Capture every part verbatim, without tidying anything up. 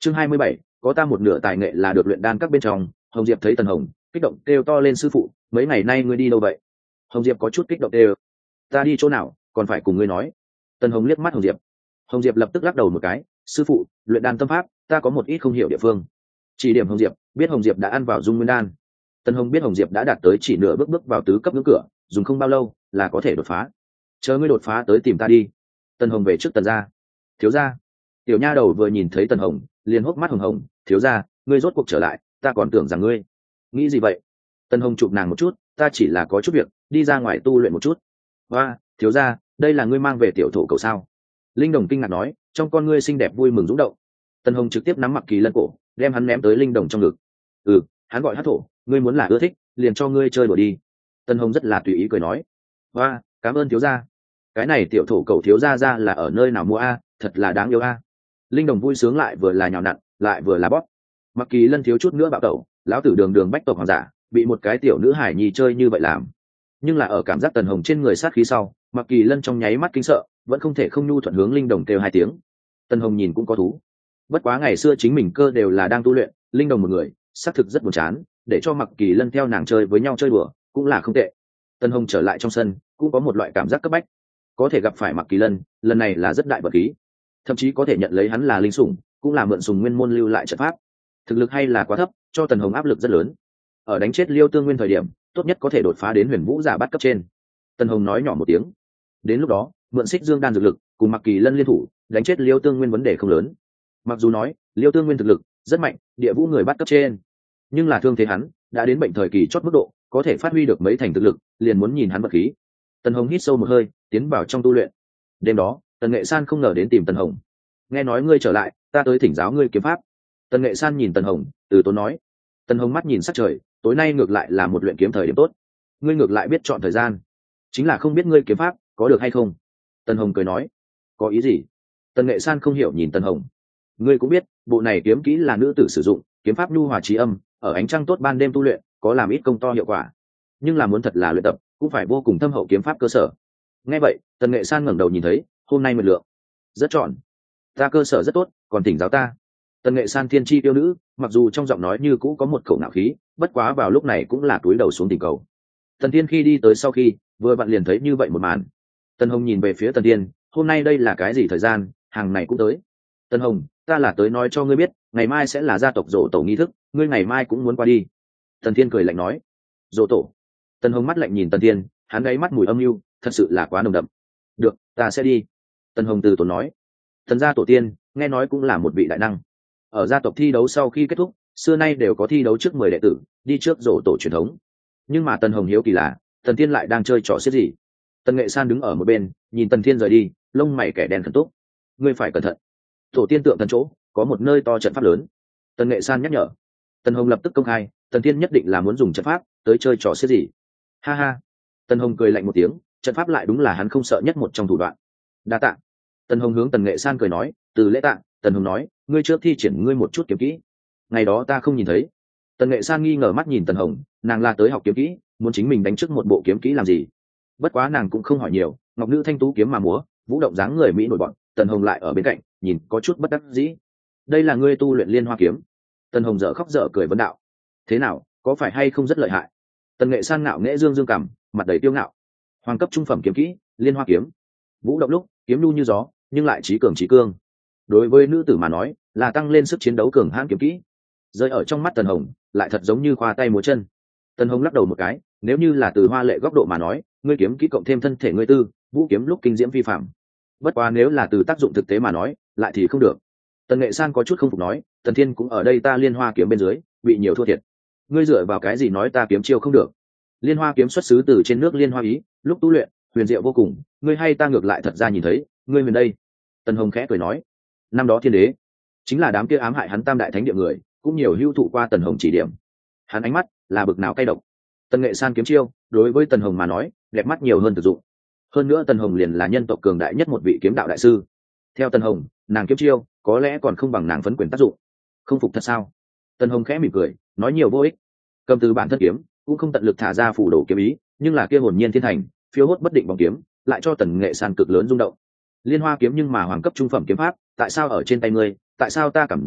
chương hai mươi bảy, có ta một nửa tài nghệ là được luyện đan các bên trong. Hồng Diệp thấy Tần Hồng kích động kêu to lên: sư phụ, mấy ngày nay ngươi đi đâu vậy? Hồng Diệp có chút kích động kêu: ta đi chỗ nào còn phải cùng ngươi nói. Tần Hồng liếc mắt Hồng Diệp. Hồng Diệp lập tức lắc đầu một cái: sư phụ, luyện đan tâm pháp ta có một ít không hiểu địa phương. Chỉ điểm Hồng Diệp, biết Hồng Diệp đã ăn vào dung nguyên đan. Tần Hồng biết Hồng Diệp đã đạt tới chỉ nửa bước bước vào tứ cấp ngưỡng cửa, dùng không bao lâu là có thể đột phá. Chờ ngươi đột phá tới tìm ta đi. Tần Hồng về trước Tần gia. Thiếu gia. Tiểu nha đầu vừa nhìn thấy Tần Hồng liền hốc mắt hồng hồng: thiếu gia, ngươi rốt cuộc trở lại, ta còn tưởng rằng ngươi nghĩ gì vậy? Tần Hồng chụp nàng một chút: ta chỉ là có chút việc, đi ra ngoài tu luyện một chút. Và thiếu gia, đây là ngươi mang về tiểu thổ cầu sao? Linh Đồng kinh ngạc nói, trong con ngươi xinh đẹp vui mừng rung động. Tần Hồng trực tiếp nắm Mặc Kỳ Lân cổ, đem hắn ném tới Linh Đồng trong ngực. Ừ, hắn gọi hát thổ, ngươi muốn là ưa thích liền cho ngươi chơi đùa đi. Tần Hồng rất là tùy ý cười nói. Và cảm ơn thiếu gia. Cái này tiểu thổ cầu thiếu gia ra là ở nơi nào mua a? Thật là đáng yêu a. Linh Đồng vui sướng lại vừa là nhào nặn lại vừa là bóp. Mặc Kỳ Lân thiếu chút nữa bạo tẩu, lão tử đường đường bách tộc hoàng giả bị một cái tiểu nữ hải nhi chơi như vậy làm. Nhưng là ở cảm giác Tần Hồng trên người sát khí sau, Mặc Kỳ Lân trong nháy mắt kinh sợ, vẫn không thể không nhu thuận hướng Linh Đồng kêu hai tiếng. Tần Hồng nhìn cũng có thú. Bất quá ngày xưa chính mình cơ đều là đang tu luyện, Linh Đồng một người xác thực rất buồn chán, để cho Mặc Kỳ Lân theo nàng chơi với nhau chơi đùa cũng là không tệ. Tần Hồng trở lại trong sân cũng có một loại cảm giác cấp bách, có thể gặp phải Mặc Kỳ Lân lần này là rất đại vật khí, thậm chí có thể nhận lấy hắn là linh sủng, cũng là mượn sùng nguyên môn lưu lại trận pháp. Thực lực hay là quá thấp, cho Tần Hồng áp lực rất lớn. Ở đánh chết Liêu Tương Nguyên thời điểm, tốt nhất có thể đột phá đến huyền vũ giả bắt cấp trên. Tần Hồng nói nhỏ một tiếng. Đến lúc đó mượn Xích Dương đan dược lực cùng Mặc Kỳ Lân liên thủ đánh chết Liêu Tương Nguyên vấn đề không lớn. Mặc dù nói Liêu Tương Nguyên thực lực rất mạnh, địa vũ người bắt cấp trên, nhưng là thương thế hắn đã đến bệnh thời kỳ chót mức độ, có thể phát huy được mấy thành thực lực liền muốn nhìn hắn vật khí. Tần Hồng hít sâu một hơi, tiến vào trong tu luyện. Đêm đó Tần Nghệ San không ngờ đến tìm Tần Hồng. Nghe nói ngươi trở lại, ta tới thỉnh giáo ngươi kiếm pháp. Tần Nghệ San nhìn Tần Hồng từ tốn nói. Tần Hồng mắt nhìn sắc trời, tối nay ngược lại là một luyện kiếm thời điểm tốt, ngươi ngược lại biết chọn thời gian, chính là không biết ngươi kiếm pháp có được hay không. Tần Hồng cười nói. Có ý gì? Tần Nghệ San không hiểu nhìn Tần Hồng. Ngươi cũng biết bộ này kiếm kỹ là nữ tử sử dụng, kiếm pháp nhu hòa trí âm, ở ánh trăng tốt ban đêm tu luyện có làm ít công to hiệu quả, nhưng là muốn thật là luyện tập cũng phải vô cùng thâm hậu kiếm pháp cơ sở. Nghe vậy Tần Nghệ San ngẩng đầu nhìn thấy, hôm nay mượn lượng rất trọn, ta cơ sở rất tốt, còn thỉnh giáo ta. Tần Nghệ San thiên chi yêu nữ, mặc dù trong giọng nói như cũ có một khẩu nạo khí, bất quá vào lúc này cũng là túi đầu xuống tình cầu. Tần Thiên khi đi tới sau khi vừa vặn liền thấy như vậy một màn. Tần Hồng nhìn về phía Tần Thiên, hôm nay đây là cái gì thời gian, hàng này cũng tới. Tần Hồng, ta là tới nói cho ngươi biết, ngày mai sẽ là gia tộc dỗ tổ nghi thức, ngươi ngày mai cũng muốn qua đi. Tần Thiên cười lạnh nói. Dỗ tổ? Tần Hồng mắt lạnh nhìn Tần Thiên, hắn gáy mắt mùi âm mưu thật sự là quá nồng đậm. Được, ta sẽ đi. Tần Hồng từ tốn nói. Tần gia tổ tiên nghe nói cũng là một vị đại năng, ở gia tộc thi đấu sau khi kết thúc xưa nay đều có thi đấu trước mười đệ tử đi trước dỗ tổ truyền thống. Nhưng mà Tần Hồng hiếu kỳ là Tần Thiên lại đang chơi trò xiết gì. Tần Nghệ San đứng ở một bên nhìn Tần Thiên rời đi, lông mày kẻ đen khẩn túc. Ngươi phải cẩn thận, tổ tiên tượng thần chỗ có một nơi to trận pháp lớn. Tần Nghệ San nhắc nhở. Tần Hồng lập tức công khai, Tần Thiên nhất định là muốn dùng trận pháp tới chơi trò xiết gì. Ha ha. Tần Hồng cười lạnh một tiếng, trận pháp lại đúng là hắn không sợ nhất một trong thủ đoạn. Đa tạ. Tần Hồng hướng Tần Nghệ San cười nói. Từ lễ tạ. Tần Hồng nói, ngươi trước thi triển ngươi một chút kiếm kỹ. Ngày đó ta không nhìn thấy. Tần Nghệ San nghi ngờ mắt nhìn Tần Hồng, nàng là tới học kiếm kỹ, muốn chính mình đánh trước một bộ kiếm kỹ làm gì? Bất quá nàng cũng không hỏi nhiều, ngọc nữ thanh tú kiếm mà múa, vũ động dáng người mỹ nổi bọn. Tần Hồng lại ở bên cạnh nhìn có chút bất đắc dĩ. Đây là ngươi tu luyện Liên Hoa kiếm? Tần Hồng dở khóc dở cười vấn đạo. Thế nào, có phải hay không rất lợi hại? Tần Nghệ San ngạo nghễ dương dương cằm, mặt đầy tiêu ngạo. Hoàng cấp trung phẩm kiếm kỹ Liên Hoa kiếm, vũ động lúc kiếm nhu như gió, nhưng lại trí cường trí cương. Đối với nữ tử mà nói là tăng lên sức chiến đấu cường hãn kiếm kỹ. Rơi ở trong mắt Tần Hồng lại thật giống như khoa tay múa chân. Tần Hồng lắc đầu một cái, nếu như là từ hoa lệ góc độ mà nói, ngươi kiếm kỹ cộng thêm thân thể ngươi tư vũ kiếm lúc kinh diễm vi phạm. Bất quá nếu là từ tác dụng thực tế mà nói lại thì không được. Tần Nghệ San có chút không phục nói, Tần Thiên cũng ở đây ta Liên Hoa kiếm bên dưới bị nhiều thua thiệt. Ngươi dựa vào cái gì nói ta kiếm chiêu không được? Liên Hoa kiếm xuất xứ từ trên nước Liên Hoa ý, lúc tu luyện huyền diệu vô cùng, ngươi hay ta ngược lại thật ra nhìn thấy, ngươi huyền đây. Tần Hồng khẽ cười nói. Năm đó Thiên Đế chính là đám kia ám hại hắn tam đại thánh địa người, cũng nhiều hưu thụ qua Tần Hồng chỉ điểm. Hắn ánh mắt là bực nào cay độc. Tần Nghệ San kiếm chiêu đối với Tần Hồng mà nói đẹp mắt nhiều hơn thực dụng. Hơn nữa Tần Hồng liền là nhân tộc cường đại nhất một vị kiếm đạo đại sư. Theo Tần Hồng, nàng kiếm chiêu có lẽ còn không bằng nàng phấn quyền tác dụng. Không phục thật sao? Tần Hồng khẽ mỉm cười nói, nhiều vô ích. Cầm từ bản thân kiếm cũng không tận lực thả ra phủ đồ kiếm ý, nhưng là kia hồn nhiên thiên thành phiêu hốt bất định bóng kiếm lại cho Tần Nghệ San cực lớn rung động. Liên Hoa kiếm nhưng mà hoàng cấp trung phẩm kiếm pháp, tại sao ở trên tay ngươi, tại sao ta cảm giác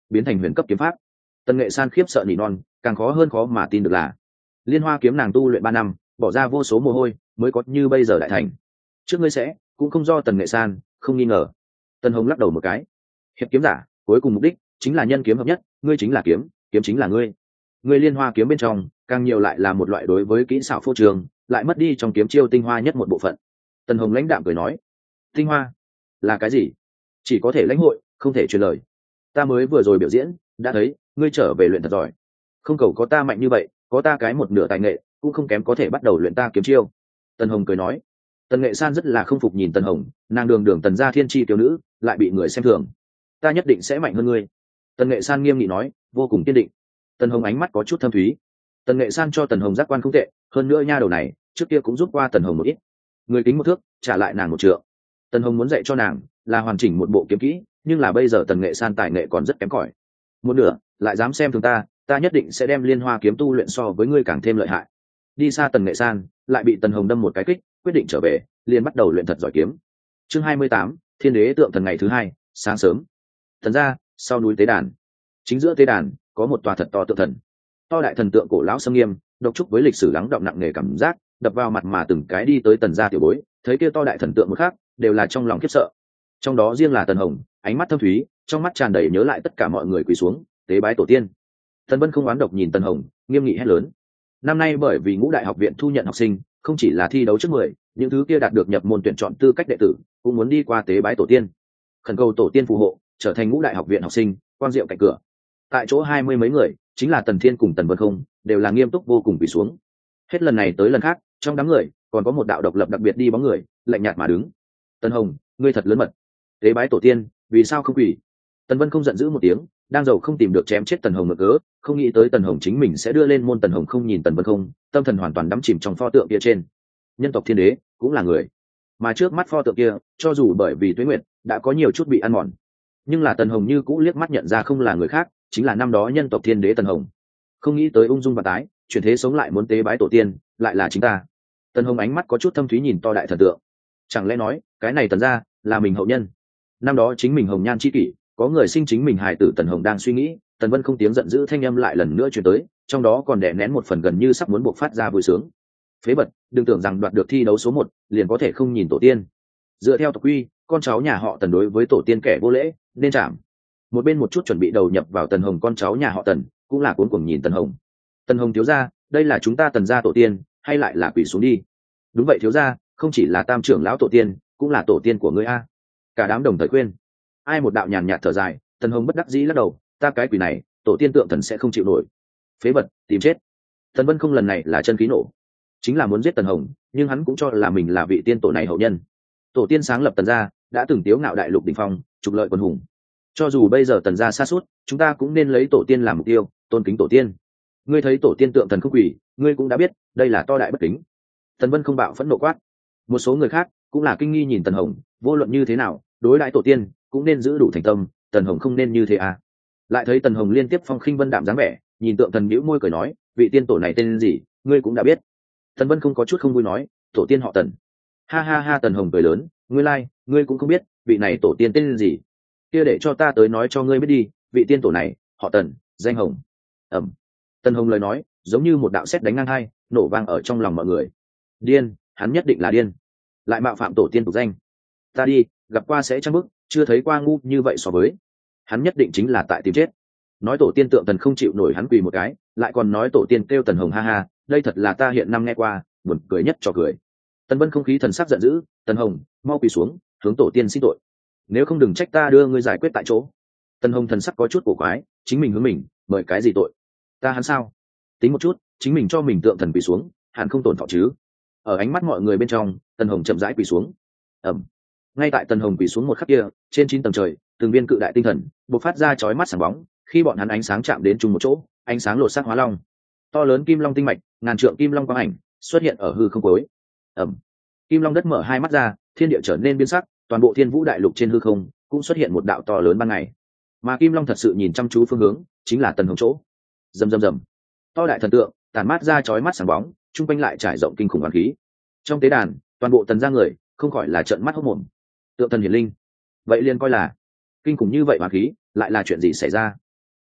biến thành huyền cấp kiếm pháp. Tần Nghệ San khiếp sợ nỉ non, càng khó hơn khó mà tin được là Liên Hoa kiếm nàng tu luyện ba năm, bỏ ra vô số mồ hôi mới có như bây giờ đại thành. Trước ngươi sẽ cũng không do Tần Nghệ San, không nghi ngờ. Tần Hồng lắc đầu một cái. Hiệp kiếm giả cuối cùng mục đích chính là nhân kiếm hợp nhất, ngươi chính là kiếm, kiếm chính là ngươi. Ngươi Liên Hoa kiếm bên trong càng nhiều lại là một loại đối với kỹ xảo phô trường, lại mất đi trong kiếm chiêu tinh hoa nhất một bộ phận. Tần Hồng lãnh đạm cười nói, tinh hoa là cái gì? Chỉ có thể lãnh hội, không thể truyền lời. Ta mới vừa rồi biểu diễn đã thấy, ngươi trở về luyện thật giỏi. Không cầu có ta mạnh như vậy, có ta cái một nửa tài nghệ cũng không kém có thể bắt đầu luyện ta kiếm chiêu. Tần Hồng cười nói. Tần Nghệ San rất là không phục nhìn Tần Hồng, nàng đường đường Tần gia thiên chi tiểu nữ lại bị người xem thường. Ta nhất định sẽ mạnh hơn ngươi. Tần Nghệ San nghiêm nghị nói, vô cùng kiên định. Tần Hồng ánh mắt có chút thâm thúy. Tần Nghệ San cho Tần Hồng giác quan không tệ, hơn nữa nha đầu này trước kia cũng giúp qua Tần Hồng một ít. Người kính một thước, trả lại nàng một trượng. Tần Hồng muốn dạy cho nàng là hoàn chỉnh một bộ kiếm kỹ, nhưng là bây giờ Tần Nghệ San tài nghệ còn rất kém cỏi. Một nửa lại dám xem thường ta, ta nhất định sẽ đem Liên Hoa kiếm tu luyện so với ngươi càng thêm lợi hại. Đi xa Tần Nghệ San lại bị Tần Hồng đâm một cái kích, quyết định trở về, liền bắt đầu luyện thật giỏi kiếm. Chương hai mươi tám, Thiên Đế tượng thần ngày thứ hai, sáng sớm. Thần ra, sau núi tế đàn. Chính giữa tế đàn có một tòa thật to tượng thần. To đại thần tượng cổ lão sâm nghiêm, độc trúc với lịch sử lắng động nặng nề cảm giác, đập vào mặt mà từng cái đi tới Tần gia tiểu bối, thấy kia to đại thần tượng một khác, đều là trong lòng khiếp sợ. Trong đó riêng là Tần Hồng, ánh mắt thâm thúy, trong mắt tràn đầy nhớ lại tất cả mọi người quỳ xuống tế bái tổ tiên. Tần Vân không oán độc nhìn Tần Hồng, nghiêm nghị hét lớn. Năm nay bởi vì ngũ đại học viện thu nhận học sinh, không chỉ là thi đấu trước mười, những thứ kia đạt được nhập môn tuyển chọn tư cách đệ tử, cũng muốn đi qua tế bái tổ tiên. Khẩn cầu tổ tiên phù hộ, trở thành ngũ đại học viện học sinh, quang diệu cạnh cửa. Tại chỗ hai mươi mấy người, chính là Tần Thiên cùng Tần Vân không, đều là nghiêm túc vô cùng quỳ xuống. Hết lần này tới lần khác, trong đám người còn có một đạo độc lập đặc biệt đi bóng người, lạnh nhạt mà đứng. Tần Hồng, ngươi thật lớn mật. Tế bái tổ tiên, vì sao không quỳ? Tần Vân không giận dữ một tiếng, đang giàu không tìm được chém chết Tần Hồng ngược cớ, không nghĩ tới Tần Hồng chính mình sẽ đưa lên môn. Tần Hồng không nhìn Tần Vân không, tâm thần hoàn toàn đắm chìm trong pho tượng kia trên. Nhân tộc thiên đế cũng là người, mà trước mắt pho tượng kia, cho dù bởi vì tuế nguyệt đã có nhiều chút bị ăn mòn, nhưng là Tần Hồng như cũ liếc mắt nhận ra không là người khác, chính là năm đó nhân tộc thiên đế Tần Hồng. Không nghĩ tới ung dung và tái, chuyển thế sống lại muốn tế bái tổ tiên, lại là chính ta. Tần Hồng ánh mắt có chút thâm thúy nhìn to đại thần tượng. Chẳng lẽ nói cái này Tần gia là mình hậu nhân? Năm đó chính mình hồng nhan chi kỷ, có người sinh chính mình hài tử. Tần Hồng đang suy nghĩ, Tần Vân không tiếng giận dữ thanh âm lại lần nữa truyền tới, trong đó còn đè nén một phần gần như sắp muốn buộc phát ra vui sướng. Phế bật, đừng tưởng rằng đoạt được thi đấu số một liền có thể không nhìn tổ tiên. Dựa theo tộc quy, con cháu nhà họ Tần đối với tổ tiên kẻ vô lễ nên chạm. Một bên một chút chuẩn bị đầu nhập vào Tần Hồng con cháu nhà họ Tần, cũng là cuống cuồng nhìn Tần Hồng. Tần Hồng thiếu gia, đây là chúng ta Tần gia tổ tiên, hay lại là quỷ xuống đi? Đúng vậy thiếu gia, không chỉ là tam trưởng lão tổ tiên, cũng là tổ tiên của ngươi a. Cả đám đồng thời khuyên. Ai một đạo nhàn nhạt thở dài, Tần Hồng bất đắc dĩ lắc đầu, ta cái quỷ này, tổ tiên tượng thần sẽ không chịu nổi. Phế vật, tìm chết. Tần Vân không lần này là chân khí nổ, chính là muốn giết Tần Hồng, nhưng hắn cũng cho là mình là vị tiên tổ này hậu nhân. Tổ tiên sáng lập Tần gia, đã từng tiếu ngạo đại lục đỉnh phong, trục lợi quân hùng. Cho dù bây giờ Tần gia sa sút, chúng ta cũng nên lấy tổ tiên làm mục tiêu, tôn kính tổ tiên. Ngươi thấy tổ tiên tượng thần không quỷ, ngươi cũng đã biết, đây là to đại bất kính. Tần Vân không bạo phẫn nộ quát. Một số người khác cũng là kinh nghi nhìn Tần Hồng, vô luận như thế nào, đối đãi tổ tiên cũng nên giữ đủ thành tâm, Tần Hồng không nên như thế à? Lại thấy Tần Hồng liên tiếp phong khinh vân đạm dáng vẻ, nhìn tượng thần bĩu môi cười nói, vị tiên tổ này tên gì, ngươi cũng đã biết. Tần Vân không có chút không vui nói, tổ tiên họ Tần. Ha ha ha, Tần Hồng cười lớn, ngươi lai, like, ngươi cũng không biết, vị này tổ tiên tên gì? Kia để cho ta tới nói cho ngươi biết đi, vị tiên tổ này, họ Tần, danh Hồng. Ẩm. Tần Hồng lời nói, giống như một đạo sét đánh ngang hai, nổ vang ở trong lòng mọi người. Điên, hắn nhất định là điên. Lại mạo phạm tổ tiên tục danh. Ta đi, gặp qua sẽ trăng bức, chưa thấy qua ngu như vậy so với. Hắn nhất định chính là tại tìm chết. Nói tổ tiên tượng Tần không chịu nổi hắn quỳ một cái, lại còn nói tổ tiên kêu Tần Hồng ha ha, đây thật là ta hiện năm nghe qua, buồn cười nhất cho cười. Tần Vân không khí thần sắc giận dữ, Tần Hồng, mau quỳ xuống, hướng tổ tiên xin tội. Nếu không đừng trách ta đưa ngươi giải quyết tại chỗ. Tần Hồng thần sắc có chút cổ quái, chính mình hướng mình, bởi cái gì tội? Ta hắn sao? Tính một chút, chính mình cho mình tượng thần quỳ xuống, hẳn không tổn thọ chứ? Ở ánh mắt mọi người bên trong, Tần Hồng chậm rãi quỳ xuống. Ẩm. Ngay tại Tần Hồng quỳ xuống một khắc kia, trên chín tầng trời, từng viên cự đại tinh thần bộc phát ra chói mắt sáng bóng, khi bọn hắn ánh sáng chạm đến chung một chỗ, ánh sáng lột xác hóa long. To lớn kim long tinh mạch, ngàn trượng kim long quang ảnh xuất hiện ở hư không cuối. Ẩm. Kim long đất mở hai mắt ra, thiên địa trở nên biến sắc, toàn bộ thiên vũ đại lục trên hư không cũng xuất hiện một đạo to lớn ban ngày. Mà kim long thật sự nhìn chăm chú phương hướng, chính là Tần Hồng chỗ. Rầm rầm rầm. To đại thần tượng tản mát ra chói mắt sáng bóng, trung quanh lại trải rộng kinh khủng oán khí. Trong tế đàn, toàn bộ Tần gia người không khỏi là trợn mắt hốt mồm. Tượng thần hiển linh, vậy liền coi là kinh khủng như vậy oán khí, lại là chuyện gì xảy ra?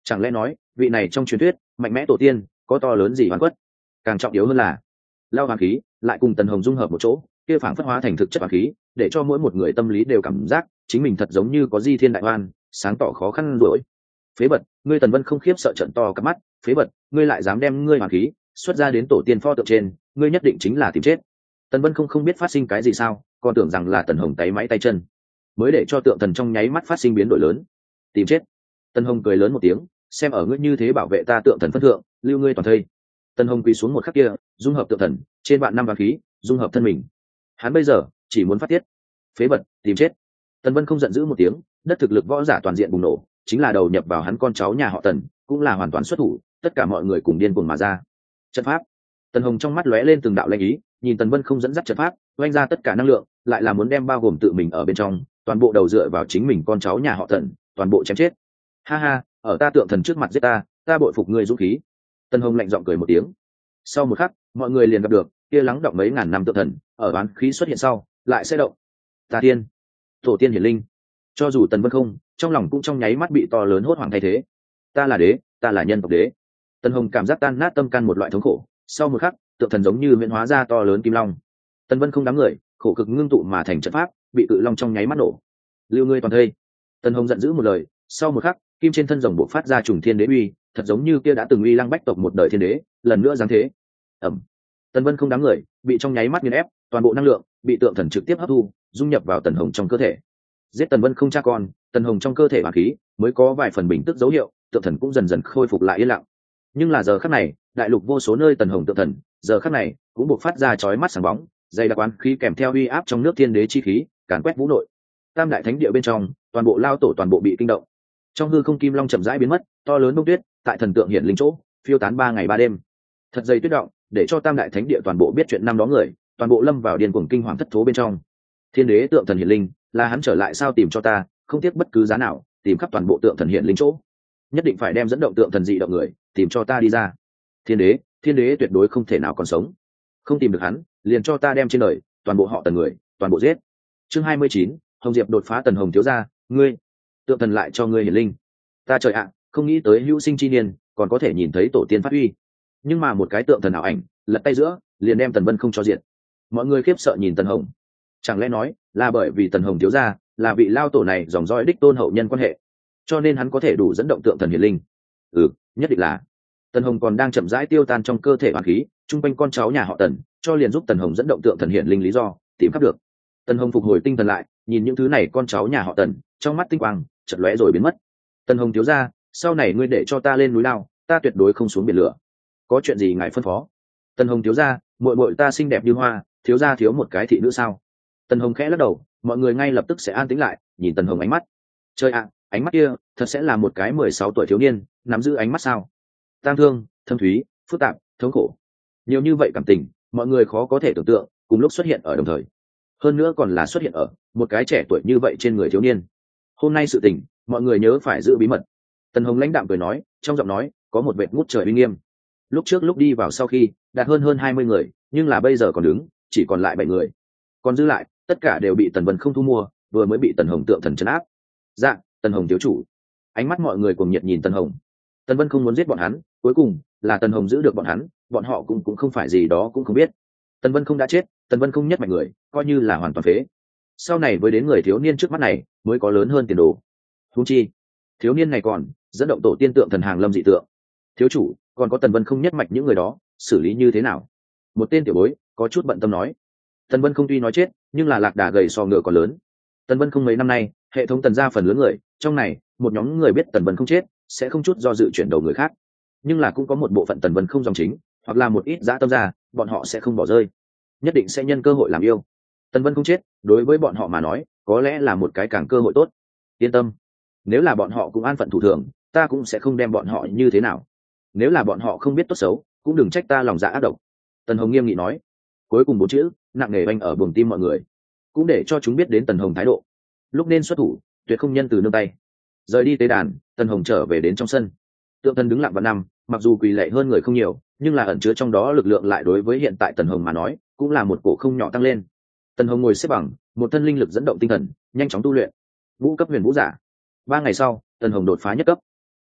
Chẳng lẽ nói vị này trong truyền thuyết mạnh mẽ tổ tiên có to lớn gì hoàn quất? Càng trọng yếu hơn là lao hoàng khí lại cùng tần hồng dung hợp một chỗ, kia phảng phất hóa thành thực chất hoàng khí, để cho mỗi một người tâm lý đều cảm giác chính mình thật giống như có di thiên đại oan, sáng tỏ khó khăn đuổi. Phế bật, ngươi Tần Vân không khiếp sợ trận to cặp mắt. Phế bật, ngươi lại dám đem ngươi hoàng khí xuất ra đến tổ tiên pho tượng trên, ngươi nhất định chính là tìm chết. Tần Vân không không biết phát sinh cái gì sao, còn tưởng rằng là Tần Hồng tay máy tay chân, mới để cho tượng thần trong nháy mắt phát sinh biến đổi lớn. Tìm chết. Tần Hồng cười lớn một tiếng, xem ở ngươi như thế bảo vệ ta tượng thần phân thượng, lưu ngươi toàn thây. Tần Hồng quỳ xuống một khắc kia, dung hợp tượng thần trên vạn năm vàng khí, dung hợp thân mình. Hắn bây giờ chỉ muốn phát tiết. Phế bật, tìm chết. Tần Vân không giận dữ một tiếng, đất thực lực võ giả toàn diện bùng nổ, chính là đầu nhập vào hắn con cháu nhà họ Tần, cũng là hoàn toàn xuất thủ, tất cả mọi người cùng điên cuồng mà ra. Trận pháp. Tần Hồng trong mắt lóe lên từng đạo lanh ý, nhìn Tần Vân không dẫn dắt trận pháp, oanh ra tất cả năng lượng, lại là muốn đem bao gồm tự mình ở bên trong, toàn bộ đầu dựa vào chính mình con cháu nhà họ Tần, toàn bộ chém chết. Ha ha, ở ta tượng thần trước mặt giết ta, ta bội phục ngươi dũng khí. Tần Hồng lạnh giọng cười một tiếng. Sau một khắc, mọi người liền gặp được kia lắng động mấy ngàn năm tượng thần, ở oán khí xuất hiện sau, lại sẽ động. Ta tiên, tổ tiên hiển linh. Cho dù Tần Vân không, trong lòng cũng trong nháy mắt bị to lớn hốt hoảng thay thế. Ta là đế, ta là nhân tộc đế. Tần Hồng cảm giác tan nát tâm can một loại thống khổ, sau một khắc, tượng thần giống như huyễn hóa ra to lớn kim long. Tần Vân không đám người, khổ cực ngưng tụ mà thành trận pháp, bị cự long trong nháy mắt nổ. Lưu ngươi toàn thây. Tần Hồng giận dữ một lời, sau một khắc, kim trên thân rồng bộc phát ra trùng thiên đế uy, thật giống như kia đã từng uy lăng bách tộc một đời thiên đế, lần nữa giáng thế. Ầm. Tần Vân không đám người, bị trong nháy mắt nghiền ép, toàn bộ năng lượng bị tượng thần trực tiếp hấp thu, dung nhập vào Tần Hồng trong cơ thể. Giết Tần Vân không cha con, Tần Hồng trong cơ thể hỏa khí mới có vài phần bình tức dấu hiệu, tượng thần cũng dần dần khôi phục lại yên lặng. Nhưng là giờ khắc này, đại lục vô số nơi Tần Hồng tượng thần, giờ khắc này cũng bộc phát ra chói mắt sáng bóng, dày đặc oán khí kèm theo uy áp trong nước thiên đế chi khí, càn quét vũ nội. Tam đại thánh địa bên trong, toàn bộ lao tổ toàn bộ bị kinh động. Trong hư không kim long chậm rãi biến mất, to lớn bông tuyết tại thần tượng hiện linh chỗ, phiêu tán ba ngày ba đêm. Thật dày tuyết động, để cho tam đại thánh địa toàn bộ biết chuyện năm đó người, toàn bộ lâm vào điên cuồng kinh hoàng thất thố bên trong. Thiên đế tượng thần hiện linh, là hắn trở lại sao tìm cho ta, không tiếc bất cứ giá nào, tìm khắp toàn bộ tượng thần hiện linh chỗ. Nhất định phải đem dẫn động tượng thần dị động người, tìm cho ta đi ra. Thiên đế, thiên đế tuyệt đối không thể nào còn sống. Không tìm được hắn, liền cho ta đem trên đời toàn bộ họ Tần người, toàn bộ giết. Chương hai mươi chín, Hồng Diệp đột phá Tần Hồng thiếu gia, ngươi, tượng thần lại cho ngươi hiển linh. Ta trời ạ, không nghĩ tới hữu sinh chi niên, còn có thể nhìn thấy tổ tiên phát huy. Nhưng mà một cái tượng thần ảo ảnh, lật tay giữa, liền đem Tần Vân không cho diện. Mọi người khiếp sợ nhìn Tần Hồng. Chẳng lẽ nói là bởi vì Tần Hồng thiếu gia là vị lao tổ này dòng dõi đích tôn hậu nhân quan hệ, cho nên hắn có thể đủ dẫn động tượng thần hiển linh? Ừ, nhất định là. Tần Hồng còn đang chậm rãi tiêu tan trong cơ thể hoàn khí, chung quanh con cháu nhà họ Tần, cho liền giúp Tần Hồng dẫn động tượng thần hiển linh lý do, tìm khắp được. Tần Hồng phục hồi tinh thần lại, nhìn những thứ này con cháu nhà họ Tần, trong mắt tinh quang chợt lóe rồi biến mất. Tần Hồng thiếu gia, sau này ngươi để cho ta lên núi lao, ta tuyệt đối không xuống biển lửa. Có chuyện gì ngài phân phó? Tần Hồng thiếu gia, muội muội ta xinh đẹp như hoa, thiếu gia thiếu một cái thị nữ sao? Tần Hồng khẽ lắc đầu, mọi người ngay lập tức sẽ an tĩnh lại, nhìn Tần Hồng ánh mắt. Trời ạ, ánh mắt kia, thật sẽ là một cái mười sáu tuổi thiếu niên, nắm giữ ánh mắt sao? Tang thương, thâm thúy, phức tạp, thống khổ. Nhiều như vậy cảm tình, mọi người khó có thể tưởng tượng, cùng lúc xuất hiện ở đồng thời. Hơn nữa còn là xuất hiện ở một cái trẻ tuổi như vậy trên người thiếu niên. Hôm nay sự tình, mọi người nhớ phải giữ bí mật. Tần Hồng lãnh đạm cười nói, trong giọng nói có một vệt ngút trời uy nghiêm. Lúc trước lúc đi vào sau khi, đạt hơn hơn hai mươi người, nhưng là bây giờ còn đứng, chỉ còn lại bảy người. Còn dư lại, tất cả đều bị Tần Vân không thu mua, vừa mới bị Tần Hồng tượng thần trấn áp. Dạ, Tần Hồng thiếu chủ. Ánh mắt mọi người cùng nhiệt nhìn Tần Hồng. Tần Vân không muốn giết bọn hắn, cuối cùng là Tần Hồng giữ được bọn hắn, bọn họ cũng cũng không phải gì đó cũng không biết. Tần Vân không đã chết, Tần Vân không nhất mạch người, coi như là hoàn toàn phế. Sau này với đến người thiếu niên trước mắt này, mới có lớn hơn tiền đồ. Huống chi, thiếu niên này còn dẫn động tổ tiên tượng thần hàng lâm dị tượng. Thiếu chủ, còn có Tần Vân không nhất mạch những người đó, xử lý như thế nào? Một tên tiểu bối có chút bận tâm nói. Tần Vân không tuy nói chết, nhưng là lạc đà gầy so ngựa còn lớn. Tần Vân không mấy năm nay, hệ thống Tần gia phần lớn người, trong này, một nhóm người biết Tần Vân không chết, sẽ không chút do dự chuyển đầu người khác. Nhưng là cũng có một bộ phận Tần Vân không dòng chính, hoặc là một ít dã tâm gia, bọn họ sẽ không bỏ rơi, nhất định sẽ nhân cơ hội làm yêu. Tần Vân không chết, đối với bọn họ mà nói, có lẽ là một cái càng cơ hội tốt. Yên tâm, nếu là bọn họ cũng an phận thủ thường, ta cũng sẽ không đem bọn họ như thế nào. Nếu là bọn họ không biết tốt xấu, cũng đừng trách ta lòng dạ ác độc. Tần Hồng nghiêm nghị nói. Cuối cùng bốn chữ nặng nề oanh ở buồng tim mọi người, cũng để cho chúng biết đến Tần Hồng thái độ. Lúc nên xuất thủ, tuyệt không nhân từ nương tay. Rời đi tế đàn, Tần Hồng trở về đến trong sân. Tượng thần đứng lặng vào năm, mặc dù quỳ lệ hơn người không nhiều, nhưng là ẩn chứa trong đó lực lượng lại đối với hiện tại Tần Hồng mà nói, cũng là một cổ không nhỏ tăng lên. Tần Hồng ngồi xếp bằng, một thân linh lực dẫn động tinh thần, nhanh chóng tu luyện. Vũ cấp huyền vũ giả. Ba ngày sau, Tần Hồng đột phá nhất cấp.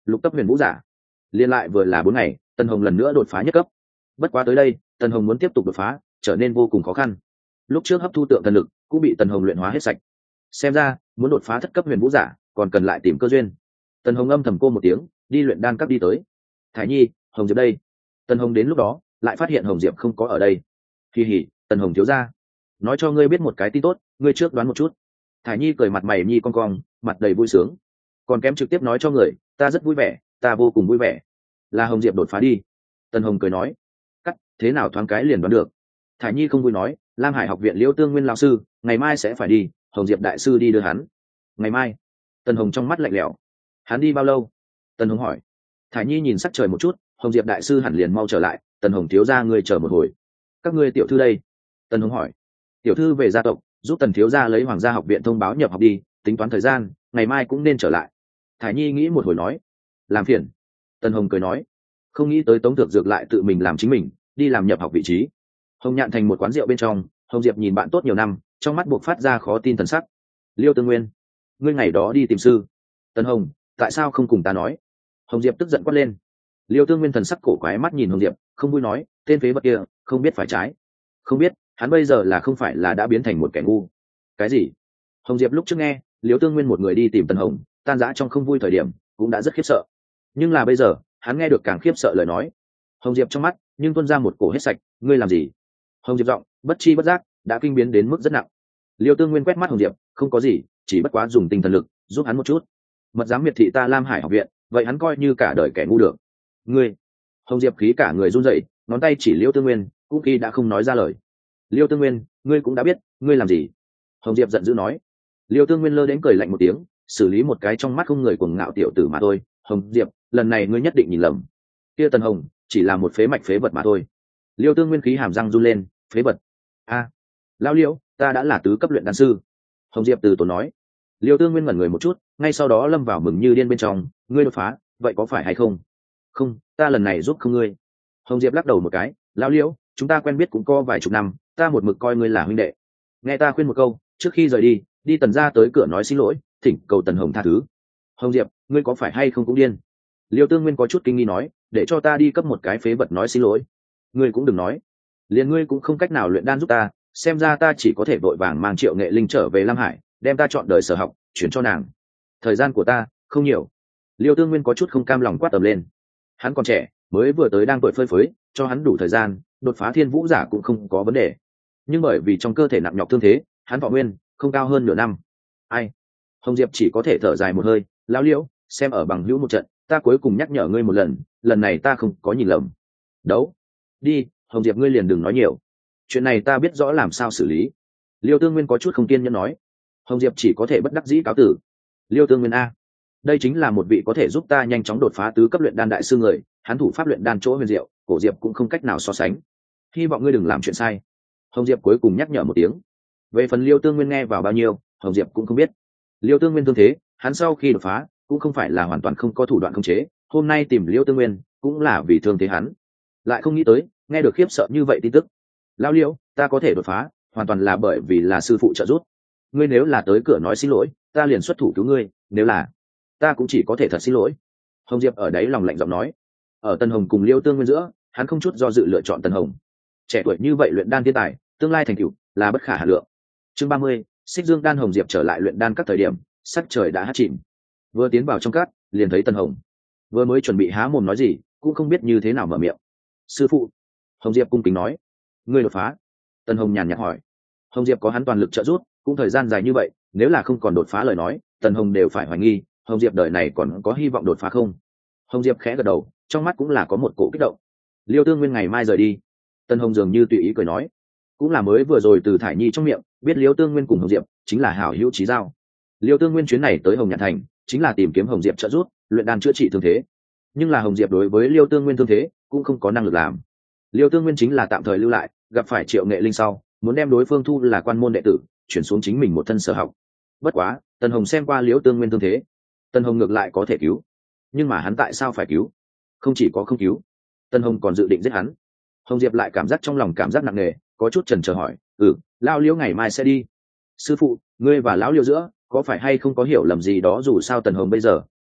lục cấp huyền vũ giả. Liên lại vừa là bốn ngày, Tần Hồng lần nữa đột phá nhất cấp. Bất quá tới đây, Tần Hồng muốn tiếp tục đột phá trở nên vô cùng khó khăn. Lúc trước hấp thu tượng thần lực cũng bị Tần Hồng luyện hóa hết sạch, xem ra muốn đột phá thất cấp huyền vũ giả còn cần lại tìm cơ duyên. Tần Hồng âm thầm cô một tiếng, đi luyện đan các đi tới. Thải Nhi, Hồng Diệp đây. Tần Hồng đến lúc đó lại phát hiện Hồng Diệp không có ở đây. Kỳ hỉ, Tần Hồng thiếu gia, nói cho ngươi biết một cái tin tốt, ngươi trước đoán một chút. Thải Nhi cười mặt mày nhi cong cong, mặt đầy vui sướng, còn kém trực tiếp nói cho người, ta rất vui vẻ, ta vô cùng vui vẻ. Là Hồng Diệp đột phá đi. Tần Hồng cười nói. Cắt, thế nào thoáng cái liền đoán được. Thải Nhi không vui nói, Lam Hải học viện Liễu Tương Nguyên lão sư ngày mai sẽ phải đi, Hồng Diệp đại sư đi đưa hắn. Ngày mai? Tần Hồng trong mắt lạnh lẽo. Hắn đi bao lâu? Tần Hồng hỏi. Thải Nhi nhìn sắc trời một chút, Hồng Diệp đại sư hẳn liền mau trở lại, Tần Hồng thiếu gia ngươi chờ một hồi. Các ngươi tiểu thư đây? Tần Hồng hỏi. Tiểu thư về gia tộc, giúp Tần thiếu gia lấy Hoàng gia học viện thông báo nhập học đi, tính toán thời gian, ngày mai cũng nên trở lại. Thải Nhi nghĩ một hồi nói. Làm phiền. Tần Hồng cười nói. Không nghĩ tới Tống Thược Dược lại tự mình làm chính mình, đi làm nhập học vị trí. Hồng Nhạn thành một quán rượu bên trong, Hồng Diệp nhìn bạn tốt nhiều năm, trong mắt buộc phát ra khó tin thần sắc. Liêu Tương Nguyên, ngươi ngày đó đi tìm sư. Tần Hồng, tại sao không cùng ta nói? Hồng Diệp tức giận quát lên. Liêu Tương Nguyên thần sắc cổ quái mắt nhìn Hồng Diệp, không vui nói, tên phế vật kia không biết phải trái. Không biết, hắn bây giờ là không phải là đã biến thành một kẻ ngu. Cái gì? Hồng Diệp lúc trước nghe Liêu Tương Nguyên một người đi tìm Tần Hồng, tan rã trong không vui thời điểm cũng đã rất khiếp sợ, nhưng là bây giờ hắn nghe được càng khiếp sợ lời nói. Hồng Diệp trong mắt nhưng tuôn ra một cổ hết sạch, ngươi làm gì? Hồng Diệp giọng bất chi bất giác đã kinh biến đến mức rất nặng. Liêu Tương Nguyên quét mắt Hồng Diệp, không có gì, chỉ bất quá dùng tinh thần lực giúp hắn một chút. Mật dám miệt thị ta Lam Hải học viện, vậy hắn coi như cả đời kẻ ngu được. Ngươi? Hồng Diệp khí cả người run rẩy, ngón tay chỉ Liêu Tương Nguyên, cũng khi đã không nói ra lời. Liêu Tương Nguyên, ngươi cũng đã biết, ngươi làm gì? Hồng Diệp giận dữ nói. Liêu Tương Nguyên lơ đến cười lạnh một tiếng, xử lý một cái trong mắt không người cuồng ngạo tiểu tử mà thôi. Hồng Diệp, lần này ngươi nhất định nhìn lầm. Kia Tần Hồng chỉ là một phế mạch phế vật mà thôi. Liêu Tương Nguyên khí hàm răng run lên, phế vật? A, à, lão Liêu, ta đã là tứ cấp luyện đan sư. Hồng Diệp từ tốn nói. Liêu Tương Nguyên ngẩn người một chút, ngay sau đó lâm vào mừng như điên bên trong, ngươi đột phá, vậy có phải hay không? Không, ta lần này giúp không ngươi. Hồng Diệp lắc đầu một cái, lão Liêu, chúng ta quen biết cũng có vài chục năm, ta một mực coi ngươi là huynh đệ. Nghe ta khuyên một câu, trước khi rời đi, đi Tần gia tới cửa nói xin lỗi, thỉnh cầu Tần Hồng tha thứ. Hồng Diệp, ngươi có phải hay không cũng điên? Liêu Tương Nguyên có chút kinh nghi nói, để cho ta đi cấp một cái phế vật nói xin lỗi. Ngươi cũng đừng nói, liền ngươi cũng không cách nào luyện đan giúp ta, xem ra ta chỉ có thể vội vàng mang Triệu Nghệ Linh trở về Lam Hải, đem ta chọn đời sở học chuyển cho nàng. Thời gian của ta không nhiều. Liêu Tương Nguyên có chút không cam lòng quát tầm lên. Hắn còn trẻ, mới vừa tới đang tuổi phơi phới, cho hắn đủ thời gian đột phá thiên vũ giả cũng không có vấn đề, nhưng bởi vì trong cơ thể nặng nhọc thương thế, hắn võ nguyên không cao hơn nửa năm. Ai? Hồng Diệp chỉ có thể thở dài một hơi, lão Liễu, xem ở bằng hữu một trận, ta cuối cùng nhắc nhở ngươi một lần, lần này ta không có nhìn lầm. Đấu đi, Hồng Diệp, ngươi liền đừng nói nhiều, chuyện này ta biết rõ làm sao xử lý. Liêu Tương Nguyên có chút không kiên nhẫn nói. Hồng Diệp chỉ có thể bất đắc dĩ cáo tử. Liêu Tương Nguyên a, đây chính là một vị có thể giúp ta nhanh chóng đột phá tứ cấp luyện đan đại sư người, hắn thủ pháp luyện đan chỗ huyền diệu, cổ Diệp cũng không cách nào so sánh, hy vọng ngươi đừng làm chuyện sai. Hồng Diệp cuối cùng nhắc nhở một tiếng. Về phần Liêu Tương Nguyên nghe vào bao nhiêu, Hồng Diệp cũng không biết. Liêu Tương Nguyên thương thế, hắn sau khi đột phá cũng không phải là hoàn toàn không có thủ đoạn khống chế, hôm nay tìm Liêu Tương Nguyên cũng là vì thương thế hắn, lại không nghĩ tới nghe được khiếp sợ như vậy tin tức. Lão Liêu, ta có thể đột phá hoàn toàn là bởi vì là sư phụ trợ giúp, ngươi nếu là tới cửa nói xin lỗi, ta liền xuất thủ cứu ngươi, nếu là ta cũng chỉ có thể thật xin lỗi. Hồng Diệp ở đấy lòng lạnh giọng nói. Ở Tần Hồng cùng Liêu Tương Nguyên giữa, hắn không chút do dự lựa chọn Tần Hồng. Trẻ tuổi như vậy luyện đan thiên tài, tương lai thành tựu là bất khả hà lượng. Chương ba mươi, Xích Dương đan. Hồng Diệp trở lại luyện đan các thời điểm, sắc trời đã hắt chìm. Vừa tiến vào trong cát, liền thấy Tần Hồng. Vừa mới chuẩn bị há mồm nói gì, cũng không biết như thế nào mở miệng. Sư phụ. Hồng Diệp cung kính nói. Ngươi đột phá? Tần Hồng nhàn nhạt hỏi. Hồng Diệp có hắn toàn lực trợ giúp, cũng thời gian dài như vậy, nếu là không còn đột phá lời nói, Tần Hồng đều phải hoài nghi, Hồng Diệp đời này còn có hy vọng đột phá không. Hồng Diệp khẽ gật đầu, trong mắt cũng là có một cổ kích động. Liêu Tương Nguyên ngày mai rời đi. Tần Hồng dường như tùy ý cười nói, cũng là mới vừa rồi từ Thải Nhi trong miệng biết Liêu Tương Nguyên cùng Hồng Diệp chính là hảo hữu chí giao. Liêu Tương Nguyên chuyến này tới Hồng Nhạn Thành chính là tìm kiếm Hồng Diệp trợ giúp luyện đan chữa trị thương thế, nhưng là Hồng Diệp đối với Liêu Tương Nguyên thương thế cũng không có năng lực làm. Liêu Tương Nguyên chính là tạm thời lưu lại, gặp phải Triệu Nghệ Linh sau, muốn đem đối phương thu là quan môn đệ tử, chuyển xuống chính mình một thân sở học. Bất quá, Tần Hồng xem qua Liêu Tương Nguyên thương thế, Tần Hồng ngược lại có thể cứu, nhưng mà hắn tại sao phải cứu? Không chỉ có không cứu, Tần Hồng còn dự định giết hắn. Hồng Diệp lại cảm giác trong lòng cảm giác nặng nề, có chút chần chờ hỏi, ừ, Lão Liễu ngày mai sẽ đi. Sư phụ, ngươi và Lão Liễu giữa có phải hay không có hiểu lầm gì đó, dù sao Tần Hồng bây giờ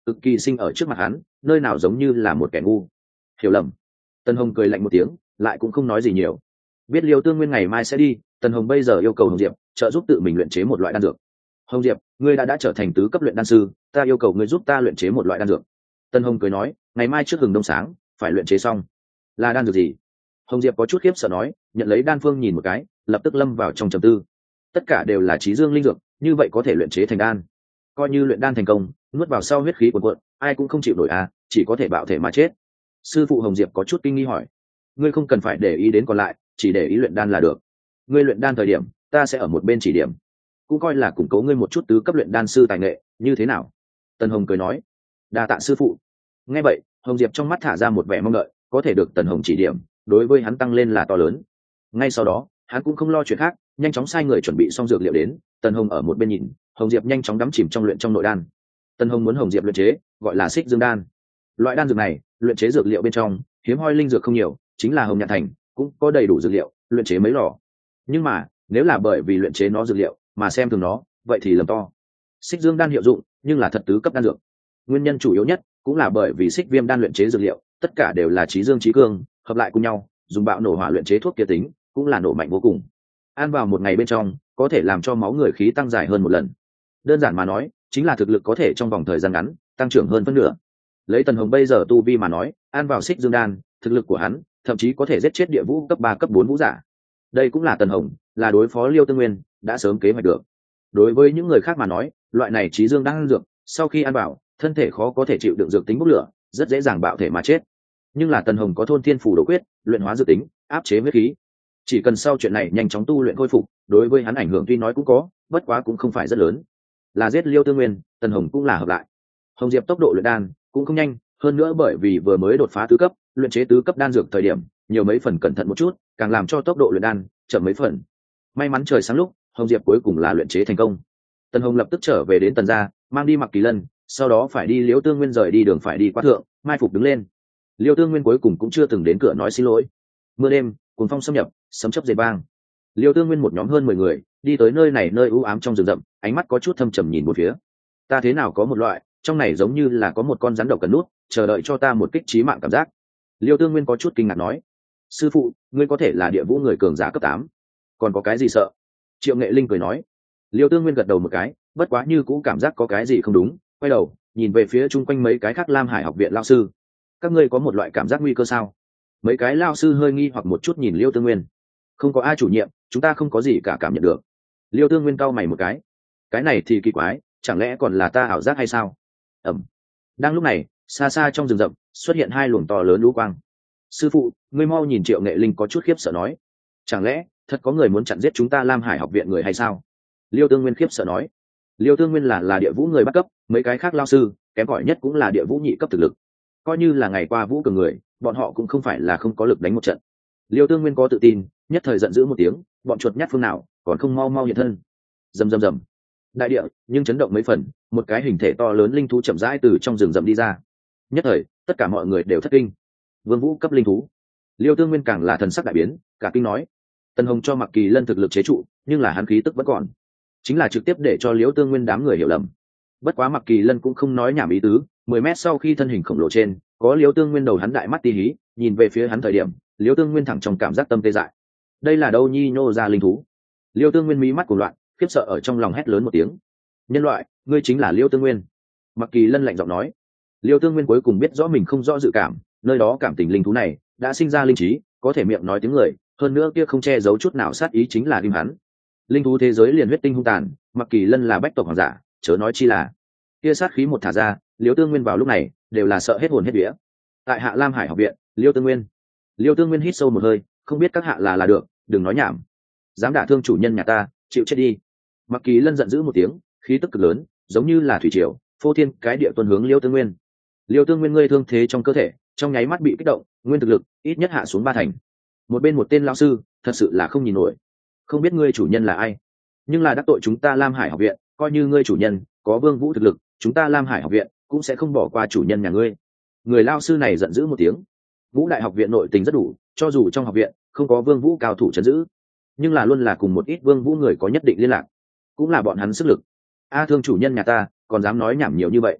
cực kỳ sinh ở trước mặt hắn, nơi nào giống như là một kẻ ngu. Hiểu lầm. Tân Hồng cười lạnh một tiếng, lại cũng không nói gì nhiều. Biết Liêu Tương Nguyên ngày mai sẽ đi, Tân Hồng bây giờ yêu cầu Hồng Diệp trợ giúp tự mình luyện chế một loại đan dược. Hồng Diệp, ngươi đã đã trở thành tứ cấp luyện đan sư, ta yêu cầu ngươi giúp ta luyện chế một loại đan dược. Tân Hồng cười nói, ngày mai trước hừng đông sáng phải luyện chế xong. Là đan dược gì? Hồng Diệp có chút khiếp sợ nói, nhận lấy đan phương nhìn một cái, lập tức lâm vào trong trầm tư. Tất cả đều là trí dương linh dược, như vậy có thể luyện chế thành đan. Coi như luyện đan thành công, nuốt vào sau huyết khí cuồn cuộn, ai cũng không chịu nổi à, chỉ có thể bạo thể mà chết. Sư phụ Hồng Diệp có chút kinh nghi hỏi, ngươi không cần phải để ý đến còn lại, chỉ để ý luyện đan là được. Ngươi luyện đan thời điểm, ta sẽ ở một bên chỉ điểm, cũng coi là củng cố ngươi một chút tứ cấp luyện đan sư tài nghệ, như thế nào? Tần Hồng cười nói, đa tạ sư phụ. Nghe vậy, Hồng Diệp trong mắt thả ra một vẻ mong đợi, có thể được Tần Hồng chỉ điểm, đối với hắn tăng lên là to lớn. Ngay sau đó, hắn cũng không lo chuyện khác, nhanh chóng sai người chuẩn bị xong dược liệu đến. Tần Hồng ở một bên nhìn, Hồng Diệp nhanh chóng đắm chìm trong luyện trong nội đan. Tần Hồng muốn Hồng Diệp luyện chế, gọi là xích dương đan. Loại đan dược này, luyện chế dược liệu bên trong hiếm hoi linh dược không nhiều, chính là Hồng Nhạn Thành cũng có đầy đủ dược liệu, luyện chế mấy lò. Nhưng mà, nếu là bởi vì luyện chế nó dược liệu mà xem thường nó, vậy thì lầm to. Xích dương đan hiệu dụng, nhưng là thật tứ cấp đan dược. Nguyên nhân chủ yếu nhất cũng là bởi vì xích viêm đan luyện chế dược liệu, tất cả đều là trí dương trí cương, hợp lại cùng nhau, dùng bạo nổ hỏa luyện chế thuốc kia tính, cũng là nổ mạnh vô cùng. Ăn vào một ngày bên trong, có thể làm cho máu người khí tăng dài hơn một lần. Đơn giản mà nói, chính là thực lực có thể trong vòng thời gian ngắn tăng trưởng hơn phân nửa. Lấy Tần Hồng bây giờ tu vi mà nói, ăn vào xích dương đan, thực lực của hắn thậm chí có thể giết chết địa vũ cấp ba cấp bốn vũ giả. Đây cũng là Tần Hồng là đối phó Liêu Tương Nguyên đã sớm kế hoạch được. Đối với những người khác mà nói, loại này trí dương đang ăn dược, sau khi ăn vào, thân thể khó có thể chịu đựng dược tính bốc lửa, rất dễ dàng bạo thể mà chết. Nhưng là Tần Hồng có thôn thiên phủ đồ quyết, luyện hóa dược tính, áp chế huyết khí. Chỉ cần sau chuyện này nhanh chóng tu luyện khôi phục, đối với hắn ảnh hưởng tuy nói cũng có, bất quá cũng không phải rất lớn. Là giết Liêu Tương Nguyên, Tần Hồng cũng là hợp lại. Hồng Diệp tốc độ luyện đan cũng không nhanh, hơn nữa bởi vì vừa mới đột phá tứ cấp, luyện chế tứ cấp đan dược thời điểm nhiều mấy phần cẩn thận một chút, càng làm cho tốc độ luyện đan chậm mấy phần. May mắn trời sáng lúc, Hồng Diệp cuối cùng là luyện chế thành công. Tần Hồng lập tức trở về đến Tần gia, mang đi Mặc Kỳ Lân, sau đó phải đi Liễu Tương Nguyên rời đi đường phải đi qua thượng, mai phục đứng lên. Liễu Tương Nguyên cuối cùng cũng chưa từng đến cửa nói xin lỗi. Mưa đêm, cuồng phong xâm nhập, sấm chớp dày vang. Liễu Tương Nguyên một nhóm hơn mười người đi tới nơi này nơi u ám trong rừng rậm, ánh mắt có chút thâm trầm nhìn một phía. Ta thế nào có một loại, trong này giống như là có một con rắn độc cần nút, chờ đợi cho ta một kích chí mạng cảm giác. Liêu Tương Nguyên có chút kinh ngạc nói, sư phụ, ngươi có thể là địa vũ người cường giả cấp tám, còn có cái gì sợ? Triệu Nghệ Linh cười nói. Liêu Tương Nguyên gật đầu một cái, bất quá như cũ cảm giác có cái gì không đúng, quay đầu nhìn về phía chung quanh mấy cái khác Lam Hải học viện lao sư. Các ngươi có một loại cảm giác nguy cơ sao? Mấy cái lao sư hơi nghi hoặc một chút nhìn Liêu Tương Nguyên. Không có ai chủ nhiệm, chúng ta không có gì cả cảm nhận được. Liêu Tương Nguyên cau mày một cái. Cái này thì kỳ quái, chẳng lẽ còn là ta ảo giác hay sao? Ẩm. Đang lúc này, xa xa trong rừng rậm xuất hiện hai luồng to lớn lũ quang. Sư phụ, ngươi mau nhìn. Triệu Nghệ Linh có chút khiếp sợ nói, chẳng lẽ thật có người muốn chặn giết chúng ta Lam Hải học viện người hay sao? Liêu Tương Nguyên khiếp sợ nói. Liêu Tương Nguyên là là địa vũ người bắt cấp, mấy cái khác lao sư kém cỏi nhất cũng là địa vũ nhị cấp thực lực, coi như là ngày qua vũ cường người, bọn họ cũng không phải là không có lực đánh một trận. Liêu Tương Nguyên có tự tin, nhất thời giận dữ một tiếng, bọn chuột nhát phương nào còn không mau mau hiện thân. Rầm rầm rầm. Đại địa nhưng chấn động mấy phần, một cái hình thể to lớn linh thú chậm rãi từ trong rừng rậm đi ra. Nhất thời tất cả mọi người đều thất kinh. Vương vũ cấp linh thú. Liêu Tương Nguyên càng là thần sắc đại biến, cả kinh nói, Tần Hồng cho Mặc Kỳ Lân thực lực chế trụ, nhưng là hắn khí tức vẫn còn, chính là trực tiếp để cho Liêu Tương Nguyên đám người hiểu lầm. Bất quá Mặc Kỳ Lân cũng không nói nhảm ý tứ, mười mét sau khi thân hình khổng lồ trên có Liêu Tương Nguyên đầu hắn đại mắt tí hí, nhìn về phía hắn thời điểm, Liêu Tương Nguyên thẳng trong cảm giác tâm tê dại. Đây là đâu nhi nhô ra linh thú? Liêu Tương Nguyên mí mắt cuồng loạn, khiếp sợ ở trong lòng hét lớn một tiếng, nhân loại, ngươi chính là Liêu Tương Nguyên. Mặc Kỳ Lân lạnh giọng nói. Liêu Tương Nguyên cuối cùng biết rõ mình không rõ dự cảm, nơi đó cảm tình linh thú này đã sinh ra linh trí, có thể miệng nói tiếng người, hơn nữa kia không che giấu chút nào sát ý chính là kim hắn. Linh thú thế giới liền huyết tinh hung tàn, Mặc Kỳ Lân là bách tộc hoàng giả, chớ nói chi là kia sát khí một thả ra, Liêu Tương Nguyên vào lúc này đều là sợ hết hồn hết vía. Tại Hạ Lam Hải học viện, Liêu Tương Nguyên. Liêu Tương Nguyên hít sâu một hơi, không biết các hạ là là được, đừng nói nhảm, dám đả thương chủ nhân nhà ta, chịu chết đi. Mặc Kỳ Lân giận dữ một tiếng, khí tức cực lớn, giống như là thủy triều, phô thiên cái địa tuần hướng Liêu Tương Nguyên. Liêu Tương Nguyên ngươi thương thế trong cơ thể, trong nháy mắt bị kích động, nguyên thực lực ít nhất hạ xuống ba thành. Một bên một tên lão sư, thật sự là không nhìn nổi. Không biết ngươi chủ nhân là ai, nhưng là đắc tội chúng ta Lam Hải học viện, coi như ngươi chủ nhân có Vương Vũ thực lực, chúng ta Lam Hải học viện cũng sẽ không bỏ qua chủ nhân nhà ngươi. Người lão sư này giận dữ một tiếng. Vũ Đại học viện nội tình rất đủ, cho dù trong học viện không có Vương Vũ cao thủ trấn giữ, nhưng là luôn là cùng một ít Vương Vũ người có nhất định liên lạc, cũng là bọn hắn sức lực. A thương chủ nhân nhà ta, còn dám nói nhảm nhiều như vậy.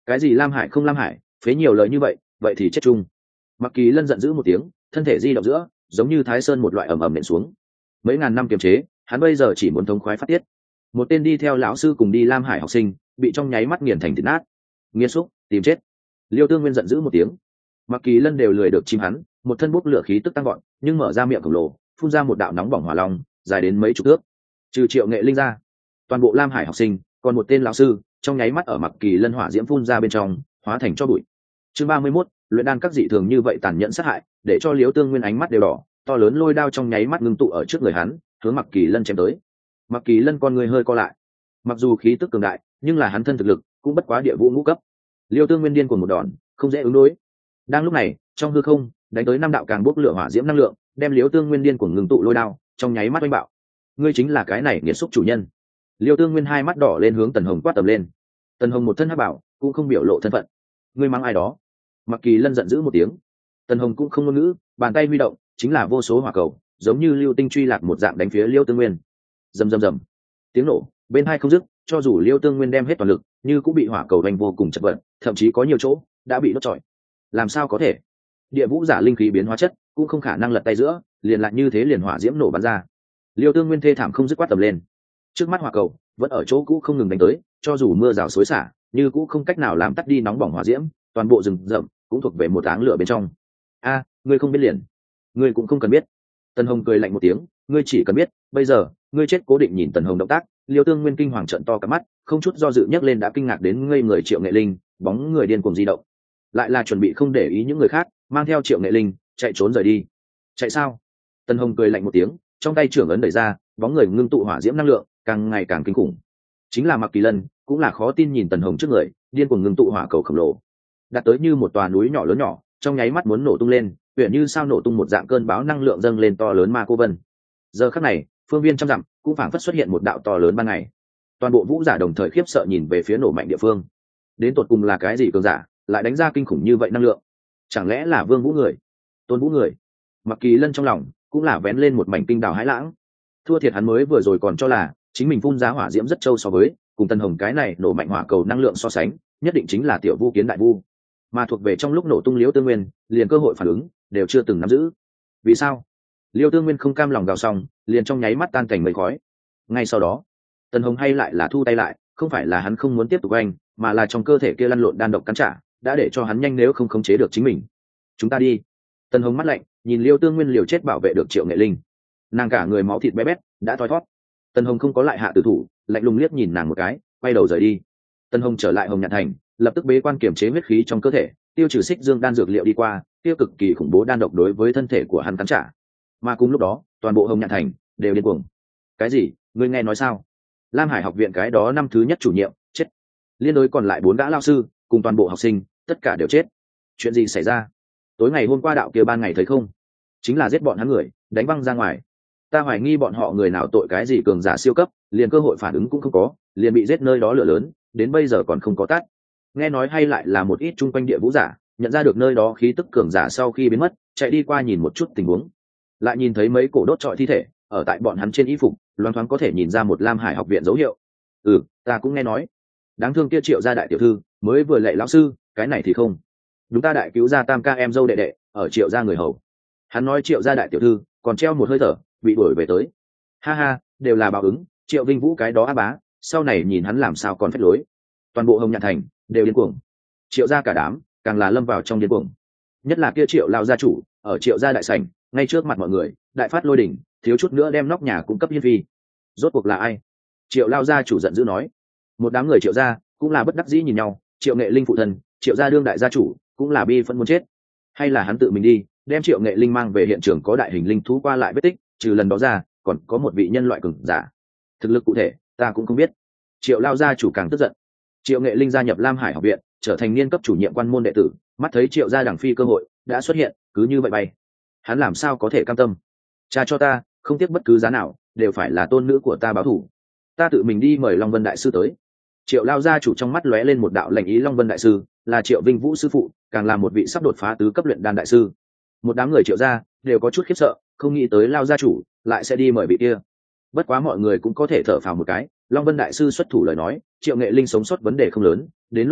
Cái gì Lam Hải không Lam Hải, phế nhiều lời như vậy vậy thì chết chung. Mặc Kỳ Lân giận dữ một tiếng, thân thể di động giữa giống như thái sơn một loại ầm ầm nện xuống. Mấy ngàn năm kiềm chế, hắn bây giờ chỉ muốn thống khoái phát tiết. Một tên đi theo lão sư cùng đi Lam Hải học sinh bị trong nháy mắt nghiền thành thịt nát. Nghiệt xúc, tìm chết. Liêu Tương Nguyên giận dữ một tiếng. Mặc Kỳ Lân đều lười được chim hắn, một thân bốc lửa khí tức tăng gọn, nhưng mở ra miệng khổng lồ, phun ra một đạo nóng bỏng hỏa long, dài đến mấy chục thước. Trừ Triệu Nghệ Linh ra, toàn bộ Lam Hải học sinh, còn một tên lão sư, trong nháy mắt ở Mặc Kỳ Lân hỏa diễm phun ra bên trong, hóa thành cho bụi. Chương ba mươi mốt, luyện đan các dị thường như vậy tàn nhẫn sát hại, để cho Liêu Tương Nguyên ánh mắt đều đỏ, to lớn lôi đao trong nháy mắt ngưng tụ ở trước người hắn, hướng Mặc Kỳ Lân chém tới. Mặc Kỳ Lân con người hơi co lại. Mặc dù khí tức cường đại, nhưng là hắn thân thực lực cũng bất quá địa vũ ngũ cấp. Liêu Tương Nguyên điên cuồng một đòn, không dễ ứng đối. Đang lúc này, trong hư không, đánh tới năm đạo càng bốc lửa hỏa diễm năng lượng, đem Liêu Tương Nguyên điên cuồng ngưng tụ lôi đao, trong nháy mắt oanh bạo. Ngươi chính là cái này nghiệt xúc chủ nhân. Liêu Tương Nguyên hai mắt đỏ lên hướng Tần Hồng quát tầm lên. Tần Hồng một thân hắc bảo, cũng không biểu lộ thân phận. Ngươi mắng ai đó? Mặc Kỳ Lân giận dữ một tiếng. Tần Hồng cũng không ngôn ngữ, bàn tay huy động, chính là vô số hỏa cầu, giống như lưu tinh truy lạc một dạng đánh phía Liêu Tương Nguyên. Rầm rầm rầm. Tiếng nổ, bên hai không dứt, cho dù Liêu Tương Nguyên đem hết toàn lực, như cũng bị hỏa cầu đánh vô cùng chật vật, thậm chí có nhiều chỗ đã bị đốt trọi. Làm sao có thể? Địa vũ giả linh khí biến hóa chất, cũng không khả năng lật tay giữa, liền lại như thế liền hỏa diễm nổ bắn ra. Liêu Tương Nguyên thê thảm không dứt quát tầm lên. Trước mắt hỏa cầu vẫn ở chỗ cũ không ngừng đánh tới, cho dù mưa rào xối xả, như cũ không cách nào làm tắt đi nóng bỏng hỏa diễm, toàn bộ rừng rậm cũng thuộc về một áng lửa bên trong. A, ngươi không biết liền, ngươi cũng không cần biết. Tần Hồng cười lạnh một tiếng, ngươi chỉ cần biết, bây giờ, ngươi chết. Cố Định nhìn Tần Hồng động tác, Liêu Tương Nguyên kinh hoàng trợn to cả mắt, không chút do dự nhấc lên đã kinh ngạc đến ngây người Triệu Nghệ Linh, bóng người điên cuồng di động, lại là chuẩn bị không để ý những người khác, mang theo Triệu Nghệ Linh chạy trốn rời đi. Chạy sao? Tần Hồng cười lạnh một tiếng, trong tay trưởng ấn đẩy ra, bóng người ngưng tụ hỏa diễm năng lượng, càng ngày càng kinh khủng. Chính là Mặc Kỳ Lân, cũng là khó tin nhìn Tần Hồng trước người, điên cuồng ngưng tụ hỏa cầu khổng lồ, đạt tới như một tòa núi nhỏ lớn nhỏ, trong nháy mắt muốn nổ tung lên, uyển như sao nổ tung một dạng cơn bão năng lượng dâng lên to lớn ma cô vân. Giờ khắc này, phương viên trăm dặm cũng phảng phất xuất hiện một đạo to lớn ban ngày. Toàn bộ vũ giả đồng thời khiếp sợ nhìn về phía nổ mạnh địa phương. Đến tột cùng là cái gì cường giả, lại đánh ra kinh khủng như vậy năng lượng? Chẳng lẽ là Vương Vũ người, Tôn Vũ người? Mặc Kỳ Lân trong lòng cũng là vén lên một mảnh kinh đào hãi lãng. Thua thiệt hắn mới vừa rồi còn cho là chính mình phun ra hỏa diễm rất trâu so với cùng Tần Hồng cái này nổ mạnh hỏa cầu năng lượng so sánh, nhất định chính là tiểu vu kiến đại vu, mà thuộc về trong lúc nổ tung Liêu Tương Nguyên, liền cơ hội phản ứng đều chưa từng nắm giữ. Vì sao? Liêu Tương Nguyên không cam lòng gào xong, liền trong nháy mắt tan cảnh mây khói. Ngay sau đó, Tần Hồng hay lại là thu tay lại, không phải là hắn không muốn tiếp tục anh, mà là trong cơ thể kia lăn lộn đan độc cắn trả, đã để cho hắn nhanh nếu không khống chế được chính mình. Chúng ta đi. Tần Hồng mắt lạnh, nhìn Liêu Tương Nguyên liều chết bảo vệ được Triệu Nghệ Linh, nàng cả người máu thịt bé bét, đã thoi thoát. Tần Hồng không có lại hạ tử thủ, lạnh lùng liếc nhìn nàng một cái, quay đầu rời đi. Tần Hồng trở lại Hồng Nhạn Thành, lập tức bế quan kiểm chế huyết khí trong cơ thể, tiêu trừ xích dương đan dược liệu đi qua, tiêu cực kỳ khủng bố đan độc đối với thân thể của hắn cắn trả. Mà cùng lúc đó, toàn bộ Hồng Nhạn Thành đều điên cuồng. Cái gì? Ngươi nghe nói sao? Lam Hải học viện cái đó năm thứ nhất chủ nhiệm chết, liên đối còn lại bốn gã lao sư cùng toàn bộ học sinh tất cả đều chết. Chuyện gì xảy ra? Tối ngày hôm qua đạo kia ban ngày thấy không? Chính là giết bọn hắn người, đánh văng ra ngoài. Ta hoài nghi bọn họ người nào tội cái gì cường giả siêu cấp, liền cơ hội phản ứng cũng không có, liền bị giết nơi đó lửa lớn, đến bây giờ còn không có tắt. Nghe nói hay lại là một ít chung quanh địa vũ giả nhận ra được nơi đó khí tức cường giả sau khi biến mất, chạy đi qua nhìn một chút tình huống, lại nhìn thấy mấy cổ đốt trọi thi thể ở tại bọn hắn trên y phục, loáng thoáng có thể nhìn ra một Lam Hải học viện dấu hiệu. Ừ, ta cũng nghe nói. Đáng thương kia Triệu gia đại tiểu thư mới vừa lệ lão sư, cái này thì không đúng, ta đại cứu gia tam ca em dâu đệ đệ ở Triệu gia người hầu. Hắn nói Triệu gia đại tiểu thư còn treo một hơi thở, bị đuổi về tới. Ha ha, đều là báo ứng. Triệu Vinh Vũ cái đó á bá, sau này nhìn hắn làm sao còn phép lối. Toàn bộ Hồng Nhạn Thành đều điên cuồng, Triệu gia cả đám càng là lâm vào trong điên cuồng. Nhất là kia Triệu lão gia chủ ở Triệu gia đại sảnh, ngay trước mặt mọi người đại phát lôi đỉnh, thiếu chút nữa đem nóc nhà cung cấp hiên phi. Rốt cuộc là ai? Triệu lão gia chủ giận dữ nói. Một đám người Triệu gia cũng là bất đắc dĩ nhìn nhau. Triệu Nghệ Linh phụ thân, Triệu gia đương đại gia chủ cũng là bi phẫn muốn chết. Hay là hắn tự mình đi đem Triệu Nghệ Linh mang về hiện trường có đại hình linh thú qua lại vết tích, trừ lần đó ra còn có một vị nhân loại cường giả. Thực lực cụ thể ta cũng không biết. Triệu lão gia chủ càng tức giận. Triệu Nghệ Linh gia nhập Lam Hải học viện, trở thành niên cấp chủ nhiệm quan môn đệ tử, mắt thấy Triệu gia đẳng phi cơ hội đã xuất hiện, cứ như vậy bay, hắn làm sao có thể cam tâm? Cha cho ta, không tiếc bất cứ giá nào, đều phải là tôn nữ của ta báo thù. Ta tự mình đi mời Long Vân đại sư tới. Triệu lao gia chủ trong mắt lóe lên một đạo lạnh ý. Long Vân đại sư là Triệu Vinh Vũ sư phụ, càng là một vị sắp đột phá tứ cấp luyện đan đại sư. Một đám người Triệu gia đều có chút khiếp sợ, không nghĩ tới lao gia chủ lại sẽ đi mời vị kia. Bất quá mọi người cũng có thể thở phào một cái, Long Vân đại sư xuất thủ lời nói, Triệu Nghệ Linh sống sót vấn đề không lớn, đến lúc đó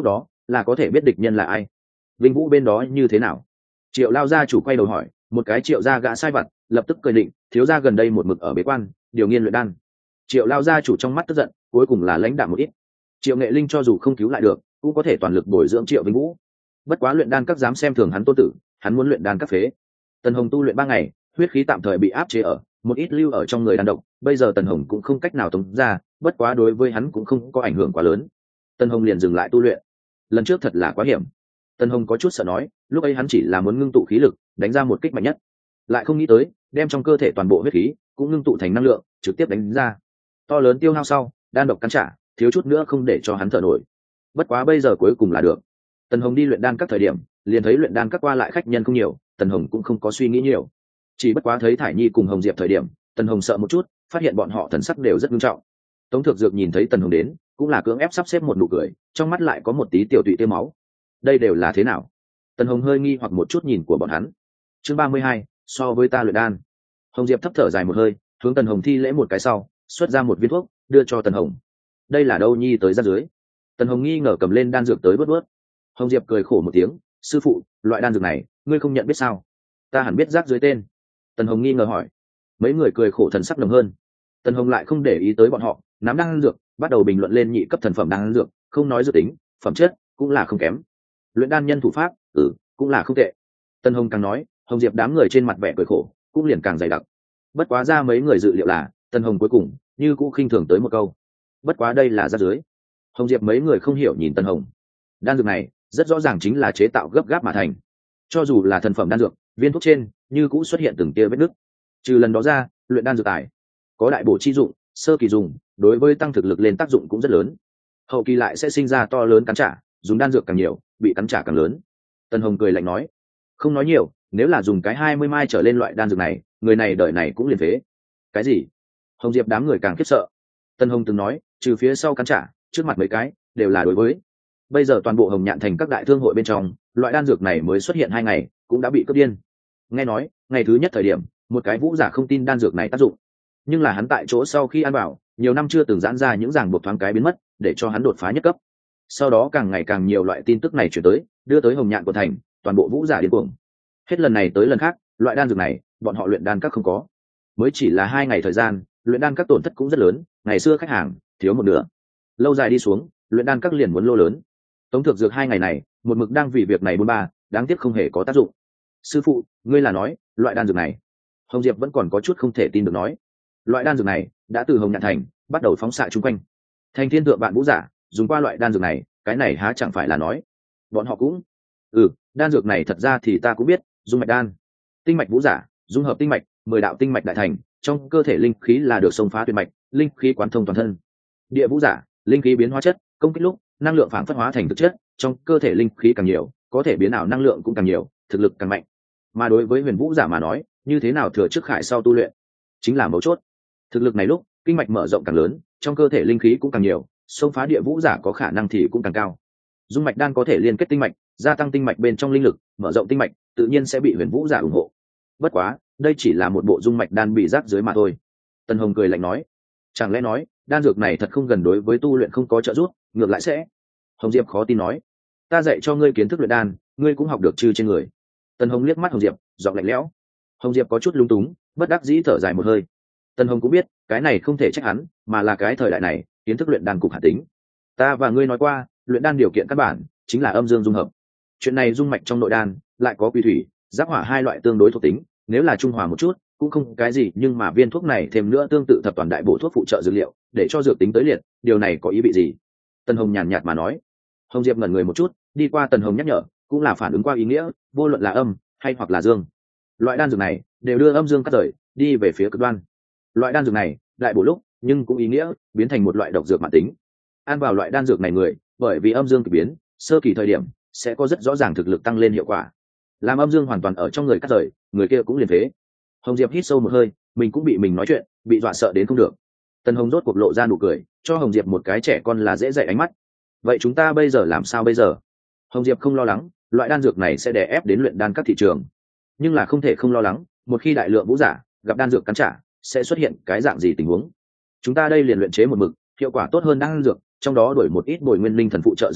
là có thể biết địch nhân là ai. Vinh Vũ bên đó như thế nào? Triệu lao gia chủ quay đầu hỏi. Một cái Triệu gia gã sai vặt lập tức cười định, thiếu gia gần đây một mực ở bế quan điều nghiên luyện đan. Triệu lao gia chủ trong mắt tức giận, cuối cùng là lãnh đạm một ít. Triệu Nghệ Linh cho dù không cứu lại được, cũng có thể toàn lực bồi dưỡng Triệu Vinh Vũ. Bất quá luyện đan các dám xem thường hắn tôn tử, hắn muốn luyện đan các phế. Tần Hồng tu luyện ba ngày, huyết khí tạm thời bị áp chế ở một ít lưu ở trong người đan độc, bây giờ Tần Hồng cũng không cách nào tống ra, bất quá đối với hắn cũng không có ảnh hưởng quá lớn. Tần Hồng liền dừng lại tu luyện. Lần trước thật là quá hiểm. Tần Hồng có chút sợ nói, lúc ấy hắn chỉ là muốn ngưng tụ khí lực, đánh ra một kích mạnh nhất, lại không nghĩ tới đem trong cơ thể toàn bộ huyết khí cũng ngưng tụ thành năng lượng, trực tiếp đánh ra. To lớn tiêu hao sau, đan độc cắn trả, thiếu chút nữa không để cho hắn thở nổi. Bất quá bây giờ cuối cùng là được. Tần Hồng đi luyện đan các thời điểm, liền thấy luyện đan các qua lại khách nhân không nhiều, Tần Hồng cũng không có suy nghĩ nhiều. Chỉ bất quá thấy Thải Nhi cùng Hồng Diệp thời điểm, Tần Hồng sợ một chút, phát hiện bọn họ thần sắc đều rất nghiêm trọng. Tống Thược Dược nhìn thấy Tần Hồng đến, cũng là cưỡng ép sắp xếp một nụ cười, trong mắt lại có một tí tiểu tụy tiêu máu. Đây đều là thế nào? Tần Hồng hơi nghi hoặc một chút nhìn của bọn hắn. Chương ba mươi hai, so với ta luyện đan. Hồng Diệp thấp thở dài một hơi, hướng Tần Hồng thi lễ một cái sau, xuất ra một viên thuốc, đưa cho Tần Hồng. Đây là đâu nhi tới ra dưới? Tần Hồng nghi ngờ cầm lên đan dược tới bớt bớt. Hồng Diệp cười khổ một tiếng, sư phụ, loại đan dược này ngươi không nhận biết sao? Ta hẳn biết rác dưới tên. Tần Hồng nghi ngờ hỏi. Mấy người cười khổ thần sắc nồng hơn. Tần Hồng lại không để ý tới bọn họ, nắm đan dược bắt đầu bình luận lên nhị cấp thần phẩm đan dược, không nói dự tính, phẩm chất cũng là không kém. Luyện đan nhân thủ pháp, ừ, cũng là không tệ. Tần Hồng càng nói, Hồng Diệp đám người trên mặt vẻ cười khổ cũng liền càng dày đặc. Bất quá ra mấy người dự liệu là Tần Hồng cuối cùng như cũng khinh thường tới một câu, bất quá đây là ra dưới. Hồng Diệp mấy người không hiểu nhìn Tần Hồng. Đan dược này rất rõ ràng chính là chế tạo gấp gáp mà thành, cho dù là thần phẩm đan dược, viên thuốc trên như cũng xuất hiện từng tia vết nứt. Trừ lần đó ra, luyện đan dược tài có đại bổ chi dụng, sơ kỳ dùng đối với tăng thực lực lên tác dụng cũng rất lớn, hậu kỳ lại sẽ sinh ra to lớn cắn trả, dùng đan dược càng nhiều bị cắn trả càng lớn. Tần Hồng cười lạnh nói, không nói nhiều, nếu là dùng cái hai mươi mai trở lên loại đan dược này, người này đời này cũng liền phế. Cái gì? Hồng Diệp đám người càng khiếp sợ. Tần Hồng từng nói, trừ phía sau cắn trả, trước mặt mấy cái đều là đối với. Bây giờ toàn bộ Hồng Nhạn thành các đại thương hội bên trong, loại đan dược này mới xuất hiện hai ngày, cũng đã bị cướp điên. Nghe nói, ngày thứ nhất thời điểm, một cái vũ giả không tin đan dược này tác dụng, nhưng là hắn tại chỗ sau khi ăn vào, nhiều năm chưa từng giãn ra những ràng buộc thoáng cái biến mất, để cho hắn đột phá nhất cấp. Sau đó càng ngày càng nhiều loại tin tức này chuyển tới, đưa tới Hồng Nhạn của thành, toàn bộ vũ giả điên cuồng. Hết lần này tới lần khác, loại đan dược này, bọn họ luyện đan các không có. Mới chỉ là hai ngày thời gian, luyện đan các tổn thất cũng rất lớn, ngày xưa khách hàng thiếu một nửa. Lâu dài đi xuống, luyện đan các liền muốn lô lớn. Tống Thược Dược hai ngày này, một mực đang vì việc này buôn ba, đáng tiếc không hề có tác dụng. Sư phụ, ngươi là nói, loại đan dược này? Hồng Diệp vẫn còn có chút không thể tin được nói. Loại đan dược này đã từ Hồng Nhạn thành bắt đầu phóng xạ chung quanh. Thành thiên thượng vạn vũ giả dùng qua loại đan dược này, cái này há chẳng phải là nói bọn họ cũng ừ đan dược này thật ra thì ta cũng biết, dung mạch đan. Tinh mạch vũ giả dung hợp tinh mạch, mười đạo tinh mạch đại thành, trong cơ thể linh khí là được xông phá tuyệt mạch, linh khí quán thông toàn thân. Địa vũ giả linh khí biến hóa chất, công kích lúc năng lượng phản phất hóa thành thực chất, trong cơ thể linh khí càng nhiều, có thể biến ảo năng lượng cũng càng nhiều, thực lực càng mạnh. Mà đối với huyền vũ giả mà nói, như thế nào thừa trước khải sau tu luyện chính là mấu chốt. Thực lực này lúc kinh mạch mở rộng càng lớn, trong cơ thể linh khí cũng càng nhiều, xông phá địa vũ giả có khả năng thì cũng càng cao. Dung mạch đan có thể liên kết tinh mạch, gia tăng tinh mạch bên trong linh lực, mở rộng tinh mạch, tự nhiên sẽ bị huyền vũ giả ủng hộ. Bất quá, đây chỉ là một bộ dung mạch đan bị rác dưới mà thôi. Tần Hồng cười lạnh nói, chẳng lẽ nói đan dược này thật không gần đối với tu luyện không có trợ giúp, ngược lại sẽ? Hồng Diệp khó tin nói, ta dạy cho ngươi kiến thức luyện đan, ngươi cũng học được chư trên người. Tần Hồng liếc mắt Hồng Diệp, giọng lạnh lẽo. Hồng Diệp có chút lung túng, bất đắc dĩ thở dài một hơi. Tần Hồng cũng biết, cái này không thể trách hắn, mà là cái thời đại này, kiến thức luyện đan cục hạ tính. Ta và ngươi nói qua, luyện đan điều kiện căn bản chính là âm dương dung hợp. Chuyện này dung mạch trong nội đan lại có quy thủy, giáp hỏa hai loại tương đối thuộc tính, nếu là trung hòa một chút cũng không cái gì, nhưng mà viên thuốc này thêm nữa tương tự thập toàn đại bổ thuốc phụ trợ dược liệu, để cho dược tính tới liệt, điều này có ý vị gì? Tần Hồng nhàn nhạt mà nói. Hồng Diệp ngẩn người một chút, đi qua Tần Hồng nhắc nhở, cũng là phản ứng qua ý nghĩa, vô luận là âm hay hoặc là dương, loại đan dược này đều đưa âm dương cắt rời, đi về phía cực đoan. Loại đan dược này đại bổ lúc, nhưng cũng ý nghĩa biến thành một loại độc dược mãn tính. Ăn vào loại đan dược này người, bởi vì âm dương kỳ biến, sơ kỳ thời điểm sẽ có rất rõ ràng thực lực tăng lên hiệu quả. Làm âm dương hoàn toàn ở trong người cắt rời, người kia cũng liền phế. Hồng Diệp hít sâu một hơi, mình cũng bị mình nói chuyện bị dọa sợ đến không được. Tần Hồng rốt cuộc lộ ra nụ cười, cho Hồng Diệp một cái trẻ con là dễ dạy ánh mắt. Vậy chúng ta bây giờ làm sao bây giờ? Hồng Diệp không lo lắng, loại đan dược này sẽ đè ép đến luyện đan các thị trường, nhưng là không thể không lo lắng, một khi đại lượng vũ giả gặp đan dược cắn trả, sẽ xuất hiện cái dạng gì tình huống. Chúng ta đây liền luyện chế một mực hiệu quả tốt hơn đan dược, trong đó đổi một ít bồi nguyên linh thần phụ trợ dược liệu,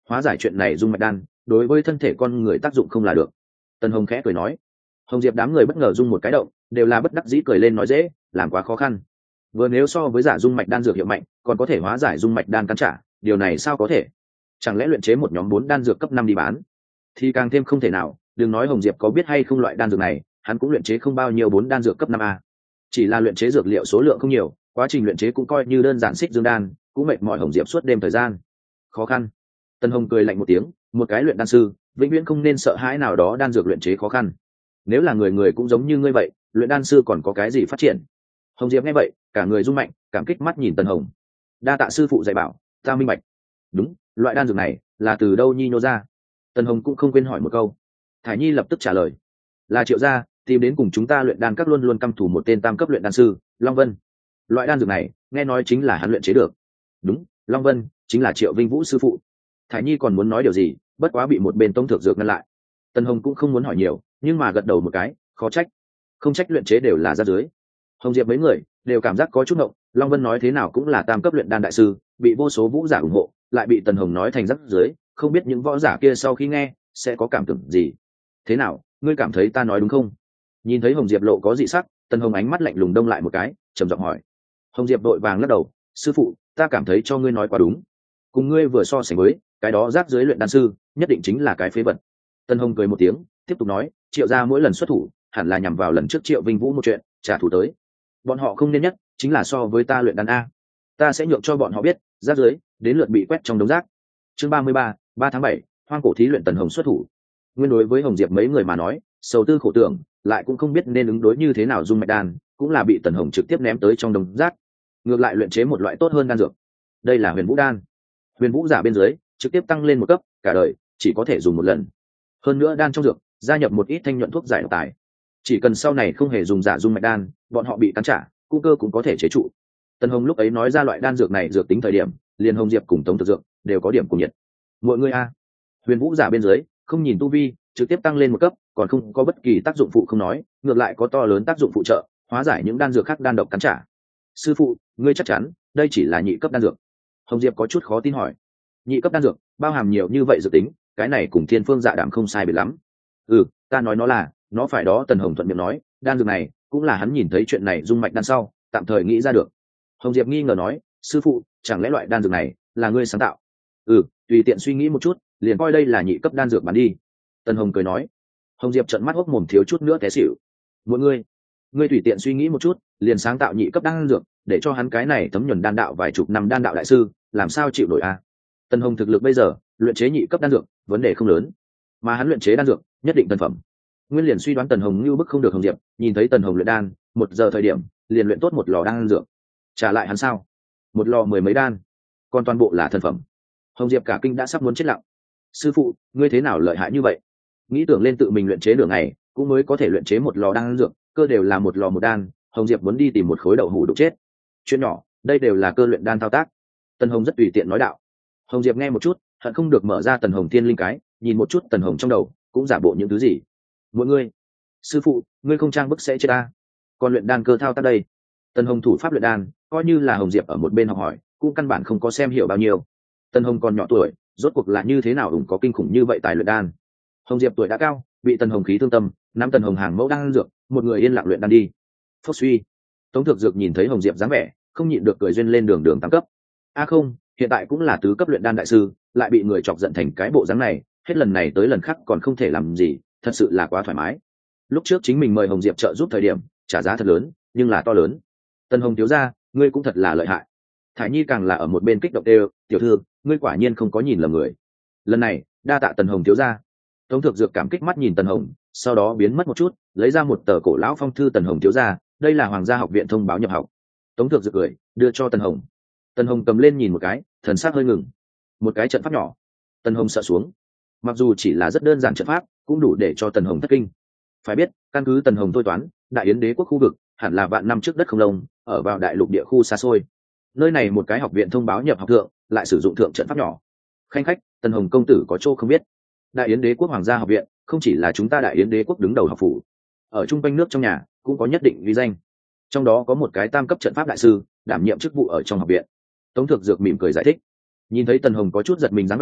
hóa giải chuyện này dung mạch đan đối với thân thể con người tác dụng không là được. Tần Hồng khẽ cười nói. Hồng Diệp đám người bất ngờ dung một cái động, đều là bất đắc dĩ cười lên nói dễ, làm quá khó khăn. Vừa nếu so với giả dung mạch đan dược hiệu mạnh, còn có thể hóa giải dung mạch đan cắn trả, điều này sao có thể? Chẳng lẽ luyện chế một nhóm bốn đan dược cấp năm đi bán? Thì càng thêm không thể nào, đừng nói Hồng Diệp có biết hay không loại đan dược này, hắn cũng luyện chế không bao nhiêu bốn đan dược cấp năm a. Chỉ là luyện chế dược liệu số lượng không nhiều, quá trình luyện chế cũng coi như đơn giản xích dương đan, cũng mệt mỏi Hồng Diệp suốt đêm thời gian. Khó khăn. Tân Hồng cười lạnh một tiếng, một cái luyện đan sư, vĩnh viễn không nên sợ hãi nào đó đan dược luyện chế khó khăn. Nếu là người người cũng giống như ngươi vậy, luyện đan sư còn có cái gì phát triển? Hồng Diệp nghe vậy, cả người rung mạnh, cảm kích mắt nhìn Tân Hồng. Đa tạ sư phụ dạy bảo, ta minh bạch. Đúng, loại đan dược này là từ đâu nhi nô ra? Tân Hồng cũng không quên hỏi một câu. Thải Nhi lập tức trả lời, là Triệu gia tìm đến cùng chúng ta luyện đan các luôn luôn căm thủ một tên tam cấp luyện đan sư, Long Vân. Loại đan dược này, nghe nói chính là hắn luyện chế được. Đúng, Long Vân chính là Triệu Vinh Vũ sư phụ. Thải Nhi còn muốn nói điều gì, bất quá bị một bên Tông Thược Dược ngăn lại. Tân Hồng cũng không muốn hỏi nhiều, nhưng mà gật đầu một cái, khó trách, không trách luyện chế đều là ra dưới. Hồng Diệp mấy người đều cảm giác có chút ngộng, Long Vân nói thế nào cũng là tam cấp luyện đan đại sư, bị vô số vũ giả ủng hộ, lại bị Tần Hồng nói thành rắc dưới, không biết những võ giả kia sau khi nghe sẽ có cảm tưởng gì. Thế nào, ngươi cảm thấy ta nói đúng không? Nhìn thấy Hồng Diệp lộ có dị sắc, Tần Hồng ánh mắt lạnh lùng đông lại một cái, trầm giọng hỏi. Hồng Diệp đội vàng lắc đầu, sư phụ, ta cảm thấy cho ngươi nói quá đúng. Cùng ngươi vừa so sánh với cái đó rác dưới luyện đan sư, nhất định chính là cái phế vật. Tần Hồng cười một tiếng, tiếp tục nói, Triệu gia mỗi lần xuất thủ hẳn là nhằm vào lần trước Triệu Vinh Vũ một chuyện trả thù tới. Bọn họ không nên nhất chính là so với ta luyện đan a, ta sẽ nhượng cho bọn họ biết rác dưới đến lượt bị quét trong đống rác. Chương ba mươi ba, ba tháng bảy, hoang cổ thí luyện. Tần Hồng xuất thủ. Nguyên đối với Hồng Diệp mấy người mà nói, sầu tư khổ tưởng, lại cũng không biết nên ứng đối như thế nào dung mạch đan, cũng là bị Tần Hồng trực tiếp ném tới trong đống rác. Ngược lại luyện chế một loại tốt hơn đan dược. Đây là Huyền Vũ đan. Huyền Vũ giả bên dưới trực tiếp tăng lên một cấp, cả đời chỉ có thể dùng một lần. Hơn nữa đan trong dược gia nhập một ít thanh nhuận thuốc giải độc tài, chỉ cần sau này không hề dùng giả dung mạch đan, bọn họ bị cắn trả, cung cơ cũng có thể chế trụ. Tần Hồng lúc ấy nói ra loại đan dược này dược tính thời điểm, liền Hồng Diệp cùng Tống Thực Dược đều có điểm cùng nhiệt. Mọi người a, Huyền Vũ giả bên dưới không nhìn tu vi, trực tiếp tăng lên một cấp, còn không có bất kỳ tác dụng phụ không nói, ngược lại có to lớn tác dụng phụ trợ, hóa giải những đan dược khác đan độc cắn trả. Sư phụ, ngươi chắc chắn đây chỉ là nhị cấp đan dược? Hồng Diệp có chút khó tin hỏi. Nhị cấp đan dược bao hàm nhiều như vậy dự tính, cái này cùng Thiên Phương Dạ Đàm không sai biệt lắm. Ừ, ta nói nó là, nó phải đó. Tần Hồng thuận miệng nói, đan dược này cũng là hắn nhìn thấy chuyện này dung mạch đan sau, tạm thời nghĩ ra được. Hồng Diệp nghi ngờ nói, sư phụ, chẳng lẽ loại đan dược này là ngươi sáng tạo? Ừ, tùy tiện suy nghĩ một chút, liền coi đây là nhị cấp đan dược bán đi. Tần Hồng cười nói. Hồng Diệp trợn mắt hốc mồm thiếu chút nữa té xỉu. Mọi người, ngươi tùy tiện suy nghĩ một chút, liền sáng tạo nhị cấp đan dược, để cho hắn cái này thấm nhuần đan đạo vài chục năm đan đạo đại sư, làm sao chịu nổi a? Tần Hồng thực lực bây giờ, luyện chế nhị cấp đan dược, vấn đề không lớn, mà hắn luyện chế đan dược, nhất định tân phẩm. Nguyên liền suy đoán Tần Hồng như bức không được Hồng Diệp, nhìn thấy Tần Hồng luyện đan, một giờ thời điểm, liền luyện tốt một lò đan dược. Trả lại hắn sao? Một lò mười mấy đan, còn toàn bộ là thần phẩm. Hồng Diệp cả kinh đã sắp muốn chết lặng. Sư phụ, ngươi thế nào lợi hại như vậy? Nghĩ tưởng lên tự mình luyện chế nửa ngày, cũng mới có thể luyện chế một lò đan dược, cơ đều là một lò một đan. Hồng Diệp muốn đi tìm một khối đậu hũ đục chết. Chuyện nhỏ, đây đều là cơ luyện đan thao tác. Tần Hồng rất tùy tiện nói đạo. Hồng Diệp nghe một chút, hận không được mở ra Tần Hồng tiên linh cái, nhìn một chút Tần Hồng trong đầu, cũng giả bộ những thứ gì. Mọi người, sư phụ, ngươi không trang bức sẽ chết ta. Còn luyện đan cơ thao tác đây. Tần Hồng thủ pháp luyện đan, coi như là Hồng Diệp ở một bên học hỏi, cũng căn bản không có xem hiểu bao nhiêu. Tần Hồng còn nhỏ tuổi, rốt cuộc là như thế nào ủng có kinh khủng như vậy tài luyện đan. Hồng Diệp tuổi đã cao, bị Tần Hồng khí thương tâm, nắm Tần Hồng hàng mẫu đan dược, một người yên lặng luyện đan đi. Phốc suy. Tống Thực Dược nhìn thấy Hồng Diệp dáng vẻ, không nhịn được cười duyên lên đường đường tám cấp. A không, hiện tại cũng là tứ cấp luyện đan đại sư, lại bị người chọc giận thành cái bộ dáng này, hết lần này tới lần khác còn không thể làm gì, thật sự là quá thoải mái. Lúc trước chính mình mời Hồng Diệp trợ giúp thời điểm, trả giá thật lớn, nhưng là to lớn. Tần Hồng thiếu gia, ngươi cũng thật là lợi hại. Thải Nhi càng là ở một bên kích động đều, tiểu thư, ngươi quả nhiên không có nhìn lầm người. Lần này, đa tạ Tần Hồng thiếu gia. Tống Thực Dược cảm kích mắt nhìn Tần Hồng, sau đó biến mất một chút, lấy ra một tờ cổ lão phong thư. Tần Hồng thiếu gia, đây là Hoàng gia học viện thông báo nhập học. Tống Thực Dược cười, đưa cho Tần Hồng. Tần Hồng cầm lên nhìn một cái, thần sắc hơi ngừng. Một cái trận pháp nhỏ. Tần Hồng sợ xuống. Mặc dù chỉ là rất đơn giản trận pháp, cũng đủ để cho Tần Hồng thất kinh. Phải biết, căn cứ Tần Hồng thôi toán, Đại Yến đế quốc khu vực hẳn là vạn năm trước đất không lông, ở vào đại lục địa khu xa xôi. Nơi này một cái học viện thông báo nhập học thượng, lại sử dụng thượng trận pháp nhỏ. Khanh khách, Tần Hồng công tử có chỗ không biết. Đại Yến đế quốc Hoàng gia học viện, không chỉ là chúng ta Đại Yến đế quốc đứng đầu học phủ, ở trung quanh nước trong nhà cũng có nhất định uy danh. Trong đó có một cái tam cấp trận pháp đại sư, đảm nhiệm chức vụ ở trong học viện. Tống Thực Dược mỉm cười giải thích. Nhìn thấy Tần Hồng có chút giật mình dáng vẻ,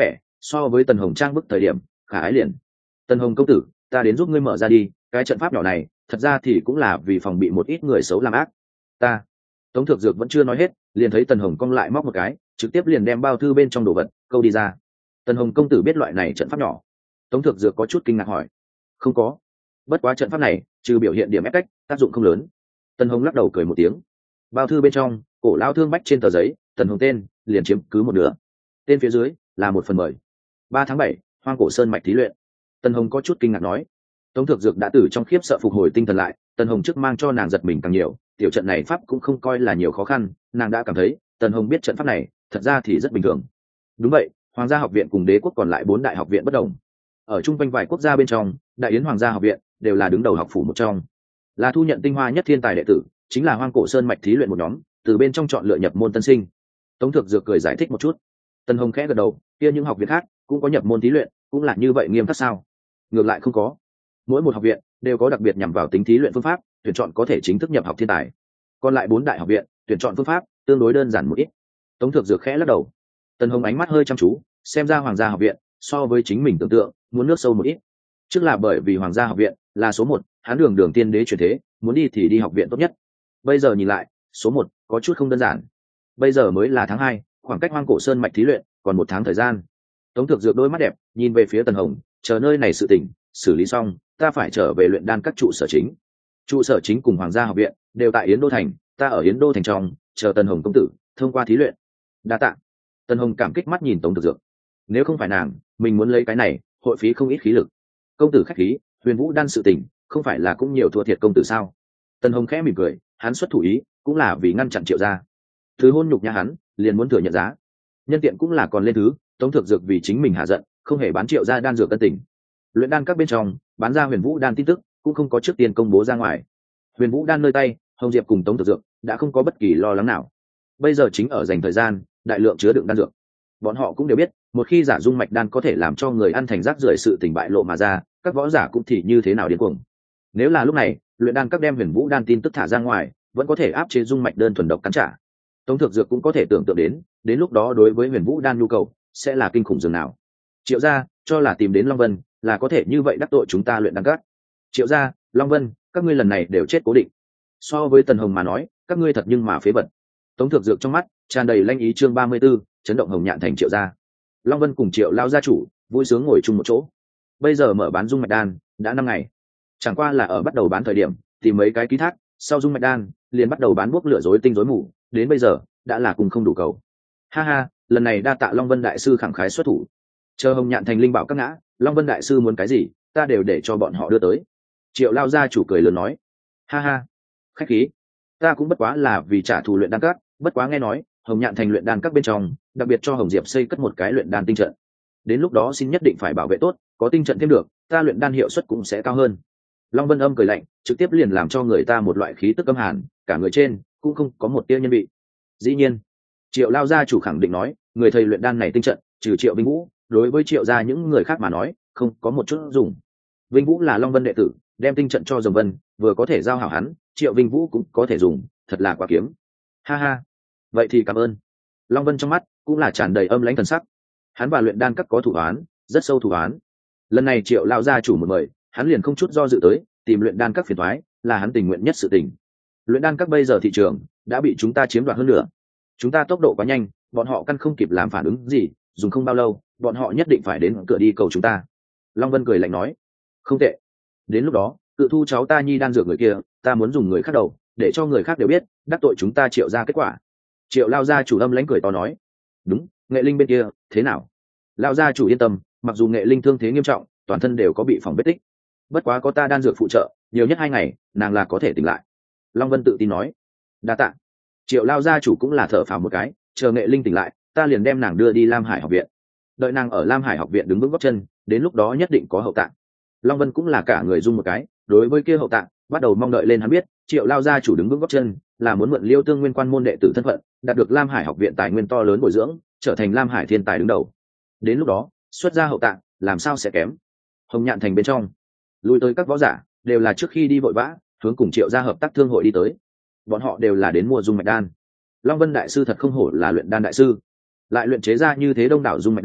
so với tần hồng trang bức thời điểm khả ái liền. Tần hồng công tử, ta đến giúp ngươi mở ra đi, cái trận pháp nhỏ này thật ra thì cũng là vì phòng bị một ít người xấu làm ác. Ta Tống Thược Dược vẫn chưa nói hết, liền thấy tần hồng cong lại móc một cái, trực tiếp liền đem bao thư bên trong đồ vật câu đi ra. Tần hồng công tử biết loại này trận pháp nhỏ? Tống Thược Dược có chút kinh ngạc hỏi. Không có, bất quá trận pháp này trừ biểu hiện điểm ép cách, tác dụng không lớn. Tần hồng lắc đầu cười một tiếng. Bao thư bên trong cổ lao thương bách trên tờ giấy, tần hồng tên liền chiếm cứ một nửa, tên phía dưới là một phần mời. Ba tháng bảy, hoang cổ sơn mạch thí luyện. Tần hồng có chút kinh ngạc nói. Tống Thược Dược đã từ trong khiếp sợ phục hồi tinh thần lại, tần hồng trước mang cho nàng giật mình càng nhiều, tiểu trận này pháp cũng không coi là nhiều khó khăn, nàng đã cảm thấy tần hồng biết trận pháp này thật ra thì rất bình thường. Đúng vậy, hoàng gia học viện cùng đế quốc còn lại bốn đại học viện bất đồng. Ở chung quanh vài quốc gia bên trong, đại yến hoàng gia học viện đều là đứng đầu học phủ một trong, là thu nhận tinh hoa nhất thiên tài đệ tử, chính là hoang cổ sơn mạch thí luyện một nhóm, từ bên trong chọn lựa nhập môn tân sinh. Tống Thược Dược cười giải thích một chút. Tần hồng khẽ gật đầu, kia những học viện khác cũng có nhập môn thí luyện, cũng là như vậy nghiêm khắc sao? Ngược lại không có, mỗi một học viện đều có đặc biệt nhằm vào tính thí luyện phương pháp, tuyển chọn có thể chính thức nhập học thiên tài. Còn lại bốn đại học viện tuyển chọn phương pháp tương đối đơn giản một ít. Tống Thược Dược khẽ lắc đầu. Tần hồng ánh mắt hơi chăm chú, xem ra hoàng gia học viện so với chính mình tưởng tượng muốn nước sâu một ít. Trước là bởi vì hoàng gia học viện là số một, hắn đường đường tiên đế chuyển thế, muốn đi thì đi học viện tốt nhất. Bây giờ nhìn lại, số một có chút không đơn giản. Bây giờ mới là tháng hai, khoảng cách hoang cổ sơn mạch thí luyện còn một tháng thời gian. Tống Thược Dược đôi mắt đẹp nhìn về phía Tần hồng, chờ nơi này sự tỉnh xử lý xong, ta phải trở về luyện đan các trụ sở chính. Trụ sở chính cùng hoàng gia học viện đều tại yến đô thành, ta ở yến đô thành trong chờ Tần hồng công tử thông qua thí luyện. Đa tạ. Tần hồng cảm kích mắt nhìn Tống Thược Dược. Nếu không phải nàng, mình muốn lấy cái này hội phí không ít khí lực. Công tử khách khí, huyền vũ đan sự tình không phải là cũng nhiều thua thiệt công tử sao? Tần hồng khẽ mỉm cười, hắn xuất thủ ý cũng là vì ngăn chặn Triệu gia. Thứ hôn nhục nhà hắn liền muốn thừa nhận giá, nhân tiện cũng là còn lên thứ. Tống Thược Dược vì chính mình hạ giận, không hề bán Triệu gia đan dược tân tình. Luyện đan các bên trong bán ra huyền vũ đan tin tức cũng không có trước tiên công bố ra ngoài. Huyền vũ đan nơi tay hồng diệp cùng Tống Thược Dược đã không có bất kỳ lo lắng nào. Bây giờ chính ở dành thời gian đại lượng chứa đựng đan dược. Bọn họ cũng đều biết, một khi giả dung mạch đan có thể làm cho người ăn thành rác rưởi sự tình bại lộ mà ra, các võ giả cũng thì như thế nào điên cuồng. Nếu là lúc này luyện đan các đem huyền vũ đan tin tức thả ra ngoài, vẫn có thể áp chế dung mạch đơn thuần độc cắn trả. Tống Thược Dược cũng có thể tưởng tượng đến, đến lúc đó đối với huyền vũ đan nhu cầu sẽ là kinh khủng dường nào. Triệu gia cho là tìm đến Long Vân là có thể như vậy đắc tội chúng ta luyện đan các. Triệu gia, Long Vân, các ngươi lần này đều chết cố định. So với Tần Hồng mà nói, các ngươi thật nhưng mà phế vật. Tống Thược Dược trong mắt tràn đầy lanh ý. Chương ba mươi 34, chấn động Hồng Nhạn thành Triệu gia. Long Vân cùng Triệu lao gia chủ vui sướng ngồi chung một chỗ. Bây giờ mở bán dung mạch đan đã năm ngày, chẳng qua là ở bắt đầu bán thời điểm tìm mấy cái ký thác, sau dung mạch đan liền bắt đầu bán bốc lửa rối tinh rối mù, đến bây giờ đã là cùng không đủ cầu. Ha ha, lần này đa tạ Long Vân đại sư khẳng khái xuất thủ. Chờ Hồng Nhạn thành linh bảo các ngã, Long Vân đại sư muốn cái gì ta đều để cho bọn họ đưa tới. Triệu lao gia chủ cười lớn nói. Ha ha, khách khí, ta cũng bất quá là vì trả thù luyện đan các. Bất quá nghe nói Hồng Nhạn thành luyện đan các bên trong đặc biệt cho Hồng Diệp xây cất một cái luyện đan tinh trận, đến lúc đó xin nhất định phải bảo vệ tốt, có tinh trận thêm được ta luyện đan hiệu suất cũng sẽ cao hơn. Long Vân âm cười lạnh, trực tiếp liền làm cho người ta một loại khí tức âm hàn, cả người trên cũng không có một tia nhân vị. Dĩ nhiên, Triệu lao gia chủ khẳng định nói, người thầy luyện đan này tinh trận trừ Triệu Vinh Vũ, đối với Triệu gia những người khác mà nói không có một chút dùng. Vinh Vũ là Long Vân đệ tử, đem tinh trận cho Rồng Vân vừa có thể giao hảo hắn, Triệu Vinh Vũ cũng có thể dùng, thật là quá kiếm. Ha ha, vậy thì cảm ơn. Long Vân trong mắt cũng là tràn đầy âm lãnh thần sắc. Hắn và luyện đan các có thủ án, rất sâu thủ án. Lần này Triệu lao gia chủ một mời, hắn liền không chút do dự tới tìm luyện đan các phiền toái, là hắn tình nguyện nhất sự tình. Luyện đan các bây giờ thị trường đã bị chúng ta chiếm đoạt hơn nữa, chúng ta tốc độ quá nhanh, bọn họ căn không kịp làm phản ứng gì, dùng không bao lâu bọn họ nhất định phải đến cửa đi cầu chúng ta. Long Vân cười lạnh nói. Không tệ, đến lúc đó cự thu cháu ta nhi đan dược người kia, ta muốn dùng người khác đầu để cho người khác đều biết đắc tội chúng ta Triệu ra kết quả. Triệu lao gia chủ âm lãnh cười to nói. Đúng, Nghệ Linh bên kia thế nào? Lao gia chủ yên tâm, mặc dù Nghệ Linh thương thế nghiêm trọng, toàn thân đều có bị phòng vết tích, bất quá có ta đan dược phụ trợ, nhiều nhất hai ngày nàng là có thể tỉnh lại. Long Vân tự tin nói. Đa tạ. Triệu lao gia chủ cũng là thở phào một cái, chờ Nghệ Linh tỉnh lại ta liền đem nàng đưa đi Lam Hải học viện, đợi nàng ở Lam Hải học viện đứng vững gót chân, đến lúc đó nhất định có hậu tạng. Long Vân cũng là cả người rung một cái, đối với kia hậu tạng bắt đầu mong đợi lên. Hắn biết Triệu lao gia chủ đứng vững gót chân là muốn mượn Liêu Tương Nguyên quan môn đệ tử thân phận, đạt được Lam Hải học viện tài nguyên to lớn bồi dưỡng, trở thành Lam Hải thiên tài đứng đầu. Đến lúc đó xuất ra hậu tạng làm sao sẽ kém. Hồng Nhạn thành bên trong lui tới các võ giả đều là trước khi đi vội vã hướng cùng Triệu gia hợp tác thương hội đi tới, bọn họ đều là đến mua dung mạch đan. Long Vân đại sư thật không hổ là luyện đan đại sư, lại luyện chế ra như thế đông đảo dung mạch đan,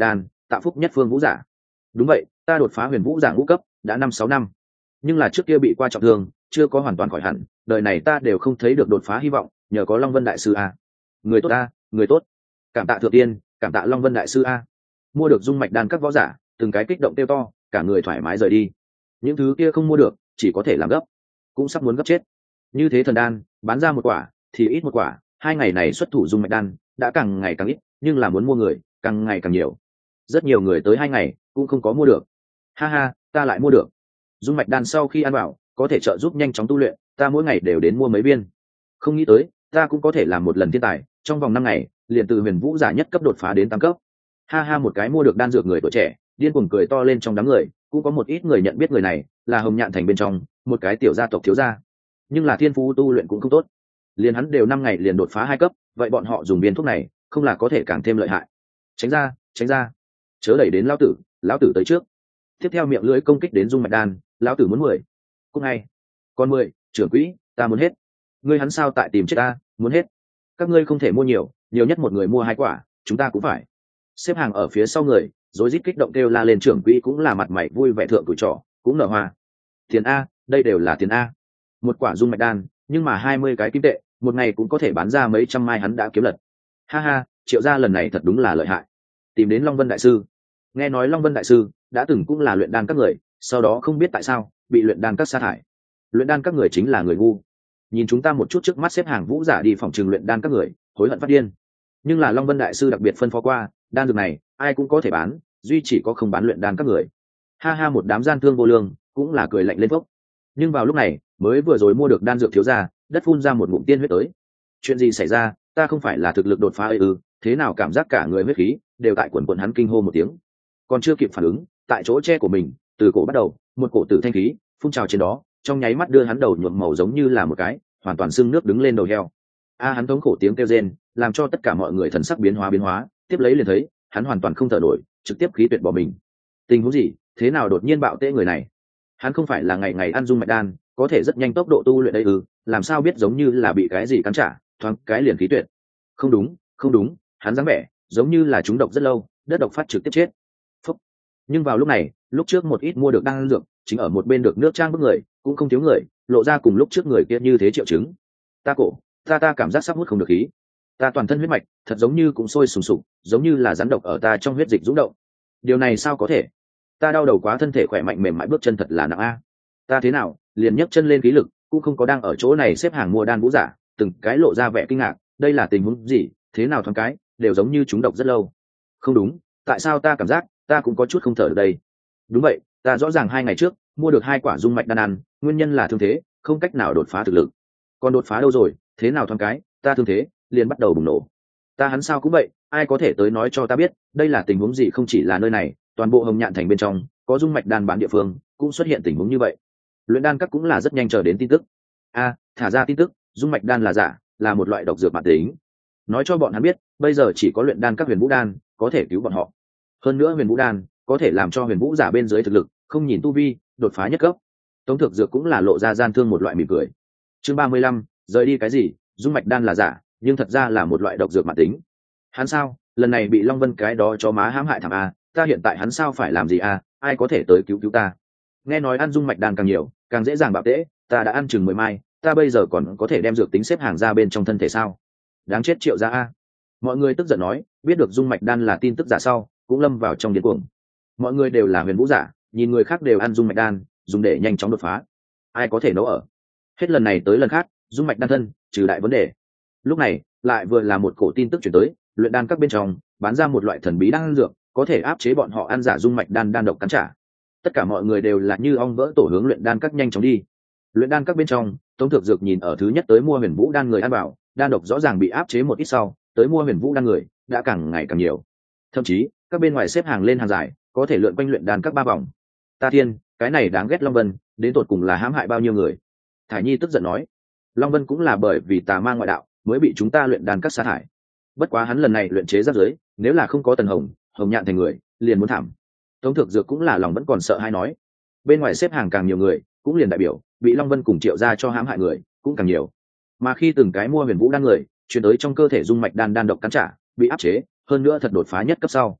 Tạ Phúc nhất phương vũ giả. Đúng vậy, ta đột phá huyền vũ giả ngũ cấp đã năm sáu năm, nhưng là trước kia bị qua trọng thương, chưa có hoàn toàn khỏi hẳn, đời này ta đều không thấy được đột phá hy vọng, nhờ có Long Vân đại sư a. Người tốt a, người tốt. Cảm tạ thượng tiên, cảm tạ Long Vân đại sư a. Mua được dung mạch đan các võ giả, từng cái kích động tiêu to, cả người thoải mái rời đi. Những thứ kia không mua được, chỉ có thể làm gấp, cũng sắp muốn gấp chết. Như thế thần đan, bán ra một quả thì ít một quả, hai ngày này xuất thủ dung mạch đan đã càng ngày càng ít, nhưng là muốn mua người càng ngày càng nhiều. Rất nhiều người tới hai ngày cũng không có mua được. Ha ha, ta lại mua được. Dung mạch đan sau khi ăn vào, có thể trợ giúp nhanh chóng tu luyện, ta mỗi ngày đều đến mua mấy viên. Không nghĩ tới, ta cũng có thể làm một lần thiên tài, trong vòng năm ngày, liền từ huyền vũ giả nhất cấp đột phá đến tam cấp. Ha ha, một cái mua được đan dược người tuổi trẻ, điên cuồng cười to lên trong đám người, cũng có một ít người nhận biết người này là Hồng Nhạn thành bên trong một cái tiểu gia tộc thiếu gia, nhưng là thiên phú tu luyện cũng không tốt, liền hắn đều năm ngày liền đột phá hai cấp, vậy bọn họ dùng viên thuốc này không là có thể càng thêm lợi hại. Tránh ra, tránh ra, chớ đẩy đến lão tử, lão tử tới trước. Tiếp theo miệng lưỡi công kích đến dung mạch đan, lão tử muốn mười. Cũng ngay, còn mười, trưởng quỹ, ta muốn hết. Ngươi hắn sao tại tìm chết ta, muốn hết. Các ngươi không thể mua nhiều, nhiều nhất một người mua hai quả, chúng ta cũng phải. Xếp hàng ở phía sau người, rối rít kích động kêu la lên, trưởng quỹ cũng là mặt mày vui vẻ thượng tuổi trọ, cũng nở hoa. Tiền a, đây đều là tiền a. Một quả dung mạch đan, nhưng mà hai mươi cái kim tệ, một ngày cũng có thể bán ra mấy trăm mai, hắn đã kiếm lật. Ha ha, Triệu gia lần này thật đúng là lợi hại. Tìm đến Long Vân đại sư. Nghe nói Long Vân đại sư đã từng cũng là luyện đan các người, sau đó không biết tại sao bị luyện đan các sa thải. Luyện đan các người chính là người ngu. Nhìn chúng ta một chút, trước mắt xếp hàng vũ giả đi phòng trường luyện đan các người, hối hận phát điên. Nhưng là Long Vân đại sư đặc biệt phân phó qua, đan dược này ai cũng có thể bán, duy chỉ có không bán luyện đan các người. Ha ha, một đám gian thương vô lương cũng là cười lạnh lên phốc. Nhưng vào lúc này, mới vừa rồi mua được đan dược thiếu gia, đất phun ra một ngụm tiên huyết tới. Chuyện gì xảy ra, ta không phải là thực lực đột phá ấy ư? Thế nào cảm giác cả người huyết khí đều tại quần quần, hắn kinh hô một tiếng, còn chưa kịp phản ứng, tại chỗ che của mình, từ cổ bắt đầu, một cổ tử thanh khí phun trào trên đó, trong nháy mắt đưa hắn đầu nhuộm màu giống như là một cái hoàn toàn sưng nước đứng lên đầu heo. A, hắn thống khổ tiếng kêu rên, làm cho tất cả mọi người thần sắc biến hóa biến hóa, tiếp lấy liền thấy, hắn hoàn toàn không thở nổi, trực tiếp khí tuyệt bỏ mình. Tình huống gì, thế nào đột nhiên bạo tễ người này? Hắn không phải là ngày ngày ăn dung mạch đan, có thể rất nhanh tốc độ tu luyện đây ư? Làm sao biết giống như là bị cái gì cắn trả, thoáng cái liền khí tuyệt? Không đúng, không đúng, hắn dáng vẻ giống như là trúng độc rất lâu, đất độc phát trực tiếp chết. Phúc. Nhưng vào lúc này, lúc trước một ít mua được đan dược, chính ở một bên được nước trang bức người, cũng không thiếu người, lộ ra cùng lúc trước người kia như thế triệu chứng. Ta cổ, ta ta cảm giác sắp hút không được khí. Ta toàn thân huyết mạch, thật giống như cũng sôi sùng sục, giống như là rắn độc ở ta trong huyết dịch dũng động. Điều này sao có thể? Ta đau đầu quá, thân thể khỏe mạnh mềm mại, bước chân thật là nặng a. Ta thế nào, liền nhấc chân lên khí lực, cũng không có. Đang ở chỗ này xếp hàng mua đan vũ giả, từng cái lộ ra vẻ kinh ngạc, đây là tình huống gì, thế nào thoáng cái, đều giống như trúng độc rất lâu. Không đúng, tại sao ta cảm giác ta cũng có chút không thở được đây? Đúng vậy, ta rõ ràng hai ngày trước mua được hai quả dung mạch đan ăn, nguyên nhân là thương thế, không cách nào đột phá thực lực. Còn đột phá đâu rồi, thế nào thoáng cái, ta thương thế liền bắt đầu bùng nổ. Ta hắn sao cũng vậy, ai có thể tới nói cho ta biết, đây là tình huống gì? Không chỉ là nơi này, toàn bộ Hồng Nhạn thành bên trong có dung mạch đan bán địa phương cũng xuất hiện tình huống như vậy. Luyện đan các cũng là rất nhanh chờ đến tin tức. A, thả ra tin tức, dung mạch đan là giả, là một loại độc dược mãn tính. Nói cho bọn hắn biết, bây giờ chỉ có luyện đan các huyền vũ đan có thể cứu bọn họ. Hơn nữa huyền vũ đan có thể làm cho huyền vũ giả bên dưới thực lực không nhìn tu vi đột phá nhất cấp. Tống Thực Dược cũng là lộ ra gian thương một loại mỉm cười. Chương ba mươi lăm, rời đi cái gì? Dung mạch đan là giả, nhưng thật ra là một loại độc dược mãn tính. Hắn sao, lần này bị Long Vân cái đó cho má hãm hại thảm a, ta hiện tại hắn sao phải làm gì a, ai có thể tới cứu cứu ta? Nghe nói ăn dung mạch đan càng nhiều, càng dễ dàng bạo tễ, ta đã ăn chừng mười mai, ta bây giờ còn có thể đem dược tính xếp hàng ra bên trong thân thể sao? Đáng chết Triệu gia a. Mọi người tức giận nói, biết được dung mạch đan là tin tức giả sau, cũng lâm vào trong điên cuồng. Mọi người đều là huyền vũ giả, nhìn người khác đều ăn dung mạch đan, dùng để nhanh chóng đột phá, ai có thể nấu ở? Hết lần này tới lần khác, dung mạch đan thân trừ đại vấn đề. Lúc này lại vừa là một cổ tin tức chuyển tới, luyện đan các bên trong bán ra một loại thần bí đan dược, có thể áp chế bọn họ ăn giả dung mạch đan đan độc cắn trả. Tất cả mọi người đều là như ong vỡ tổ hướng luyện đan các nhanh chóng đi. Luyện đan các bên trong, Tống Thực Dược nhìn ở thứ nhất tới mua huyền vũ đan người ăn bảo, đan độc rõ ràng bị áp chế một ít sau, tới mua huyền vũ đan người đã càng ngày càng nhiều. Thậm chí các bên ngoài xếp hàng lên hàng dài, có thể lượn quanh luyện đan các ba vòng. Ta thiên, cái này đáng ghét Long Vân, đến tột cùng là hãm hại bao nhiêu người? Thải Nhi tức giận nói. Long Vân cũng là bởi vì tà ma ngoại đạo mới bị chúng ta luyện đan các sa thải. Bất quá hắn lần này luyện chế giáp giới, nếu là không có Tần Hồng, Hồng Nhạn thành người, liền muốn thảm. Tống Thực Dược cũng là lòng vẫn còn sợ hay nói. Bên ngoài xếp hàng càng nhiều người, cũng liền đại biểu bị Long Vân cùng Triệu gia cho hãm hại người cũng càng nhiều. Mà khi từng cái mua huyền vũ đan người chuyển tới trong cơ thể dung mạch đan đan độc cắn trả, bị áp chế, hơn nữa thật đột phá nhất cấp sau,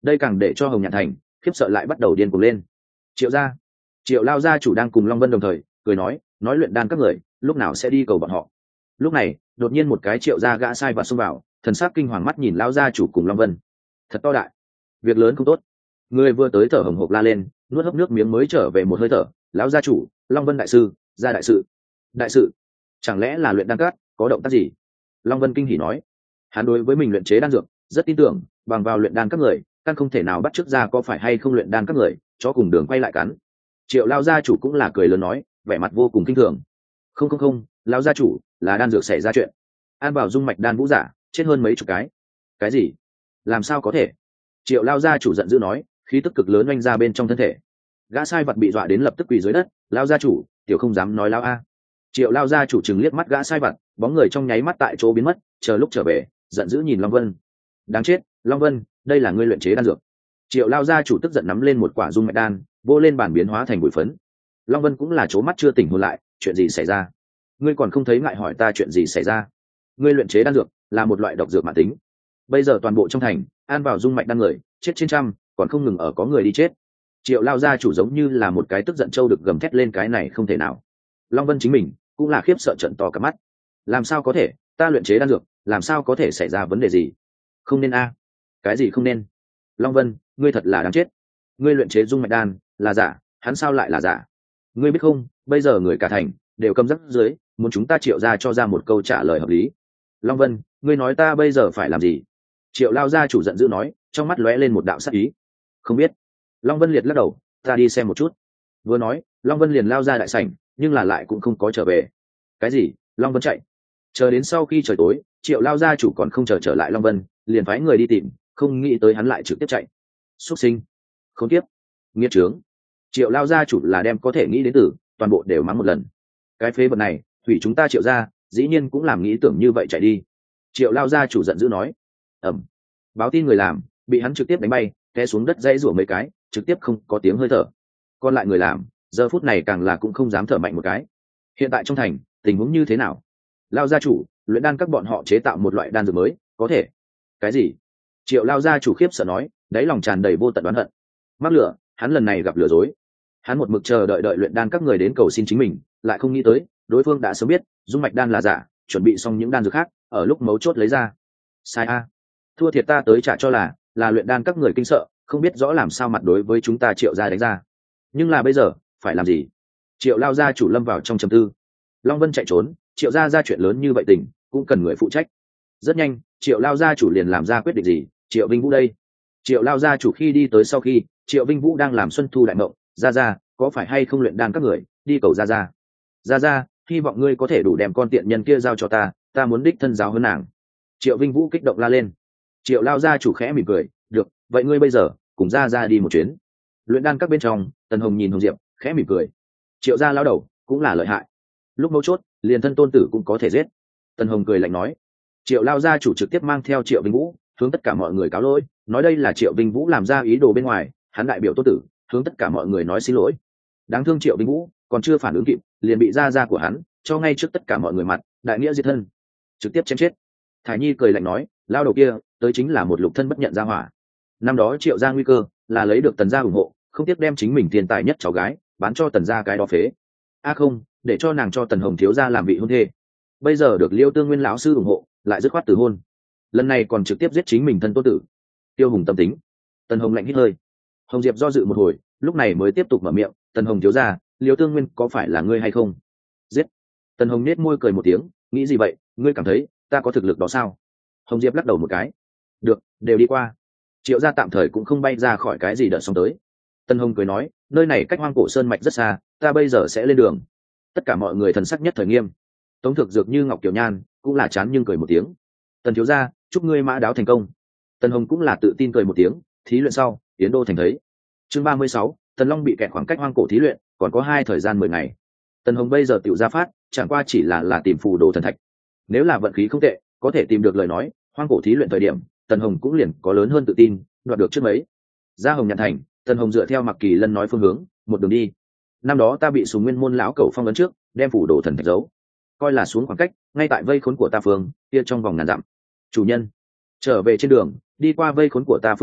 đây càng để cho Hồng Nhạn Thành khiếp sợ lại bắt đầu điên cuồng lên. Triệu gia, Triệu lao gia chủ đang cùng Long Vân đồng thời cười nói, nói luyện đan các người lúc nào sẽ đi cầu bọn họ. Lúc này đột nhiên một cái Triệu gia gã sai vặt xông vào, thần sắc kinh hoàng mắt nhìn lao gia chủ cùng Long Vân. Thật to đại, việc lớn không tốt. Người vừa tới thở hồng hộc la lên, nuốt hấp nước miếng mới trở về một hơi thở. Lão gia chủ, Long Vân đại sư, gia đại sự. Đại sự? Chẳng lẽ là luyện đan các có động tác gì? Long Vân kinh hỉ nói. Hắn đối với mình luyện chế đan dược rất tin tưởng, bằng vào luyện đan các người căn không thể nào bắt chước ra có phải hay không luyện đan các người cho cùng đường quay lại cắn. Triệu lao gia chủ cũng là cười lớn nói, vẻ mặt vô cùng kinh thường. Không không không, lão gia chủ, là đan dược xảy ra chuyện. An bảo dung mạch đan vũ giả chết hơn mấy chục cái. Cái gì? Làm sao có thể? Triệu lao gia chủ giận dữ nói, khí tức cực lớn oanh ra bên trong thân thể. Gã sai vật bị dọa đến lập tức quỳ dưới đất. Lao gia chủ, tiểu không dám nói lao a. Triệu lao gia chủ chừng liếc mắt gã sai vật, bóng người trong nháy mắt tại chỗ biến mất. Chờ lúc trở về, giận dữ nhìn Long Vân. Đáng chết, Long Vân, đây là ngươi luyện chế đan dược. Triệu lao gia chủ tức giận nắm lên một quả dung mạch đan, vô lên bàn biến hóa thành bụi phấn. Long Vân cũng là c mắt chưa tỉnh hồn lại, chuyện gì xảy ra? Ngươi còn không thấy ngại hỏi ta chuyện gì xảy ra? Ngươi luyện chế đan dược là một loại độc dược mãn tính. Bây giờ toàn bộ trong thành an vào dung mạch đan người chết trên trăm, còn không ngừng ở có người đi chết. Triệu lao gia chủ giống như là một cái tức giận trâu được gầm thét lên, cái này không thể nào. Long Vân chính mình cũng là khiếp sợ trận to cả mắt. Làm sao có thể? Ta luyện chế đan dược, làm sao có thể xảy ra vấn đề gì? Không nên a. Cái gì không nên? Long Vân, ngươi thật là đáng chết. Ngươi luyện chế dung mạch đan là giả, hắn sao lại là giả? Ngươi biết không, bây giờ người cả thành đều câm rắc dưới, muốn chúng ta Triệu gia cho ra một câu trả lời hợp lý. Long Vân, ngươi nói ta bây giờ phải làm gì? Triệu lao gia chủ giận dữ nói, trong mắt lóe lên một đạo sắc ý. Không biết. Long Vân liệt lắc đầu, ta đi xem một chút. Vừa nói, Long Vân liền lao ra đại sảnh, nhưng là lại cũng không có trở về. Cái gì? Long Vân chạy? Chờ đến sau khi trời tối, Triệu lao gia chủ còn không chờ trở lại Long Vân, liền phái người đi tìm, không nghĩ tới hắn lại trực tiếp chạy. Xuất sinh, không tiếp, nghiệt trướng. Triệu lao gia chủ là đem có thể nghĩ đến từ toàn bộ đều mắng một lần. Cái phế vật này hủy chúng ta Triệu gia, dĩ nhiên cũng làm nghĩ tưởng như vậy chạy đi. Triệu lao gia chủ giận dữ nói. Ẩm. Báo tin người làm bị hắn trực tiếp đánh bay, té xuống đất dãy rủa mấy cái, trực tiếp không có tiếng hơi thở. Còn lại người làm giờ phút này càng là cũng không dám thở mạnh một cái. Hiện tại trong thành tình huống như thế nào? Lao gia chủ, luyện đan các bọn họ chế tạo một loại đan dược mới, có thể. Cái gì? Triệu lao gia chủ khiếp sợ nói, đáy lòng tràn đầy vô tận oán hận. Mắc lửa, hắn lần này gặp lừa dối. Hắn một mực chờ đợi đợi luyện đan các người đến cầu xin chính mình, lại không nghĩ tới đối phương đã sớm biết dung mạch đan là giả, chuẩn bị xong những đan dược khác, ở lúc mấu chốt lấy ra. Sai a. Thua thiệt ta tới trả cho là là luyện đan các người kinh sợ, không biết rõ làm sao mặt đối với chúng ta Triệu gia đánh ra. Nhưng là bây giờ phải làm gì? Triệu lao gia chủ lâm vào trong trầm tư. Long Vân chạy trốn, Triệu gia ra chuyện lớn như vậy tình cũng cần người phụ trách. Rất nhanh, Triệu lao gia chủ liền làm ra quyết định gì. Triệu Vinh Vũ đây. Triệu lao gia chủ khi đi tới sau khi Triệu Vinh Vũ đang làm xuân thu đại mộng, ra ra có phải hay không luyện đan các người đi cầu ra ra. Ra ra, hy vọng ngươi có thể đủ đem con tiện nhân kia giao cho ta, ta muốn đích thân giáo hơn nàng. Triệu Vinh Vũ kích động la lên. Triệu lao gia chủ khẽ mỉm cười, được, vậy ngươi bây giờ cùng ra ra đi một chuyến. Luyện đan các bên trong, Tần Hồng nhìn Hồng Diệp khẽ mỉm cười. Triệu gia lao đầu cũng là lợi hại, lúc mấu chốt liền thân tôn tử cũng có thể giết. Tần Hồng cười lạnh nói. Triệu lao gia chủ trực tiếp mang theo Triệu Vinh Vũ hướng tất cả mọi người cáo lỗi, nói đây là Triệu Vinh Vũ làm ra ý đồ bên ngoài, hắn đại biểu tôn tử hướng tất cả mọi người nói xin lỗi. Đáng thương Triệu Vinh Vũ còn chưa phản ứng kịp, liền bị gia gia của hắn cho ngay trước tất cả mọi người mặt đại nghĩa diệt thân, trực tiếp chém chết. Thải Nhi cười lạnh nói, lao đầu kia tới chính là một lục thân bất nhận gia hỏa. Năm đó Triệu gia nguy cơ là lấy được Tần gia ủng hộ, không tiếc đem chính mình tiền tài nhất cháu gái bán cho Tần gia cái đó phế. A à không, để cho nàng cho Tần Hồng thiếu gia làm vị hôn thê. Bây giờ được Liêu Tương Nguyên lão sư ủng hộ, lại dứt khoát từ hôn. Lần này còn trực tiếp giết chính mình thân tôn tử. Tiêu Hùng tâm tính. Tần Hồng lạnh hít hơi. Hồng Diệp do dự một hồi, lúc này mới tiếp tục mở miệng, Tần Hồng thiếu gia, Liêu Tương Nguyên có phải là ngươi hay không? Giết. Tần Hồng nết môi cười một tiếng, nghĩ gì vậy, ngươi cảm thấy ta có thực lực đó sao? Hồng Diệp lắc đầu một cái. Được, đều đi qua. Triệu gia tạm thời cũng không bay ra khỏi cái gì đợt xong tới. Tần Hồng cười nói, nơi này cách Hoang Cổ Sơn mạch rất xa, ta bây giờ sẽ lên đường. Tất cả mọi người thần sắc nhất thời nghiêm. Tống Thực Dược như Ngọc Kiều Nhan cũng là chán nhưng cười một tiếng. Tần thiếu gia, chúc ngươi mã đáo thành công. Tần Hồng cũng là tự tin cười một tiếng, thí luyện sau, Yến Đô thành thấy. Chương ba mươi sáu, Tần Long bị kẹt khoảng cách Hoang Cổ thí luyện, còn có hai thời gian mười ngày. Tần Hồng bây giờ tiểu ra phát, chẳng qua chỉ là là tìm phù đồ thần thạch. Nếu là vận khí không tệ, có thể tìm được lời nói, Hoang Cổ thí luyện thời điểm, Tần Hồng cũng liền có lớn hơn tự tin, đoạt được trước mấy. Ra Hồng Nhạn thành, Tần Hồng dựa theo Mặc Kỳ Lân nói phương hướng, một đường đi. Năm đó ta bị Sùng Nguyên môn lão cẩu phong ấn trước, đem phủ đồ thần thạch giấu, coi là xuống khoảng cách, ngay tại vây khốn của ta phương, kia trong vòng ngàn dặm. Chủ nhân, trở về trên đường, đi qua vây khốn của ta phương lúc,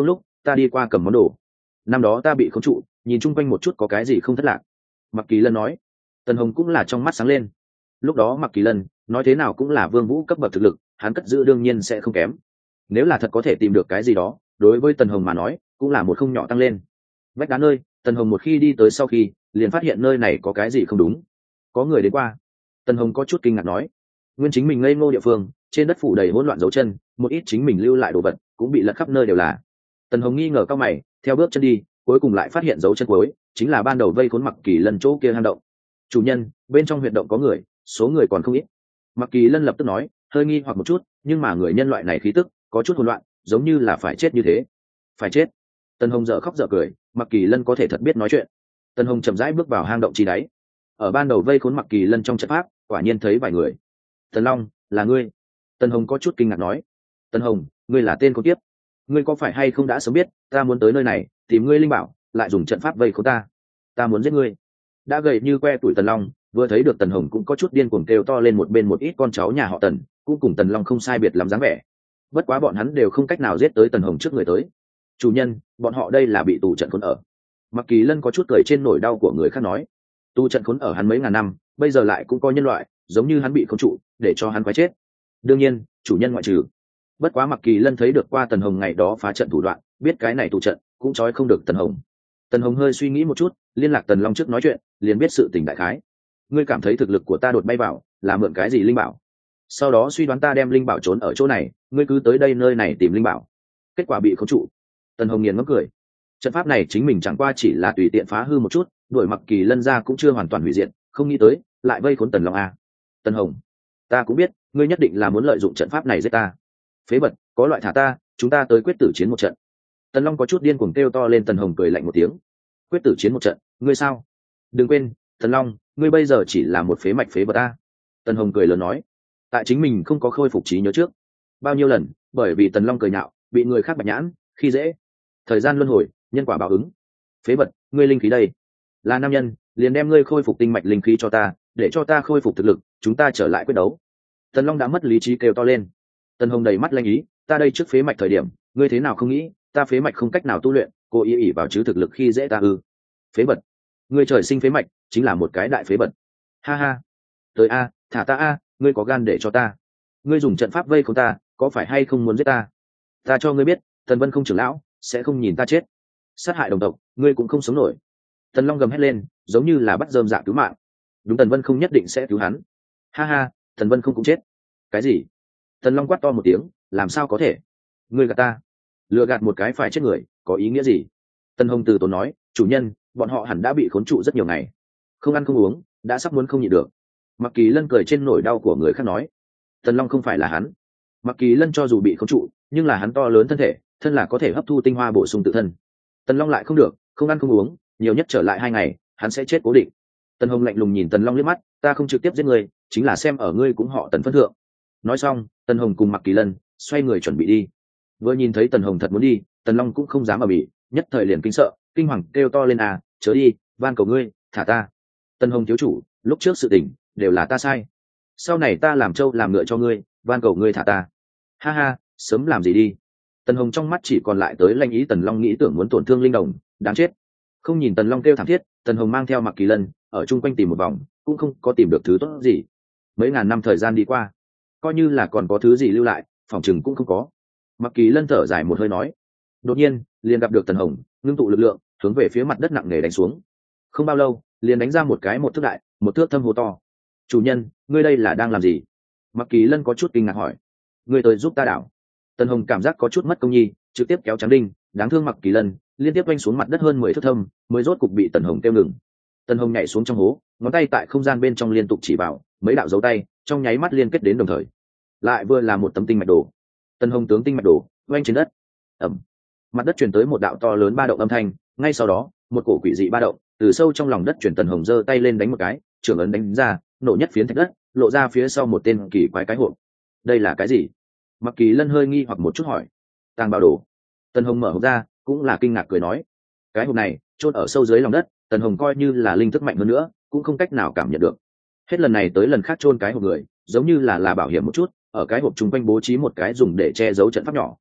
ta đi qua cầm món đồ. Năm đó ta bị khống trụ, nhìn chung quanh một chút có cái gì không thất lạc. Mặc Kỳ Lân nói. Tần Hồng cũng là trong mắt sáng lên. Lúc đó Mặc Kỳ Lân nói thế nào cũng là vương vũ cấp bậc thực lực, hắn cất giữ đương nhiên sẽ không kém. Nếu là thật có thể tìm được cái gì đó, đối với Tần Hồng mà nói cũng là một không nhỏ tăng lên. Vách đá nơi Tần Hồng một khi đi tới sau khi liền phát hiện nơi này có cái gì không đúng. Có người đến qua. Tần Hồng có chút kinh ngạc nói. Nguyên chính mình ngây ngô địa phương, trên đất phủ đầy hỗn loạn dấu chân, một ít chính mình lưu lại đồ vật cũng bị lật khắp nơi đều là. Tần Hồng nghi ngờ cao mày, theo bước chân đi, cuối cùng lại phát hiện dấu chân cuối, chính là ban đầu vây khốn Mặc Kỳ Lân chỗ kia hang động. Chủ nhân, bên trong huyệt động có người, số người còn không ít. Mặc Kỳ Lân lập tức nói, hơi nghi hoặc một chút, nhưng mà người nhân loại này khí tức có chút hỗn loạn, giống như là phải chết như thế. Phải chết? Tần Hồng dở khóc dở cười, Mặc Kỳ Lân có thể thật biết nói chuyện. Tần Hồng chậm rãi bước vào hang động chi đáy. Ở ban đầu vây khốn Mặc Kỳ Lân trong trận pháp, quả nhiên thấy vài người. Tần Long, là ngươi? Tần Hồng có chút kinh ngạc nói. Tần Hồng, ngươi là tên con tiếp, ngươi có phải hay không đã sớm biết ta muốn tới nơi này tìm ngươi linh bảo, lại dùng trận pháp vây khốn ta? Ta muốn giết ngươi. Đã gầy như que tuổi Tần Long vừa thấy được Tần Hồng cũng có chút điên cuồng kêu to lên, một bên một ít con cháu nhà họ Tần cũng cùng Tần Long không sai biệt lắm dáng vẻ. Bất quá bọn hắn đều không cách nào giết tới Tần Hồng trước người tới. Chủ nhân, bọn họ đây là bị tù trận khốn ở. Mặc Kỳ Lân có chút cười trên nỗi đau của người khác nói. Tù trận khốn ở hắn mấy ngàn năm, bây giờ lại cũng có nhân loại giống như hắn bị khống trụ, để cho hắn quái chết. Đương nhiên chủ nhân ngoại trừ. Bất quá Mặc Kỳ Lân thấy được qua Tần Hồng ngày đó phá trận thủ đoạn, biết cái này tù trận cũng trói không được Tần Hồng. Tần Hồng hơi suy nghĩ một chút, liên lạc Tần Long trước nói chuyện, liền biết sự tình đại khái. Ngươi cảm thấy thực lực của ta đột bay vào là mượn cái gì linh bảo? Sau đó suy đoán ta đem linh bảo trốn ở chỗ này, ngươi cứ tới đây nơi này tìm linh bảo, kết quả bị khống trụ. Tần Hồng nghiền ngẫm cười. Trận pháp này chính mình chẳng qua chỉ là tùy tiện phá hư một chút, đuổi Mặc Kỳ Lân ra cũng chưa hoàn toàn hủy diệt, không nghĩ tới lại vây khốn Tần Long a. Tần Hồng, ta cũng biết ngươi nhất định là muốn lợi dụng trận pháp này giết ta. Phế vật, có loại thả ta, chúng ta tới quyết tử chiến một trận. Tần Long có chút điên cuồng kêu to lên. Tần Hồng cười lạnh một tiếng. Quyết tử chiến một trận, ngươi sao? Đừng quên, Tần Long, ngươi bây giờ chỉ là một phế mạch phế vật ta. Tần Hồng cười lớn nói. Tại chính mình không có khôi phục trí nhớ trước bao nhiêu lần, bởi vì Tần Long cười nhạo, bị người khác bạch nhãn khi dễ. Thời gian luân hồi, nhân quả báo ứng. Phế vật, ngươi linh khí đây là nam nhân, liền đem ngươi khôi phục tinh mạch linh khí cho ta, để cho ta khôi phục thực lực, chúng ta trở lại quyết đấu. Tần Long đã mất lý trí kêu to lên. Tần Hồng đầy mắt lanh ý, ta đây trước phế mạch thời điểm ngươi thế nào không nghĩ ta phế mạch không cách nào tu luyện, cô ý ỉ vào chứ thực lực khi dễ ta ư? Phế vật, ngươi trời sinh phế mạch chính là một cái đại phế vật. Ha ha, tới a, thả ta a, ngươi có gan để cho ta? Ngươi dùng trận pháp vây khốn ta, có phải hay không muốn giết ta? Ta cho ngươi biết, Tần Vân không trưởng lão sẽ không nhìn ta chết. Sát hại đồng tộc, ngươi cũng không sống nổi. Tần Long gầm hét lên, giống như là bắt dơm dạ cứu mạng. Đúng, Tần Vân không nhất định sẽ cứu hắn. Ha ha, Tần Vân không cũng chết. Cái gì? Tần Long quát to một tiếng, làm sao có thể? Ngươi gạt ta, lừa gạt một cái phải chết người, có ý nghĩa gì? Tần Hồng từ tốn nói, chủ nhân, bọn họ hẳn đã bị khốn trụ rất nhiều ngày, không ăn không uống, đã sắp muốn không nhịn được. Mặc Kỳ Lân cười trên nỗi đau của người khác nói. Tần Long không phải là hắn. Mặc Kỳ Lân cho dù bị khống trụ, nhưng là hắn to lớn thân thể, thân là có thể hấp thu tinh hoa bổ sung tự thân. Tần Long lại không được, không ăn không uống, nhiều nhất trở lại hai ngày, hắn sẽ chết cố định. Tần Hồng lạnh lùng nhìn Tần Long liếc mắt, ta không trực tiếp giết ngươi, chính là xem ở ngươi cũng họ Tần phân thượng. Nói xong, Tần Hồng cùng Mặc Kỳ Lân xoay người chuẩn bị đi. Vừa nhìn thấy Tần Hồng thật muốn đi, Tần Long cũng không dám ở bỉ, nhất thời liền kinh sợ, kinh hoàng kêu to lên, à, chớ đi, van cầu ngươi, thả ta. Tần Hồng thiếu chủ, lúc trước sự tình đều là ta sai, sau này ta làm trâu làm ngựa cho ngươi, van cầu ngươi thả ta. Ha ha, sớm làm gì đi. Tần Hồng trong mắt chỉ còn lại tới lanh ý. Tần Long nghĩ tưởng muốn tổn thương linh đồng, đáng chết. Không nhìn Tần Long kêu thảm thiết, Tần Hồng mang theo Mặc Kỳ Lân ở chung quanh tìm một vòng, cũng không có tìm được thứ tốt gì. Mấy ngàn năm thời gian đi qua, coi như là còn có thứ gì lưu lại, phòng chừng cũng không có. Mặc Kỳ Lân thở dài một hơi nói. Đột nhiên liền gặp được Tần Hồng ngưng tụ lực lượng, hướng về phía mặt đất nặng nề đánh xuống. Không bao lâu liền đánh ra một cái một thước đại, một thước thâm hố to. Chủ nhân, ngươi đây là đang làm gì? Mặc Kỳ Lân có chút kinh ngạc hỏi. Ngươi tới giúp ta đảo. Tần Hồng cảm giác có chút mất công nhi, trực tiếp kéo trắng đinh, đáng thương Mặc Kỳ Lân liên tiếp quanh xuống mặt đất hơn mười thước thâm, mới rốt cục bị Tần Hồng kêu ngừng. Tần Hồng nhảy xuống trong hố, ngón tay tại không gian bên trong liên tục chỉ vào, mấy đạo dấu tay trong nháy mắt liên kết đến đồng thời, lại vừa là một tấm tinh mạch đồ. Tần Hồng tướng tinh mạch đồ oanh trên đất, ẩm, mặt đất truyền tới một đạo to lớn ba động âm thanh. Ngay sau đó một cổ quỷ dị ba động từ sâu trong lòng đất truyền. Tần Hồng giơ tay lên đánh một cái, trưởng ấn đánh ra, nổ nhất phiến thạch đất, lộ ra phía sau một tên kỳ quái cái hộp. Đây là cái gì? Mặc Kỳ Lân hơi nghi hoặc một chút hỏi. Tàng bảo đồ. Tần Hồng mở hộp ra, cũng là kinh ngạc cười nói. Cái hộp này chôn ở sâu dưới lòng đất, Tần Hồng coi như là linh thức mạnh hơn nữa cũng không cách nào cảm nhận được. Hết lần này tới lần khác chôn cái hộp người, giống như là là bảo hiểm một chút, ở cái hộp chung quanh bố trí một cái dùng để che giấu trận pháp nhỏ.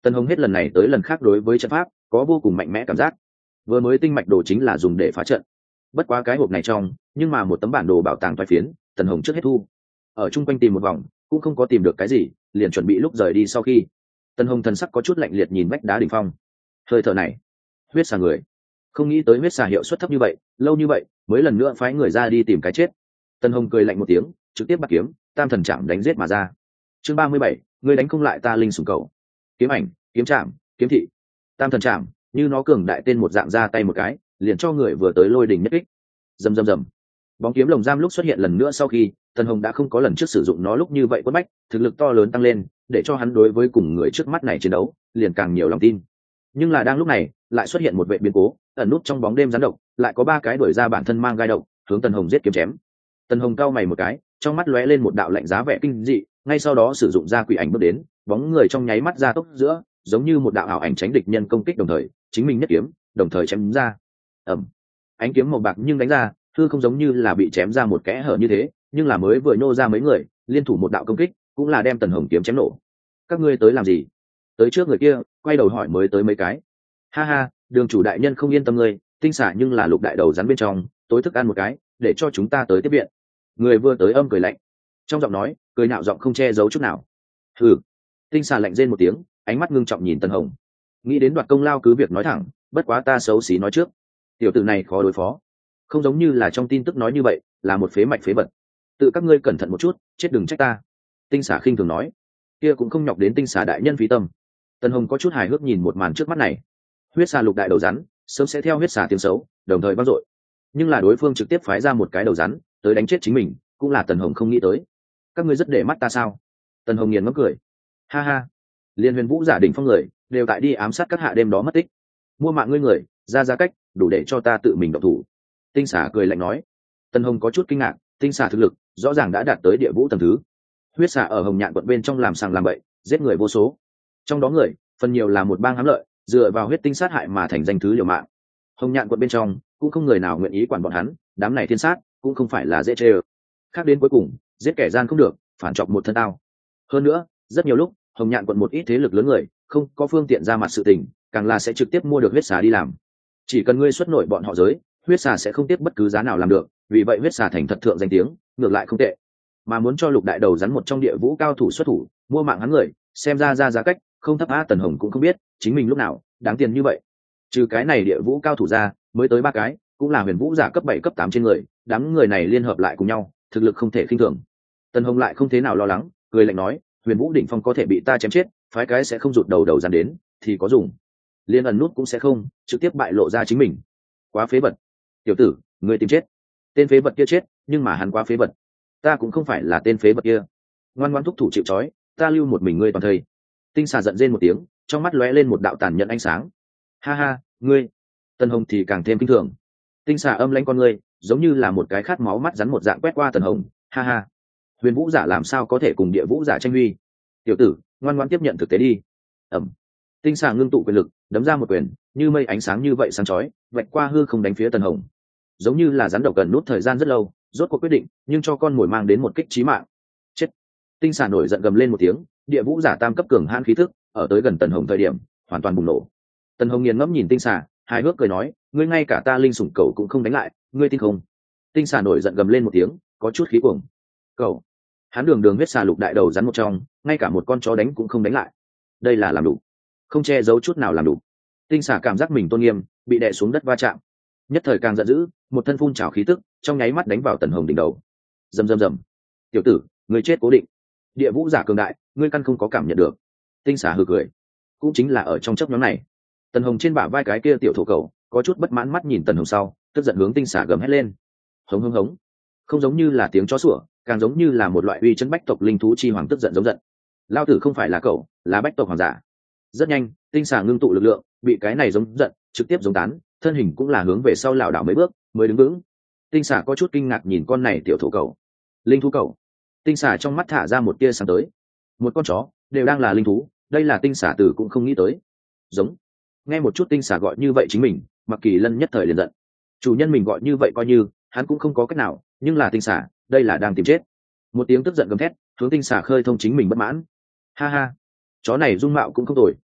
Tần Hồng hết lần này tới lần khác đối với trận pháp có vô cùng mạnh mẽ cảm giác. Vừa mới tinh mạch đồ chính là dùng để phá trận, bất quá cái hộp này trong nhưng mà một tấm bản đồ bảo tàng toái phiến. Tần Hồng trước hết thu, ở chung quanh tìm một vòng cũng không có tìm được cái gì, liền chuẩn bị lúc rời đi. Sau khi Tần Hồng thần sắc có chút lạnh liệt nhìn vách đá đỉnh phong, hơi thở này huyết xà người, không nghĩ tới huyết xà hiệu suất thấp như vậy, lâu như vậy mới lần nữa phái người ra đi tìm cái chết. Tần Hồng cười lạnh một tiếng, trực tiếp bắt kiếm tam thần chạm đánh giết mà ra. Chương ba mươi bảy, người đánh không lại ta linh sủng cầu. Kiếm ảnh, kiếm chạm, kiếm thị, tam thần chạm, như nó cường đại tên một dạng ra tay một cái, liền cho người vừa tới lôi đỉnh nhất kích. Rầm rầm rầm. Bóng kiếm lồng giam lúc xuất hiện lần nữa sau khi, Tần Hồng đã không có lần trước sử dụng nó lúc như vậy quất bách, thực lực to lớn tăng lên, để cho hắn đối với cùng người trước mắt này chiến đấu, liền càng nhiều lòng tin. Nhưng là đang lúc này, lại xuất hiện một vệ biến cố, ẩn nút trong bóng đêm rắn độc, lại có ba cái đuổi ra bản thân mang gai độc, hướng Tần Hồng giết kiếm chém. Tần Hồng cao mày một cái, trong mắt lóe lên một đạo lạnh giá vẻ kinh dị, ngay sau đó sử dụng ra quỷ ảnh bước đến, bóng người trong nháy mắt ra tốc giữa, giống như một đạo ảo ảnh tránh địch nhân công kích đồng thời, chính mình nhất kiếm, đồng thời chém ra. Ầm. Ánh kiếm màu bạc nhưng đánh ra, thư không giống như là bị chém ra một kẽ hở như thế, nhưng là mới vừa nhô ra mấy người, liên thủ một đạo công kích, cũng là đem Tần Hồng kiếm chém nổ. Các ngươi tới làm gì? Tới trước người kia, quay đầu hỏi mới tới mấy cái. Ha ha, đường chủ đại nhân không yên tâm ngươi, tinh xả nhưng là lục đại đầu rắn bên trong, tối thức ăn một cái, để cho chúng ta tới tiếp viện. Người vừa tới âm cười lạnh, trong giọng nói, cười nạo giọng không che giấu chút nào. Hừ. Tinh xà lạnh rên một tiếng, ánh mắt ngưng trọng nhìn Tần Hồng. Nghĩ đến đoạt công lao cứ việc nói thẳng, bất quá ta xấu xí nói trước, tiểu tử này khó đối phó, không giống như là trong tin tức nói như vậy, là một phế mạch phế vật. Tự các ngươi cẩn thận một chút, chết đừng trách ta. Tinh xà khinh thường nói, kia cũng không nhọc đến tinh xà đại nhân phí tâm. Tần Hồng có chút hài hước nhìn một màn trước mắt này. Huyết xà lục đại đầu rắn, sớm sẽ theo huyết xà tiếng xấu, đồng thời vang dội. Nhưng là đối phương trực tiếp phái ra một cái đầu rắn, tới đánh chết chính mình, cũng là Tần Hồng không nghĩ tới. Các ngươi rất để mắt ta sao? Tần Hồng nghiền ngẫm cười, ha ha, liên huyền vũ giả đỉnh phong người đều tại đi ám sát các hạ đêm đó mất tích, mua mạng ngươi người ra giá cách đủ để cho ta tự mình động thủ. Tinh xà cười lạnh nói. Tần Hồng có chút kinh ngạc, tinh xà thực lực rõ ràng đã đạt tới địa vũ tầng thứ. Huyết xà ở hồng nhạn quận bên trong làm sàng làm bậy, giết người vô số, trong đó người phần nhiều là một bang hám lợi, dựa vào huyết tinh sát hại mà thành danh thứ liều mạng. Hồng nhạn quận bên trong cũng không người nào nguyện ý quản bọn hắn, đám này thiên sát cũng không phải là dễ chê ơ. Khác đến cuối cùng giết kẻ gian không được, phản chọc một thân tao. Hơn nữa rất nhiều lúc hồng nhạn quận một ít thế lực lớn người không có phương tiện ra mặt sự tình, càng là sẽ trực tiếp mua được huyết xà đi làm. Chỉ cần ngươi xuất nổi bọn họ giới, huyết xà sẽ không tiếp bất cứ giá nào làm được, vì vậy huyết xà thành thật thượng danh tiếng, ngược lại không tệ. Mà muốn cho lục đại đầu rắn một trong địa vũ cao thủ xuất thủ mua mạng hắn người, xem ra ra giá cách không thấp á. Tần Hồng cũng không biết chính mình lúc nào đáng tiền như vậy. Trừ cái này địa vũ cao thủ ra, mới tới ba cái, cũng là huyền vũ giả cấp bảy cấp tám trên người, đám người này liên hợp lại cùng nhau, thực lực không thể khinh thường. Tần Hồng lại không thế nào lo lắng, cười lạnh nói, huyền vũ đỉnh phong có thể bị ta chém chết, phái cái sẽ không rụt đầu đầu dàn đến thì có dùng, liên ẩn nút cũng sẽ không trực tiếp bại lộ ra chính mình. Quá phế vật, tiểu tử, ngươi tìm chết. Tên phế vật kia chết, nhưng mà hắn quá phế vật, ta cũng không phải là tên phế vật kia. Ngoan ngoãn thúc thủ chịu trói, ta lưu một mình ngươi toàn thây. Tinh xà giận rên một tiếng, trong mắt lóe lên một đạo tàn nhẫn ánh sáng. Ha ha, ngươi. Tần Hồng thì càng thêm kinh thường. Tinh xà âm lãnh con ngươi, giống như là một cái khát máu mắt rắn một dạng quét qua Tần Hồng. Ha ha, huyền vũ giả làm sao có thể cùng địa vũ giả tranh huy? Tiểu tử, ngoan ngoãn tiếp nhận thực tế đi. Ẩm. Tinh xà ngưng tụ quyền lực, đấm ra một quyền, như mây ánh sáng như vậy sáng chói, vạch qua hư không đánh phía Tần Hồng. Giống như là rắn độc cần nút thời gian rất lâu, rốt cuộc quyết định, nhưng cho con mồi mang đến một kích chí mạng. Chết. Tinh xà nổi giận gầm lên một tiếng, địa vũ giả tam cấp cường hãn khí thức, ở tới gần Tần Hồng thời điểm, hoàn toàn bùng nổ. Tần Hồng nghiền ngẫm nhìn tinh xà, hài hước cười nói, ngươi ngay cả ta linh sủng cậu cũng không đánh lại, ngươi tin không? Tinh xà nổi giận gầm lên một tiếng, có chút khí cuồng. Cậu, hắn đường đường huyết xà lục đại đầu rắn một trong, ngay cả một con chó đánh cũng không đánh lại, đây là làm đủ, không che giấu chút nào làm đủ. Tinh xà cảm giác mình tôn nghiêm bị đè xuống đất va chạm, nhất thời càng giận dữ, một thân phun trào khí tức, trong nháy mắt đánh vào Tần Hồng đỉnh đầu. Rầm rầm rầm. Tiểu tử, ngươi chết cố định. Địa vũ giả cường đại, ngươi căn không có cảm nhận được. Tinh xà hừ cười. Cũng chính là ở trong chốc nhóm này, Tần Hồng trên bả vai cái kia tiểu thổ cầu có chút bất mãn mắt nhìn Tần Hồng sau, tức giận hướng tinh xà gầm hét lên. Hống hống hống. Không giống như là tiếng chó sủa, càng giống như là một loại uy chấn bách tộc linh thú chi hoàng tức giận giống giận. Lao tử không phải là cậu, là bách tộc hoàng giả. Rất nhanh, tinh xà ngưng tụ lực lượng, bị cái này giống giận, trực tiếp giống tán, thân hình cũng là hướng về sau lảo đảo mấy bước, mới đứng vững. Tinh xà có chút kinh ngạc nhìn con này tiểu thổ cầu. Linh thú cầu. Tinh xà trong mắt thả ra một tia sáng tới. Một con chó đều đang là linh thú, đây là tinh xà từ cũng không nghĩ tới. Giống. Nghe một chút tinh xà gọi như vậy chính mình, Mặc Kỳ Lân nhất thời liền giận. Chủ nhân mình gọi như vậy coi như, hắn cũng không có cách nào, nhưng là tinh xà, đây là đang tìm chết. Một tiếng tức giận gầm thét, hướng tinh xà khơi thông chính mình bất mãn. Ha ha, chó này dung mạo cũng không tồi,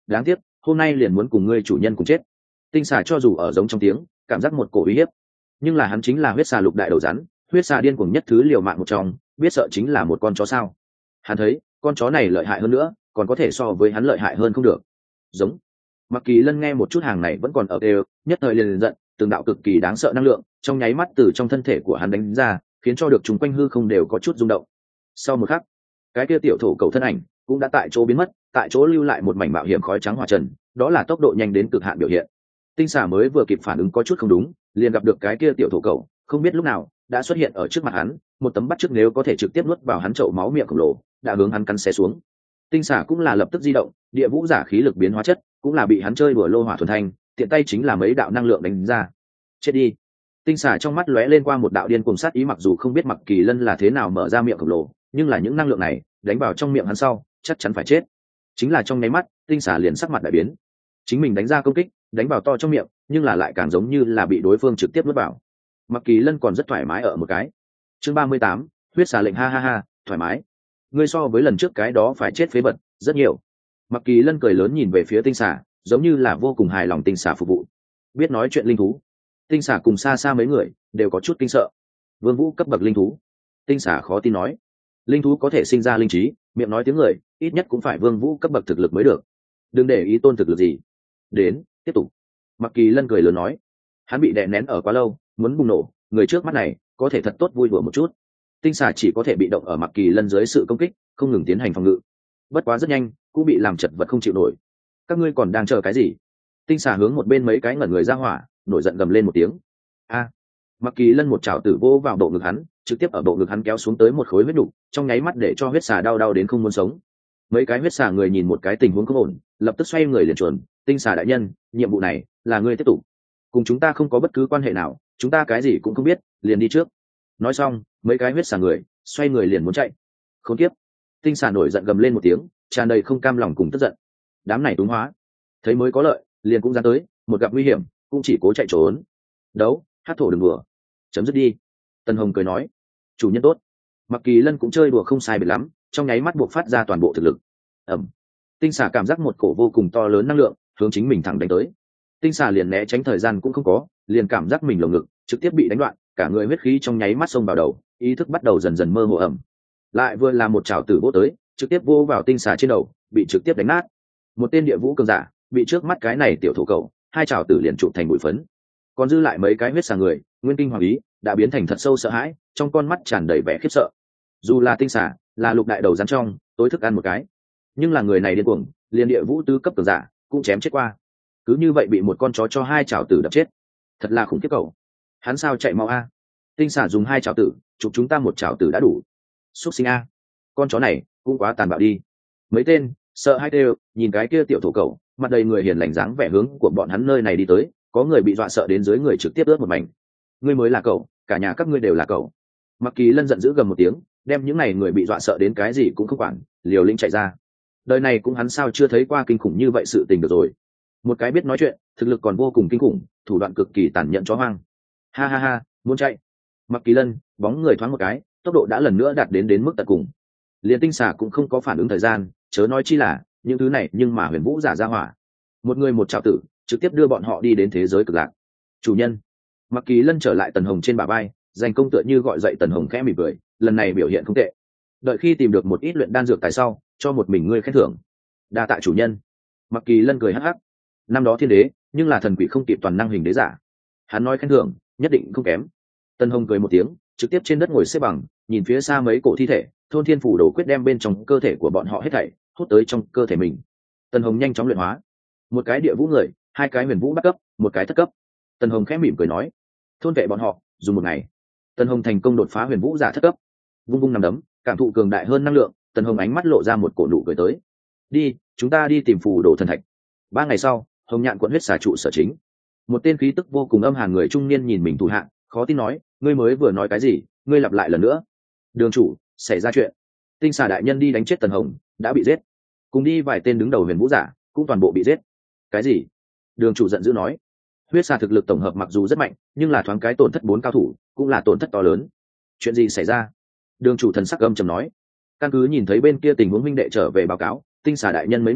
đáng tiếc hôm nay liền muốn cùng ngươi chủ nhân cùng chết. Tinh xà cho dù ở giống trong tiếng cảm giác một cổ uy hiếp, nhưng là hắn chính là huyết xà lục đại đầu rắn, huyết xà điên cuồng nhất thứ liều mạng một trong, biết sợ chính là một con chó sao. Hắn thấy con chó này lợi hại hơn nữa, còn có thể so với hắn lợi hại hơn không được. Giống. Mặc Kỳ Lân nghe một chút hàng này vẫn còn ở đều, nhất thời liền liền giận, từng đạo cực kỳ đáng sợ năng lượng trong nháy mắt từ trong thân thể của hắn đánh ra, khiến cho được chúng quanh hư không đều có chút rung động. Sau một khắc, cái kia tiểu thổ cầu thân ảnh cũng đã tại chỗ biến mất, tại chỗ lưu lại một mảnh mạo hiểm khói trắng hỏa trần, đó là tốc độ nhanh đến cực hạn biểu hiện. Tinh xà mới vừa kịp phản ứng có chút không đúng, liền gặp được cái kia tiểu thổ cầu, không biết lúc nào đã xuất hiện ở trước mặt hắn, một tấm bắt chước nếu có thể trực tiếp nuốt vào hắn chậu máu miệng khổng lồ, đã hướng hắn cắn xé xuống. Tinh xà cũng là lập tức di động, địa vũ giả khí lực biến hóa chất, cũng là bị hắn chơi đùa lô hỏa thuần thanh, tiện tay chính là mấy đạo năng lượng đánh ra. Chết đi. Tinh xà trong mắt lóe lên qua một đạo điên cuồng sát ý, mặc dù không biết Mặc Kỳ Lân là thế nào mở ra miệng khổng lồ, nhưng là những năng lượng này đánh vào trong miệng hắn sau, chắc chắn phải chết. Chính là trong nháy mắt, tinh xà liền sắc mặt đại biến. Chính mình đánh ra công kích, đánh vào to trong miệng, nhưng là lại càng giống như là bị đối phương trực tiếp nuốt vào. Mặc Kỳ Lân còn rất thoải mái ở một cái. Chương ba mươi tám, huyết xà lệnh, ha ha ha, thoải mái. Ngươi so với lần trước cái đó phải chết phế vật rất nhiều. Mặc Kỳ Lân cười lớn nhìn về phía tinh xà, giống như là vô cùng hài lòng tinh xà phục vụ. Biết nói chuyện linh thú. Tinh xà cùng xa xa mấy người đều có chút kinh sợ. Vương vũ cấp bậc linh thú. Tinh xà khó tin nói, linh thú có thể sinh ra linh trí, miệng nói tiếng người, ít nhất cũng phải vương vũ cấp bậc thực lực mới được. Đừng để ý tôn thực lực gì. Đến, tiếp tục. Mặc Kỳ Lân cười lớn nói, hắn bị đè nén ở quá lâu, muốn bùng nổ, người trước mắt này có thể thật tốt vui đùa một chút. Tinh xà chỉ có thể bị động ở Mặc Kỳ Lân dưới sự công kích, không ngừng tiến hành phòng ngự. Bất quá rất nhanh cũng bị làm chật vật không chịu nổi. Các ngươi còn đang chờ cái gì? Tinh xà hướng một bên mấy cái ngẩn người ra hỏa, nổi giận gầm lên một tiếng. A. Mặc Kỳ Lân một chảo tử vô vào bộ ngực hắn, trực tiếp ở bộ ngực hắn kéo xuống tới một khối huyết đủ, trong nháy mắt để cho huyết xà đau đau đến không muốn sống. Mấy cái huyết xà người nhìn một cái tình huống không ổn, lập tức xoay người liền chuồn. Tinh xà đại nhân, nhiệm vụ này là ngươi tiếp tục, cùng chúng ta không có bất cứ quan hệ nào, chúng ta cái gì cũng không biết, liền đi trước. Nói xong, mấy cái huyết xà người xoay người liền muốn chạy. Khốn kiếp. Tinh xà nổi giận gầm lên một tiếng, tràn đầy không cam lòng cùng tức giận. Đám này túng hóa, thấy mới có lợi liền cũng ra tới, một gặp nguy hiểm cũng chỉ cố chạy trốn. Đấu, hát thổ đừng đùa, chấm dứt đi. Tân Hồng cười nói, chủ nhân tốt. Mặc Kỳ Lân cũng chơi đùa không sai biệt lắm, trong nháy mắt buộc phát ra toàn bộ thực lực. Ẩm. Tinh xà cảm giác một cổ vô cùng to lớn năng lượng hướng chính mình thẳng đánh tới. Tinh xà liền né tránh thời gian cũng không có, liền cảm giác mình lồng ngực trực tiếp bị đánh đoạn, cả người huyết khí trong nháy mắt xông vào đầu, ý thức bắt đầu dần dần mơ hồ. Ẩm. Lại vừa là một chảo tử vô tới, trực tiếp vô vào tinh xà trên đầu, bị trực tiếp đánh nát. Một tên địa vũ cường giả bị trước mắt cái này tiểu thổ cầu hai chảo tử liền trụ thành bụi phấn. Còn dư lại mấy cái huyết xà người, nguyên kinh hoàng ý đã biến thành thật sâu sợ hãi, trong con mắt tràn đầy vẻ khiếp sợ. Dù là tinh xà, là lục đại đầu rắn trong tối thức ăn một cái, nhưng là người này điên cuồng, liền địa vũ tứ cấp cường giả cũng chém chết qua. Cứ như vậy bị một con chó cho hai chảo tử đập chết, thật là khủng khiếp cầu. Hắn sao chạy mau a? Tinh xà dùng hai chảo tử chụp chúng ta một chảo tử đã đủ. Xúc sinh a, con chó này cũng quá tàn bạo đi. Mấy tên sợ hai đều nhìn cái kia tiểu thổ cầu, mặt đầy người hiền lành dáng vẻ hướng của bọn hắn nơi này đi tới, có người bị dọa sợ đến dưới người trực tiếp ướt một mảnh. Ngươi mới là cậu, cả nhà các ngươi đều là cậu. Mặc Kỳ Lân giận dữ gầm một tiếng, đem những này người bị dọa sợ đến cái gì cũng không quản, liều lĩnh chạy ra. Đời này cũng hắn sao chưa thấy qua kinh khủng như vậy sự tình được rồi. Một cái biết nói chuyện, thực lực còn vô cùng kinh khủng, thủ đoạn cực kỳ tàn nhẫn chó hoang. Ha ha ha, muốn chạy. Mặc Kỳ Lân bóng người thoáng một cái, tốc độ đã lần nữa đạt đến đến mức tận cùng. Liên tinh xà cũng không có phản ứng thời gian, chớ nói chi là những thứ này, nhưng mà huyền vũ giả ra hỏa, một người một trảo tử trực tiếp đưa bọn họ đi đến thế giới cực lạc. Chủ nhân. Mặc Kỳ Lân trở lại Tần Hồng trên bả vai, dành công tựa như gọi dậy Tần Hồng khẽ mỉm cười, lần này biểu hiện không tệ. Đợi khi tìm được một ít luyện đan dược tài sau, cho một mình ngươi khen thưởng. Đa tạ chủ nhân. Mặc Kỳ Lân cười hắc hắc. Năm đó thiên đế, nhưng là thần quỷ không kịp toàn năng hình đế giả. Hắn nói khen thưởng, nhất định không kém. Tần Hồng cười một tiếng, trực tiếp trên đất ngồi xếp bằng, nhìn phía xa mấy cổ thi thể, thôn thiên phủ đồ quyết đem bên trong cơ thể của bọn họ hết thảy hút tới trong cơ thể mình. Tần Hồng nhanh chóng luyện hóa. Một cái địa vũ người, hai cái huyền vũ bắt cấp, một cái thất cấp. Tần Hồng khẽ mỉm cười nói, thôn vệ bọn họ dùng một ngày. Tần Hồng thành công đột phá huyền vũ giả thất cấp, vung vung nằm đấm, cảm thụ cường đại hơn năng lượng. Tần Hồng ánh mắt lộ ra một cổ nụ cười tới. Đi, chúng ta đi tìm phù đồ thần thạch. Ba ngày sau, Hồng Nhạn quận huyết xà trụ sở chính. Một tên khí tức vô cùng âm hàn người trung niên nhìn mình thủ hạ, khó tin nói, ngươi mới vừa nói cái gì? Ngươi lặp lại lần nữa. Đường chủ, xảy ra chuyện. Tinh xà đại nhân đi đánh chết Tần Hồng, đã bị giết. Cùng đi vài tên đứng đầu huyền vũ giả, cũng toàn bộ bị giết. Cái gì? Đường chủ giận dữ nói, huyết xà thực lực tổng hợp mặc dù rất mạnh, nhưng là thoáng cái tổn thất bốn cao thủ, cũng là tổn thất to lớn. Chuyện gì xảy ra? Đường chủ thần sắc âm trầm nói, căn cứ nhìn thấy bên kia tình huống minh đệ trở về báo cáo, tinh xà đại nhân mấy người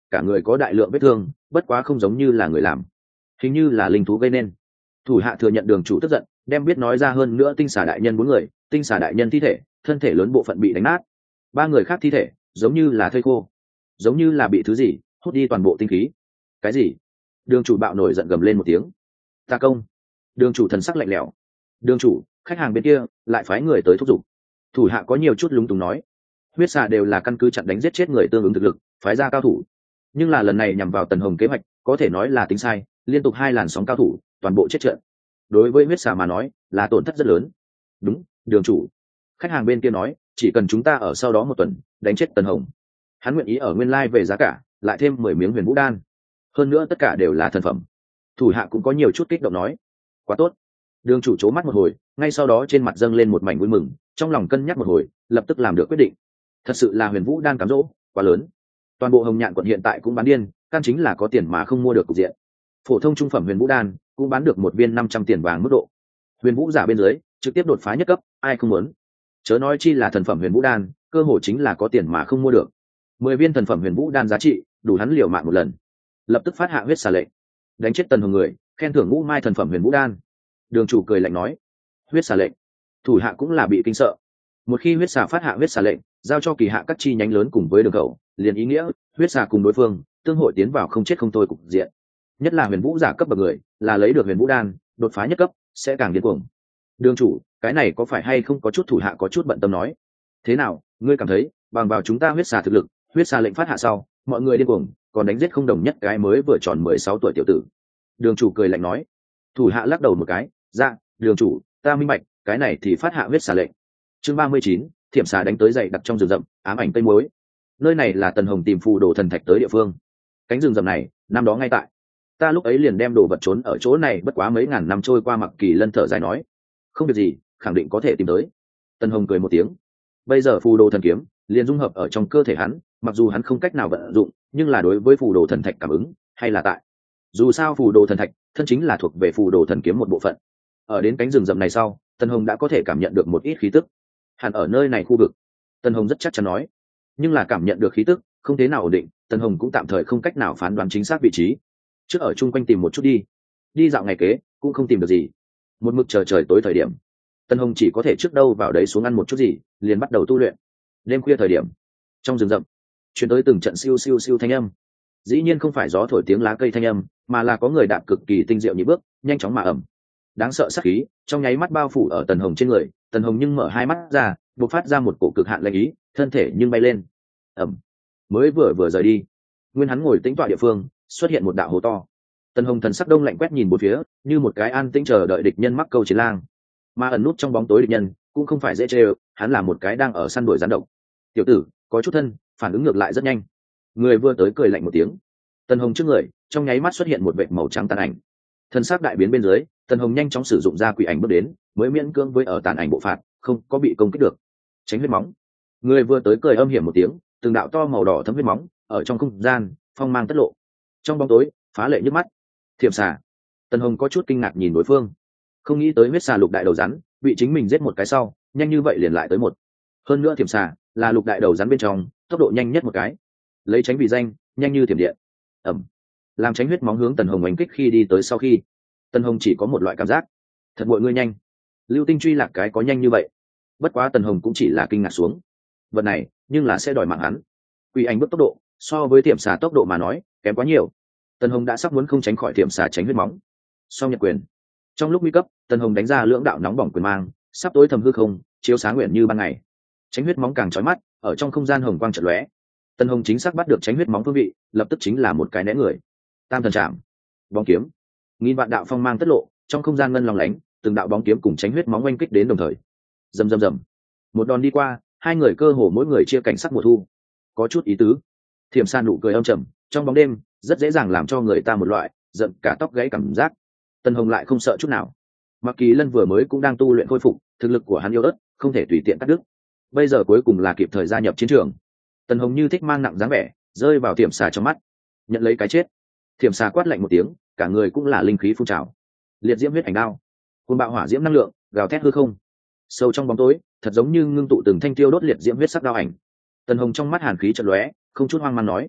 cả người có đại lượng vết thương, bất quá không giống như là người làm, hình như là linh thú gây nên. Thủ hạ thừa nhận đường chủ tức giận, đem biết nói ra hơn nữa tinh xà đại nhân bốn người, tinh xà đại nhân thi thể, thân thể lớn bộ phận bị đánh nát, ba người khác thi thể giống như là thây khô, giống như là bị thứ gì hút đi toàn bộ tinh khí. Cái gì? Đường chủ bạo nổi giận gầm lên một tiếng. Ta công. Đường chủ thần sắc lạnh lẽo. Đường chủ, khách hàng bên kia lại phái người tới thúc giục. Thủ hạ có nhiều chút lúng túng nói, huyết xà đều là căn cứ chặn đánh giết chết người tương ứng thực lực phái ra cao thủ, nhưng là lần này nhằm vào Tần Hồng kế hoạch có thể nói là tính sai, liên tục hai làn sóng cao thủ toàn bộ chết trận, đối với huyết xà mà nói là tổn thất rất lớn. Đúng, đường chủ, khách hàng bên kia nói chỉ cần chúng ta ở sau đó một tuần đánh chết Tần Hồng, hắn nguyện ý ở nguyên lai về giá cả lại thêm mười miếng huyền vũ đan, hơn nữa tất cả đều là thần phẩm. Thủ hạ cũng có nhiều chút kích động nói, quá tốt. Đường chủ c mắt một hồi, ngay sau đó trên mặt dâng lên một mảnh vui mừng, trong lòng cân nhắc một hồi lập tức làm được quyết định. Thật sự là huyền vũ đan cám dỗ quá lớn, toàn bộ Hồng Nhạn quận hiện tại cũng bán điên, căn chính là có tiền mà không mua được cục diện. Phổ thông trung phẩm huyền vũ đan cũng bán được một viên năm trăm tiền vàng mức độ, huyền vũ giả bên dưới trực tiếp đột phá nhất cấp, ai không muốn. Chớ nói chi là thần phẩm huyền vũ đan, cơ hội chính là có tiền mà không mua được. Mười viên thần phẩm huyền vũ đan giá trị đủ hắn liều mạng một lần. Lập tức phát hạ huyết xà lệnh, đánh chết Tần Hồng người, khen thưởng ngũ mai thần phẩm huyền vũ đan. Đường chủ cười lạnh nói, huyết xà lệnh. Thủ hạ cũng là bị kinh sợ. Một khi huyết xà phát hạ huyết xà lệnh, giao cho kỳ hạ các chi nhánh lớn cùng với đường khẩu, liền ý nghĩa huyết xà cùng đối phương tương hội tiến vào không chết không thôi cục diện. Nhất là huyền vũ giả cấp bậc người, là lấy được huyền vũ đan đột phá nhất cấp sẽ càng điên cuồng. Đường chủ, cái này có phải hay không có chút thủ hạ có chút bận tâm nói, thế nào, ngươi cảm thấy bằng vào chúng ta huyết xà thực lực, huyết xà lệnh phát hạ sau mọi người điên cuồng còn đánh giết không đồng nhất cái mới vừa tròn mười sáu tuổi tiểu tử? Đường chủ cười lạnh nói. Thủ hạ lắc đầu một cái, dạ đường chủ, ta minh bạch, cái này thì phát hạ huyết xà lệnh. Chương ba mươi chín, thiểm xà đánh tới dậy đặc trong rừng rậm, ám ảnh tây muối. Nơi này là Tần Hồng tìm phù đồ thần thạch tới địa phương. Cánh rừng rậm này năm đó ngay tại ta lúc ấy liền đem đồ vật trốn ở chỗ này, bất quá mấy ngàn năm trôi qua. Mặc Kỳ Lân thở dài nói, không việc gì, khẳng định có thể tìm tới. Tần Hồng cười một tiếng, bây giờ phù đồ thần kiếm liền dung hợp ở trong cơ thể hắn, mặc dù hắn không cách nào vận dụng, nhưng là đối với phù đồ thần thạch cảm ứng hay là tại. Dù sao phù đồ thần thạch thân chính là thuộc về phù đồ thần kiếm một bộ phận. Ở đến cánh rừng rậm này sau, Tần Hồng đã có thể cảm nhận được một ít khí tức, hẳn ở nơi này khu vực. Tần Hồng rất chắc chắn nói, nhưng là cảm nhận được khí tức không thế nào ổn định, Tần Hồng cũng tạm thời không cách nào phán đoán chính xác vị trí. Trước ở chung quanh tìm một chút đi, đi dạo ngày kế cũng không tìm được gì. Một mực chờ trời tối thời điểm, Tần Hồng chỉ có thể trước đâu vào đấy xuống ăn một chút gì, liền bắt đầu tu luyện. Đêm khuya thời điểm, trong rừng rậm chuyển tới từng trận siêu siêu siêu thanh âm. Dĩ nhiên không phải gió thổi tiếng lá cây thanh âm, mà là có người đạp cực kỳ tinh diệu nhịp bước, nhanh chóng mà ẩm. Đáng sợ sát khí trong nháy mắt bao phủ ở Tần Hồng trên người. Tần Hồng nhưng mở hai mắt ra, bộc phát ra một cổ cực hạn lạnh ý, thân thể nhưng bay lên. Ẩm. Mới vừa vừa rời đi, nguyên hắn ngồi tĩnh tọa địa phương xuất hiện một đạo hố to. Tần Hồng thần sắc đông lạnh quét nhìn bốn phía, như một cái an tĩnh chờ đợi địch nhân mắc câu chiến lang. Mà ẩn nút trong bóng tối địch nhân cũng không phải dễ chơi, hắn là một cái đang ở săn đuổi gián độc. Tiểu tử có chút thân, phản ứng ngược lại rất nhanh. Người vừa tới cười lạnh một tiếng. Tần Hồng trước người trong nháy mắt xuất hiện một vệt màu trắng tàn ảnh. Thân xác đại biến bên dưới, Tần Hồng nhanh chóng sử dụng ra quỷ ảnh bước đến, mới miễn cưỡng với ở tàn ảnh bộ phạt, không có bị công kích được. Tránh huyết móng. Người vừa tới cười âm hiểm một tiếng, từng đạo to màu đỏ thấm huyết móng ở trong không gian phong mang tất lộ. Trong bóng tối phá lệ nhức mắt. Thiểm xà. Tần Hồng có chút kinh ngạc nhìn đối phương, không nghĩ tới huyết xà lục đại đầu rắn bị chính mình giết một cái sau, nhanh như vậy liền lại tới một. Hơn nữa thiểm xà là lục đại đầu rắn bên trong tốc độ nhanh nhất một cái, lấy tránh vì danh, nhanh như thiểm điện. Ẩm. Làm tránh huyết móng hướng Tần Hồng oanh kích khi đi tới sau khi, Tần Hồng chỉ có một loại cảm giác, thật mọi ngươi nhanh. Lưu tinh truy lạc cái có nhanh như vậy? Bất quá Tần Hồng cũng chỉ là kinh ngạc xuống, vật này nhưng là sẽ đòi mạng hắn. Quỷ ảnh bước tốc độ so với thiểm xà tốc độ mà nói kém quá nhiều. Tần Hồng đã sắp muốn không tránh khỏi thiểm xà tránh huyết móng. Song nhật quyền. Trong lúc nguy cấp, Tần Hồng đánh ra lưỡng đạo nóng bỏng quyền mang, sắp tối thầm hư không, chiếu sáng nguyện như ban ngày. Tránh huyết móng càng chói mắt, ở trong không gian hồng quang chợt lóe. Tần Hồng chính xác bắt được tránh huyết móng phương vị, lập tức chính là một cái né người. Tam thần trảm, bóng kiếm, nghìn vạn đạo phong mang tất lộ, trong không gian ngân long lánh, từng đạo bóng kiếm cùng tránh huyết móng oanh kích đến đồng thời. Rầm rầm rầm, một đòn đi qua, hai người cơ hồ mỗi người chia cảnh sắc mùa thu, có chút ý tứ. Thiểm Sa nụ cười âm trầm, trong bóng đêm rất dễ dàng làm cho người ta một loại giận cả tóc gáy cảm giác. Tần Hồng lại không sợ chút nào. Mặc Kỳ Lân vừa mới cũng đang tu luyện khôi phục, thực lực của hắn yếu ớt, không thể tùy tiện cắt đứt. Bây giờ cuối cùng là kịp thời gia nhập chiến trường. Tần Hồng như thích mang nặng dáng vẻ, rơi vào Thiểm Xà trong mắt, nhận lấy cái chết. Thiểm Xà quát lạnh một tiếng, cả người cũng là linh khí phun trào, liệt diễm huyết ảnh đao, cuồng bạo hỏa diễm năng lượng gào thét hư không. Sâu trong bóng tối, thật giống như ngưng tụ từng thanh tiêu đốt liệt diễm huyết sắc đao ảnh. Tần Hồng trong mắt hàn khí chợt lóe, không chút hoang mang nói: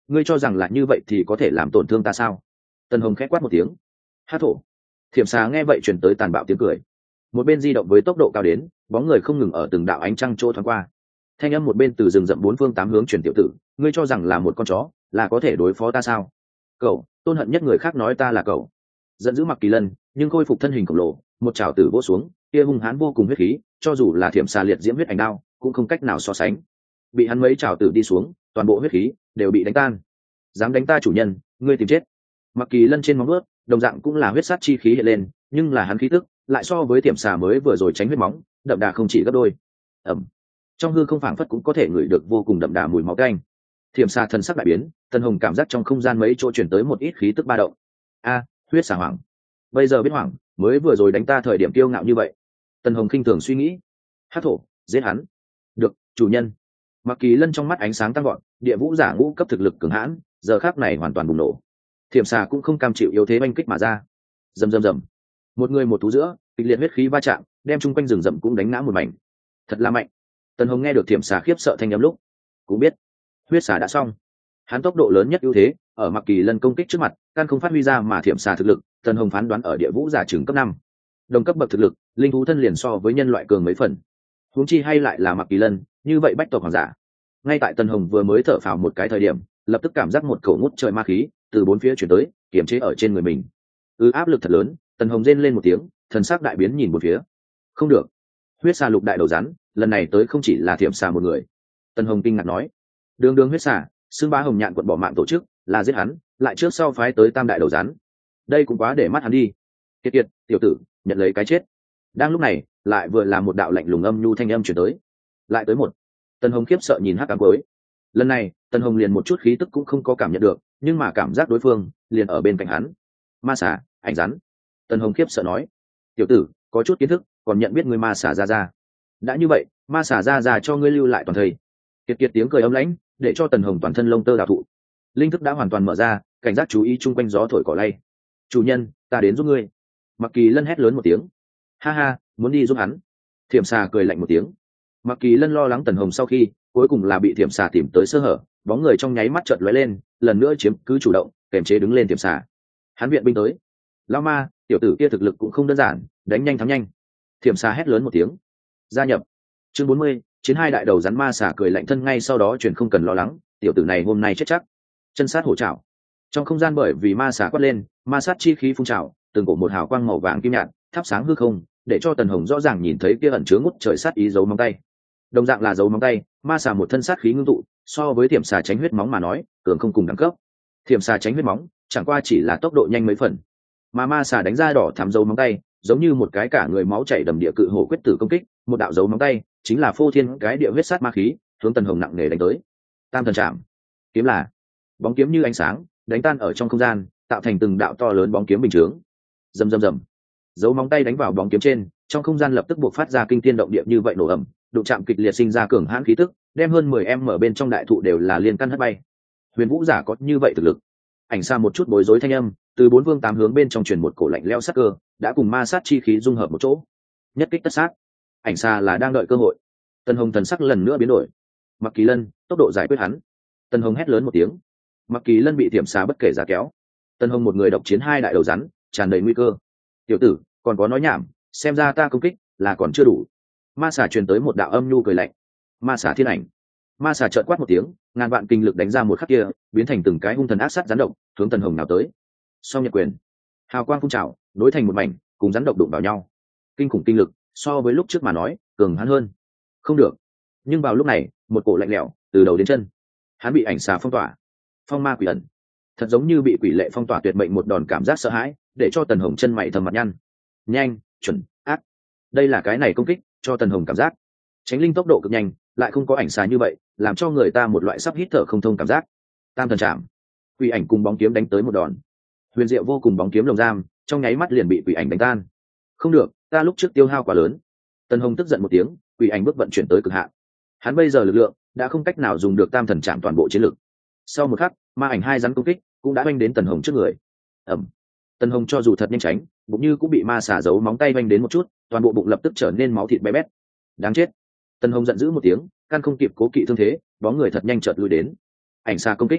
ngươi cho rằng là như vậy thì có thể làm tổn thương ta sao? Tần Hồng khẽ quát một tiếng. Hát thổ. Thiểm xà nghe vậy chuyển tới tàn bạo tiếng cười. Một bên di động với tốc độ cao đến, bóng người không ngừng ở từng đạo ánh trăng trôi thoáng qua. Thanh âm một bên từ rừng rậm bốn phương tám hướng truyền tiểu tử, ngươi cho rằng là một con chó là có thể đối phó ta sao? Cậu, tôn hận nhất người khác nói ta là cậu. Giận dữ Mặc Kỳ Lân, nhưng khôi phục thân hình khổng lồ, một trảo tử vỗ xuống, kia hung hãn vô cùng huyết khí, cho dù là thiểm xà liệt diễm huyết ảnh đao, cũng không cách nào so sánh. Bị hắn mấy trảo tử đi xuống, toàn bộ huyết khí đều bị đánh tan. Dám đánh ta chủ nhân, ngươi tìm chết. Mặc Kỳ Lân trên móng vuốt, đồng dạng cũng là huyết sát chi khí hiện lên, nhưng là hắn khí tức lại so với thiểm xà mới vừa rồi tránh huyết móng, đậm đà không chỉ gấp đôi. Ẩm. Trong hư không phảng phất cũng có thể ngửi được vô cùng đậm đà mùi máu tanh. Thiểm xà thần sắc đại biến, Tần Hồng cảm giác trong không gian mấy chỗ chuyển tới một ít khí tức ba động. A, huyết xà hoàng. Bây giờ biết hoảng, mới vừa rồi đánh ta thời điểm kiêu ngạo như vậy. Tần Hồng khinh thường suy nghĩ. Hát thổ, giết hắn. Được, chủ nhân. Mặc Kỳ Lân trong mắt ánh sáng tăng gọn, địa vũ giả ngũ cấp thực lực cường hãn, giờ khắc này hoàn toàn bùng nổ. Thiểm xà cũng không cam chịu yếu thế oanh kích mà ra. Rầm rầm rầm. Một người một thú giữa, kịch liệt huyết khí va chạm, đem chung quanh rừng rậm cũng đánh ngã một mảnh. Thật là mạnh. Tần Hồng nghe được thiểm xà khiếp sợ thanh âm lúc, cũng biết huyết xà đã xong. Hắn tốc độ lớn nhất ưu thế, ở Mặc Kỳ Lân công kích trước mặt, căn không phát huy ra mà thiểm xà thực lực, Tần Hồng phán đoán ở địa vũ giả trường cấp năm. Đồng cấp bậc thực lực, linh thú thân liền so với nhân loại cường mấy phần. Huống chi hay lại là Mặc Kỳ Lân, như vậy bách tộc hoàng giả. Ngay tại Tần Hồng vừa mới thở phào một cái thời điểm, lập tức cảm giác một khẩu ngút trời ma khí từ bốn phía chuyển tới, kiềm chế ở trên người mình. Ư áp lực thật lớn, Tần Hồng rên lên một tiếng, thần sắc đại biến nhìn một phía. Không được, huyết xà lục đại đầu rắn, lần này tới không chỉ là thiểm xà một người. Tần Hồng kinh ngạc nói, đường đường huyết xà, xương bá hồng nhạn quận bỏ mạng tổ chức, là giết hắn, lại trước sau phái tới tam đại đầu rắn. Đây cũng quá để mắt hắn đi. Kiệt kiệt, tiểu tử, nhận lấy cái chết. Đang lúc này, lại vừa là một đạo lạnh lùng âm nhu thanh âm chuyển tới. Lại tới một. Tần Hồng khiếp sợ nhìn hắc ám cuối. Lần này, Tần Hồng liền một chút khí tức cũng không có cảm nhận được, nhưng mà cảm giác đối phương liền ở bên cạnh hắn. Ma xà, ảnh rắn. Tần Hồng khiếp sợ nói, tiểu tử, có chút kiến thức, còn nhận biết người ma xà ra ra. Đã như vậy, ma xà ra ra cho ngươi lưu lại toàn thây. Kiệt kiệt tiếng cười âm lãnh, để cho Tần Hồng toàn thân lông tơ đào thụ. Linh thức đã hoàn toàn mở ra, cảnh giác chú ý chung quanh gió thổi cỏ lay. Chủ nhân, ta đến giúp ngươi. Mặc Kỳ Lân hét lớn một tiếng. Ha ha, muốn đi giúp hắn. Thiểm xà cười lạnh một tiếng. Mặc Kỳ Lân lo lắng Tần Hồng sau khi, cuối cùng là bị thiểm xà tìm tới sơ hở, bóng người trong nháy mắt chợt lóe lên, lần nữa chiếm cứ chủ động, kềm chế đứng lên thiểm xà. Hắn viện binh tới. Lão ma, tiểu tử kia thực lực cũng không đơn giản, đánh nhanh thắng nhanh. Thiểm xà hét lớn một tiếng. Gia nhập. Chương bốn mươi, chiến hai đại đầu rắn. Ma xà cười lạnh thân ngay sau đó truyền không cần lo lắng, tiểu tử này hôm nay chết chắc. Chân sát hổ trảo. Trong không gian bởi vì ma xà quát lên, ma sát chi khí phun trào, từng cổ một hào quang màu vàng kim nhạt, thắp sáng hư không, để cho Tần Hồng rõ ràng nhìn thấy kia ẩn chứa ngút trời sát ý dấu móng tay. Đồng dạng là dấu móng tay, ma xà một thân sát khí ngưng tụ, so với thiểm xà tránh huyết móng mà nói, cường không cùng đẳng cấp. Thiểm xà tránh huyết móng, chẳng qua chỉ là tốc độ nhanh mấy phần, mà ma xà đánh ra đỏ thắm dấu móng tay, giống như một cái cả người máu chảy đầm địa cự hổ quyết tử công kích, một đạo dấu móng tay, chính là phô thiên cái địa huyết sát ma khí, hướng Tần Hồng nặng nề đánh tới. Tam thần trảm, kiếm là bóng kiếm như ánh sáng, đánh tan ở trong không gian, tạo thành từng đạo to lớn bóng kiếm bình chướng. Rầm rầm rầm, dấu móng tay đánh vào bóng kiếm trên, trong không gian lập tức buộc phát ra kinh thiên động địa như vậy nổ ầm, đụng chạm kịch liệt sinh ra cường hãn khí tức, đem hơn mười em ở bên trong đại thụ đều là liên căn hất bay. Huyền vũ giả có như vậy thực lực. Ảnh xa một chút bối rối thanh âm, từ bốn phương tám hướng bên trong truyền một cổ lạnh lẽo sắc cơ, đã cùng ma sát chi khí dung hợp một chỗ. Nhất kích tất sát. Ảnh xa là đang đợi cơ hội. Tần Hồng thần sắc lần nữa biến đổi. Mặc Kỳ Lân, tốc độ giải quyết hắn. Tần Hồng hét lớn một tiếng. Mặc Kỳ Lân bị thiểm xà bất kể giá kéo. Tần Hồng một người độc chiến hai đại đầu rắn, tràn đầy nguy cơ. Tiểu tử, còn có nói nhảm, xem ra ta công kích là còn chưa đủ. Ma xà truyền tới một đạo âm nhu cười lạnh. Ma xà thiên ảnh. Ma xà trợn quát một tiếng, ngàn vạn kinh lực đánh ra một khắc kia, biến thành từng cái hung thần ác sát rắn độc, hướng Tần Hồng nào tới. Song nhật quyền, hào quang phun trào, nối thành một mảnh, cùng rắn độc đụng vào nhau. Kinh khủng kinh lực, so với lúc trước mà nói, cường hắn hơn. Không được. Nhưng vào lúc này, một cổ lạnh lẽo từ đầu đến chân. Hắn bị ảnh xà phong tỏa. Phong ma quỷ ẩn. Thật giống như bị quỷ lệ phong tỏa tuyệt mệnh một đòn, cảm giác sợ hãi, để cho Tần Hồng chân mày thầm mặt nhăn. Nhanh, chuẩn, ác. Đây là cái này công kích, cho Tần Hồng cảm giác. Tránh linh tốc độ cực nhanh, lại không có ảnh xà như vậy, làm cho người ta một loại sắp hít thở không thông cảm giác. Tam thần trảm. Quỷ ảnh cùng bóng kiếm đánh tới một đòn. Huyền diệu vô cùng bóng kiếm lồng giam, trong nháy mắt liền bị quỷ ảnh đánh tan. Không được, ta lúc trước tiêu hao quá lớn. Tần Hồng tức giận một tiếng, quỷ ảnh bước vận chuyển tới cực hạn. Hắn bây giờ lực lượng đã không cách nào dùng được tam thần trảm toàn bộ chiến lực. Sau một khắc, ma ảnh hai rắn công kích cũng đã oanh đến Tần Hồng trước người. Ẩm. Tần Hồng cho dù thật nhanh tránh, bụng như cũng bị ma xả giấu móng tay oanh đến một chút, toàn bộ bụng lập tức trở nên máu thịt bé bét. Đáng chết. Tần Hồng giận dữ một tiếng, căn không kịp cố kỵ thương thế, bóng người thật nhanh chợt lùi đến. Ảnh xa công kích.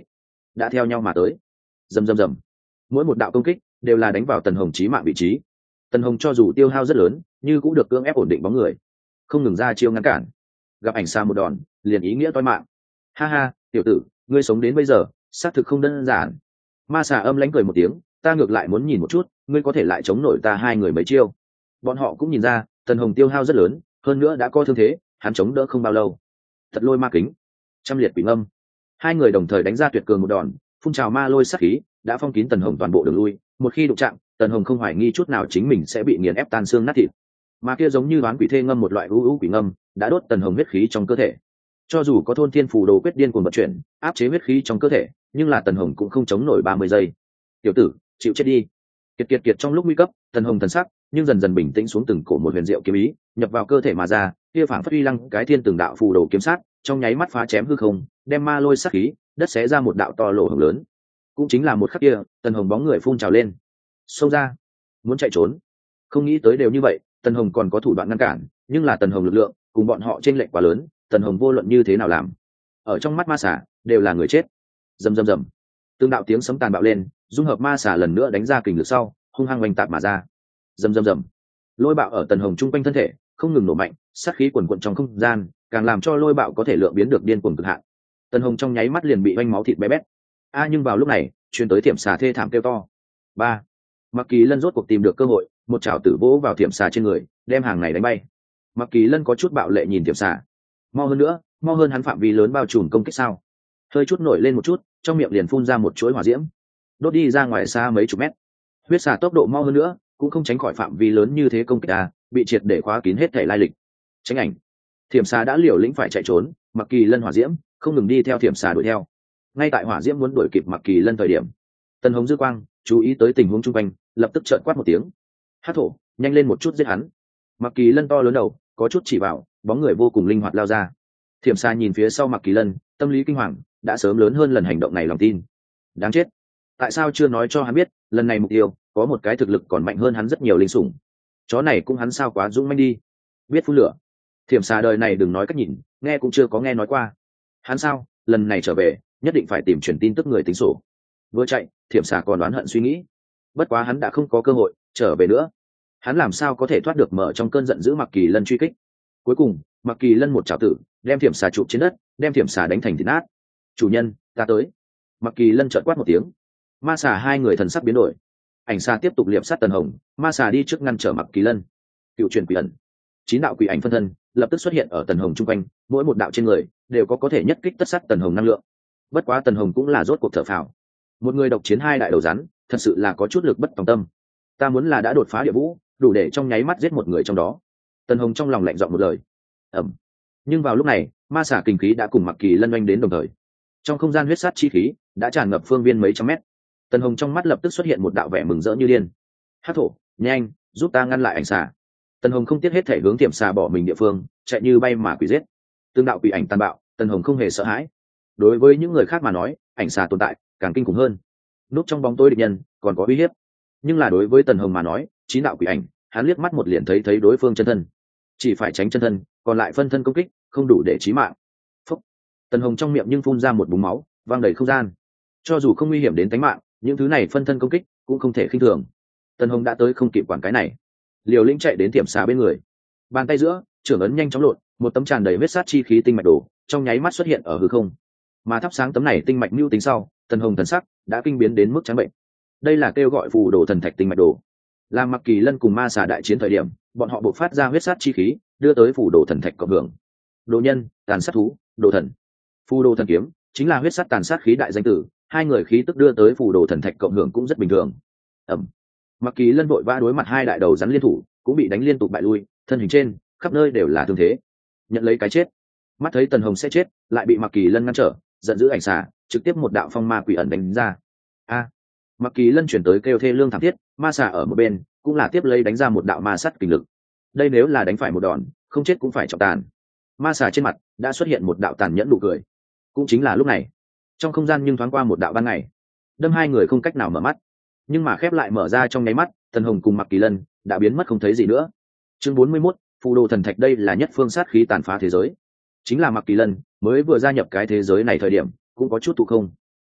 đã theo nhau mà tới. Rầm rầm rầm, mỗi một đạo công kích đều là đánh vào Tần Hồng chí mạng vị trí. Tần Hồng cho dù tiêu hao rất lớn nhưng cũng được cưỡng ép ổn định bóng người, không ngừng ra chiêu ngăn cản. Gặp ảnh xa một đòn liền ý nghĩa toi mạng. Ha ha, tiểu tử, ngươi sống đến bây giờ xác thực không đơn giản. Ma xà âm lãnh cười một tiếng, ta ngược lại muốn nhìn một chút ngươi có thể lại chống nổi ta hai người mấy chiêu. Bọn họ cũng nhìn ra Tần Hồng tiêu hao rất lớn, hơn nữa đã có thương thế, hắn chống đỡ không bao lâu. Thật lôi ma kính, trăm liệt quỷ ngâm, hai người đồng thời đánh ra tuyệt cường một đòn, phun trào ma lôi sát khí đã phong kín Tần Hồng toàn bộ đường lui. Một khi đụng chạm, Tần Hồng không hoài nghi chút nào chính mình sẽ bị nghiền ép tan xương nát thịt. Mà kia giống như đoán quỷ thê ngâm một loại u u quỷ ngâm đã đốt Tần Hồng huyết khí trong cơ thể. Cho dù có thôn thiên phù đồ quyết điên cuồng vận chuyển áp chế huyết khí trong cơ thể, nhưng là Tần Hồng cũng không chống nổi ba mươi giây. Tiểu tử, chịu chết đi. Kiệt kiệt kiệt trong lúc nguy cấp, Tần Hồng thần sắc nhưng dần dần bình tĩnh xuống, từng cổ một huyền diệu kiếm ý nhập vào cơ thể mà ra, kia phảng phất uy lăng cái thiên từng đạo phù đồ kiếm sát trong nháy mắt phá chém hư không, đem ma lôi sát khí đất xé ra một đạo to lỗ hổng lớn. Cũng chính là một khắc kia, Tần Hồng bóng người phun trào lên, xông ra, muốn chạy trốn. Không nghĩ tới đều như vậy, Tần Hồng còn có thủ đoạn ngăn cản, nhưng là Tần Hồng lực lượng cùng bọn họ chênh lệch quá lớn, Tần Hồng vô luận như thế nào làm, ở trong mắt ma xà đều là người chết. Rầm rầm rầm, tương đạo tiếng sấm tàn bạo lên, dung hợp ma xà lần nữa đánh ra kình lực sau, hung hăng oanh tạc mà ra. Rầm rầm rầm, lôi bạo ở Tần Hồng trung quanh thân thể không ngừng nổ mạnh, sát khí quần quận trong không gian, càng làm cho lôi bạo có thể lượng biến được điên cuồng cực hạn. Tần Hồng trong nháy mắt liền bị oanh máu thịt bé bét. A nhưng vào lúc này, truyền tới thiểm xà thê thảm kêu to. Ba, Mặc Kỳ Lân rốt cuộc tìm được cơ hội, một chảo tử vỗ vào thiểm xà trên người, đem hàng này đánh bay. Mặc Kỳ Lân có chút bạo lệ nhìn thiểm xà. Mau hơn nữa, mau hơn hắn phạm vi lớn bao trùm công kích sao? Hơi chút nổi lên một chút, trong miệng liền phun ra một chuỗi hỏa diễm, đốt đi ra ngoài xa mấy chục mét. Huyết xà tốc độ mau hơn nữa, cũng không tránh khỏi phạm vi lớn như thế công kích à, bị triệt để khóa kín hết thể lai lịch. Tránh ảnh. Thiểm xà đã liều lĩnh phải chạy trốn, Mặc Kỳ Lân hỏa diễm không ngừng đi theo thiểm xà đuổi theo. Ngay tại hỏa diễm muốn đuổi kịp Mặc Kỳ Lân thời điểm, Tần Hồng dư quang chú ý tới tình huống chung quanh, lập tức trợn quát một tiếng. Hát thổ, nhanh lên một chút giết hắn. Mặc Kỳ Lân to lớn đầu có chút chỉ vào, bóng người vô cùng linh hoạt lao ra. Thiểm xà nhìn phía sau Mặc Kỳ Lân, tâm lý kinh hoàng đã sớm lớn hơn lần hành động này lòng tin. Đáng chết, tại sao chưa nói cho hắn biết lần này mục tiêu có một cái thực lực còn mạnh hơn hắn rất nhiều linh sủng. Chó này cũng hắn sao quá dũng manh đi, biết phun lửa. Thiểm xà đời này đừng nói cách nhìn, nghe cũng chưa có nghe nói qua. Hắn sao lần này trở về nhất định phải tìm truyền tin tức người tính sổ. Vừa chạy, Thiểm xà còn đoán hận suy nghĩ, bất quá hắn đã không có cơ hội trở về nữa. Hắn làm sao có thể thoát được mở trong cơn giận dữ Mặc Kỳ Lân truy kích. Cuối cùng Mặc Kỳ Lân một chảo tử đem Thiểm xà chụp trên đất, đem Thiểm xà đánh thành thịt nát. Chủ nhân, ta tới. Mặc Kỳ Lân trợn quát một tiếng. Ma xà hai người thần sắc biến đổi. Ảnh xà tiếp tục liệp sát Tần Hồng, ma xà đi trước ngăn trở Mặc Kỳ Lân. Cựu truyền quỷ ẩn, chín đạo quỷ ảnh phân thân lập tức xuất hiện ở Tần Hồng chung quanh, mỗi một đạo trên người đều có có thể nhất kích tất sát Tần Hồng năng lượng. Bất quá Tần Hồng cũng là rốt cuộc thở phào. Một người độc chiến hai đại đầu rắn, thật sự là có chút lực bất tòng tâm. Ta muốn là đã đột phá địa vũ, đủ để trong nháy mắt giết một người trong đó. Tần Hồng trong lòng lạnh giọng một lời. Ẩm. Nhưng vào lúc này, ma xà kinh khí đã cùng Mặc Kỳ Lân oanh đến đồng thời. Trong không gian huyết sát chi khí đã tràn ngập phương viên mấy trăm mét. Tần Hồng trong mắt lập tức xuất hiện một đạo vẻ mừng rỡ như điên. Hát thổ, nhanh, giúp ta ngăn lại ảnh xà. Tần Hồng không tiếc hết thể hướng Thiểm xà bỏ mình địa phương, chạy như bay mà quỷ giết. Tương đạo quỷ ảnh tàn bạo, Tần Hồng không hề sợ hãi. Đối với những người khác mà nói, ảnh xà tồn tại càng kinh khủng hơn. Núp trong bóng tối địch nhân còn có uy hiếp, nhưng là đối với Tần Hồng mà nói, chín đạo quỷ ảnh, hắn liếc mắt một liền thấy thấy đối phương chân thân, chỉ phải tránh chân thân, còn lại phân thân công kích không đủ để chí mạng. Phúc. Tần Hồng trong miệng nhưng phun ra một búng máu, vang đầy không gian. Cho dù không nguy hiểm đến tính mạng, những thứ này phân thân công kích cũng không thể khinh thường. Tần Hồng đã tới không kịp quản cái này, liều lĩnh chạy đến Thiểm xà bên người, bàn tay giữa trưởng ấn nhanh chóng lộn, một tấm tràn đầy huyết sát chi khí tinh mạch đồ trong nháy mắt xuất hiện ở hư không. Mà thắp sáng tấm này tinh mạch mưu tính sau, Tần Hồng thần sắc đã kinh biến đến mức trắng bệnh. Đây là kêu gọi phù đồ thần thạch tinh mạch đồ. Làm Mặc Kỳ Lân cùng ma xà đại chiến thời điểm, bọn họ bộc phát ra huyết sát chi khí, đưa tới phù đồ thần thạch cộng hưởng. Đồ nhân, tàn sát thú, đồ thần. Phù đồ thần kiếm chính là huyết sát tàn sát khí đại danh tử, hai người khí tức đưa tới phù đồ thần thạch cộng hưởng cũng rất bình thường. Ẩm. Mặc Kỳ Lân vội vã đối mặt hai đại đầu rắn liên thủ, cũng bị đánh liên tục bại lui, thân hình trên khắp nơi đều là thương thế. Nhận lấy cái chết. Mắt thấy Tần Hồng sẽ chết, lại bị Mặc Kỳ Lân ngăn trở, giận dữ ảnh xà trực tiếp một đạo phong ma quỷ ẩn đánh ra. A. Mặc Kỳ Lân chuyển tới kêu thê lương thảm thiết, ma xà ở một bên cũng là tiếp lấy đánh ra một đạo ma sắt kình lực. Đây nếu là đánh phải một đòn, không chết cũng phải trọng tàn. Ma xà trên mặt đã xuất hiện một đạo tàn nhẫn nụ cười. Cũng chính là lúc này, trong không gian nhưng thoáng qua một đạo ban ngày, đâm hai người không cách nào mở mắt, nhưng mà khép lại mở ra trong nháy mắt, Tần Hồng cùng Mặc Kỳ Lân đã biến mất không thấy gì nữa. Chương bốn mươi mốt, phù đồ thần thạch. Đây là nhất phương sát khí tàn phá thế giới. Chính là Mặc Kỳ Lân mới vừa gia nhập cái thế giới này thời điểm cũng có chút thụ không.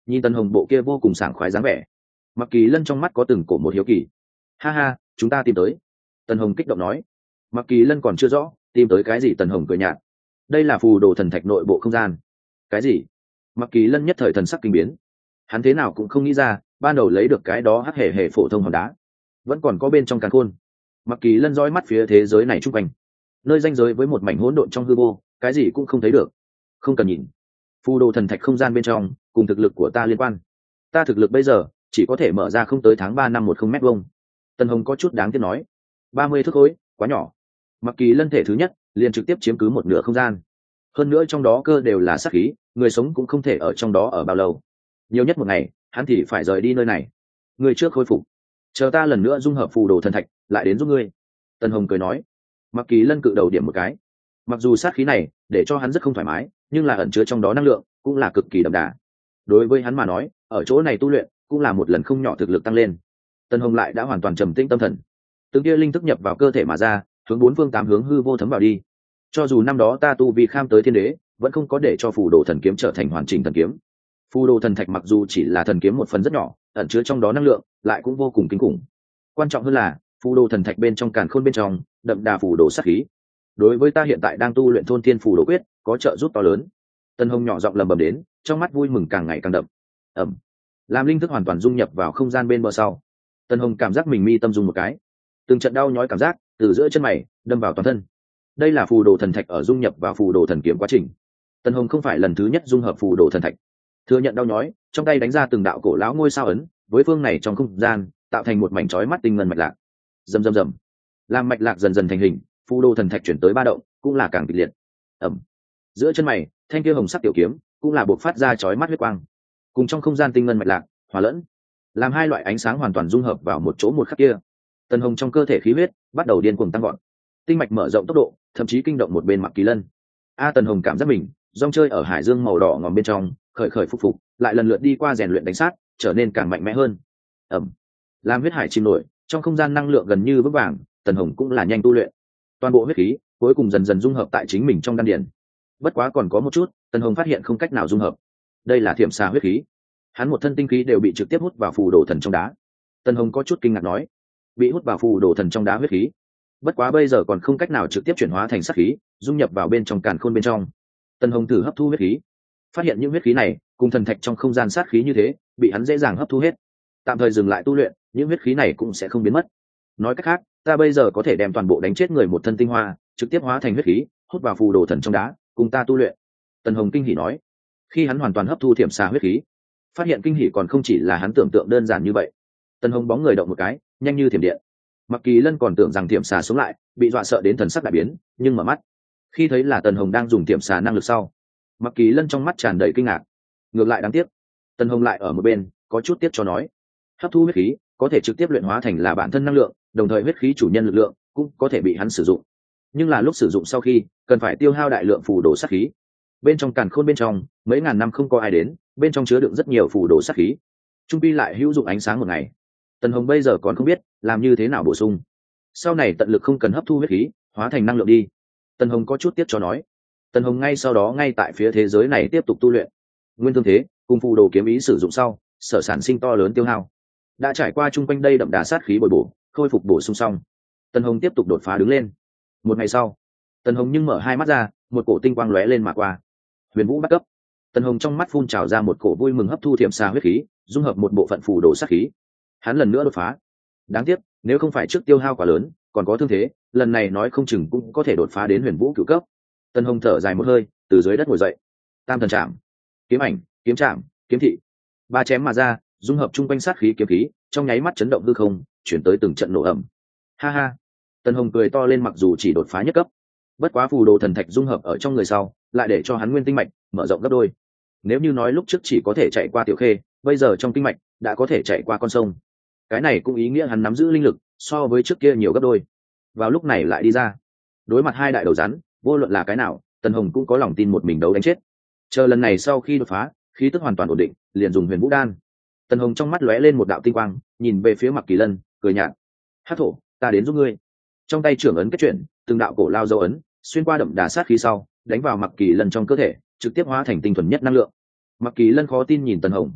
nhìn Tần Hồng bộ kia vô cùng sảng khoái dáng vẻ, Mặc Kỳ Lân trong mắt có từng cổ một hiếu kỳ. Ha ha, chúng ta tìm tới. Tần Hồng kích động nói. Mặc Kỳ Lân còn chưa rõ tìm tới cái gì. Tần Hồng cười nhạt. Đây là phù đồ thần thạch nội bộ không gian. Cái gì? Mặc Kỳ Lân nhất thời thần sắc kinh biến. Hắn thế nào cũng không nghĩ ra ban đầu lấy được cái đó hắc hề hề phổ thông hòn đá vẫn còn có bên trong càn khôn. Mặc Kỳ Lân dõi mắt phía thế giới này chung quanh, nơi ranh giới với một mảnh hỗn độn trong hư vô, cái gì cũng không thấy được. Không cần nhìn, phù đồ thần thạch không gian bên trong cùng thực lực của ta liên quan. Ta thực lực bây giờ chỉ có thể mở ra không tới tháng ba năm một không mét vuông. Tần Hồng có chút đáng tiếc nói. Ba mươi thước khối quá nhỏ. Mặc Kỳ Lân thể thứ nhất liền trực tiếp chiếm cứ một nửa không gian, hơn nữa trong đó cơ đều là sát khí, người sống cũng không thể ở trong đó ở bao lâu, nhiều nhất một ngày hắn thì phải rời đi nơi này. Người trước khôi phục, chờ ta lần nữa dung hợp phù đồ thần thạch lại đến giúp ngươi. Tần Hồng cười nói. Mặc Kỳ Lân cự đầu điểm một cái. Mặc dù sát khí này để cho hắn rất không thoải mái, nhưng là ẩn chứa trong đó năng lượng cũng là cực kỳ đậm đà. Đối với hắn mà nói, ở chỗ này tu luyện cũng là một lần không nhỏ thực lực tăng lên. Tần Hồng lại đã hoàn toàn trầm tĩnh tâm thần, từng kia linh thức nhập vào cơ thể mà ra, hướng bốn phương tám hướng hư vô thấm vào đi. Cho dù năm đó ta tu vi kham tới thiên đế, vẫn không có để cho phù đồ thần kiếm trở thành hoàn chỉnh thần kiếm. Phù đồ thần thạch mặc dù chỉ là thần kiếm một phần rất nhỏ, ẩn chứa trong đó năng lượng lại cũng vô cùng kinh khủng. Quan trọng hơn là phù đồ thần thạch bên trong càn khôn bên trong đậm đà phù đồ sát khí, đối với ta hiện tại đang tu luyện thôn thiên phù đồ quyết có trợ giúp to lớn. Tân Hồng nhỏ giọng lầm bầm đến, trong mắt vui mừng càng ngày càng đậm. ẩm làm linh thức hoàn toàn dung nhập vào không gian bên bờ sau, Tân Hồng cảm giác mình mi tâm dung một cái, từng trận đau nhói cảm giác từ giữa chân mày đâm vào toàn thân. Đây là phù đồ thần thạch ở dung nhập vào phù đồ thần kiếm quá trình. Tân Hồng không phải lần thứ nhất dung hợp phù đồ thần thạch, thừa nhận đau nhói, trong tay đánh ra từng đạo cổ lão ngôi sao ấn với phương này trong không gian, tạo thành một mảnh chói mắt tinh ngân mạch lạc. Rầm rầm rầm, làm mạch lạc dần dần thành hình, phù đồ thần thạch chuyển tới ba động cũng là càng kịch liệt. ẩm giữa chân mày, thanh kia hồng sắc tiểu kiếm cũng là buộc phát ra chói mắt huyết quang, cùng trong không gian tinh ngân mạch lạc hòa lẫn, làm hai loại ánh sáng hoàn toàn dung hợp vào một chỗ một khắc kia. Tần Hồng trong cơ thể khí huyết bắt đầu điên cuồng tăng gọn, tinh mạch mở rộng tốc độ thậm chí kinh động một bên Mặc Kỳ Lân. A Tần Hồng cảm giác mình rong chơi ở hải dương màu đỏ ngòm bên trong, khởi khởi phục phục, lại lần lượt đi qua rèn luyện đánh sát, trở nên càng mạnh mẽ hơn. ẩm làm huyết hải chìm nổi, trong không gian năng lượng gần như vững vàng, Tần Hồng cũng là nhanh tu luyện, toàn bộ huyết khí cuối cùng dần dần dung hợp tại chính mình trong đan điền. Bất quá còn có một chút, Tần Hồng phát hiện không cách nào dung hợp. Đây là thiểm xà huyết khí, hắn một thân tinh khí đều bị trực tiếp hút vào phù đồ thần trong đá. Tần Hồng có chút kinh ngạc nói, bị hút vào phù đồ thần trong đá huyết khí, bất quá bây giờ còn không cách nào trực tiếp chuyển hóa thành sát khí, dung nhập vào bên trong càn khôn bên trong. Tần Hồng thử hấp thu huyết khí, phát hiện những huyết khí này cùng thần thạch trong không gian sát khí như thế, bị hắn dễ dàng hấp thu hết. Tạm thời dừng lại tu luyện, những huyết khí này cũng sẽ không biến mất. Nói cách khác, ta bây giờ có thể đem toàn bộ đánh chết người một thân tinh hoa, trực tiếp hóa thành huyết khí, hút vào phù đồ thần trong đá, cùng ta tu luyện. Tần Hồng kinh hỉ nói. Khi hắn hoàn toàn hấp thu thiểm xà huyết khí, phát hiện kinh hỉ còn không chỉ là hắn tưởng tượng đơn giản như vậy. Tần Hồng bóng người động một cái, nhanh như thiểm điện. Mặc Kỳ Lân còn tưởng rằng thiểm xà sống lại, bị dọa sợ đến thần sắc đại biến, nhưng mở mắt, khi thấy là Tần Hồng đang dùng thiểm xà năng lực sau, Mặc Kỳ Lân trong mắt tràn đầy kinh ngạc. Ngược lại đáng tiếc, Tần Hồng lại ở một bên có chút tiếc cho nói, hấp thu huyết khí có thể trực tiếp luyện hóa thành là bản thân năng lượng, đồng thời huyết khí chủ nhân lực lượng cũng có thể bị hắn sử dụng, nhưng là lúc sử dụng sau khi cần phải tiêu hao đại lượng phù đồ sát khí. Bên trong càn khôn bên trong mấy ngàn năm không có ai đến, bên trong chứa đựng rất nhiều phù đồ sát khí, trung pi lại hữu dụng ánh sáng một ngày. Tần Hồng bây giờ còn không biết làm như thế nào bổ sung, sau này tận lực không cần hấp thu huyết khí, hóa thành năng lượng đi. Tần Hồng có chút tiếc cho nói. Tần Hồng ngay sau đó ngay tại phía thế giới này tiếp tục tu luyện. Nguyên thương thế cùng phù đồ kiếm ý sử dụng sau, sở sản sinh to lớn tiêu hao, đã trải qua chung quanh đây đậm đà sát khí bồi bổ, khôi phục bổ sung xong, Tần Hồng tiếp tục đột phá đứng lên. Một ngày sau, Tần Hồng nhưng mở hai mắt ra, một cổ tinh quang lóe lên mà qua. Huyền Vũ bắt cấp. Tần Hồng trong mắt phun trào ra một cổ vui mừng, hấp thu thiểm xà huyết khí, dung hợp một bộ phận phù đồ sát khí. Hắn lần nữa đột phá. Đáng tiếc, nếu không phải trước tiêu hao quá lớn, còn có thương thế, lần này nói không chừng cũng có thể đột phá đến Huyền Vũ cửu cấp. Tần Hồng thở dài một hơi, từ dưới đất ngồi dậy. Tam thần trảm, kiếm ảnh, kiếm trảm, kiếm thị, ba chém mà ra, dung hợp chung quanh sát khí kiếm khí, trong nháy mắt chấn động hư không, chuyển tới từng trận nổ ầm. Ha ha. Tần Hồng cười to lên, mặc dù chỉ đột phá nhất cấp, bất quá phù đồ thần thạch dung hợp ở trong người sau, lại để cho hắn nguyên tinh mạch mở rộng gấp đôi. Nếu như nói lúc trước chỉ có thể chạy qua tiểu khê, bây giờ trong tinh mạch đã có thể chạy qua con sông. Cái này cũng ý nghĩa hắn nắm giữ linh lực so với trước kia nhiều gấp đôi. Vào lúc này lại đi ra, đối mặt hai đại đầu rắn, vô luận là cái nào, Tần Hồng cũng có lòng tin một mình đấu đánh chết. Chờ lần này sau khi đột phá, khí tức hoàn toàn ổn định, liền dùng Huyền Vũ đan. Tần Hồng trong mắt lóe lên một đạo tinh quang, nhìn về phía Mặc Kỳ Lân, cười nhạt. Hắc thổ, ta đến giúp ngươi. Trong tay trưởng ấn kết chuyển, từng đạo cổ lao dấu ấn xuyên qua đậm đà sát khí sau, đánh vào Mặc Kỳ Lân trong cơ thể, trực tiếp hóa thành tinh thuần nhất năng lượng. Mặc Kỳ Lân khó tin nhìn Tần Hồng,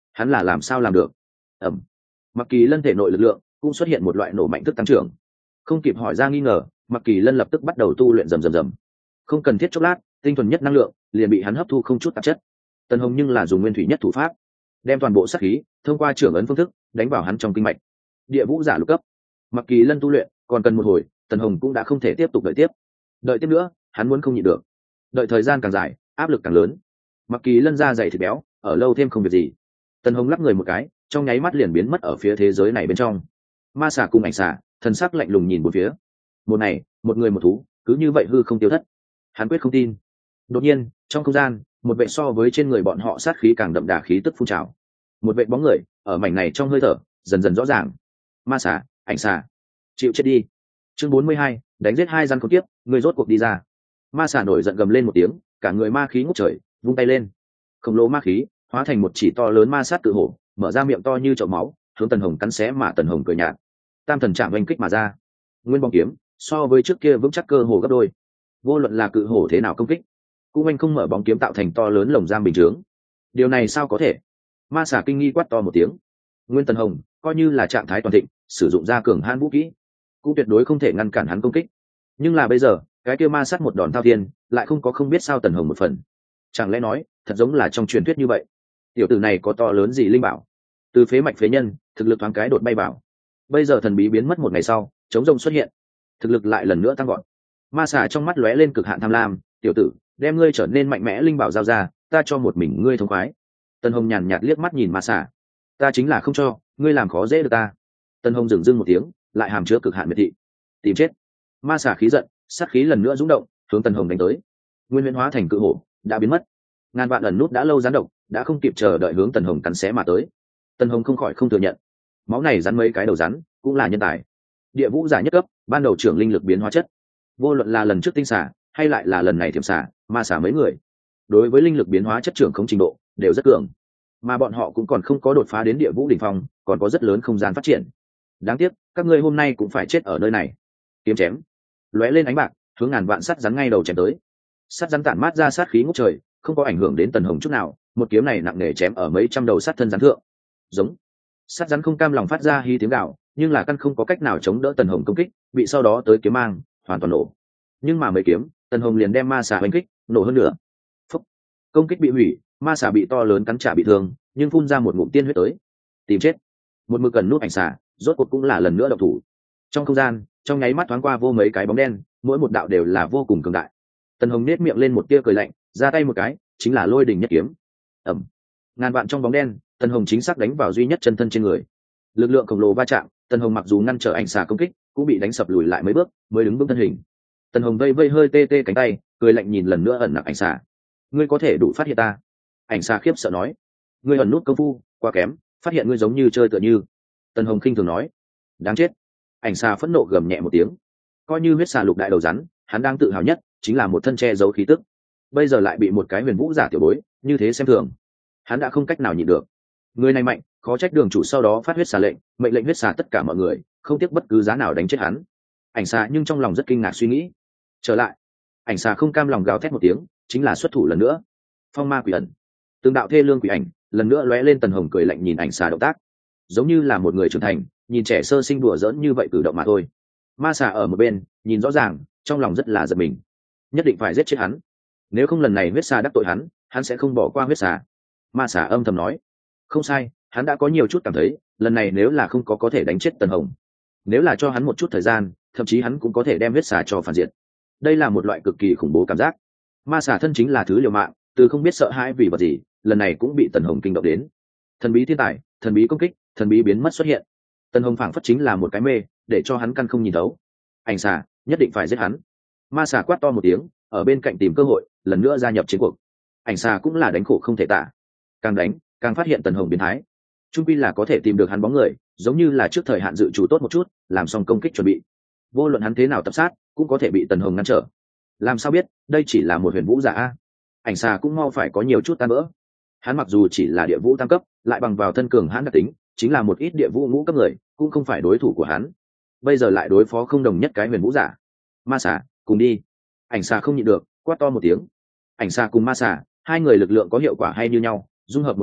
hắn là làm sao làm được? Ẩm. Mặc Kỳ Lân thể nội lực lượng cũng xuất hiện một loại nổ mạnh thức tăng trưởng. Không kịp hỏi ra nghi ngờ, Mặc Kỳ Lân lập tức bắt đầu tu luyện rầm rầm rầm. Không cần thiết chốc lát, tinh thuần nhất năng lượng liền bị hắn hấp thu không chút tạp chất. Tần Hồng nhưng là dùng nguyên thủy nhất thủ pháp, đem toàn bộ sát khí thông qua trưởng ấn phương thức đánh vào hắn trong kinh mạch. Địa vũ giả lục cấp. Mặc Kỳ Lân tu luyện còn cần một hồi, Tần Hồng cũng đã không thể tiếp tục đợi tiếp. Đợi tiếp nữa, hắn muốn không nhịn được. Đợi thời gian càng dài, áp lực càng lớn. Mặc Kỳ Lân da dày thịt béo, ở lâu thêm không việc gì. Tần Hồng lắp người một cái, trong nháy mắt liền biến mất ở phía thế giới này bên trong. Ma xà cùng ảnh xà, thần sắc lạnh lùng nhìn một phía. Một này, một người một thú, cứ như vậy hư không tiêu thất. Hắn quyết không tin. Đột nhiên, trong không gian, một vệ so với trên người bọn họ sát khí càng đậm đà khí tức phun trào. Một vệ bóng người ở mảnh này trong hơi thở dần dần rõ ràng. Ma xà, ảnh xà, chịu chết đi. Chương bốn mươi hai, đánh giết hai gian khốn kiếp, người rốt cuộc đi ra. Ma xà nổi giận gầm lên một tiếng, cả người ma khí ngút trời, vung tay lên. Khổng lồ ma khí hóa thành một chỉ to lớn ma sát tự hổ, mở ra miệng to như chậu máu, hướng Tần Hồng cắn xé mà Tần Hồng cười nhạt. Tam thần trạm oanh kích mà ra. Nguyên bóng kiếm so với trước kia vững chắc cơ hồ gấp đôi. Vô luận là cự hổ thế nào công kích, cũng anh không mở bóng kiếm tạo thành to lớn lồng giam bình chướng. Điều này sao có thể? Ma xà kinh nghi quát to một tiếng. Nguyên Tần Hồng coi như là trạng thái toàn thịnh, sử dụng ra cường hãn vũ kỹ, cũng tuyệt đối không thể ngăn cản hắn công kích. Nhưng là bây giờ, cái kia ma sát một đòn thao thiên, lại không có không biết sao Tần Hồng một phần. Chẳng lẽ nói, thật giống là trong truyền thuyết như vậy? Tiểu tử này có to lớn gì linh bảo? Từ phế mạch phế nhân, thực lực thoáng cái đột bay vào. Bây giờ thần bí biến mất một ngày sau, chống rông xuất hiện, thực lực lại lần nữa tăng gọn. Ma xà trong mắt lóe lên cực hạn tham lam, tiểu tử, đem ngươi trở nên mạnh mẽ linh bảo giao ra, ta cho một mình ngươi thông khoái. Tần Hồng nhàn nhạt liếc mắt nhìn ma xà, ta chính là không cho, ngươi làm khó dễ được ta. Tần Hồng dừng dưng một tiếng, lại hàm chứa cực hạn miệt thị. Tìm chết. Ma xà khí giận, sát khí lần nữa rung động, hướng Tần Hồng đánh tới. Nguyên huyễn hóa thành cự hổ đã biến mất, ngàn vạn ẩn nút đã lâu gián độc đã không kịp chờ đợi hướng Tần Hồng cắn xé mà tới. Tần Hồng không khỏi không thừa nhận, máu này rắn mấy cái đầu rắn cũng là nhân tài. Địa vũ giả nhất cấp, ban đầu trưởng linh lực biến hóa chất, vô luận là lần trước tinh xà hay lại là lần này thiểm xà, ma xà mấy người đối với linh lực biến hóa chất trưởng không trình độ đều rất cường, mà bọn họ cũng còn không có đột phá đến địa vũ đỉnh phong, còn có rất lớn không gian phát triển. Đáng tiếc các ngươi hôm nay cũng phải chết ở nơi này. Kiếm chém lóe lên ánh bạc, hướng ngàn vạn sắt rắn ngay đầu chém tới. Sắt rắn tản mát ra sát khí ngút trời, không có ảnh hưởng đến Tần Hồng chút nào, một kiếm này nặng nề chém ở mấy trăm đầu sắt thân rắn thượng. Giống. Sắt rắn không cam lòng phát ra hí tiếng gào, nhưng là căn không có cách nào chống đỡ Tần Hồng công kích, bị sau đó tới kiếm mang hoàn toàn nổ. Nhưng mà mấy kiếm, Tần Hồng liền đem ma xà đánh kích nổ hơn nữa. Phúc. Công kích bị hủy, ma xà bị to lớn cắn trả bị thương, nhưng phun ra một ngụm tiên huyết tới. Tìm chết. Một mực cần nút ảnh xà, rốt cuộc cũng là lần nữa độc thủ. Trong không gian, trong nháy mắt thoáng qua vô mấy cái bóng đen, mỗi một đạo đều là vô cùng cường đại. Tần Hồng nét miệng lên một tia cười lạnh, ra tay một cái chính là lôi đình nhất kiếm. Ẩm. Ngàn vạn trong bóng đen, Tần Hồng chính xác đánh vào duy nhất chân thân trên người. Lực lượng khổng lồ va chạm, Tần Hồng mặc dù ngăn trở ảnh xà công kích, cũng bị đánh sập lùi lại mấy bước, mới đứng vững thân hình. Tần Hồng vây vây hơi tê tê cánh tay, cười lạnh nhìn lần nữa ẩn nặc ảnh xà. Ngươi có thể đủ phát hiện ta? Ảnh xà khiếp sợ nói. Ngươi ẩn nút công phu quá kém, phát hiện ngươi giống như chơi tựa như. Tần Hồng khinh thường nói. Đáng chết. Ảnh xà phẫn nộ gầm nhẹ một tiếng. Coi như huyết xà lục đại đầu rắn, hắn đang tự hào nhất chính là một thân che giấu khí tức, bây giờ lại bị một cái huyền vũ giả tiểu bối như thế xem thường, hắn đã không cách nào nhịn được. Người này mạnh, khó trách đường chủ sau đó phát huyết xà lệnh, mệnh lệnh huyết xà tất cả mọi người không tiếc bất cứ giá nào đánh chết hắn. Ảnh xà nhưng trong lòng rất kinh ngạc suy nghĩ. Trở lại. Ảnh xà không cam lòng gào thét một tiếng, chính là xuất thủ lần nữa. Phong ma quỷ ẩn. Từng đạo thê lương quỷ ảnh lần nữa lóe lên. Tần Hồng cười lạnh nhìn ảnh xà động tác, giống như là một người trưởng thành nhìn trẻ sơ sinh đùa giỡn như vậy cử động mà thôi. Ma xà ở một bên nhìn rõ ràng, trong lòng rất là giật mình, nhất định phải giết chết hắn, nếu không lần này huyết xà đắc tội hắn, hắn sẽ không bỏ qua huyết xà. Ma xà âm thầm nói. Không sai, hắn đã có nhiều chút cảm thấy lần này nếu là không có có thể đánh chết Tần Hồng, nếu là cho hắn một chút thời gian, thậm chí hắn cũng có thể đem huyết xà cho phản diện. Đây là một loại cực kỳ khủng bố cảm giác. Ma xà thân chính là thứ liều mạng, từ không biết sợ hãi vì vật gì, lần này cũng bị Tần Hồng kinh động đến. Thần bí thiên tài, thần bí công kích, thần bí biến mất xuất hiện. Tần Hồng phảng phất chính là một cái mê, để cho hắn căn không nhìn thấu. Ảnh xà nhất định phải giết hắn. Ma xà quát to một tiếng, ở bên cạnh tìm cơ hội lần nữa gia nhập chiến cuộc. Ảnh xà cũng là đánh khổ không thể tả, càng đánh càng phát hiện Tần Hồng biến thái, trung pi là có thể tìm được hắn bóng người, giống như là trước thời hạn dự trù tốt một chút, làm xong công kích chuẩn bị, vô luận hắn thế nào tập sát cũng có thể bị Tần Hồng ngăn trở. Làm sao biết đây chỉ là một huyền vũ giả a? Ảnh xà cũng mau phải có nhiều chút tan vỡ. Hắn mặc dù chỉ là địa vũ tam cấp, lại bằng vào thân cường hãn đặc tính, chính là một ít địa vũ ngũ cấp người cũng không phải đối thủ của hắn, bây giờ lại đối phó không đồng nhất cái huyền vũ giả. Ma xà cùng đi. Ảnh xà không nhịn được quát to một tiếng. Ảnh xà cùng ma xà hai người lực lượng có hiệu quả hay như nhau, dung hợp một chỗ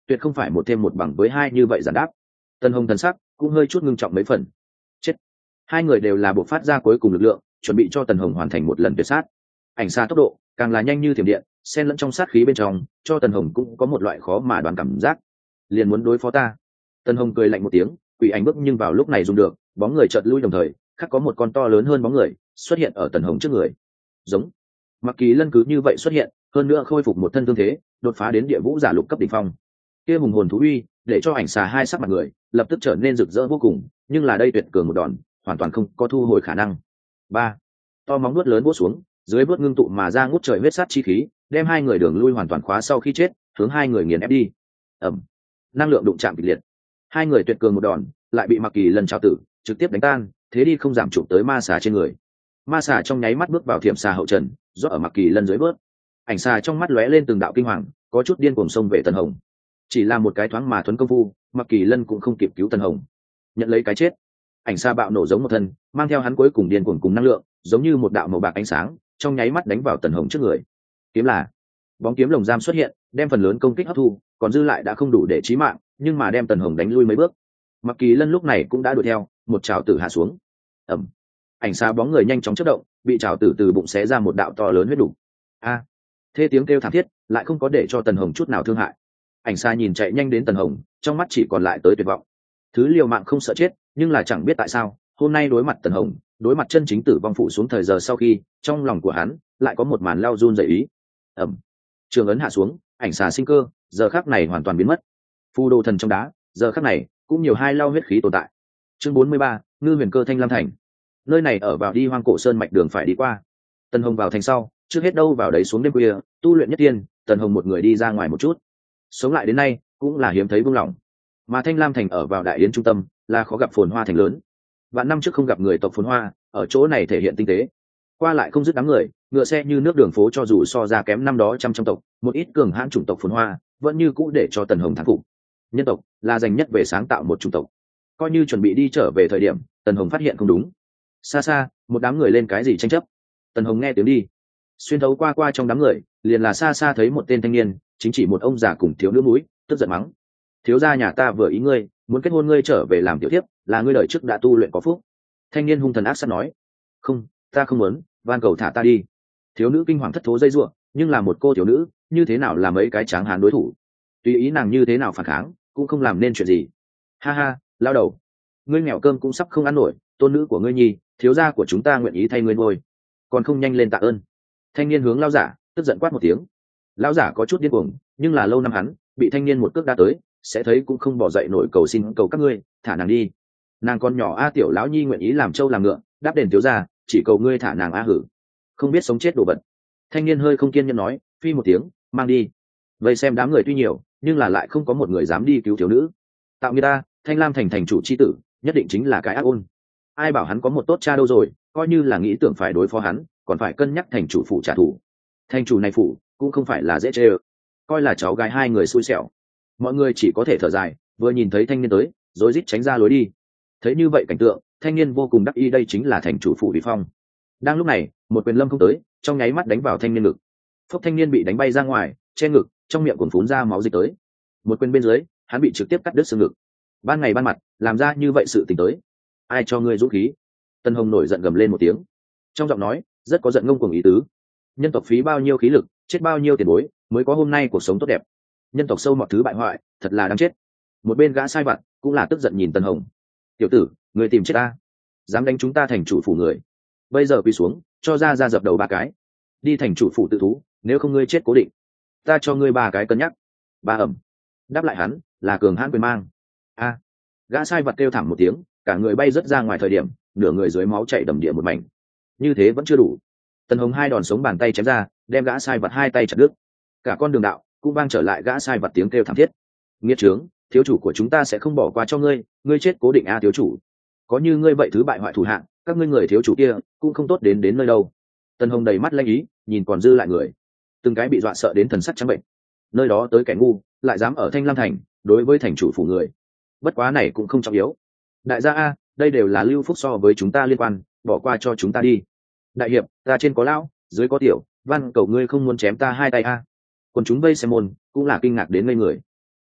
tuyệt không phải một thêm một bằng với hai như vậy giản đáp. Tần Hồng thần sắc cũng hơi chút ngưng trọng mấy phần. Chết. Hai người đều là buộc phát ra cuối cùng lực lượng, chuẩn bị cho Tần Hồng hoàn thành một lần tuyệt sát. Ảnh xa tốc độ càng là nhanh như thiểm điện, xen lẫn trong sát khí bên trong, cho Tần Hồng cũng có một loại khó mà đoán cảm giác. Liền muốn đối phó ta. Tần Hồng cười lạnh một tiếng, quỷ ảnh bước nhưng vào lúc này dùng được, bóng người chợt lui đồng thời, khác có một con to lớn hơn bóng người xuất hiện ở Tần Hồng trước người. Giống. Mặc Kỳ Lân cứ như vậy xuất hiện, hơn nữa khôi phục một thân thương thế, đột phá đến địa vũ giả lục cấp đỉnh phong. Kia hùng hồn thú uy, để cho ảnh xà hai sắc mặt người lập tức trở nên rực rỡ vô cùng, nhưng là đây tuyệt cường một đòn, hoàn toàn không có thu hồi khả năng. Ba. To móng vuốt lớn vỗ xuống, dưới vuốt ngưng tụ mà ra ngút trời huyết sát chi khí, đem hai người đường lui hoàn toàn khóa sau khi chết, hướng hai người nghiền ép đi. Ầm. Năng lượng đụng chạm kịch liệt. Hai người tuyệt cường một đòn, lại bị Mặc Kỳ Lân trảo tử trực tiếp đánh tan, thế đi không giảm chụp tới ma xà trên người. Ma xà trong nháy mắt bước vào thiểm xà hậu trần, rót ở Mặc Kỳ Lân dưới vớt. Ảnh xà trong mắt lóe lên từng đạo kinh hoàng, có chút điên cuồng xông về Tần Hồng. Chỉ là một cái thoáng mà thuấn công phu, Mặc Kỳ Lân cũng không kịp cứu Tần Hồng, nhận lấy cái chết. Ảnh xà bạo nổ giống một thân, mang theo hắn cuối cùng điên cuồng cùng năng lượng, giống như một đạo màu bạc ánh sáng, trong nháy mắt đánh vào Tần Hồng trước người. Kiếm là bóng kiếm lồng giam xuất hiện, đem phần lớn công kích hấp thu, còn dư lại đã không đủ để chí mạng, nhưng mà đem Tần Hồng đánh lui mấy bước. Mặc Kỳ Lân lúc này cũng đã đuổi theo, một trảo tử hạ xuống. Ầm. Ảnh xà bóng người nhanh chóng chớp động, bị trảo tử từ bụng xé ra một đạo to lớn huyết đủ. A. Thế tiếng kêu thảm thiết, lại không có để cho Tần Hồng chút nào thương hại. Ảnh xà nhìn chạy nhanh đến Tần Hồng, trong mắt chỉ còn lại tới tuyệt vọng. Thứ liều mạng không sợ chết, nhưng là chẳng biết tại sao, hôm nay đối mặt Tần Hồng, đối mặt chân chính tử vong phụ xuống thời giờ sau khi, trong lòng của hắn lại có một màn lao run rẩy ý. Ầm. Trường ấn hạ xuống, ảnh xà sinh cơ, giờ khắc này hoàn toàn biến mất. Phù đồ thần trong đá, giờ khắc này cũng nhiều hai lao huyết khí tồn tại. Chương bốn mươi ba, Ngư Huyền Cơ Thanh Lam Thành. Nơi này ở vào đi hoang cổ sơn mạch đường phải đi qua. Tần Hồng vào thành sau, trước hết đâu vào đấy xuống đêm khuya, tu luyện nhất tiên, Tần Hồng một người đi ra ngoài một chút. Sống lại đến nay, cũng là hiếm thấy buông lỏng. Mà Thanh Lam Thành ở vào đại yến trung tâm, là khó gặp phồn hoa thành lớn. Vạn năm trước không gặp người tộc phồn hoa, ở chỗ này thể hiện tinh tế. Qua lại không dứt đám người, ngựa xe như nước đường phố, cho dù so ra kém năm đó trăm trong tộc, một ít cường hãn chủng tộc phồn hoa, vẫn như cũ để cho Tần Hồng thán phục. Nhân tộc là dành nhất về sáng tạo một chủng tộc. Coi như chuẩn bị đi trở về thời điểm, Tần Hồng phát hiện không đúng. Xa xa, một đám người lên cái gì tranh chấp. Tần Hồng nghe tiếng đi, xuyên thấu qua qua trong đám người, liền là xa xa thấy một tên thanh niên, chính chỉ một ông già cùng thiếu nữ mũi, tức giận mắng: thiếu gia nhà ta vừa ý ngươi, muốn kết hôn ngươi trở về làm tiểu thiếp, là ngươi đời trước đã tu luyện có phúc. Thanh niên hung thần ác sát nói: không, ta không muốn, van cầu thả ta đi. Thiếu nữ kinh hoàng thất thố dây giụa, nhưng là một cô thiếu nữ, như thế nào là mấy cái tráng hán đối thủ? Tùy ý nàng như thế nào phản kháng, cũng không làm nên chuyện gì. Ha ha, lao đầu, ngươi nghèo cơm cũng sắp không ăn nổi, tôn nữ của ngươi nhi, thiếu gia của chúng ta nguyện ý thay ngươi nuôi, còn không nhanh lên tạ ơn. Thanh niên hướng lao giả tức giận quát một tiếng. Lao giả có chút điên cuồng, nhưng là lâu năm hắn bị thanh niên một cước đá tới, sẽ thấy cũng không bỏ dậy nổi, cầu xin cầu các ngươi thả nàng đi. Nàng con nhỏ a, tiểu lão nhi nguyện ý làm trâu làm ngựa, đáp đền thiếu gia, chỉ cầu ngươi thả nàng a hử. Không biết sống chết đồ vật. Thanh niên hơi không kiên nhẫn nói, phi một tiếng, mang đi. Vậy xem đám người tuy nhiều, nhưng là lại không có một người dám đi cứu thiếu nữ. Tạo người ta, Thanh Lam thành thành chủ chi tử, nhất định chính là cái ác ôn. Ai bảo hắn có một tốt cha đâu rồi, coi như là nghĩ tưởng phải đối phó hắn, còn phải cân nhắc thành chủ phủ trả thù. Thành chủ này phủ cũng không phải là dễ chê ơ, coi là cháu gái hai người xui xẻo. Mọi người chỉ có thể thở dài, vừa nhìn thấy thanh niên tới, rối rít tránh ra lối đi. Thấy như vậy cảnh tượng, thanh niên vô cùng đắc ý, đây chính là thành chủ phủ Vĩ Phong. Đang lúc này, một quyền lâm không tới, trong nháy mắt đánh vào thanh niên ngực. Phốc, thanh niên bị đánh bay ra ngoài, che ngực, trong miệng cuồn phún ra máu dịch tới. Một quyền bên dưới, hắn bị trực tiếp cắt đứt xương ngực. Ban ngày ban mặt, làm ra như vậy sự tình tới, ai cho ngươi dũng khí? Tân Hồng nổi giận gầm lên một tiếng, trong giọng nói rất có giận ngông cuồng ý tứ. Nhân tộc phí bao nhiêu khí lực, chết bao nhiêu tiền bối, mới có hôm nay cuộc sống tốt đẹp. Nhân tộc sâu mọt thứ bại hoại, thật là đáng chết. Một bên gã sai vặt cũng là tức giận nhìn Tân Hồng. Tiểu tử, người tìm chết ta, dám đánh chúng ta thành chủ phủ người, bây giờ quỳ xuống, cho ra ra dập đầu ba cái, đi thành chủ phủ tự thú, nếu không ngươi chết cố định. Ta cho ngươi ba cái cân nhắc. Ba ẩm. Đáp lại hắn là cường hãn quyền mang. A. Gã sai vật kêu thảm một tiếng, cả người bay rớt ra ngoài, thời điểm nửa người dưới máu chảy đầm địa một mảnh. Như thế vẫn chưa đủ. Tần Hồng hai đòn sống bàn tay chém ra, đem gã sai vật hai tay chặt đứt. Cả con đường đạo cũng vang trở lại gã sai vật tiếng kêu thảm thiết. Nghiệt trướng, thiếu chủ của chúng ta sẽ không bỏ qua cho ngươi, ngươi chết cố định a thiếu chủ. Có như ngươi vậy thứ bại hoại thủ hạng, các ngươi người thiếu chủ kia cũng không tốt đến đến nơi đâu. Tần Hồng đầy mắt lanh ý, nhìn còn dư lại người, từng cái bị dọa sợ đến thần sắc trắng bệnh. Nơi đó tới kẻ ngu, lại dám ở Thanh Lam thành đối với thành chủ phủ người. Bất quá này cũng không trọng yếu. Đại gia a, đây đều là lưu phúc so với chúng ta liên quan, bỏ qua cho chúng ta đi. Đại hiệp, ta trên có lão, dưới có tiểu, van cầu ngươi không muốn chém ta hai tay a. Còn chúng vây xem môn cũng là kinh ngạc đến ngây người.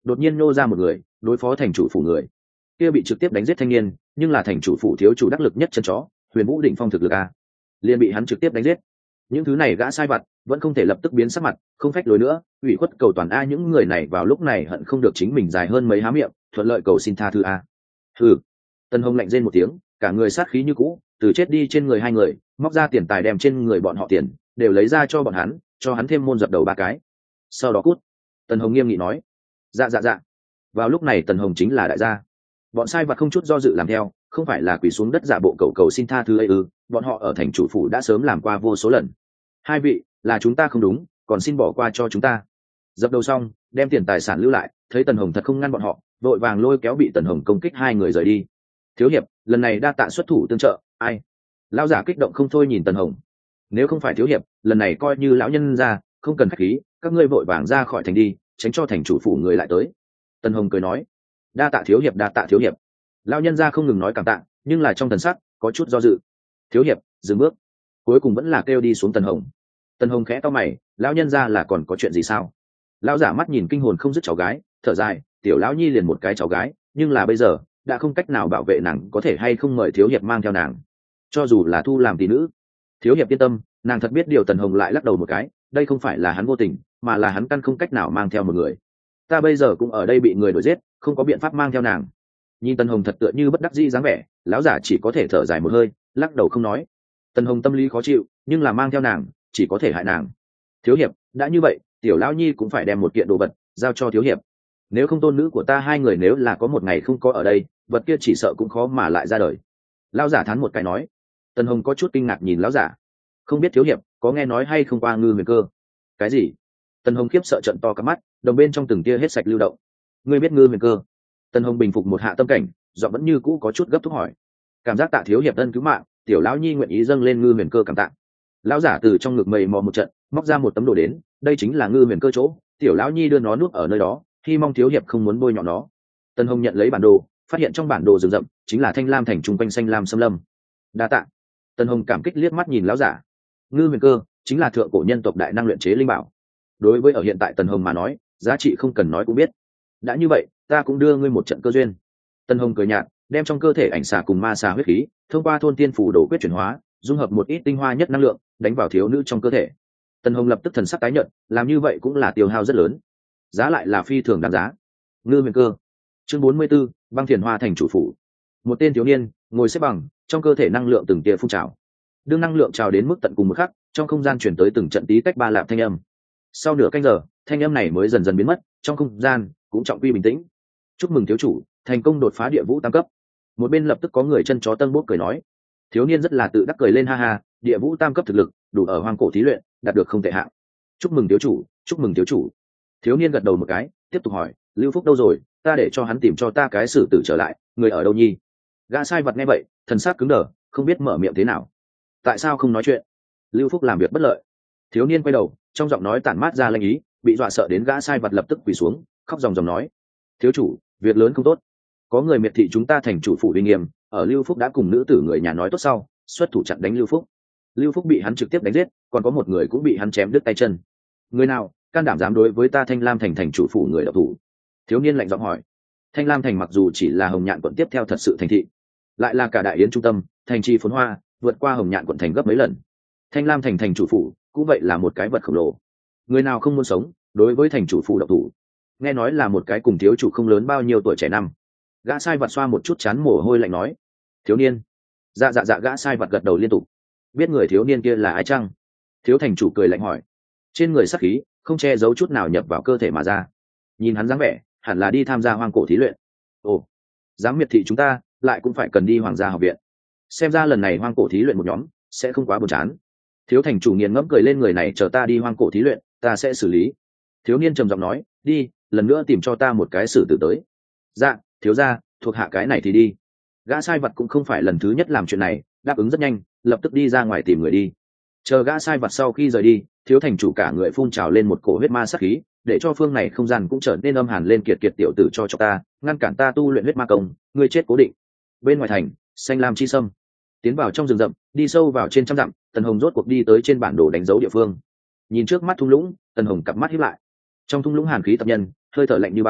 đột nhiên nô ra một người đối phó thành chủ phủ người. Kia bị trực tiếp đánh giết thanh niên nhưng là thành chủ phủ thiếu chủ đắc lực nhất chân chó, Huyền Vũ đỉnh phong thực lực a, liền bị hắn trực tiếp đánh giết. Những thứ này gã sai vặt vẫn không thể lập tức biến sắc mặt, không phách lối nữa, ủy khuất cầu toàn a. Những người này vào lúc này hận không được chính mình dài hơn mấy há miệng, thuận lợi cầu xin tha thứ a. Hừ. Tân Hồng lạnh rên một tiếng, cả người sát khí như cũ, từ chết đi trên người hai người, móc ra tiền tài đem trên người bọn họ tiền đều lấy ra cho bọn hắn, cho hắn thêm môn dập đầu ba cái. Sau đó cút. Tân Hồng nghiêm nghị nói. Dạ dạ dạ. Vào lúc này Tần Hồng chính là đại gia. Bọn sai vặt không chút do dự làm theo, không phải là quỳ xuống đất giả bộ cầu cầu xin tha thứ ấy ư? Bọn họ ở thành chủ phủ đã sớm làm qua vô số lần. Hai vị, là chúng ta không đúng, còn xin bỏ qua cho chúng ta. Dập đầu xong, đem tiền tài sản lưu lại, thấy Tần Hồng thật không ngăn bọn họ, vội vàng lôi kéo bị Tần Hồng công kích hai người rời đi. Thiếu hiệp, lần này đa tạ xuất thủ tương trợ, ai? Lão giả kích động không thôi nhìn Tần Hồng. Nếu không phải thiếu hiệp, lần này coi như lão nhân ra, không cần khách khí, các ngươi vội vàng ra khỏi thành đi, tránh cho thành chủ phủ người lại tới. Tần Hồng cười nói. Đa tạ thiếu hiệp, đa tạ thiếu hiệp. Lão nhân ra không ngừng nói cảm tạ, nhưng là trong thần sắc có chút do dự. Thiếu hiệp, dừng bước. Cuối cùng vẫn là kêu đi xuống Tần Hồng. Tần Hồng khẽ to mày, lão nhân ra là còn có chuyện gì sao? Lão giả mắt nhìn kinh hồn không dứt cháu gái, thở dài, tiểu lão nhi liền một cái cháu gái, nhưng là bây giờ đã không cách nào bảo vệ nàng, có thể hay không mời thiếu hiệp mang theo nàng, cho dù là thu làm tỷ nữ. Thiếu hiệp yên tâm, nàng thật biết điều. Tần Hồng lại lắc đầu một cái, đây không phải là hắn vô tình, mà là hắn căn không cách nào mang theo một người. Ta bây giờ cũng ở đây bị người đuổi giết, không có biện pháp mang theo nàng. Nhìn Tần Hồng thật tựa như bất đắc dĩ dáng vẻ, lão giả chỉ có thể thở dài một hơi, lắc đầu không nói. Tần Hồng tâm lý khó chịu, nhưng là mang theo nàng chỉ có thể hại nàng. Thiếu hiệp, đã như vậy, tiểu lão nhi cũng phải đem một kiện đồ vật giao cho thiếu hiệp. Nếu không tôn nữ của ta hai người nếu là có một ngày không có ở đây, vật kia chỉ sợ cũng khó mà lại ra đời. Lão giả thán một cái nói. Tần Hồng có chút kinh ngạc nhìn lão giả, không biết thiếu hiệp có nghe nói hay không qua Ngư Huyền Cơ? Cái gì? Tần Hồng khiếp sợ trận to cả mắt, đồng bên trong từng tia hết sạch lưu động. Ngươi biết Ngư Huyền Cơ? Tần Hồng bình phục một hạ tâm cảnh, giọng vẫn như cũ có chút gấp thúc hỏi. Cảm giác tạ thiếu hiệp ân cứu mạng, tiểu lão nhi nguyện ý dâng lên Ngư Huyền Cơ cảm tạ. Lão giả từ trong ngực mầy mò một trận, móc ra một tấm đồ đến, đây chính là Ngư Huyền Cơ chỗ, tiểu lão nhi đưa nó nuốt ở nơi đó, hy mong thiếu hiệp không muốn bôi nhọ nó. Tần Hồng nhận lấy bản đồ, phát hiện trong bản đồ rừng rậm chính là Thanh Lam thành trung quanh xanh lam xâm lâm. Đa tạ. Tần Hồng cảm kích liếc mắt nhìn lão giả. Ngư Huyền Cơ chính là thượng cổ nhân tộc đại năng luyện chế linh bảo. Đối với ở hiện tại Tần Hồng mà nói, giá trị không cần nói cũng biết. Đã như vậy, ta cũng đưa ngươi một trận cơ duyên. Tần Hồng cười nhạt, đem trong cơ thể ảnh xà cùng ma xà huyết khí thông qua thôn tiên phủ đồ quyết chuyển hóa, dung hợp một ít tinh hoa nhất năng lượng, đánh vào thiếu nữ trong cơ thể. Tần Hồng lập tức thần sắc tái nhợt, làm như vậy cũng là tiêu hao rất lớn, giá lại là phi thường đáng giá. Ngư Huyền Cơ. Chương bốn mươi 44, băng thiền hoa thành chủ phủ. Một tên thiếu niên ngồi xếp bằng, trong cơ thể năng lượng từng tia phun trào. Đương năng lượng trào đến mức tận cùng một khắc, trong không gian chuyển tới từng trận tí tách ba lạp thanh âm. Sau nửa canh giờ, thanh âm này mới dần dần biến mất, trong không gian cũng trọng quy bình tĩnh. Chúc mừng thiếu chủ thành công đột phá địa vũ tam cấp. Một bên lập tức có người chân chó tân bốc cười nói. Thiếu niên rất là tự đắc cười lên, ha ha, địa vũ tam cấp thực lực đủ ở hoang cổ thí luyện, đạt được không tệ hạng. Chúc mừng thiếu chủ, chúc mừng thiếu chủ. Thiếu niên gật đầu một cái, tiếp tục hỏi, Lưu Phúc đâu rồi? Ta để cho hắn tìm cho ta cái sử tử trở lại, người ở đâu nhi? Gã sai vật nghe vậy, thần sắc cứng đờ, không biết mở miệng thế nào. Tại sao không nói chuyện? Lưu Phúc làm việc bất lợi. Thiếu niên quay đầu, trong giọng nói tản mát ra lanh ý, bị dọa sợ đến gã sai vật lập tức quỳ xuống, khóc ròng ròng nói: thiếu chủ, việc lớn không tốt, có người miệt thị chúng ta thành chủ phủ uy nghiêm, ở Lưu Phúc đã cùng nữ tử người nhà nói tốt sau, xuất thủ chặn đánh Lưu Phúc. Lưu Phúc bị hắn trực tiếp đánh giết, còn có một người cũng bị hắn chém đứt tay chân. Người nào can đảm dám đối với ta Thanh Lam thành thành chủ phủ người độc thủ? Thiếu niên lạnh giọng hỏi. Thanh Lam thành mặc dù chỉ là Hồng Nhạn quận tiếp theo thật sự thành thị, lại là cả đại yến trung tâm, thành trì phồn hoa, vượt qua Hồng Nhạn quận thành gấp mấy lần. Thanh Lam thành thành chủ phủ cũng vậy là một cái vật khổng lồ, người nào không muốn sống đối với thành chủ phủ độc thủ? Nghe nói là một cái cùng thiếu chủ không lớn bao nhiêu tuổi trẻ năm. Gã sai vật xoa một chút chán mồ hôi lạnh nói: thiếu niên. Dạ dạ dạ. Gã sai vật gật đầu liên tục. Biết người thiếu niên kia là ai chăng? Thiếu thành chủ cười lạnh hỏi. Trên người sắc khí không che giấu chút nào nhập vào cơ thể mà ra, nhìn hắn dáng vẻ hẳn là đi tham gia hoang cổ thí luyện. Ồ, dám miệt thị chúng ta lại cũng phải cần đi hoàng gia học viện, xem ra lần này hoang cổ thí luyện một nhóm sẽ không quá buồn chán. Thiếu thành chủ nghiền ngẫm cười lên, người này chờ ta đi hoang cổ thí luyện ta sẽ xử lý. Thiếu niên trầm giọng nói, đi, lần nữa tìm cho ta một cái xử tử tới. Dạ, thiếu gia, thuộc hạ cái này thì đi. Gã sai vật cũng không phải lần thứ nhất làm chuyện này, đáp ứng rất nhanh, lập tức đi ra ngoài tìm người đi. Chờ gã sai vật sau khi rời đi, thiếu thành chủ cả người phun trào lên một cổ huyết ma sát khí, để cho phương này không gian cũng trở nên âm hàn lên. Kiệt kiệt tiểu tử, cho cho ta ngăn cản ta tu luyện huyết ma công, ngươi chết cố định. Bên ngoài thành, xanh lam chi sâm, tiến vào trong rừng rậm, đi sâu vào trên trăm dặm, Tần Hồng rốt cuộc đi tới trên bản đồ đánh dấu địa phương. Nhìn trước mắt thung lũng, Tần Hồng cặp mắt híp lại. Trong thung lũng hàn khí tập nhân, hơi thở lạnh như băng,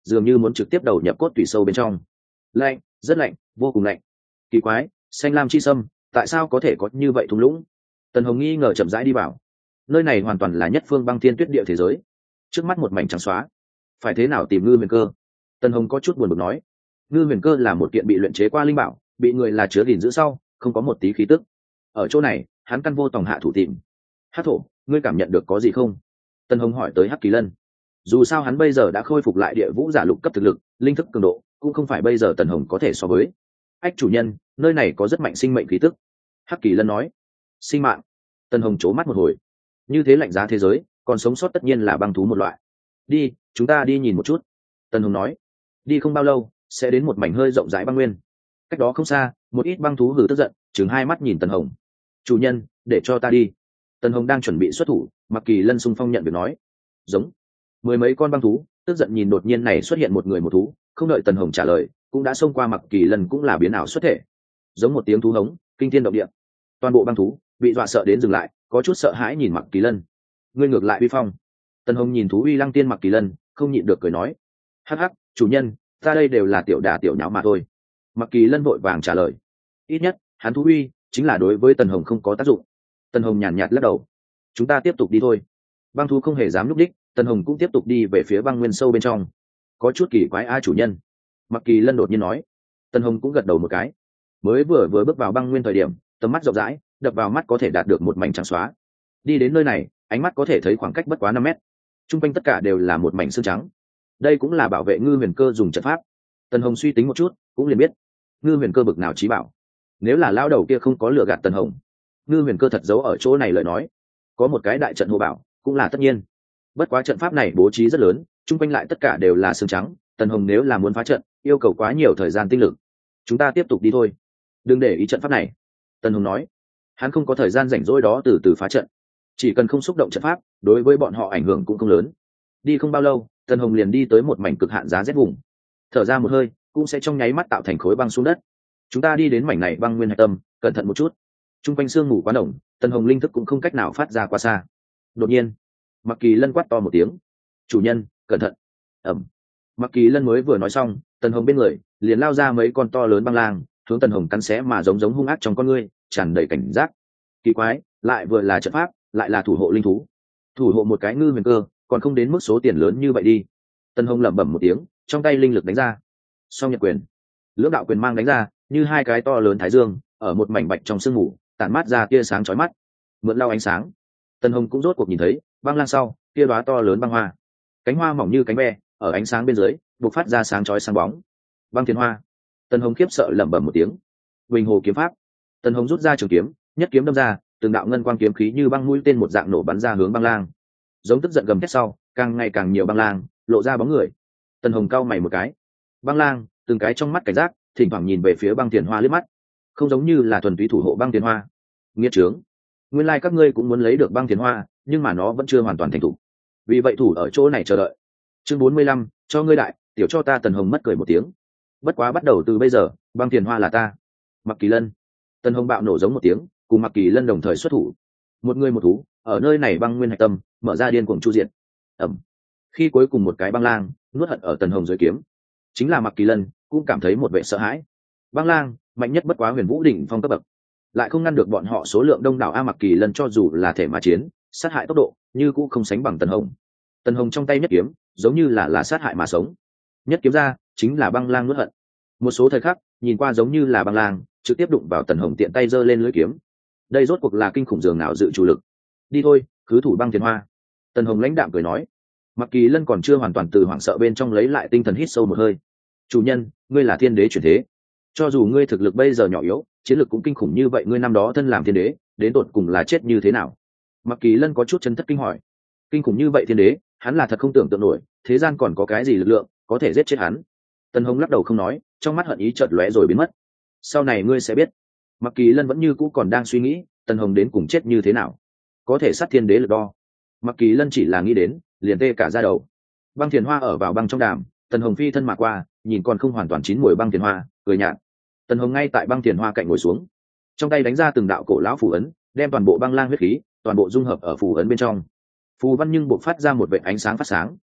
dường như muốn trực tiếp đầu nhập cốt tủy sâu bên trong. Lạnh, rất lạnh, vô cùng lạnh. Kỳ quái, xanh lam chi sâm, tại sao có thể có như vậy thung lũng? Tần Hồng nghi ngờ chậm rãi đi vào. Nơi này hoàn toàn là nhất phương băng thiên tuyết địa thế giới. Trước mắt một mảnh trắng xóa. Phải thế nào tìm Ngư Huyền Cơ? Tần Hồng có chút buồn bực nói. Ngư Huyền Cơ là một kiện bị luyện chế qua linh bảo, bị người là chứa gìn giữ sau, không có một tí khí tức. Ở chỗ này, hắn căn vô tòng hạ thủ tìm. Hắc thổ, ngươi cảm nhận được có gì không? Tần Hồng hỏi tới Hắc Kỳ Lân. Dù sao hắn bây giờ đã khôi phục lại địa vũ giả lục cấp thực lực, linh thức cường độ cũng không phải bây giờ Tần Hồng có thể so với. Ách chủ nhân, nơi này có rất mạnh sinh mệnh khí tức. Hắc Kỳ Lân nói. Sinh mạng? Tần Hồng c mắt một hồi. Như thế lạnh giá thế giới, còn sống sót tất nhiên là băng thú một loại. Đi, chúng ta đi nhìn một chút. Tần Hồng nói. Đi không bao lâu, sẽ đến một mảnh hơi rộng rãi băng nguyên. Cách đó không xa, một ít băng thú hừ tức giận, chừng hai mắt nhìn Tần Hồng. Chủ nhân, để cho ta đi. Tần Hồng đang chuẩn bị xuất thủ, Mặc Kỳ Lân xung phong nhận việc nói. Giống. Mười mấy con băng thú tức giận nhìn đột nhiên này xuất hiện một người một thú, không đợi Tần Hồng trả lời, cũng đã xông qua Mặc Kỳ Lân cũng là biến ảo xuất thể. Giống một tiếng thú hống, kinh thiên động địa. Toàn bộ băng thú bị dọa sợ đến dừng lại, có chút sợ hãi nhìn Mặc Kỳ Lân. Ngươi ngược lại uy phong. Tần Hồng nhìn thú uy lăng tiên Mặc Kỳ Lân, không nhịn được cười nói. Hắc hắc, chủ nhân, ta đây đều là tiểu đà tiểu nháo mà thôi. Mặc Kỳ Lân vội vàng trả lời. Ít nhất hắn thú uy chính là đối với Tần Hồng không có tác dụng. Tần Hồng nhàn nhạt lắc đầu. Chúng ta tiếp tục đi thôi. Băng thú không hề dám núp đích, Tần Hồng cũng tiếp tục đi về phía băng nguyên sâu bên trong. Có chút kỳ quái a chủ nhân. Mặc Kỳ Lân đột nhiên nói. Tần Hồng cũng gật đầu một cái. Mới vừa vừa bước vào băng nguyên thời điểm, tầm mắt rộng rãi, đập vào mắt có thể đạt được một mảnh trắng xóa. Đi đến nơi này, ánh mắt có thể thấy khoảng cách bất quá năm mét. Trung quanh tất cả đều là một mảnh xương trắng. Đây cũng là bảo vệ Ngư Huyền Cơ dùng trận pháp. Tần Hồng suy tính một chút, cũng liền biết Ngư Huyền Cơ bực nào trí bảo. Nếu là lão đầu kia không có lừa gạt Tần Hồng, Ngư Huyền Cơ thật giấu ở chỗ này lời nói, có một cái đại trận hộ bảo cũng là tất nhiên. Bất quá trận pháp này bố trí rất lớn, trung quanh lại tất cả đều là xương trắng. Tần Hồng nếu là muốn phá trận, yêu cầu quá nhiều thời gian tinh lực. Chúng ta tiếp tục đi thôi, đừng để ý trận pháp này. Tần Hồng nói. Hắn không có thời gian rảnh rỗi đó từ từ phá trận, chỉ cần không xúc động trận pháp, đối với bọn họ ảnh hưởng cũng không lớn. Đi không bao lâu, Tần Hồng liền đi tới một mảnh cực hạn giá rét vùng. Thở ra một hơi, cũng sẽ trong nháy mắt tạo thành khối băng xuống đất. Chúng ta đi đến mảnh này băng nguyên hạch tâm, cẩn thận một chút. Trung quanh sương mù quá nồng, Tần Hồng linh thức cũng không cách nào phát ra quá xa. Đột nhiên, Mặc Kỳ Lân quát to một tiếng. Chủ nhân, cẩn thận. Ẩm. Mặc Kỳ Lân mới vừa nói xong, Tần Hồng bên người liền lao ra mấy con to lớn băng lang, hướng Tần Hồng cắn xé mà giống giống hung ác trong con ngươi, tràn đầy cảnh giác. Kỳ quái, lại vừa là trận pháp, lại là thủ hộ linh thú. Thủ hộ một cái Ngư Huyền Cơ, còn không đến mức số tiền lớn như vậy đi. Tần Hồng lẩm bẩm một tiếng, trong tay linh lực đánh ra. Song Nhật Quyền, lưỡng đạo quyền mang đánh ra, như hai cái to lớn thái dương, ở một mảnh bạch trong sương mù, tản mát ra tia sáng chói mắt. Mượn lao ánh sáng, Tần Hồng cũng rốt cuộc nhìn thấy, băng lang sau, tia đóa to lớn băng hoa. Cánh hoa mỏng như cánh ve, ở ánh sáng bên dưới, bộc phát ra sáng chói sáng bóng. Băng Thiên Hoa. Tần Hồng khiếp sợ lẩm bẩm một tiếng. Huỳnh Hồ kiếm pháp. Tần Hồng rút ra trường kiếm, nhất kiếm đâm ra, từng đạo ngân quang kiếm khí như băng mũi tên một dạng nổ bắn ra hướng băng lang. Giống tức giận gầm thét sau, càng ngày càng nhiều băng lang lộ ra bóng người. Tần Hồng cau mày một cái. Băng lang từng cái trong mắt cảnh giác, thỉnh thoảng nhìn về phía Băng Tiền Hoa liếc mắt, không giống như là thuần túy thủ hộ Băng Tiền Hoa. Nghiệt trướng, nguyên lai các ngươi cũng muốn lấy được Băng Tiền Hoa, nhưng mà nó vẫn chưa hoàn toàn thành thủ, vì vậy thủ ở chỗ này chờ đợi. Chương bốn mươi lăm, cho ngươi đại, tiểu cho ta. Tần Hồng mất cười một tiếng. Bất quá bắt đầu từ bây giờ, Băng Tiền Hoa là ta. Mặc Kỳ Lân. Tần Hồng bạo nổ giống một tiếng, cùng Mặc Kỳ Lân đồng thời xuất thủ. Một người một thú, ở nơi này băng nguyên hạch tâm, mở ra điên cuồng chu diện. Ẩm. Khi cuối cùng một cái băng lang nuốt hận ở Tần Hồng dưới kiếm, chính là Mặc Kỳ Lân cũng cảm thấy một vẻ sợ hãi. Băng lang mạnh nhất bất quá huyền vũ đỉnh phong cấp bậc, lại không ngăn được bọn họ số lượng đông đảo. A Mặc Kỳ Lân cho dù là thể mà chiến, sát hại tốc độ như cũng không sánh bằng Tần Hồng. Tần Hồng trong tay nhất kiếm, giống như là là sát hại mà sống. Nhất kiếm ra, chính là băng lang nuốt hận. Một số thời khắc, nhìn qua giống như là băng lang trực tiếp đụng vào Tần Hồng tiện tay giơ lên lưỡi kiếm. Đây rốt cuộc là kinh khủng dường nào dự chủ lực. Đi thôi, cứ thủ Băng Tiền Hoa. Tần Hồng lãnh đạm cười nói. Mặc Kỳ Lân còn chưa hoàn toàn từ hoảng sợ bên trong lấy lại tinh thần, hít sâu một hơi. Chủ nhân, ngươi là thiên đế chuyển thế, cho dù ngươi thực lực bây giờ nhỏ yếu, chiến lực cũng kinh khủng như vậy, ngươi năm đó thân làm thiên đế, đến tột cùng là chết như thế nào? Mặc Kỳ Lân có chút chân thất kinh hỏi. Kinh khủng như vậy thiên đế, hắn là thật không tưởng tượng nổi, thế gian còn có cái gì lực lượng có thể giết chết hắn. Tần Hồng lắc đầu không nói, trong mắt hận ý chợt lóe rồi biến mất. Sau này ngươi sẽ biết. Mặc Kỳ Lân vẫn như cũ còn đang suy nghĩ, Tần Hồng đến cùng chết như thế nào, có thể sát thiên đế lực đo. Mặc Kỳ Lân chỉ là nghĩ đến, liền tê cả da đầu. Băng Thiền Hoa ở vào băng trong đàm, Tần Hồng phi thân mà qua, nhìn còn không hoàn toàn chín mùi Băng Thiền Hoa, cười nhạt. Tần Hồng ngay tại Băng Thiền Hoa cạnh ngồi xuống, trong tay đánh ra từng đạo cổ lão phù ấn, đem toàn bộ băng lang huyết khí toàn bộ dung hợp ở phù ấn bên trong. Phù văn nhưng bộc phát ra một vệt ánh sáng phát sáng.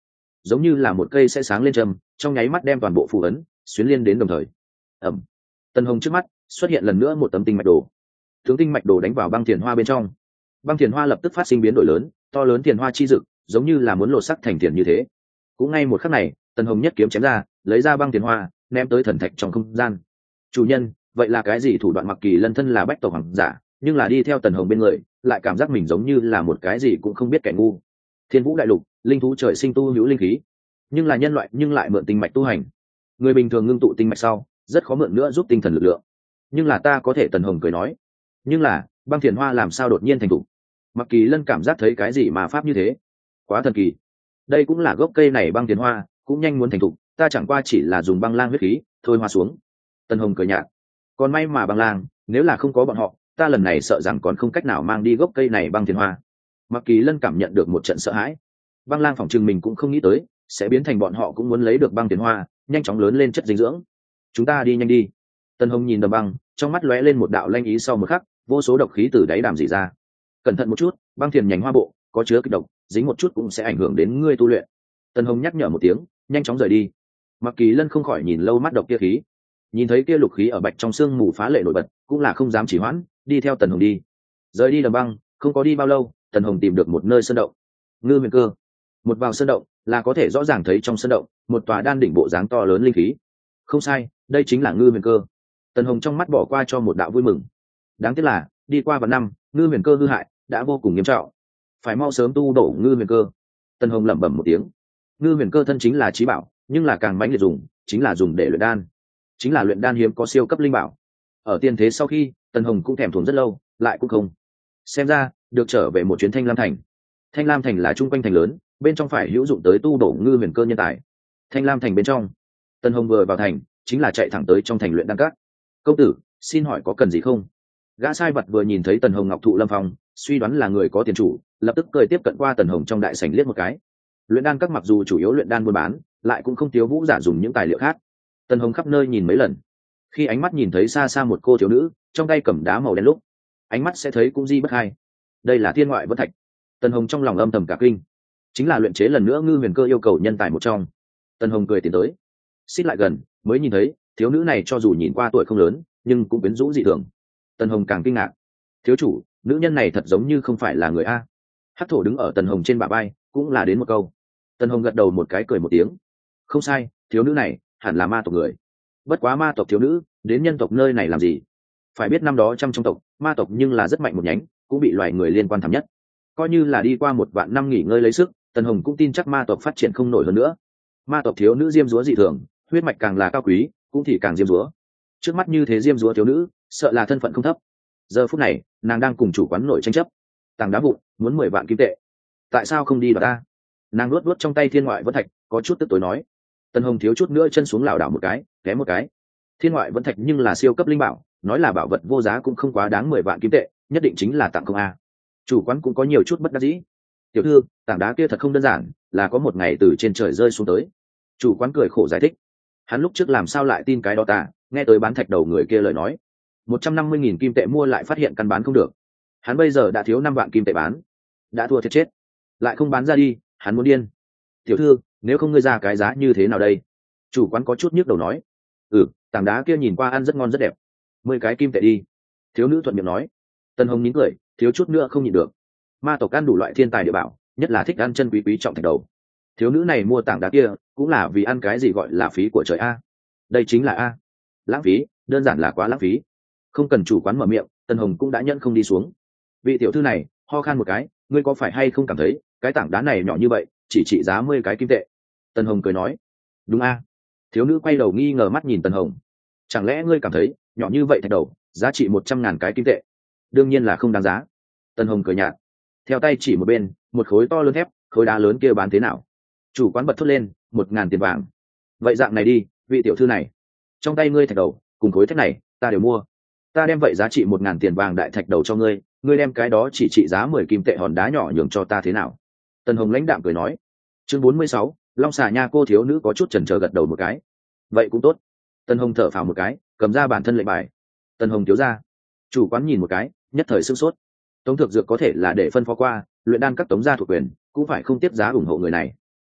giống như là một cây sẽ sáng lên châm, trong nháy mắt đem toàn bộ phù ấn xuyến liên đến đồng thời. Ẩm. Tần Hồng trước mắt xuất hiện lần nữa một tấm tinh mạch đồ. Tướng tinh mạch đồ đánh vào băng thiền hoa bên trong, băng thiền hoa lập tức phát sinh biến đổi lớn, to lớn thiền hoa chi dực giống như là muốn lột sắc thành thiền như thế. Cũng ngay một khắc này, Tần Hồng nhất kiếm chém ra, lấy ra băng thiền hoa ném tới thần thạch trong không gian. Chủ nhân, vậy là cái gì thủ đoạn? Mặc Kỳ Lân thân là bách tộc hoàng giả, nhưng là đi theo Tần Hồng bên người lại cảm giác mình giống như là một cái gì cũng không biết kẻ ngu. Thiên Vũ đại lục, linh thú trời sinh tu hữu linh khí, nhưng là nhân loại nhưng lại mượn tinh mạch tu hành. Người bình thường ngưng tụ tinh mạch sau rất khó mượn nữa giúp tinh thần lực lượng, nhưng là ta có thể. Tần Hồng cười nói. Nhưng là băng thiền hoa làm sao đột nhiên thành thủ? Mặc Kỳ Lân cảm giác thấy cái gì mà pháp như thế, quá thần kỳ. Đây cũng là gốc cây này băng thiền hoa cũng nhanh muốn thành thục, ta chẳng qua chỉ là dùng băng lang huyết khí thôi hoa xuống. Tần Hồng cười nhạt. Còn may mà băng lang, nếu là không có bọn họ, ta lần này sợ rằng còn không cách nào mang đi gốc cây này băng thiền hoa. Mặc Kỳ Lân cảm nhận được một trận sợ hãi. Băng lang phỏng chừng mình cũng không nghĩ tới sẽ biến thành bọn họ cũng muốn lấy được băng thiền hoa, nhanh chóng lớn lên chất dinh dưỡng. Chúng ta đi nhanh đi. Tần Hồng nhìn đầm băng, trong mắt lóe lên một đạo lanh ý, sau một khắc vô số độc khí từ đáy đàm rỉ ra. Cẩn thận một chút, băng thiền nhành hoa bộ có chứa kịch độc, dính một chút cũng sẽ ảnh hưởng đến ngươi tu luyện. Tần Hồng nhắc nhở một tiếng, nhanh chóng rời đi. Mặc Kỳ Lân không khỏi nhìn lâu mắt độc kia khí, nhìn thấy kia lục khí ở bạch trong xương mù phá lệ nổi bật, cũng là không dám chỉ hoãn, đi theo Tần Hồng đi. Rời đi đầm băng, không có đi bao lâu, Tần Hồng tìm được một nơi sơn động. Ngư Huyền Cơ. Một vào sơn động là có thể rõ ràng thấy trong sơn động một tòa đan đỉnh bộ dáng to lớn linh khí. Không sai, đây chính là Ngư Huyền Cơ. Tần Hồng trong mắt bỏ qua cho một đạo vui mừng. Đáng tiếc là đi qua vài năm, Ngư Huyền Cơ hư hại đã vô cùng nghiêm trọng, phải mau sớm tu đổ Ngư Huyền Cơ. Tần Hồng lẩm bẩm một tiếng. Ngư Huyền Cơ thân chính là trí bảo, nhưng là càng mãnh liệt dùng chính là dùng để luyện đan, chính là luyện đan hiếm có siêu cấp linh bảo. Ở tiên thế sau khi Tần Hồng cũng thèm thuồng rất lâu, lại cũng không. Xem ra được trở về một chuyến Thanh Lam Thành. Thanh Lam Thành là trung quanh thành lớn, bên trong phải hữu dụng tới tu đổ Ngư Huyền Cơ nhân tài. Thanh Lam Thành bên trong, Tần Hồng vừa vào thành chính là chạy thẳng tới trong thành luyện đan các. Công tử, xin hỏi có cần gì không? Gã sai vật vừa nhìn thấy Tần Hồng ngọc thụ lâm phong, suy đoán là người có tiền chủ, lập tức cười tiếp cận qua Tần Hồng trong đại sảnh liếc một cái. Luyện đan các mặc dù chủ yếu luyện đan buôn bán, lại cũng không thiếu vũ giả dùng những tài liệu khác. Tần Hồng khắp nơi nhìn mấy lần, khi ánh mắt nhìn thấy xa xa một cô thiếu nữ trong tay cầm đá màu đen lúc, ánh mắt sẽ thấy cũng di bất hai. Đây là thiên ngoại vân thạch. Tần Hồng trong lòng âm thầm cả kinh, chính là luyện chế lần nữa Ngư Huyền Cơ yêu cầu nhân tài một trong. Tần Hồng cười tiến tới, xích lại gần, mới nhìn thấy thiếu nữ này cho dù nhìn qua tuổi không lớn, nhưng cũng quyến rũ dị thường. Tần Hồng càng kinh ngạc, thiếu chủ, nữ nhân này thật giống như không phải là người a. Hắc Thổ đứng ở Tần Hồng trên bả vai, cũng là đến một câu. Tần Hồng gật đầu một cái, cười một tiếng. Không sai, thiếu nữ này hẳn là ma tộc người. Bất quá ma tộc thiếu nữ đến nhân tộc nơi này làm gì? Phải biết năm đó trăm trong tộc, ma tộc nhưng là rất mạnh một nhánh, cũng bị loài người liên quan thảm nhất. Coi như là đi qua một vạn năm nghỉ ngơi lấy sức, Tần Hồng cũng tin chắc ma tộc phát triển không nổi hơn nữa. Ma tộc thiếu nữ diêm dúa dị thường, huyết mạch càng là cao quý, cũng thì càng diêm dúa. Trước mắt như thế diêm dúa thiếu nữ, sợ là thân phận không thấp. Giờ phút này, nàng đang cùng chủ quán nổi tranh chấp. Tảng đá vụn muốn mười vạn kim tệ, tại sao không đi đoạt ta? Nàng luốt luốt trong tay thiên ngoại vẫn thạch, có chút tức tối nói. Tần Hồng thiếu chút nữa chân xuống lảo đảo một cái, té một cái. Thiên ngoại vẫn thạch nhưng là siêu cấp linh bảo, nói là bảo vật vô giá cũng không quá đáng mười vạn kim tệ, nhất định chính là tặng không a. Chủ quán cũng có nhiều chút bất đắc dĩ. Tiểu thư, tảng đá kia thật không đơn giản, là có một ngày từ trên trời rơi xuống tới. Chủ quán cười khổ giải thích. Hắn lúc trước làm sao lại tin cái đó ta, nghe tới bán thạch đầu người kia lời nói. Một trăm năm mươi nghìn kim tệ mua lại phát hiện căn bán không được. Hắn bây giờ đã thiếu năm vạn kim tệ bán, đã thua thiệt chết, lại không bán ra đi, hắn muốn điên. Tiểu thư, nếu không ngươi ra cái giá như thế nào đây? Chủ quán có chút nhức đầu nói. Ừ, tảng đá kia nhìn qua ăn rất ngon rất đẹp, mười cái kim tệ đi. Thiếu nữ thuận miệng nói. Tần Hồng nín cười, thiếu chút nữa không nhịn được. Ma tộc ăn đủ loại thiên tài địa bảo, nhất là thích ăn chân quý quý trọng thạch đầu. Thiếu nữ này mua tảng đá kia cũng là vì ăn cái gì gọi là phí của trời a. Đây chính là a. Lãng phí, đơn giản là quá lãng phí. Không cần chủ quán mở miệng, Tần Hồng cũng đã nhận không đi xuống. Vị tiểu thư này ho khan một cái, ngươi có phải hay không cảm thấy cái tảng đá này nhỏ như vậy chỉ trị giá mười cái kim tệ? Tần Hồng cười nói. Đúng a. Thiếu nữ quay đầu nghi ngờ mắt nhìn Tần Hồng. Chẳng lẽ ngươi cảm thấy nhỏ như vậy thạch đầu giá trị một trăm ngàn cái kim tệ? Đương nhiên là không đáng giá. Tần Hồng cười nhạt, theo tay chỉ một bên, một khối to lớn thép, khối đá lớn kia bán thế nào? Chủ quán bật thốt lên, một ngàn tiền vàng. Vậy dạng này đi, vị tiểu thư này, trong tay ngươi thạch đầu cùng khối thép này ta đều mua. Ta đem vậy giá trị một ngàn tiền vàng đại thạch đầu cho ngươi, ngươi đem cái đó chỉ trị giá mười kim tệ hòn đá nhỏ nhường cho ta thế nào? Tần Hồng lãnh đạm cười nói. Chương bốn mươi sáu, Long xà nha. Cô thiếu nữ có chút chần chờ gật đầu một cái. Vậy cũng tốt. Tần Hồng thở phào một cái, cầm ra bản thân lệnh bài. Tần Hồng thiếu ra. Chủ quán nhìn một cái, nhất thời sửng sốt. Tống Thực Dược có thể là để phân phó qua, luyện đan các tống gia thuộc quyền, cũng phải không tiếp giá ủng hộ người này.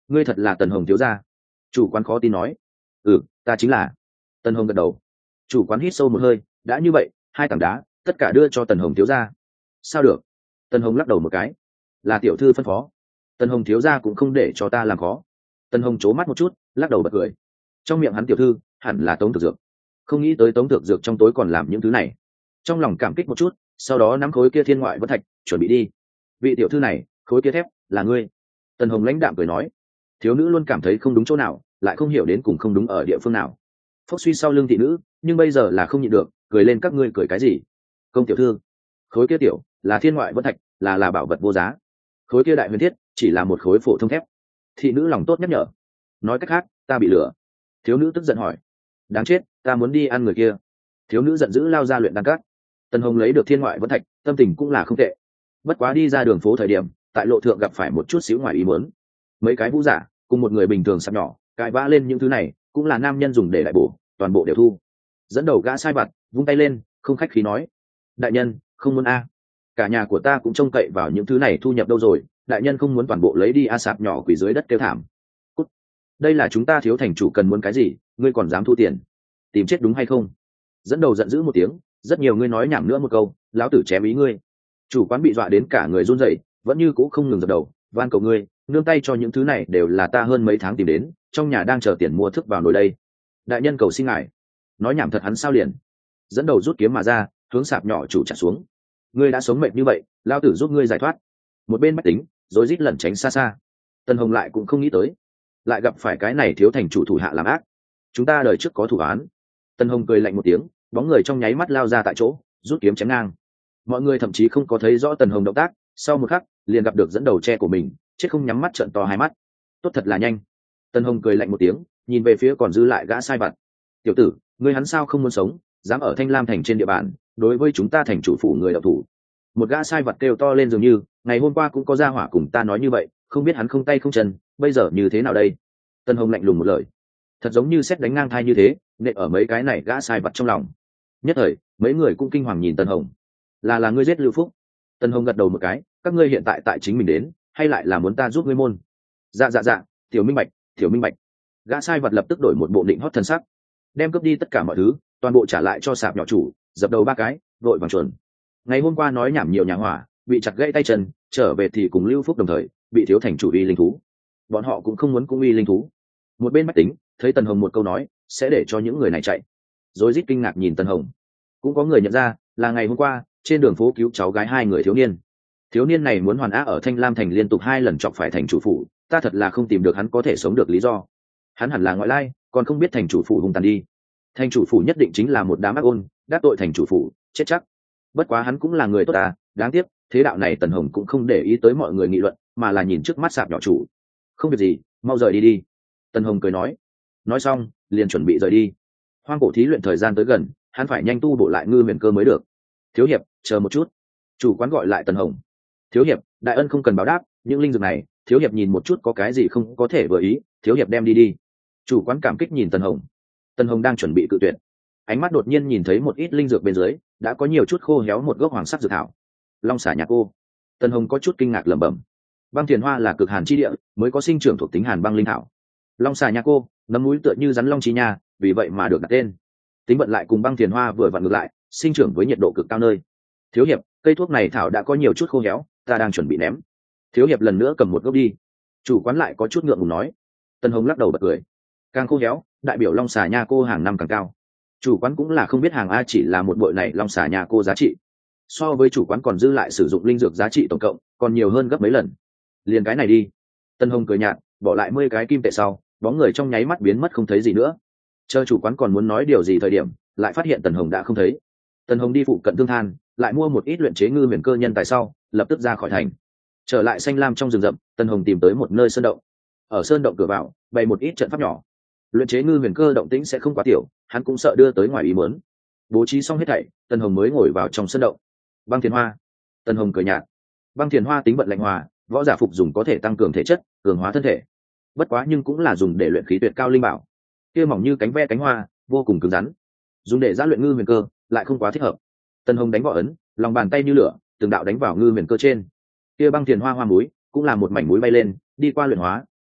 ngươi thật là Tần Hồng thiếu gia? Chủ quán khó tin nói. Ừ, ta chính là. Tần Hồng gật đầu. Chủ quán hít sâu một hơi, đã như vậy, hai tảng đá tất cả đưa cho Tần Hồng thiếu gia. Sao được? Tần Hồng lắc đầu một cái. Là tiểu thư phân phó. Tần Hồng thiếu gia cũng không để cho ta làm khó. Tần Hồng c mắt một chút, lắc đầu bật cười. Trong miệng hắn tiểu thư hẳn là Tống Thực Dược, không nghĩ tới Tống Thực Dược trong tối còn làm những thứ này. Trong lòng cảm kích một chút, sau đó nắm khối kia thiên ngoại vẫn thạch chuẩn bị đi. Vị tiểu thư này, khối kia thép là ngươi. Tần Hồng lãnh đạm cười nói. Thiếu nữ luôn cảm thấy không đúng chỗ nào, lại không hiểu đến cùng không đúng ở địa phương nào. Phốc suy sau lưng thị nữ, nhưng bây giờ là không nhịn được, cười lên. Các ngươi cười cái gì? Công tiểu thư, khối kia tiểu là thiên ngoại vẫn thạch, là là bảo vật vô giá. Khối kia đại huyền thiết chỉ là một khối phổ thông thép. Thị nữ lòng tốt nhắc nhở. Nói cách khác, ta bị lừa. Thiếu nữ tức giận hỏi. Đáng chết, ta muốn đi ăn người kia. Thiếu nữ giận dữ lao ra luyện đan cát. Tần Hồng lấy được thiên ngoại vẫn thạch, tâm tình cũng là không tệ. Bất quá đi ra đường phố thời điểm, tại lộ thượng gặp phải một chút xíu ngoài ý muốn. Mấy cái vũ giả cùng một người bình thường sạp nhỏ cãi vã lên những thứ này, cũng là nam nhân dùng để đại bổ, toàn bộ đều thu. Dẫn đầu gã sai vặt vung tay lên, không khách khí nói. Đại nhân, không muốn a. Cả nhà của ta cũng trông cậy vào những thứ này thu nhập đâu rồi, đại nhân không muốn toàn bộ lấy đi a. Sạp nhỏ quỷ dưới đất kêu thảm. Cút. Đây là chúng ta thiếu thành chủ cần muốn cái gì, ngươi còn dám thu tiền? Tìm chết đúng hay không? Dẫn đầu giận dữ một tiếng, rất nhiều ngươi nói nhảm nữa một câu, lão tử chém ý ngươi. Chủ quán bị dọa đến cả người run rẩy, vẫn như cũ không ngừng dập đầu, van cầu ngươi, nương tay cho những thứ này đều là ta hơn mấy tháng tìm đến, trong nhà đang chờ tiền mua thức vào nồi đây. Đại nhân cầu xin ngài. Nói nhảm thật hắn sao liền. Dẫn đầu rút kiếm mà ra, hướng sạp nhỏ chủ trả xuống. Ngươi đã sống mệt như vậy, lão tử giúp ngươi giải thoát. Một bên bách tính rồi rít lẩn tránh xa xa. Tần Hồng lại cũng không nghĩ tới, lại gặp phải cái này thiếu thành chủ thủ hạ làm ác. Chúng ta đời trước có thủ án. Tần Hồng cười lạnh một tiếng, bóng người trong nháy mắt lao ra tại chỗ, rút kiếm chém ngang. Mọi người thậm chí không có thấy rõ Tần Hồng động tác, sau một khắc liền gặp được dẫn đầu tre của mình, chết không nhắm mắt trợn to hai mắt. Tốt thật là nhanh. Tần Hồng cười lạnh một tiếng, nhìn về phía còn dư lại gã sai vặt. Tiểu tử, ngươi hắn sao không muốn sống, dám ở Thanh Lam thành trên địa bàn đối với chúng ta thành chủ phủ người đạo thủ. Một gã sai vặt kêu to lên dường như, ngày hôm qua cũng có gia hỏa cùng ta nói như vậy, không biết hắn không tay không chân, bây giờ như thế nào đây? Tần Hồng lạnh lùng một lời, thật giống như sét đánh ngang thai như thế, nện ở mấy cái này gã sai vặt trong lòng. Nhất thời mấy người cũng kinh hoàng nhìn Tần Hồng. Là là ngươi giết Lưu Phúc? Tần Hồng gật đầu một cái, các ngươi hiện tại tại chính mình đến, hay lại là muốn ta giúp ngươi môn? Dạ dạ dạ, tiểu minh bạch, tiểu minh bạch. Gã sai vật lập tức đổi một bộ định hót thần sắc, đem cướp đi tất cả mọi thứ, toàn bộ trả lại cho sạp nhỏ chủ, dập đầu ba cái, vội vàng chuẩn. Ngày hôm qua nói nhảm nhiều nhà hỏa, bị chặt gãy tay chân, trở về thì cùng Lưu Phúc đồng thời bị thiếu thành chủ uy linh thú. Bọn họ cũng không muốn cũng uy linh thú. Một bên bách tính thấy Tần Hồng một câu nói, sẽ để cho những người này chạy, rồi rít kinh ngạc nhìn Tần Hồng. Cũng có người nhận ra là ngày hôm qua trên đường phố cứu cháu gái hai người thiếu niên. Thiếu niên này muốn hoàn á ở Thanh Lam thành liên tục hai lần chọc phải thành chủ phủ, ta thật là không tìm được hắn có thể sống được lý do. Hắn hẳn là ngoại lai, còn không biết thành chủ phủ hung tàn đi. Thành chủ phủ nhất định chính là một đám ác ôn, đắc tội thành chủ phủ, chết chắc. Bất quá hắn cũng là người tốt à, đáng tiếc, thế đạo này Tần Hồng cũng không để ý tới mọi người nghị luận, mà là nhìn trước mắt sạp nhỏ chủ. Không việc gì, mau rời đi đi. Tần Hồng cười nói. Nói xong, liền chuẩn bị rời đi. Hoang cổ thí luyện thời gian tới gần, hắn phải nhanh tu bổ lại ngư huyền cơ mới được. Thiếu hiệp, chờ một chút. Chủ quán gọi lại Tần Hồng. Thiếu hiệp, đại ân không cần báo đáp, những linh dược này, thiếu hiệp nhìn một chút có cái gì không có thể vừa ý, thiếu hiệp đem đi đi. Chủ quán cảm kích nhìn Tần Hồng. Tần Hồng đang chuẩn bị cự tuyệt, ánh mắt đột nhiên nhìn thấy một ít linh dược bên dưới, đã có nhiều chút khô héo một gốc hoàng sắc dược thảo. Long xả nhà cô. Tần Hồng có chút kinh ngạc lẩm bẩm. Băng thiền hoa là cực hàn chi địa, mới có sinh trưởng thuộc tính hàn băng linh thảo. Long xà nhà cô, nấm núi tựa như rắn long chi nha, vì vậy mà được đặt tên. Tính vận lại cùng băng thiền hoa vừa vặn ngược lại, sinh trưởng với nhiệt độ cực cao nơi. Thiếu hiệp, cây thuốc này thảo đã có nhiều chút khô héo, ta đang chuẩn bị ném. Thiếu hiệp lần nữa cầm một gốc đi. Chủ quán lại có chút ngượng ngùng nói. Tần Hồng lắc đầu bật cười. Càng khô héo, đại biểu long xà nha cô hàng năm càng cao. Chủ quán cũng là không biết hàng a chỉ là một bội này long xà nha cô giá trị, so với chủ quán còn dư lại sử dụng linh dược giá trị tổng cộng còn nhiều hơn gấp mấy lần. Liền cái này đi. Tần Hồng cười nhạt, bỏ lại mười cái kim tệ sau, bóng người trong nháy mắt biến mất không thấy gì nữa. Chờ chủ quán còn muốn nói điều gì thời điểm, lại phát hiện Tần Hồng đã không thấy. Tần Hồng đi phụ cận thương than, lại mua một ít luyện chế ngư huyền cơ nhân tài sau, lập tức ra khỏi thành. Trở lại xanh lam trong rừng rậm, Tần Hồng tìm tới một nơi sơn động. Ở sơn động cửa vào, bày một ít trận pháp nhỏ. Luyện chế ngư huyền cơ động tĩnh sẽ không quá tiểu, hắn cũng sợ đưa tới ngoài ý muốn. Bố trí xong hết thảy, Tần Hồng mới ngồi vào trong sơn động. Băng thiền hoa. Tần Hồng cười nhạt. Băng thiền hoa tính vận lạnh hòa, võ giả phục dùng có thể tăng cường thể chất, cường hóa thân thể. Bất quá nhưng cũng là dùng để luyện khí tuyệt cao linh bảo. Kia mỏng như cánh ve cánh hoa, vô cùng cứng rắn. Dùng để giã luyện ngư huyền cơ, lại không quá thích hợp. Tần Hồng đánh võ ấn, lòng bàn tay như lửa, từng đạo đánh vào ngư huyền cơ trên. Kia băng thiền hoa hoa muối, cũng là một mảnh muối bay lên, đi qua luyện hóa,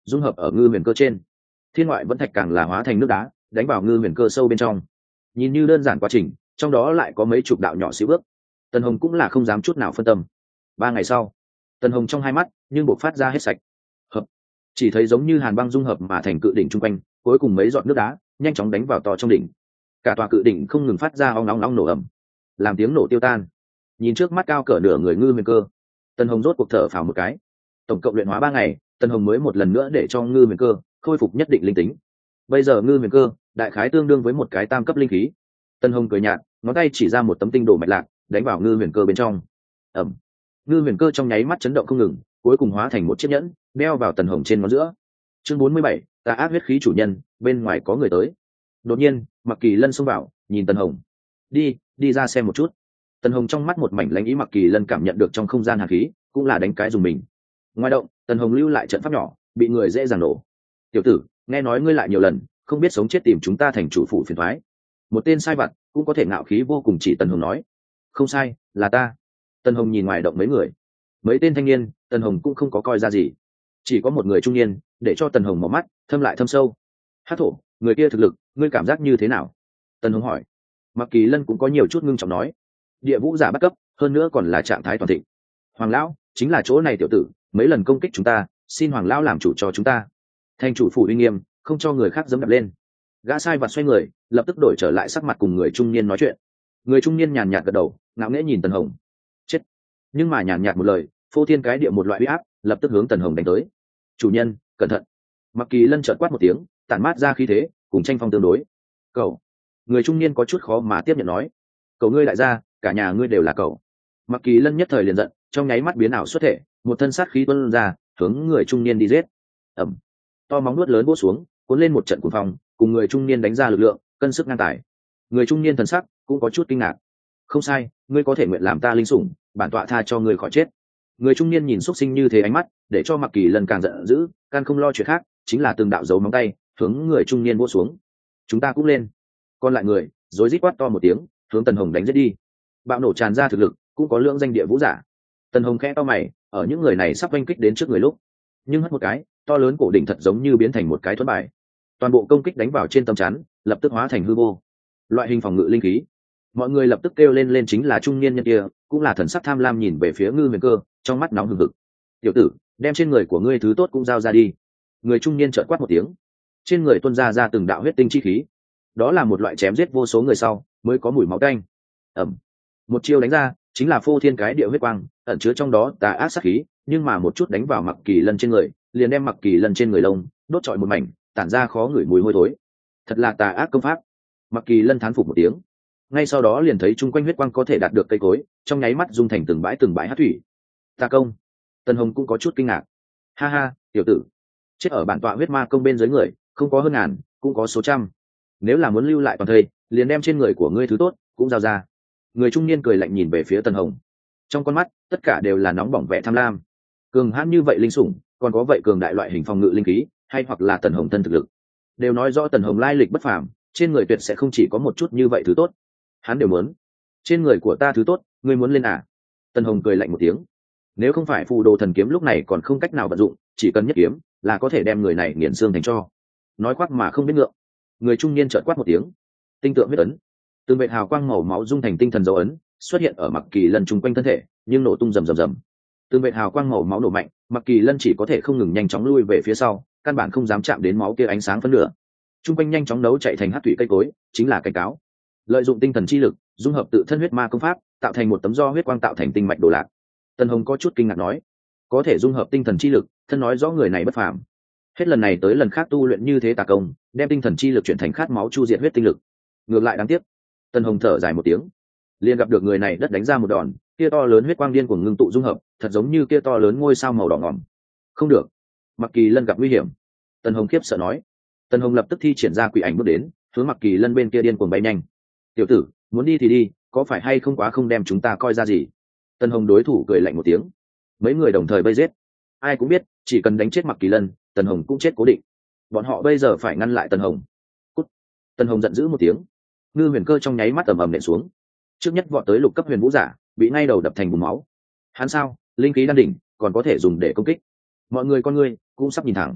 dung hợp ở ngư huyền cơ trên. Thiên ngoại vẫn thạch càng là hóa thành nước đá đánh vào ngư huyền cơ sâu bên trong. Nhìn như đơn giản quá trình, trong đó lại có mấy chục đạo nhỏ xíu bước. Tần Hồng cũng là không dám chút nào phân tâm. Ba ngày sau, Tần Hồng trong hai mắt nhưng bộc phát ra hết sạch. Hợp, chỉ thấy giống như hàn băng dung hợp mà thành cự đỉnh trung quanh, cuối cùng mấy giọt nước đá nhanh chóng đánh vào to trong đỉnh. Cả tòa cự đỉnh không ngừng phát ra ong ong ong nổ ầm, làm tiếng nổ tiêu tan. Nhìn trước mắt cao cỡ nửa người ngư huyền cơ, Tần Hồng rốt cuộc thở phào một cái. Tổng cộng luyện hóa ba ngày, Tần Hồng mới một lần nữa để cho ngư huyền cơ khôi phục nhất định linh tính. Bây giờ ngư huyền cơ đại khái tương đương với một cái tam cấp linh khí. Tần Hồng cười nhạt, ngón tay chỉ ra một tấm tinh đồ mạch lạc đánh vào ngư huyền cơ bên trong. Ẩm, ngư huyền cơ trong nháy mắt chấn động không ngừng, cuối cùng hóa thành một chiếc nhẫn đeo vào Tần Hồng trên ngón giữa. Chương bốn mươi bảy, ta ác huyết khí chủ nhân, bên ngoài có người tới. Đột nhiên Mặc Kỳ Lân xông vào, nhìn Tần Hồng. đi đi ra xem một chút. Tần Hồng trong mắt một mảnh lãnh ý, Mặc Kỳ Lân cảm nhận được trong không gian hàn khí cũng là đánh cái dùng mình. Ngoài động, Tần Hồng lưu lại trận pháp nhỏ, bị người dễ dàng nổ. Tiểu tử, nghe nói ngươi lại nhiều lần không biết sống chết tìm chúng ta thành chủ phủ phiền thoái. Một tên sai vặt cũng có thể ngạo khí vô cùng, chỉ Tần Hồng nói. Không sai, là ta. Tần Hồng nhìn ngoài động mấy người, mấy tên thanh niên, Tần Hồng cũng không có coi ra gì. Chỉ có một người trung niên để cho Tần Hồng mở mắt thâm lại thâm sâu. Hát thổ, người kia thực lực ngươi cảm giác như thế nào? Tần Hồng hỏi. Mặc Kỳ Lân cũng có nhiều chút ngưng trọng nói. Địa vũ giả bắt cấp, hơn nữa còn là trạng thái toàn thịnh. Hoàng lão, chính là chỗ này tiểu tử, mấy lần công kích chúng ta, xin Hoàng lão làm chủ cho chúng ta. Thành chủ phủ uy nghiêm, không cho người khác dẫm đạp lên. Gã sai vặt xoay người, lập tức đổi trở lại sắc mặt cùng người trung niên nói chuyện. Người trung niên nhàn nhạt gật đầu, ngạo nghễ nhìn Tần Hồng. Chết. Nhưng mà nhàn nhạt một lời, phô thiên cái địa một loại uy áp, lập tức hướng Tần Hồng đánh tới. Chủ nhân, cẩn thận. Mặc Kỳ Lân chợt quát một tiếng, tản mát ra khí thế, cùng tranh phong tương đối. Cậu. Người trung niên có chút khó mà tiếp nhận nói. Cậu ngươi đại gia, cả nhà ngươi đều là cậu. Mặc Kỳ Lân nhất thời liền giận, trong nháy mắt biến ảo xuất thể, một thân sát khí tuôn ra, hướng người trung niên đi giết. Ầm. To móng nuốt lớn vỗ xuống, cuốn lên một trận cuồng phong, cùng người trung niên đánh ra lực lượng, cân sức ngang tài. Người trung niên thần sắc cũng có chút kinh ngạc. Không sai, ngươi có thể nguyện làm ta linh sủng, bản tọa tha cho ngươi khỏi chết. Người trung niên nhìn xuất sinh như thế ánh mắt, để cho Mặc Kỳ Lân càng giận dữ, càng không lo chuyện khác, chính là từng đạo dấu móng tay, hướng người trung niên vỗ xuống. Chúng ta cũng lên. Còn lại người, rối rít quát to một tiếng, hướng Tần Hồng đánh giết đi. Bạo nổ tràn ra thực lực, cũng có lượng danh địa vũ giả. Tần Hồng khẽ to mày, ở những người này sắp oanh kích đến trước người lúc, nhưng hất một cái, to lớn cổ đỉnh thật giống như biến thành một cái thuẫn bài. Toàn bộ công kích đánh vào trên tấm chắn, lập tức hóa thành hư vô. Loại hình phòng ngự linh khí. Mọi người lập tức kêu lên lên, chính là trung niên nhân kia, cũng là thần sắc tham lam nhìn về phía Ngư Huyền Cơ, trong mắt nóng hừng hực. "Tiểu tử, đem trên người của ngươi thứ tốt cũng giao ra đi." Người trung niên chợt quát một tiếng. Trên người tuôn ra ra từng đạo huyết tinh chi khí. Đó là một loại chém giết vô số người sau mới có mùi máu tanh. Ầm. Một chiêu đánh ra, chính là phô thiên cái địa huyết quang, ẩn chứa trong đó tà ác sát khí, nhưng mà một chút đánh vào Mặc Kỳ Lân trên người, liền đem Mặc Kỳ Lân trên người lông đốt trọi một mảnh, tản ra khó ngửi mùi hôi thối. Thật là tà ác công pháp. Mặc Kỳ Lân thán phục một tiếng. Ngay sau đó liền thấy chung quanh huyết quang có thể đạt được cây cối, trong nháy mắt dung thành từng bãi từng bãi hắc thủy. Tà công. Tần Hồng cũng có chút kinh ngạc. Ha ha, tiểu tử, chết ở bản tọa huyết ma công bên dưới người, không có hơn ngàn, cũng có số trăm. Nếu là muốn lưu lại toàn thây, liền đem trên người của ngươi thứ tốt cũng giao ra. Người trung niên cười lạnh nhìn về phía Tần Hồng, trong con mắt tất cả đều là nóng bỏng vẻ tham lam. Cường hãn như vậy linh sủng, còn có vậy cường đại loại hình phòng ngự linh khí, hay hoặc là Tần Hồng thân thực lực, đều nói rõ Tần Hồng lai lịch bất phàm, trên người tuyệt sẽ không chỉ có một chút như vậy thứ tốt. Hắn đều muốn. Trên người của ta thứ tốt, ngươi muốn lên à? Tần Hồng cười lạnh một tiếng. Nếu không phải phù đồ thần kiếm lúc này còn không cách nào vận dụng, chỉ cần nhất kiếm là có thể đem người này nghiền xương thành tro. Nói khoác mà không biết ngượng. Người trung niên chợt quát một tiếng. Tinh tượng huyết ấn. Từng vệt hào quang màu máu dung thành tinh thần dấu ấn, xuất hiện ở Mặc Kỳ Lân chung quanh thân thể, nhưng nổ tung rầm rầm rầm. Từng vệt hào quang màu máu nổ mạnh, Mặc Kỳ Lân chỉ có thể không ngừng nhanh chóng lui về phía sau, căn bản không dám chạm đến máu kia ánh sáng phân nửa. Trung quanh nhanh chóng đấu chạy thành hắc thủy cây cối, chính là cảnh cáo. Lợi dụng tinh thần chi lực, dung hợp tự thân huyết ma công pháp, tạo thành một tấm do huyết quang tạo thành tinh mạch đồ lạc. Tần Hồng có chút kinh ngạc nói, có thể dung hợp tinh thần chi lực, thân nói rõ người này bất phàm. Hết lần này tới lần khác tu luyện như thế tà công, đem tinh thần chi lực chuyển thành khát máu chu diệt huyết tinh lực. Ngược lại đáng tiếc. Tần Hồng thở dài một tiếng, liền gặp được người này đất đánh ra một đòn, kia to lớn huyết quang điên cuồng ngưng tụ dung hợp, thật giống như kia to lớn ngôi sao màu đỏ ngòm. Không được, Mặc Kỳ Lân gặp nguy hiểm. Tần Hồng khiếp sợ nói. Tần Hồng lập tức thi triển ra quỷ ảnh bước đến, hướng Mặc Kỳ Lân bên kia điên cuồng bay nhanh. Tiểu tử, muốn đi thì đi, có phải hay không quá không đem chúng ta coi ra gì? Tần Hồng đối thủ cười lạnh một tiếng. Mấy người đồng thời vây giết. Ai cũng biết, chỉ cần đánh chết Mặc Kỳ Lân, Tần Hồng cũng chết cố định. Bọn họ bây giờ phải ngăn lại Tần Hồng. Cút. Tần Hồng giận dữ một tiếng. Ngư Huyền Cơ trong nháy mắt ầm ầm nện xuống. Trước nhất vọt tới lục cấp huyền vũ giả, bị ngay đầu đập thành bùn máu. Hắn sao? Linh khí đan đỉnh, còn có thể dùng để công kích. Mọi người con ngươi cũng sắp nhìn thẳng.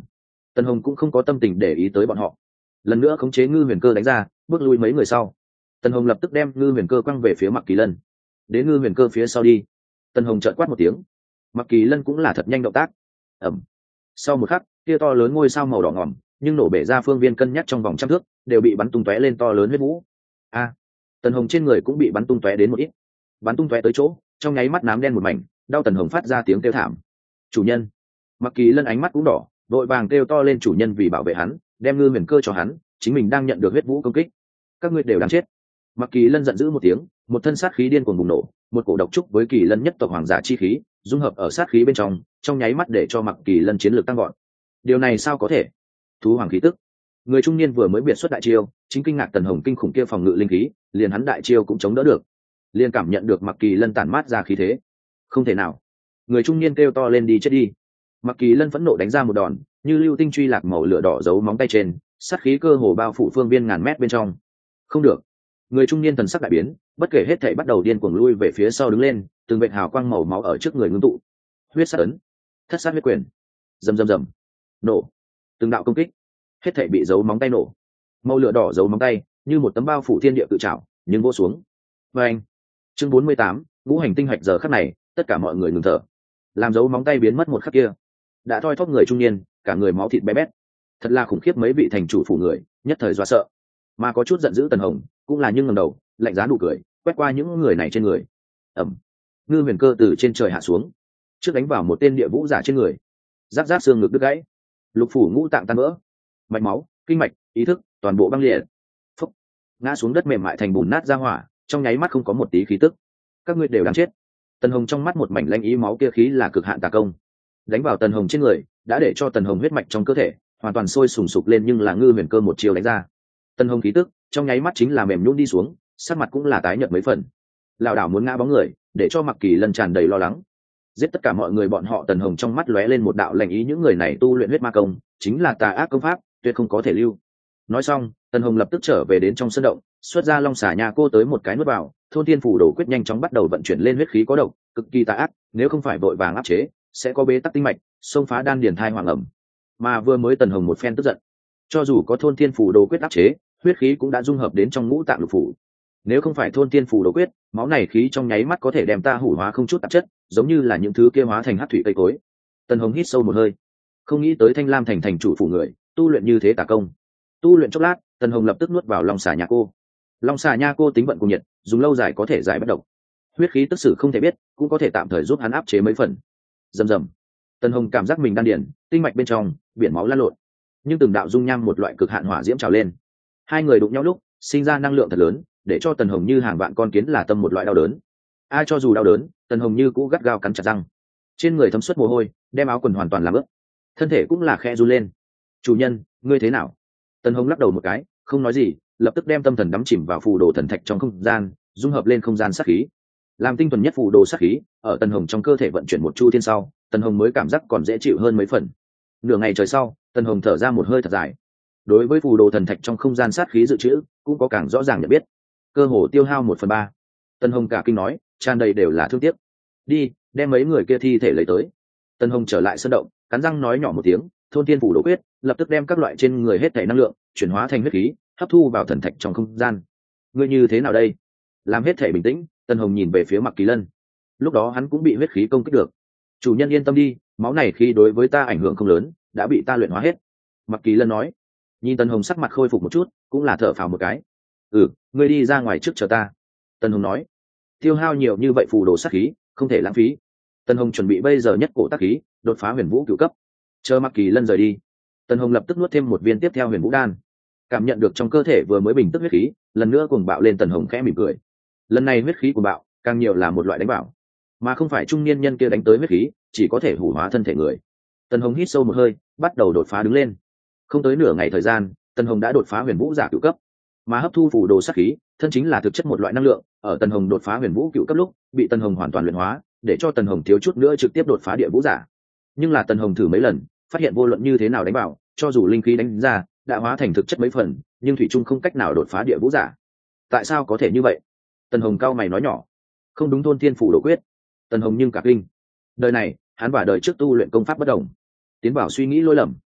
Tần Hồng cũng không có tâm tình để ý tới bọn họ, lần nữa khống chế ngư huyền cơ đánh ra, bước lui mấy người sau. Tần Hồng lập tức đem ngư huyền cơ quăng về phía Mặc Kỳ Lân. Đến ngư huyền cơ phía sau đi. Tần Hồng trợn quát một tiếng. Mặc Kỳ Lân cũng là thật nhanh động tác. Ẩm. Sau một khắc, kia to lớn ngôi sao màu đỏ ngỏm, nhưng nổ bể ra phương viên cân nhắc trong vòng trăm thước, đều bị bắn tung tóe lên to lớn huyết vũ. A. Tần Hồng trên người cũng bị bắn tung tóe đến một ít. Bắn tung tóe tới chỗ, trong nháy mắt nám đen một mảnh, đau. Tần Hồng phát ra tiếng kêu thảm. Chủ nhân. Mặc Kỳ Lân ánh mắt cũng đỏ, vội vàng kêu to lên chủ nhân vì bảo vệ hắn, đem ngư huyền cơ cho hắn, chính mình đang nhận được huyết vũ công kích. Các ngươi đều đáng chết. Mặc Kỳ Lân giận dữ một tiếng, một thân sát khí điên cuồng bùng nổ, một cổ độc trúc với Kỳ Lân nhất tộc hoàng giả chi khí, dung hợp ở sát khí bên trong, trong nháy mắt để cho Mặc Kỳ Lân chiến lược tăng vọt. Điều này sao có thể? Thú hoàng khí tức. Người trung niên vừa mới biệt xuất đại chiêu, chính kinh ngạc Tần Hồng kinh khủng kia phòng ngự linh khí, liền hắn đại chiêu cũng chống đỡ được. Liền cảm nhận được Mặc Kỳ Lân tản mát ra khí thế. Không thể nào. Người trung niên kêu to lên đi chết đi. Mặc Kỳ Lân phẫn nộ đánh ra một đòn, như lưu tinh truy lạc màu lửa đỏ giấu móng tay trên, sát khí cơ hồ bao phủ phương viên ngàn mét bên trong. Không được. Người trung niên thần sắc đại biến, bất kể hết thảy bắt đầu điên cuồng lui về phía sau đứng lên, từng vệt hào quang màu máu ở trước người ngưng tụ. Huyết sát ấn, thất sát huyết quyền, rầm rầm rầm, nổ, từng đạo công kích, hết thảy bị giấu móng tay nổ. Màu lửa đỏ giấu móng tay, như một tấm bao phủ thiên địa tự trảo, nhưng vô xuống. Và anh, chương bốn mươi tám, ngũ hành tinh hạch giờ khắc này, tất cả mọi người ngừng thở. Làm dấu móng tay biến mất một khắc kia, đã thoi thóp người trung niên, cả người máu thịt bé bét. Thật là khủng khiếp, mấy vị thành chủ phủ người, nhất thời dọa sợ. Mà có chút giận dữ Tần Hồng, cũng là nhưng ngẩng đầu, lạnh giá nụ cười, quét qua những người này trên người. Ẩm. Ngư huyền cơ từ trên trời hạ xuống, trước đánh vào một tên địa vũ giả trên người. Giáp giáp xương ngực đứt gãy, lục phủ ngũ tạng tan vỡ, mạch máu, kinh mạch, ý thức, toàn bộ băng liệt. Phúc. Ngã xuống đất mềm mại thành bùn nát ra hỏa, trong nháy mắt không có một tí khí tức. Các ngươi đều đáng chết. Tần Hồng trong mắt một mảnh lanh ý, máu kia khí là cực hạn tà công. Đánh vào Tần Hồng trên người, đã để cho Tần Hồng huyết mạch trong cơ thể hoàn toàn sôi sùng sục lên, nhưng là ngư huyền cơ một chiều đánh ra. Tần Hồng khí tức trong nháy mắt chính là mềm nhũn đi xuống, sắc mặt cũng là tái nhợt mấy phần, lảo đảo muốn ngã bóng người, để cho Mặc Kỳ Lân tràn đầy lo lắng. Giết tất cả mọi người bọn họ. Tần Hồng trong mắt lóe lên một đạo lạnh ý, những người này tu luyện huyết ma công, chính là tà ác công pháp, tuyệt không có thể lưu. Nói xong, Tần Hồng lập tức trở về đến trong sân động, xuất ra long xà nha cô tới một cái nuốt vào. Thôn Thiên Phủ Đồ quyết nhanh chóng bắt đầu vận chuyển lên, huyết khí có độc, cực kỳ tà ác, nếu không phải vội vàng áp chế, sẽ có bế tắc tinh mạch, xông phá đan điền thai hoàng ẩm. Mà vừa mới Tần Hồng một phen tức giận, cho dù có Thôn Thiên Phủ Đồ quyết áp chế, huyết khí cũng đã dung hợp đến trong ngũ tạng lục phủ. Nếu không phải Thôn Thiên Phủ Đồ quyết, máu này khí trong nháy mắt có thể đem ta hủ hóa không chút tạp chất, giống như là những thứ kia hóa thành hắc thủy cây cối. Tần Hồng hít sâu một hơi, không nghĩ tới Thanh Lam thành thành chủ phủ người tu luyện như thế tà công. Tu luyện chốc lát, Tần Hồng lập tức nuốt vào long xà nha cô. Long xà nha cô tính vận cùng nhiệt, dùng lâu dài có thể giải bất độc. Huyết khí tức sử không thể biết, cũng có thể tạm thời giúp hắn áp chế mấy phần. Rầm rầm. Tần Hồng cảm giác mình đan điền, tinh mạch bên trong biển máu lan lộn, nhưng từng đạo dung nham một loại cực hạn hỏa diễm trào lên. Hai người đụng nhau lúc, sinh ra năng lượng thật lớn, để cho Tần Hồng như hàng vạn con kiến là tâm một loại đau đớn. Ai cho dù đau đớn, Tần Hồng như cũ gắt gao cắn chặt răng, trên người thấm suất mồ hôi, đem áo quần hoàn toàn làm ướt, thân thể cũng là khe run lên. Chủ nhân, ngươi thế nào? Tần Hồng lắc đầu một cái, không nói gì, lập tức đem tâm thần đắm chìm vào phù đồ thần thạch trong không gian, dung hợp lên không gian sát khí, làm tinh thuần nhất phù đồ sát khí ở Tần Hồng trong cơ thể vận chuyển một chu thiên sau, Tần Hồng mới cảm giác còn dễ chịu hơn mấy phần. Nửa ngày trời sau, Tần Hồng thở ra một hơi thật dài. Đối với phù đồ thần thạch trong không gian sát khí dự trữ, cũng có càng rõ ràng nhận biết, cơ hồ tiêu hao một phần ba. Tần Hồng cả kinh nói, tràn đầy đều là thương tiếc. Đi, đem mấy người kia thi thể lấy tới. Tần Hồng trở lại sân động, cắn răng nói nhỏ một tiếng, Thôn Thiên Phủ Đồ quyết, lập tức đem các loại trên người hết thể năng lượng chuyển hóa thành huyết khí, hấp thu vào thần thạch trong không gian. Ngươi như thế nào đây? Làm hết thể bình tĩnh, Tần Hồng nhìn về phía Mặc Kỳ Lân. Lúc đó hắn cũng bị huyết khí công kích được. Chủ nhân yên tâm đi, máu này khi đối với ta ảnh hưởng không lớn, đã bị ta luyện hóa hết. Mặc Kỳ Lân nói. Nhìn Tần Hồng sắc mặt khôi phục một chút, cũng là thở phào một cái. Ừ, ngươi đi ra ngoài trước chờ ta. Tần Hồng nói. Tiêu hao nhiều như vậy phù đồ sát khí, không thể lãng phí. Tần Hồng chuẩn bị bây giờ nhất cổ tác khí, đột phá huyền vũ cửu cấp. Chờ Mặc Kỳ Lân rời đi, Tần Hồng lập tức nuốt thêm một viên tiếp theo huyền vũ đan. Cảm nhận được trong cơ thể vừa mới bình tức huyết khí, lần nữa cuồng bạo lên, Tần Hồng khẽ mỉm cười. Lần này huyết khí cuồng bạo, càng nhiều là một loại đánh bảo, mà không phải trung niên nhân kia đánh tới huyết khí, chỉ có thể hủ hóa thân thể người. Tần Hồng hít sâu một hơi, bắt đầu đột phá đứng lên. Không tới nửa ngày thời gian, Tần Hồng đã đột phá huyền vũ giả cửu cấp, mà hấp thu phù đồ sát khí, thân chính là thực chất một loại năng lượng, ở Tần Hồng đột phá huyền vũ cửu cấp lúc, bị Tần Hồng hoàn toàn luyện hóa, để cho Tần Hồng thiếu chút nữa trực tiếp đột phá địa vũ giả. Nhưng là Tần Hồng thử mấy lần, phát hiện vô luận như thế nào đánh bảo, cho dù linh khí đánh ra đã hóa thành thực chất mấy phần, nhưng thủy trung không cách nào đột phá địa vũ giả. Tại sao có thể như vậy? Tần Hồng cao mày nói nhỏ. Không đúng, Thôn Thiên Phủ Đồ quyết. Tần Hồng nhưng cả kinh. Đời này, hắn và đời trước tu luyện công pháp bất đồng, tiến vào suy nghĩ lỗi lầm.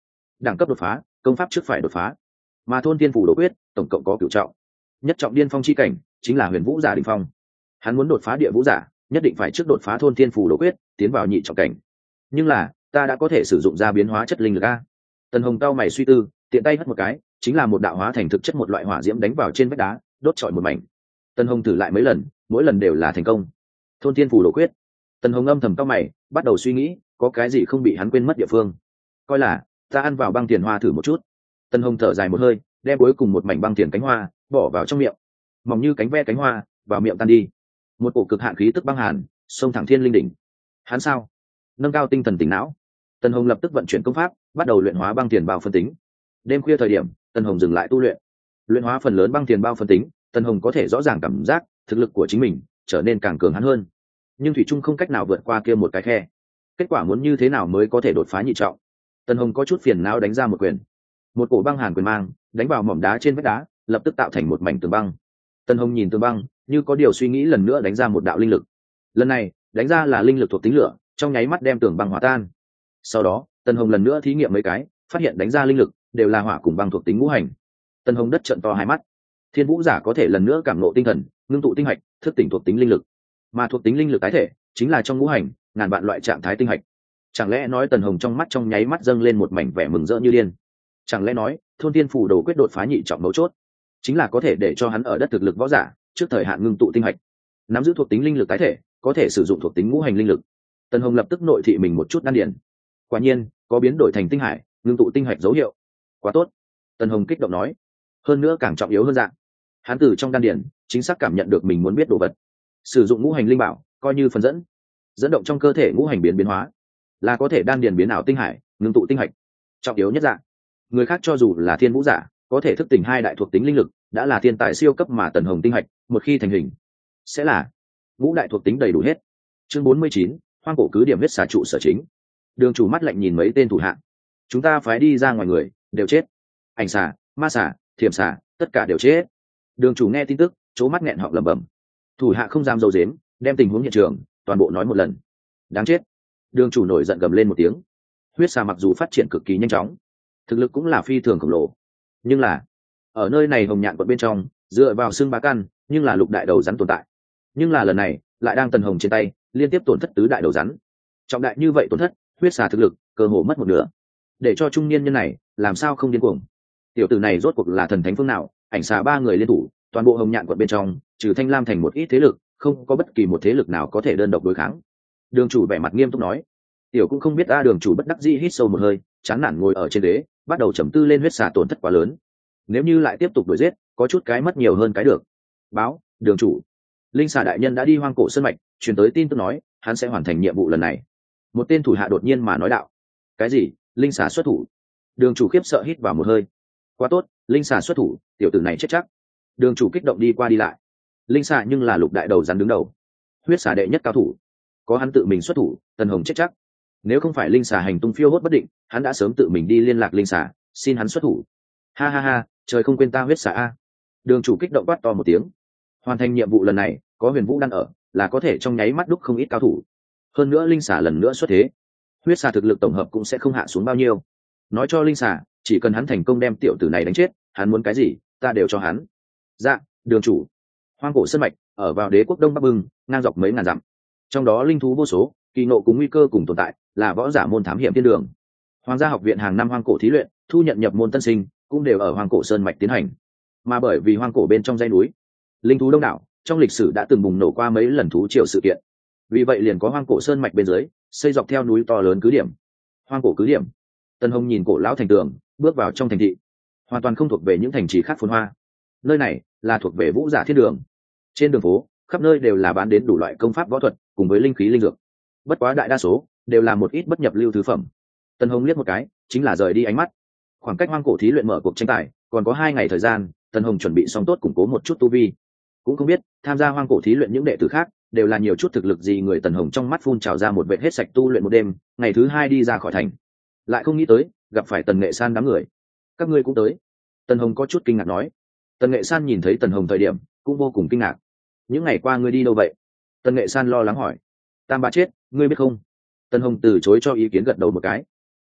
đẳng cấp đột phá, công pháp trước phải đột phá. Mà thôn tiên phủ đồ quyết tổng cộng có cửu trọng, nhất trọng điên phong chi cảnh chính là huyền vũ giả đỉnh phong. Hắn muốn đột phá địa vũ giả, nhất định phải trước đột phá thôn tiên phủ đồ quyết, tiến vào nhị trọng cảnh. Nhưng là ta đã có thể sử dụng ra biến hóa chất linh lực a. Tần Hồng cao mày suy tư, tiện tay hất một cái, chính là một đạo hóa thành thực chất một loại hỏa diễm đánh vào trên vách đá, đốt trọi một mảnh. Tần Hồng thử lại mấy lần, mỗi lần đều là thành công. Thôn tiên phủ đồ quyết. Tần Hồng âm thầm cao mày, bắt đầu suy nghĩ, có cái gì không bị hắn quên mất địa phương. Coi là ta ăn vào băng tiền hoa thử một chút. Tần Hồng thở dài một hơi, đem cuối cùng một mảnh băng tiền cánh hoa bỏ vào trong miệng, mỏng như cánh ve cánh hoa vào miệng tan đi. Một cổ cực hạn khí tức băng hàn xông thẳng thiên linh đỉnh. Hắn sao? Nâng cao tinh thần tỉnh não, Tần Hồng lập tức vận chuyển công pháp, bắt đầu luyện hóa băng tiền bao phân tính. Đêm khuya thời điểm, Tần Hồng dừng lại tu luyện. Luyện hóa phần lớn băng tiền bao phân tính, Tần Hồng có thể rõ ràng cảm giác thực lực của chính mình trở nên càng cường hãn hơn. Nhưng thủy trung không cách nào vượt qua kia một cái khe. Kết quả muốn như thế nào mới có thể đột phá nhị trọng? Tần Hồng có chút phiền não đánh ra một quyền. Một cổ băng hàn quyền mang đánh vào mỏm đá trên vách đá, lập tức tạo thành một mảnh tường băng. Tần Hồng nhìn tường băng, như có điều suy nghĩ lần nữa đánh ra một đạo linh lực. Lần này, đánh ra là linh lực thuộc tính lửa, trong nháy mắt đem tường băng hòa tan. Sau đó, Tần Hồng lần nữa thí nghiệm mấy cái, phát hiện đánh ra linh lực đều là hỏa cùng băng thuộc tính ngũ hành. Tần Hồng đất trợn to hai mắt. Thiên vũ giả có thể lần nữa cảm ngộ tinh thần, ngưng tụ tinh hạch, thức tỉnh thuộc tính linh lực. Mà thuộc tính linh lực tái thể chính là trong ngũ hành ngàn vạn loại trạng thái tinh hạch. Chẳng lẽ nói Tần Hồng trong mắt trong nháy mắt dâng lên một mảnh vẻ mừng rỡ như điên? Chẳng lẽ nói thôn tiên phủ đồ quyết đột phá nhị trọng mấu chốt chính là có thể để cho hắn ở đất thực lực võ giả trước thời hạn ngưng tụ tinh hạch, nắm giữ thuộc tính linh lực tái thể, có thể sử dụng thuộc tính ngũ hành linh lực. Tần Hồng lập tức nội thị mình một chút đan điền. Quả nhiên có biến đổi thành tinh hải, ngưng tụ tinh hạch dấu hiệu. Quá tốt, Tần Hồng kích động nói. Hơn nữa càng trọng yếu hơn dạng, hắn từ trong đan điền chính xác cảm nhận được mình muốn biết đồ vật. Sử dụng ngũ hành linh bảo coi như phần dẫn, dẫn động trong cơ thể ngũ hành biến biến hóa, là có thể đan điền biến ảo tinh hải, ngưng tụ tinh hạch. Trọng yếu nhất dạng, người khác cho dù là thiên vũ giả có thể thức tỉnh hai đại thuộc tính linh lực đã là thiên tài siêu cấp, mà Tần Hồng tinh hạch một khi thành hình sẽ là ngũ đại thuộc tính đầy đủ hết. Chương bốn mươi chín, hoang cổ cứ điểm huyết xà trụ sở chính. Đường chủ mắt lạnh nhìn mấy tên thủ hạ. Chúng ta phái đi ra ngoài người đều chết, ảnh xà, ma xà, thiểm xà tất cả đều chết. Đường chủ nghe tin tức chố mắt nghẹn họng lẩm bẩm. Thủ hạ không dám dâu dếm, đem tình huống hiện trường toàn bộ nói một lần. Đáng chết. Đường chủ nổi giận gầm lên một tiếng. Huyết xà mặc dù phát triển cực kỳ nhanh chóng, thực lực cũng là phi thường khổng lồ, nhưng là ở nơi này hồng nhạn quận bên trong dựa vào xương bá căn nhưng là lục đại đầu rắn tồn tại. Nhưng là lần này lại đang Tần Hồng trên tay liên tiếp tổn thất tứ đại đầu rắn. Trọng đại như vậy tổn thất, huyết xà thực lực cơ hồ mất một nửa, để cho trung niên nhân này làm sao không điên cuồng. Tiểu tử này rốt cuộc là thần thánh phương nào? Ảnh xà ba người liên thủ, toàn bộ hồng nhạn quận bên trong trừ Thanh Lam thành một ít thế lực, không có bất kỳ một thế lực nào có thể đơn độc đối kháng. Đường chủ vẻ mặt nghiêm túc nói. Tiểu cũng không biết a. Đường chủ bất đắc dĩ hít sâu một hơi, chán nản ngồi ở trên ghế, bắt đầu trầm tư lên huyết xà tổn thất quá lớn. Nếu như lại tiếp tục đuổi giết, có chút cái mất nhiều hơn cái được. Báo, đường chủ, linh xà đại nhân đã đi hoang cổ sơn mạch, truyền tới tin tức nói hắn sẽ hoàn thành nhiệm vụ lần này. Một tên thủ hạ đột nhiên mà nói đạo. Cái gì? Linh xà xuất thủ? Đường chủ khiếp sợ hít vào một hơi. Quá tốt, linh xà xuất thủ, tiểu tử này chết chắc. Đường chủ kích động đi qua đi lại. Linh xà nhưng là lục đại đầu rắn đứng đầu, huyết xà đệ nhất cao thủ, có hắn tự mình xuất thủ, Tần Hồng chết chắc. Nếu không phải linh xà hành tung phiêu hốt bất định, hắn đã sớm tự mình đi liên lạc linh xà, xin hắn xuất thủ. Ha ha ha, trời không quên ta huyết xà a. Đường chủ kích động quát to một tiếng. Hoàn thành nhiệm vụ lần này, có huyền vũ đang ở, là có thể trong nháy mắt đúc không ít cao thủ. Hơn nữa linh xà lần nữa xuất thế, huyết xà thực lực tổng hợp cũng sẽ không hạ xuống bao nhiêu. Nói cho linh xà, chỉ cần hắn thành công đem tiểu tử này đánh chết, hắn muốn cái gì ta đều cho hắn. Dạ, đường chủ. Hoang cổ sơn mạch ở vào đế quốc đông bắc bưng, ngang dọc mấy ngàn dặm, trong đó linh thú vô số, kỳ ngộ cùng nguy cơ cùng tồn tại, là võ giả môn thám hiểm thiên đường. Hoàng gia học viện hàng năm hoang cổ thí luyện, thu nhận nhập môn tân sinh cũng đều ở hoang cổ sơn mạch tiến hành. Mà bởi vì hoang cổ bên trong dãy núi linh thú đông đảo, trong lịch sử đã từng bùng nổ qua mấy lần thú triều sự kiện, vì vậy liền có hoang cổ sơn mạch bên dưới xây dọc theo núi to lớn cứ điểm. Hoang cổ cứ điểm. Tần Hồng nhìn cổ lão thành tường, bước vào trong thành thị, hoàn toàn không thuộc về những thành trì khác phồn hoa. Nơi này là thuộc về vũ giả thiên đường. Trên đường phố khắp nơi đều là bán đến đủ loại công pháp võ thuật cùng với linh khí linh dược, bất quá đại đa số đều là một ít bất nhập lưu thứ phẩm. Tần Hồng liếc một cái chính là rời đi ánh mắt. Khoảng cách hoang cổ thí luyện mở cuộc tranh tài còn có hai ngày thời gian, Tần Hồng chuẩn bị xong tốt củng cố một chút tu vi. Cũng không biết tham gia hoang cổ thí luyện những đệ tử khác đều là nhiều chút thực lực gì. Người Tần Hồng trong mắt phun trào ra một vệt hết sạch tu luyện một đêm, ngày thứ hai đi ra khỏi thành, lại không nghĩ tới gặp phải Tần Nghệ San đám người. Các ngươi cũng tới? Tần Hồng có chút kinh ngạc nói. Tần Nghệ San nhìn thấy Tần Hồng thời điểm cũng vô cùng kinh ngạc. Những ngày qua ngươi đi đâu vậy? Tần Nghệ San lo lắng hỏi. Tam Bá chết, ngươi biết không? Tần Hồng từ chối cho ý kiến, gật đầu một cái.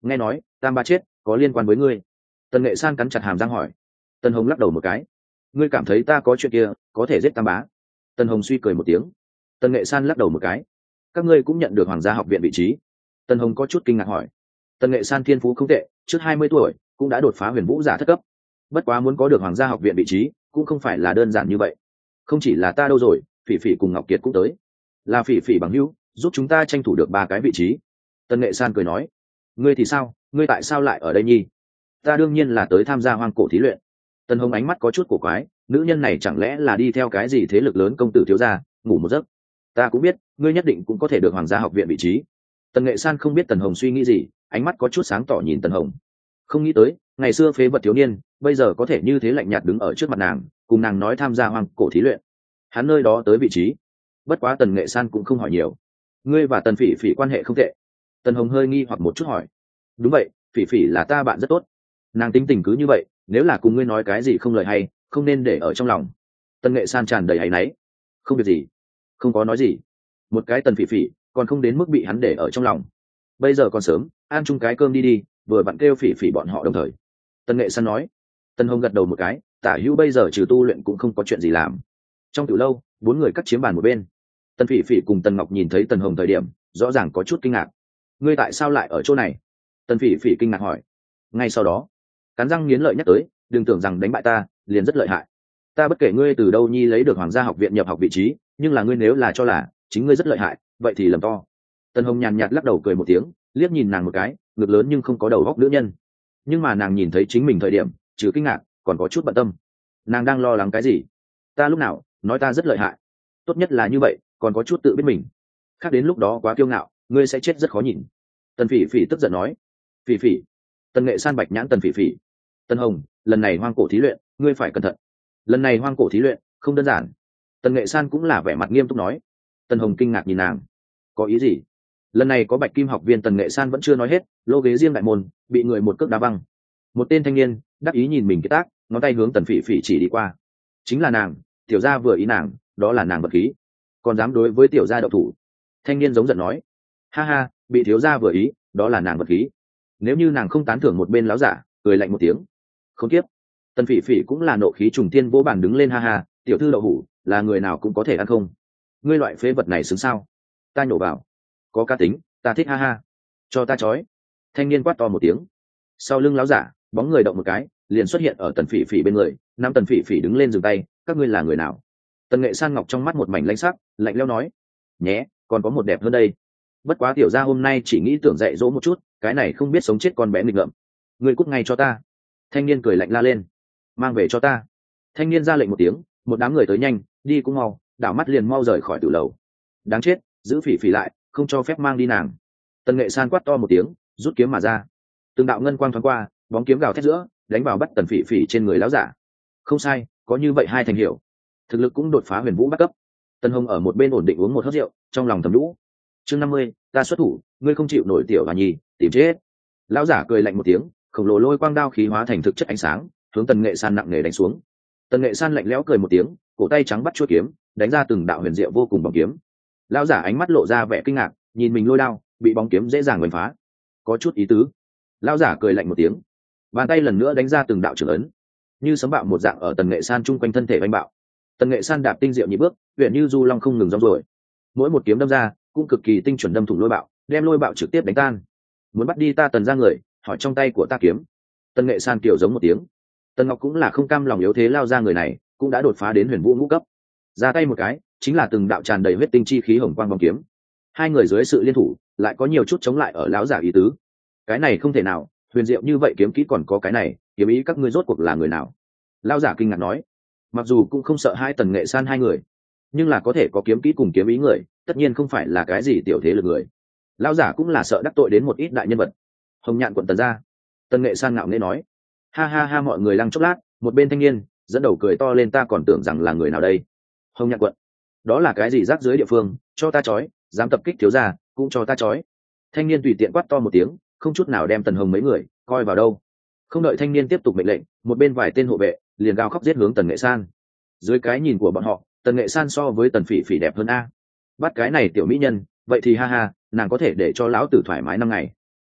nghe nói tam ba chết có liên quan với ngươi. Tần Nghệ San cắn chặt hàm răng hỏi. Tần Hồng lắc đầu một cái. Ngươi cảm thấy ta có chuyện kia có thể giết tam bá? Tần Hồng suy cười một tiếng. Tần Nghệ San lắc đầu một cái. Các ngươi cũng nhận được Hoàng gia học viện vị trí? Tần Hồng có chút kinh ngạc hỏi. Tần Nghệ San thiên phú không tệ, trước hai mươi tuổi cũng đã đột phá huyền vũ giả thất cấp. Bất quá muốn có được Hoàng gia học viện vị trí cũng không phải là đơn giản như vậy. Không chỉ là ta đâu rồi, Phỉ Phỉ cùng Ngọc Kiệt cũng tới. Là Phỉ Phỉ bằng hữu giúp chúng ta tranh thủ được ba cái vị trí. Tần Nghệ San cười nói. Ngươi thì sao, ngươi tại sao lại ở đây nhi? Ta đương nhiên là tới tham gia hoang cổ thí luyện. Tần Hồng ánh mắt có chút cổ quái, nữ nhân này chẳng lẽ là đi theo cái gì thế lực lớn công tử thiếu gia ngủ một giấc? Ta cũng biết ngươi nhất định cũng có thể được Hoàng gia học viện vị trí. Tần Nghệ San không biết Tần Hồng suy nghĩ gì, ánh mắt có chút sáng tỏ nhìn Tần Hồng. Không nghĩ tới ngày xưa phế vật thiếu niên bây giờ có thể như thế lạnh nhạt đứng ở trước mặt nàng, cùng nàng nói tham gia hoang cổ thí luyện. Hắn nơi đó tới vị trí. Bất quá Tần Nghệ San cũng không hỏi nhiều. Ngươi và Tần Phỉ Phỉ quan hệ không tệ. Tần Hồng hơi nghi hoặc một chút hỏi. Đúng vậy, Phỉ Phỉ là ta bạn rất tốt. Nàng tính tình cứ như vậy, nếu là cùng ngươi nói cái gì không lời hay không nên để ở trong lòng. Tần Nghệ San tràn đầy áy náy. Không việc gì, không có nói gì. Một cái Tần Phỉ Phỉ còn không đến mức bị hắn để ở trong lòng. Bây giờ còn sớm, ăn chung cái cơm đi đi, vừa vặn kêu Phỉ Phỉ bọn họ đồng thời. Tần Nghệ San nói. Tần Hồng gật đầu một cái, tả hữu bây giờ trừ tu luyện cũng không có chuyện gì làm. Trong từ lâu bốn người cắt chiếm bàn một bên. Tần Phỉ Phỉ cùng Tần Ngọc nhìn thấy Tần Hồng thời điểm rõ ràng có chút kinh ngạc. Ngươi tại sao lại ở chỗ này? Tần Phỉ Phỉ kinh ngạc hỏi. Ngay sau đó cắn răng nghiến lợi nhắc tới, đừng tưởng rằng đánh bại ta liền rất lợi hại. Ta bất kể ngươi từ đâu nhi lấy được Hoàng gia học viện nhập học vị trí, nhưng là ngươi nếu là cho là chính ngươi rất lợi hại, vậy thì lầm to. Tần Hồng nhàn nhạt lắc đầu cười một tiếng, liếc nhìn nàng một cái, ngực lớn nhưng không có đầu góc nữ nhân. Nhưng mà nàng nhìn thấy chính mình thời điểm trừ kinh ngạc còn có chút bận tâm. Nàng đang lo lắng cái gì? Ta lúc nào nói ta rất lợi hại? Tốt nhất là như vậy, còn có chút tự biết mình. Khác đến lúc đó quá kiêu ngạo, ngươi sẽ chết rất khó nhìn. Tần Phỉ Phỉ tức giận nói. Phỉ Phỉ. Tần Nghệ San bạch nhãn Tần Phỉ Phỉ. Tần Hồng, lần này hoang cổ thí luyện ngươi phải cẩn thận. Lần này hoang cổ thí luyện không đơn giản. Tần Nghệ San cũng là vẻ mặt nghiêm túc nói. Tần Hồng kinh ngạc nhìn nàng. Có ý gì? Lần này có bạch kim học viên. Tần Nghệ San vẫn chưa nói hết, lô ghế riêng đại môn bị người một cước đá văng. Một tên thanh niên đắc ý nhìn mình cái tác, ngón tay hướng Tần Phỉ Phỉ chỉ đi qua. Chính là nàng, tiểu gia vừa ý nàng, đó là nàng vật khí, còn dám đối với tiểu gia đậu thủ. Thanh niên giống giận nói. Ha ha, bị thiếu gia vừa ý, đó là nàng vật khí. Nếu như nàng không tán thưởng một bên láo giả, cười lạnh một tiếng. Không tiếp. Tần Phỉ Phỉ cũng là nộ khí trùng thiên vỗ bàn đứng lên. Ha ha, tiểu thư đậu hủ là người nào cũng có thể ăn không? Ngươi loại phế vật này xứng sao? Ta nhổ vào. Có cá tính, ta thích. Ha ha. Cho ta chói. Thanh niên quát to một tiếng. Sau lưng láo giả bóng người động một cái liền xuất hiện ở Tần Phỉ Phỉ bên người. Nam Tần Phỉ Phỉ đứng lên dừng tay. Các ngươi là người nào? Tần Nghệ San ngọc trong mắt một mảnh lãnh sắc, lạnh lẽo nói. Nhé, còn có một đẹp hơn đây. Bất quá tiểu gia hôm nay chỉ nghĩ tưởng dạy dỗ một chút cái này không biết sống chết con bé nghịch ngợm. Ngươi cút ngay cho ta. Thanh niên cười lạnh la lên. Mang về cho ta. Thanh niên ra lệnh một tiếng, một đám người tới nhanh, đi cũng mau, đảo mắt liền mau rời khỏi tử lầu. Đáng chết, giữ Phỉ Phỉ lại, không cho phép mang đi nàng. Tần Nghệ San quát to một tiếng, rút kiếm mà ra. Từng đạo ngân quang thoáng qua, bóng kiếm gào thét giữa đánh vào bắt Tần Phỉ Phỉ trên người láo giả. Không sai, có như vậy hai thành hiểu, thực lực cũng đột phá huyền vũ bắt cấp. Tần Hồng ở một bên ổn định uống một hớp rượu, trong lòng thầm lũ. Chương năm mươi, ta xuất thủ, ngươi không chịu nổi tiểu và nhì, tìm chết. Lão giả cười lạnh một tiếng, khổng lồ lôi quang đao khí hóa thành thực chất ánh sáng, hướng Tần Nghệ San nặng nề đánh xuống. Tần Nghệ San lạnh lẽo cười một tiếng, cổ tay trắng bắt chuôi kiếm, đánh ra từng đạo huyền diệu vô cùng bóng kiếm. Lão giả ánh mắt lộ ra vẻ kinh ngạc, nhìn mình lôi đao, bị bóng kiếm dễ dàng đánh phá. Có chút ý tứ. Lão giả cười lạnh một tiếng, bàn tay lần nữa đánh ra từng đạo trường ấn, như sấm bạo một dạng ở Tần Nghệ San chung quanh thân thể đánh bạo. Tần Nghệ San đạp tinh diệu nhị bước, huyền như du long không ngừng rong ruổi. Mỗi một kiếm đâm ra, cũng cực kỳ tinh chuẩn đâm thủng lôi bạo, đem lôi bạo trực tiếp đánh tan. Muốn bắt đi ta Tần ra người, hỏi trong tay của ta kiếm. Tần Nghệ San kiểu giống một tiếng. Tần Ngọc cũng là không cam lòng yếu thế lao ra, người này cũng đã đột phá đến huyền vũ ngũ cấp. Ra tay một cái, chính là từng đạo tràn đầy huyết tinh chi khí hồng quang bóng kiếm. Hai người dưới sự liên thủ, lại có nhiều chút chống lại ở lão giả ý tứ. Cái này không thể nào, huyền diệu như vậy kiếm kỹ còn có cái này, kiếm ý các ngươi rốt cuộc là người nào? Lão giả kinh ngạc nói. Mặc dù cũng không sợ hai Tần Nghệ San hai người, nhưng là có thể có kiếm kỹ cùng kiếm ý người, tất nhiên không phải là cái gì tiểu thế lực người. Lão giả cũng là sợ đắc tội đến một ít đại nhân vật. Hồng Nhạn quận Tần gia. Tần Nghệ San ngạo nghễ nói. Ha ha ha, mọi người lăng chốc lát, một bên thanh niên dẫn đầu cười to lên, ta còn tưởng rằng là người nào đây. Hồng Nhạn quận, đó là cái gì rác dưới địa phương, cho ta chói, dám tập kích thiếu gia cũng cho ta chói. Thanh niên tùy tiện quát to một tiếng, không chút nào đem Tần Hồng mấy người coi vào đâu. Không đợi thanh niên tiếp tục mệnh lệnh, một bên vài tên hộ vệ liền gào khóc giết hướng Tần Nghệ San. Dưới cái nhìn của bọn họ, Tần Nghệ San so với Tần Phỉ Phỉ đẹp hơn a. Bắt cái này tiểu mỹ nhân, vậy thì ha ha, nàng có thể để cho lão tử thoải mái năm ngày.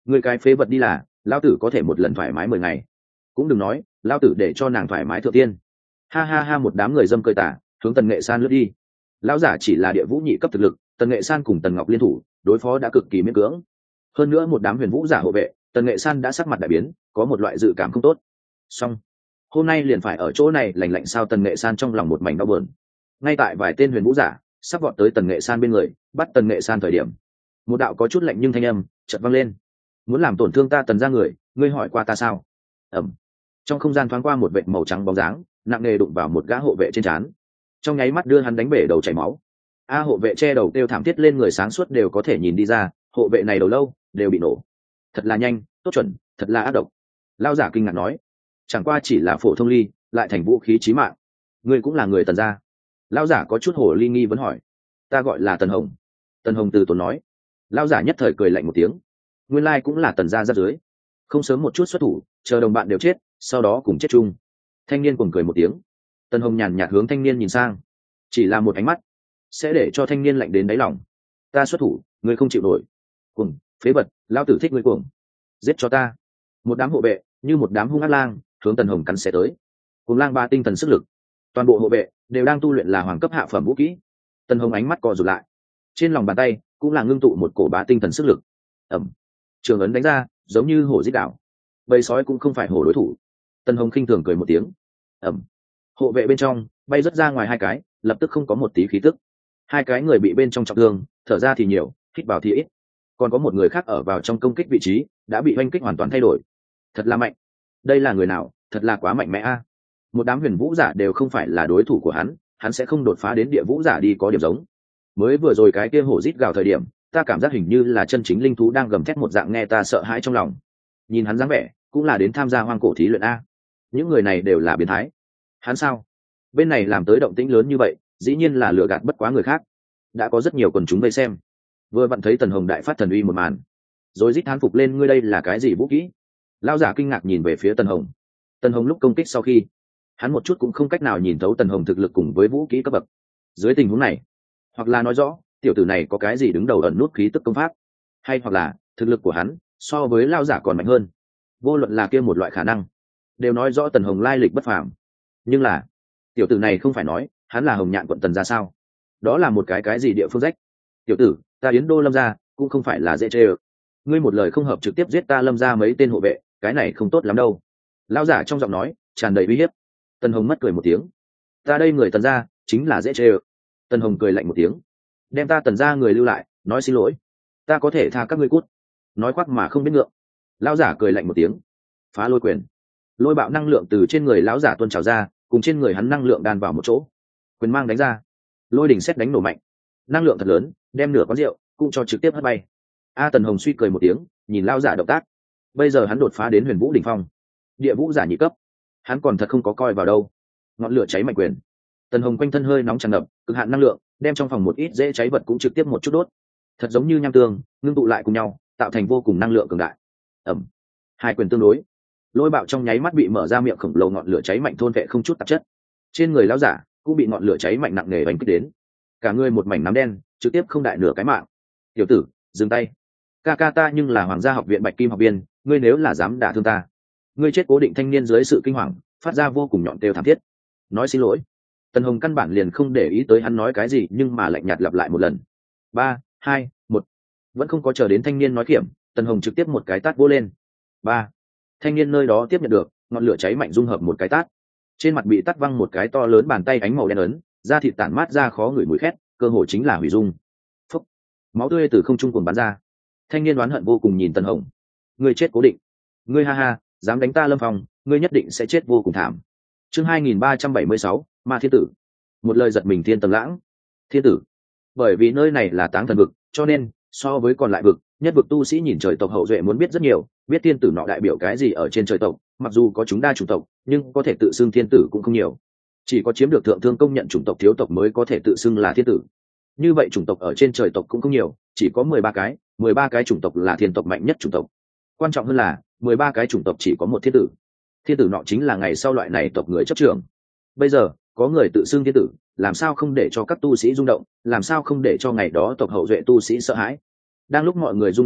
người cái phế vật đi là lao tử có thể một lần thoải mái mười ngày, cũng đừng nói lao tử để cho nàng thoải mái thượng tiên. Ha ha ha, một đám người dâm cơi tả hướng Tần Nghệ San lướt đi. Lão giả chỉ là địa vũ nhị cấp thực lực, Tần Nghệ San cùng Tần Ngọc liên thủ đối phó đã cực kỳ miễn cưỡng. Hơn nữa một đám huyền vũ giả hộ vệ, Tần Nghệ San đã sắc mặt đại biến, có một loại dự cảm không tốt. Xong, hôm nay liền phải ở chỗ này lành lạnh sao? Tần Nghệ San trong lòng một mảnh đau buồn. Ngay tại vài tên huyền vũ giả sắp vọt tới Tần Nghệ San bên người, bắt Tần Nghệ San thời điểm, một đạo có chút lạnh nhưng thanh âm chợt vang lên: muốn làm tổn thương ta Tần gia người, ngươi hỏi qua ta sao? Ẩm. Trong không gian thoáng qua một vệt màu trắng bóng dáng, nặng nề đụng vào một gã hộ vệ trên trán, trong nháy mắt đưa hắn đánh bể đầu chảy máu. A hộ vệ che đầu kêu thảm thiết lên, người sáng suốt đều có thể nhìn đi ra, hộ vệ này đầu lâu đều bị nổ. Thật là nhanh, tốt chuẩn, thật là ác độc. Lao giả kinh ngạc nói, chẳng qua chỉ là phổ thông ly, lại thành vũ khí chí mạng. Ngươi cũng là người Tần gia? Lao giả có chút hồ ly nghi vấn hỏi. Ta gọi là Tần Hồng. Tần Hồng từ tốn nói. Lao giả nhất thời cười lạnh một tiếng. Nguyên lai cũng là Tần gia giáp dưới, không sớm một chút xuất thủ, chờ đồng bạn đều chết, sau đó cùng chết chung. Thanh niên cuồng cười một tiếng. Tần Hồng nhàn nhạt hướng thanh niên nhìn sang, chỉ là một ánh mắt sẽ để cho thanh niên lạnh đến đáy lòng. Ta xuất thủ, ngươi không chịu nổi. Cuồng, phế vật, lao tử thích ngươi cuồng, giết cho ta. Một đám hộ vệ như một đám hung ác lang hướng Tần Hồng cắn xé tới. Cuồng lang ba tinh thần sức lực, toàn bộ hộ vệ đều đang tu luyện là hoàng cấp hạ phẩm vũ kỹ. Tần Hồng ánh mắt co rụt lại, trên lòng bàn tay cũng là ngưng tụ một cổ bá tinh thần sức lực. Ẩm, trường ấn đánh ra giống như hổ giết đảo, bầy sói cũng không phải hổ đối thủ. Tần Hồng khinh thường cười một tiếng. Ẩm, hộ vệ bên trong bay rất ra ngoài hai cái, lập tức không có một tí khí tức. Hai cái người bị bên trong trọng thương, thở ra thì nhiều, hít vào thì ít. Còn có một người khác ở vào trong công kích vị trí đã bị oanh kích hoàn toàn thay đổi. Thật là mạnh. Đây là người nào? Thật là quá mạnh mẽ a. Một đám huyền vũ giả đều không phải là đối thủ của hắn, hắn sẽ không đột phá đến địa vũ giả đi có điểm giống. Mới vừa rồi cái kia hổ rít gào thời điểm, ta cảm giác hình như là chân chính linh thú đang gầm thét một dạng, nghe ta sợ hãi trong lòng. Nhìn hắn dáng vẻ cũng là đến tham gia hoang cổ thí luyện a. Những người này đều là biến thái. Hắn sao? Bên này làm tới động tĩnh lớn như vậy, dĩ nhiên là lừa gạt bất quá người khác. Đã có rất nhiều quần chúng vây xem, vừa vặn thấy Tần Hồng đại phát thần uy một màn, rồi rít thán phục lên, ngươi đây là cái gì vũ kỹ? Lão giả kinh ngạc nhìn về phía Tần Hồng. Tần Hồng lúc công kích sau khi, hắn một chút cũng không cách nào nhìn thấu Tần Hồng thực lực cùng với vũ kỹ cấp bậc. Dưới tình huống này, hoặc là nói rõ tiểu tử này có cái gì đứng đầu ẩn nút khí tức công pháp, hay hoặc là thực lực của hắn so với lão giả còn mạnh hơn. Vô luận là kia một loại khả năng, đều nói rõ Tần Hồng lai lịch bất phàm. Nhưng là tiểu tử này không phải nói hắn là Hồng Nhạn quận Tần gia sao? Đó là một cái cái gì địa phương rách? Tiểu tử, ta Yến Đô Lâm gia cũng không phải là dễ chê ơ. Ngươi một lời không hợp trực tiếp giết ta Lâm gia mấy tên hộ vệ, cái này không tốt lắm đâu. Lão giả trong giọng nói tràn đầy uy hiếp. Tần Hồng mất cười một tiếng. Ta đây người Tần gia chính là dễ chê ơ. Tần Hồng cười lạnh một tiếng. Đem ta Tần gia người lưu lại, nói xin lỗi, ta có thể tha các ngươi cút. Nói khoác mà không biết ngượng. Lão giả cười lạnh một tiếng. Phá lôi quyền. Lôi bạo năng lượng từ trên người lão giả tuôn trào ra, cùng trên người hắn năng lượng đan vào một chỗ, quyền mang đánh ra, lôi đỉnh xét đánh nổ mạnh, năng lượng thật lớn, đem nửa quán rượu cũng cho trực tiếp hất bay. A Tần Hồng suy cười một tiếng, nhìn lão giả động tác, bây giờ hắn đột phá đến huyền vũ đỉnh phong, địa vũ giả nhị cấp, hắn còn thật không có coi vào đâu. Ngọn lửa cháy mạnh quyền, Tần Hồng quanh thân hơi nóng tràn ngập, cực hạn năng lượng đem trong phòng một ít dễ cháy vật cũng trực tiếp một chút đốt, thật giống như nham tương ngưng tụ lại cùng nhau, tạo thành vô cùng năng lượng cường đại. Ẩm, hai quyền tương đối, lôi bạo trong nháy mắt bị mở ra miệng khổng lồ, ngọn lửa cháy mạnh thôn vệ không chút tạp chất. Trên người lão giả cũng bị ngọn lửa cháy mạnh nặng nề đánh kích đến, cả người một mảnh nám đen, trực tiếp không đại nửa cái mạng. Tiểu tử, dừng tay. Ca ca ta nhưng là Hoàng gia học viện Bạch Kim học viên, ngươi nếu là dám đả thương ta, ngươi chết. Cố Định thanh niên dưới sự kinh hoàng phát ra vô cùng nhọn kêu thảm thiết, nói xin lỗi. Tần Hồng căn bản liền không để ý tới hắn nói cái gì, nhưng mà lạnh nhạt lặp lại một lần. Ba, hai, một. Vẫn không có chờ đến thanh niên nói kiểm, Tần Hồng trực tiếp một cái tát vỗ lên. Ba. Thanh niên nơi đó tiếp nhận được ngọn lửa cháy mạnh dung hợp một cái tát, trên mặt bị tát văng một cái to lớn bàn tay ánh màu đen ấn, da thịt tản mát ra khó ngửi mùi khét, cơ hồ chính là hủy dung. Phúc, máu tươi từ không trung cuồn bắn ra. Thanh niên oán hận vô cùng nhìn Tần Hồng. Ngươi chết Cố Định, ngươi ha ha, dám đánh ta Lâm Phong, ngươi nhất định sẽ chết vô cùng thảm. Chương hai nghìn ba trăm bảy mươi sáu, Ma Thiên Tử. Một lời giật mình thiên tầng lãng. Thiên tử, bởi vì nơi này là Táng Thần vực, cho nên so với còn lại vực, nhất vực tu sĩ nhìn trời tộc hậu duệ muốn biết rất nhiều, biết thiên tử nọ đại biểu cái gì ở trên trời tộc. Mặc dù có chúng đa chủng tộc, nhưng có thể tự xưng thiên tử cũng không nhiều, chỉ có chiếm được thượng thương công nhận chủng tộc thiếu tộc mới có thể tự xưng là thiên tử. Như vậy chủng tộc ở trên trời tộc cũng không nhiều, chỉ có mười ba cái, mười ba cái chủng tộc là thiên tộc mạnh nhất chủng tộc. Quan trọng hơn là mười ba cái chủng tộc chỉ có một thiên tử. Thiên tử nọ chính là ngày sau loại này tộc người chấp trưởng. Bây giờ có người tự xưng thiên tử, làm sao không để cho các tu sĩ rung động, làm sao không để cho ngày đó tộc hậu duệ tu sĩ sợ hãi. Đang lúc mọi người rung động lúc,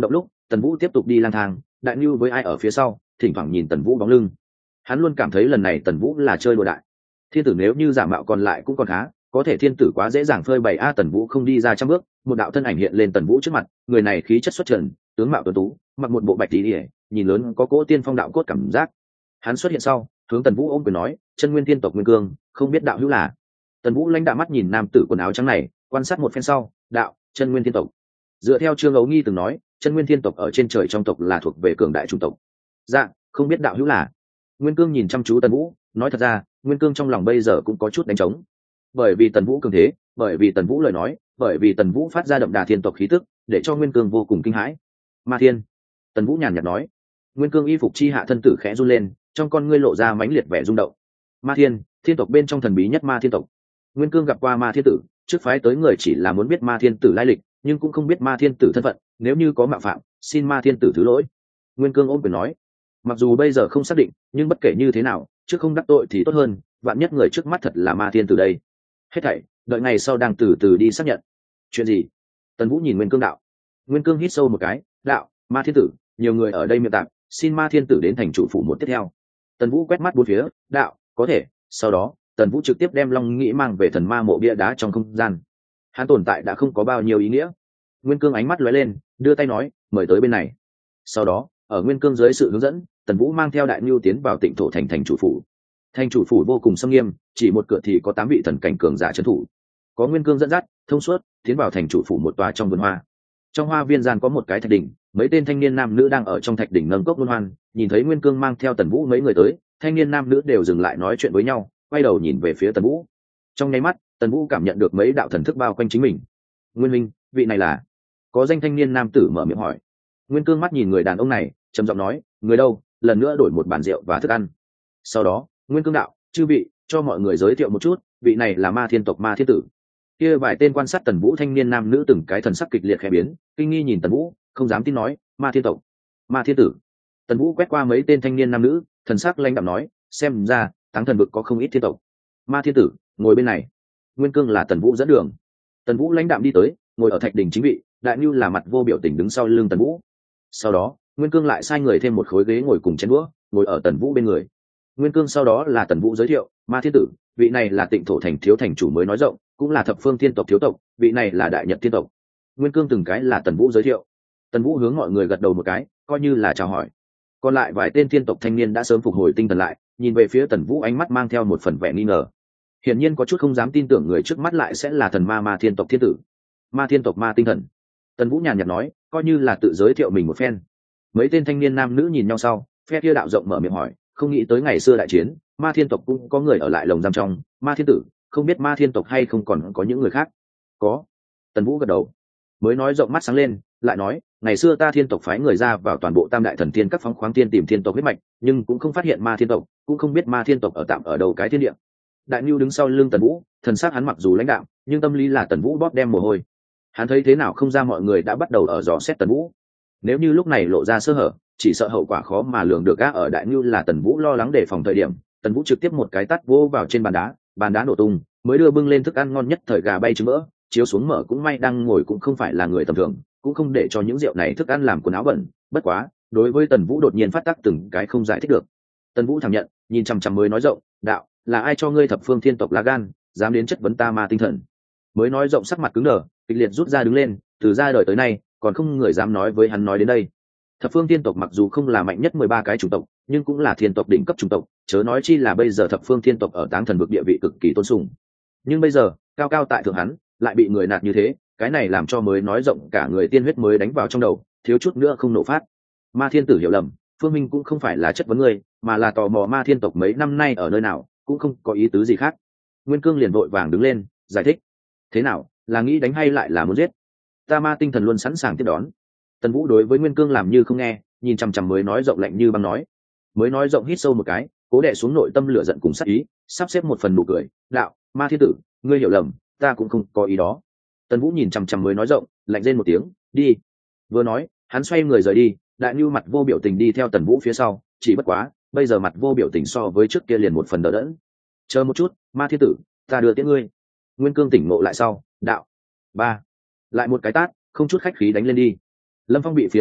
Tần Vũ tiếp tục đi lang thang, Đại Nưu với ai ở phía sau thỉnh thoảng nhìn Tần Vũ bóng lưng. Hắn luôn cảm thấy lần này Tần Vũ là chơi đùa đại. Thiên tử nếu như giả mạo còn lại cũng còn khá, có thể thiên tử quá dễ dàng phơi bày. A Tần Vũ không đi ra trăm bước, một đạo thân ảnh hiện lên Tần Vũ trước mặt. Người này khí chất xuất trần, tướng mạo tuấn tú, mặc một bộ bạch tí ỉa, nhìn lớn có cỗ tiên phong đạo cốt cảm giác. Hắn xuất hiện sau, hướng Tần Vũ ôm quyền nói: chân nguyên thiên tộc Nguyên Cương, không biết đạo hữu là? Tần Vũ lãnh đạo mắt nhìn nam tử quần áo trắng này, quan sát một phen sau, đạo: chân nguyên thiên tộc. Dựa theo Trương Ấu Nghi từng nói, chân nguyên thiên tộc ở trên trời trong tộc là thuộc về cường đại chủng tộc. Dạ, không biết đạo hữu là? Nguyên Cương nhìn chăm chú Tần Vũ, nói thật ra, Nguyên Cương trong lòng bây giờ cũng có chút đánh trống. Bởi vì Tần Vũ cường thế, bởi vì Tần Vũ lời nói, bởi vì Tần Vũ phát ra đậm đà thiên tộc khí tức, để cho Nguyên Cương vô cùng kinh hãi. Ma Thiên. Tần Vũ nhàn nhạt nói. Nguyên Cương y phục chi hạ thân tử khẽ run lên, trong con ngươi lộ ra mãnh liệt vẻ rung động. Ma Thiên, thiên tộc bên trong thần bí nhất Ma Thiên tộc. Nguyên Cương gặp qua Ma Thiên tử, trước phái tới người chỉ là muốn biết Ma Thiên tử lai lịch, nhưng cũng không biết Ma Thiên tử thân phận, nếu như có mạo phạm, xin Ma Thiên tử thứ lỗi. Nguyên Cương ôm quyền nói. Mặc dù bây giờ không xác định, nhưng bất kể như thế nào, trước không đắc tội thì tốt hơn, vạn nhất người trước mắt thật là Ma Thiên tử đây. Hết thảy, đợi ngày sau đang từ từ đi xác nhận. Chuyện gì? Tần Vũ nhìn Nguyên Cương đạo. Nguyên Cương hít sâu một cái, đạo: Ma Thiên tử, nhiều người ở đây miệng tạm, xin Ma Thiên tử đến thành chủ phủ một tiếp theo. Tần Vũ quét mắt bốn phía, đạo: có thể. Sau đó, Tần Vũ trực tiếp đem Long Nghĩ mang về thần ma mộ bia đá trong không gian. Hắn tồn tại đã không có bao nhiêu ý nghĩa. Nguyên Cương ánh mắt lóe lên, đưa tay nói: mời tới bên này. Sau đó, ở Nguyên Cương dưới sự hướng dẫn, Tần Vũ mang theo Đại Nưu tiến vào Tịnh Thổ thành thành chủ phủ. Thành chủ phủ vô cùng nghiêm nghiêm, chỉ một cửa thì có tám vị thần cảnh cường giả trấn thủ. Có Nguyên Cương dẫn dắt, thông suốt, tiến vào thành chủ phủ một tòa trong vườn hoa. Trong hoa viên gian có một cái thạch đỉnh, mấy tên thanh niên nam nữ đang ở trong thạch đỉnh nâng cốc luân hoan. Nhìn thấy Nguyên Cương mang theo Tần Vũ mấy người tới, thanh niên nam nữ đều dừng lại nói chuyện với nhau, quay đầu nhìn về phía Tần Vũ. Trong nháy mắt, Tần Vũ cảm nhận được mấy đạo thần thức bao quanh chính mình. Nguyên Minh, vị này là? Có danh thanh niên nam tử mở miệng hỏi. Nguyên Cương mắt nhìn người đàn ông này, trầm giọng nói: người đâu? Lần nữa đổi một bàn rượu và thức ăn. Sau đó, Nguyên Cương đạo: chư vị, cho mọi người giới thiệu một chút, vị này là Ma Thiên tộc Ma Thiên tử. Kia vài tên quan sát Tần Vũ thanh niên nam nữ từng cái thần sắc kịch liệt khẽ biến, kinh nghi nhìn Tần Vũ, không dám tin nói: Ma Thiên tộc, Ma Thiên tử. Tần Vũ quét qua mấy tên thanh niên nam nữ, thần sắc lãnh đạm nói: xem ra Táng Thần vực có không ít thiên tộc. Ma Thiên tử, ngồi bên này. Nguyên Cương là Tần Vũ dẫn đường. Tần Vũ lãnh đạm đi tới, ngồi ở thạch đỉnh chính vị, Đại Nưu là mặt vô biểu tình đứng sau lưng Tần Vũ. Sau đó, Nguyên Cương lại sai người thêm một khối ghế ngồi cùng chén đũa, ngồi ở Tần Vũ bên người. Nguyên Cương sau đó là Tần Vũ giới thiệu: Ma Thiên tử, vị này là Tịnh Thổ thành thiếu thành chủ mới nói rộng, cũng là thập phương thiên tộc thiếu tộc, vị này là Đại Nhật thiên tộc. Nguyên Cương từng cái là Tần Vũ giới thiệu. Tần Vũ hướng mọi người gật đầu một cái, coi như là chào hỏi. Còn lại vài tên thiên tộc thanh niên đã sớm phục hồi tinh thần lại, nhìn về phía Tần Vũ ánh mắt mang theo một phần vẻ nghi ngờ. Hiển nhiên có chút không dám tin tưởng người trước mắt lại sẽ là thần ma Ma Thiên tộc thiên tử. Ma Thiên tộc Ma tinh thần. Tần Vũ nhàn nhạt nói, coi như là tự giới thiệu mình một phen. Mấy tên thanh niên nam nữ nhìn nhau sau, phe kia đạo rộng mở miệng hỏi: không nghĩ tới ngày xưa đại chiến, Ma Thiên tộc cũng có người ở lại lồng giam trong. Ma Thiên tử, không biết Ma Thiên tộc hay không còn có những người khác? Có. Tần Vũ gật đầu. Mới nói rộng mắt sáng lên, lại nói: ngày xưa ta Thiên tộc phái người ra vào toàn bộ Tam đại thần thiên các phóng khoáng thiên tìm Thiên tộc huyết mạch, nhưng cũng không phát hiện Ma Thiên tộc, cũng không biết Ma Thiên tộc ở tạm ở đâu cái thiên địa. Đại Nưu đứng sau lưng Tần Vũ, thần sắc hắn mặc dù lãnh đạm, nhưng tâm lý là Tần Vũ bóp đem mồ hôi. Hắn thấy thế nào không ra mọi người đã bắt đầu ở dò xét Tần Vũ. Nếu như lúc này lộ ra sơ hở, chỉ sợ hậu quả khó mà lường được. Gã ở Đại Nưu là Tần Vũ lo lắng đề phòng thời điểm, Tần Vũ trực tiếp một cái tát vỗ vào trên bàn đá, bàn đá nổ tung, mới đưa bưng lên thức ăn ngon nhất thời gà bay trứng mỡ, chiếu xuống mở cũng may đang ngồi cũng không phải là người tầm thường, cũng không để cho những rượu này thức ăn làm quần áo bẩn. Bất quá, đối với Tần Vũ đột nhiên phát tác từng cái không giải thích được. Tần Vũ thẳng nhận, nhìn chằm chằm mới nói rộng, đạo, là ai cho ngươi thập phương thiên tộc lá gan, dám đến chất vấn ta Ma tinh thần? Mới nói rộng sắc mặt cứng đờ, kịch liệt rút ra đứng lên, từ ra đời tới nay, còn không người dám nói với hắn nói đến đây. Thập phương thiên tộc mặc dù không là mạnh nhất mười ba cái chủng tộc, nhưng cũng là thiên tộc đỉnh cấp chủng tộc, chớ nói chi là bây giờ thập phương thiên tộc ở Táng Thần vực địa vị cực kỳ tôn sùng. Nhưng bây giờ, cao cao tại thượng hắn, lại bị người nạt như thế, cái này làm cho mới nói rộng cả người tiên huyết mới đánh vào trong đầu, thiếu chút nữa không nổ phát. Ma Thiên tử hiểu lầm, Phương Minh cũng không phải là chất vấn ngươi, mà là tò mò Ma Thiên tộc mấy năm nay ở nơi nào, cũng không có ý tứ gì khác. Nguyên Cương liền vội vàng đứng lên, giải thích. Thế nào, là nghĩ đánh hay lại là muốn giết? Ta Ma tinh thần luôn sẵn sàng tiếp đón. Tần Vũ đối với Nguyên Cương làm như không nghe, nhìn chằm chằm mới nói rộng lạnh như băng nói. Mới nói rộng hít sâu một cái, cố đè xuống nội tâm lửa giận cùng sát ý, sắp xếp một phần nụ cười, đạo: Ma Thiên tử, ngươi hiểu lầm, ta cũng không có ý đó. Tần Vũ nhìn chằm chằm mới nói rộng, lạnh rên một tiếng, đi. Vừa nói, hắn xoay người rời đi. Đại Nưu mặt vô biểu tình đi theo Tần Vũ phía sau, chỉ bất quá, bây giờ mặt vô biểu tình so với trước kia liền một phần đỡ đẫn. Chờ một chút, Ma Thiên tử, ta đưa tiễn ngươi. Nguyên Cương tỉnh ngộ lại sau, đạo: ba. Lại một cái tát, không chút khách khí đánh lên đi. Lâm Phong bị phiến trong mặt,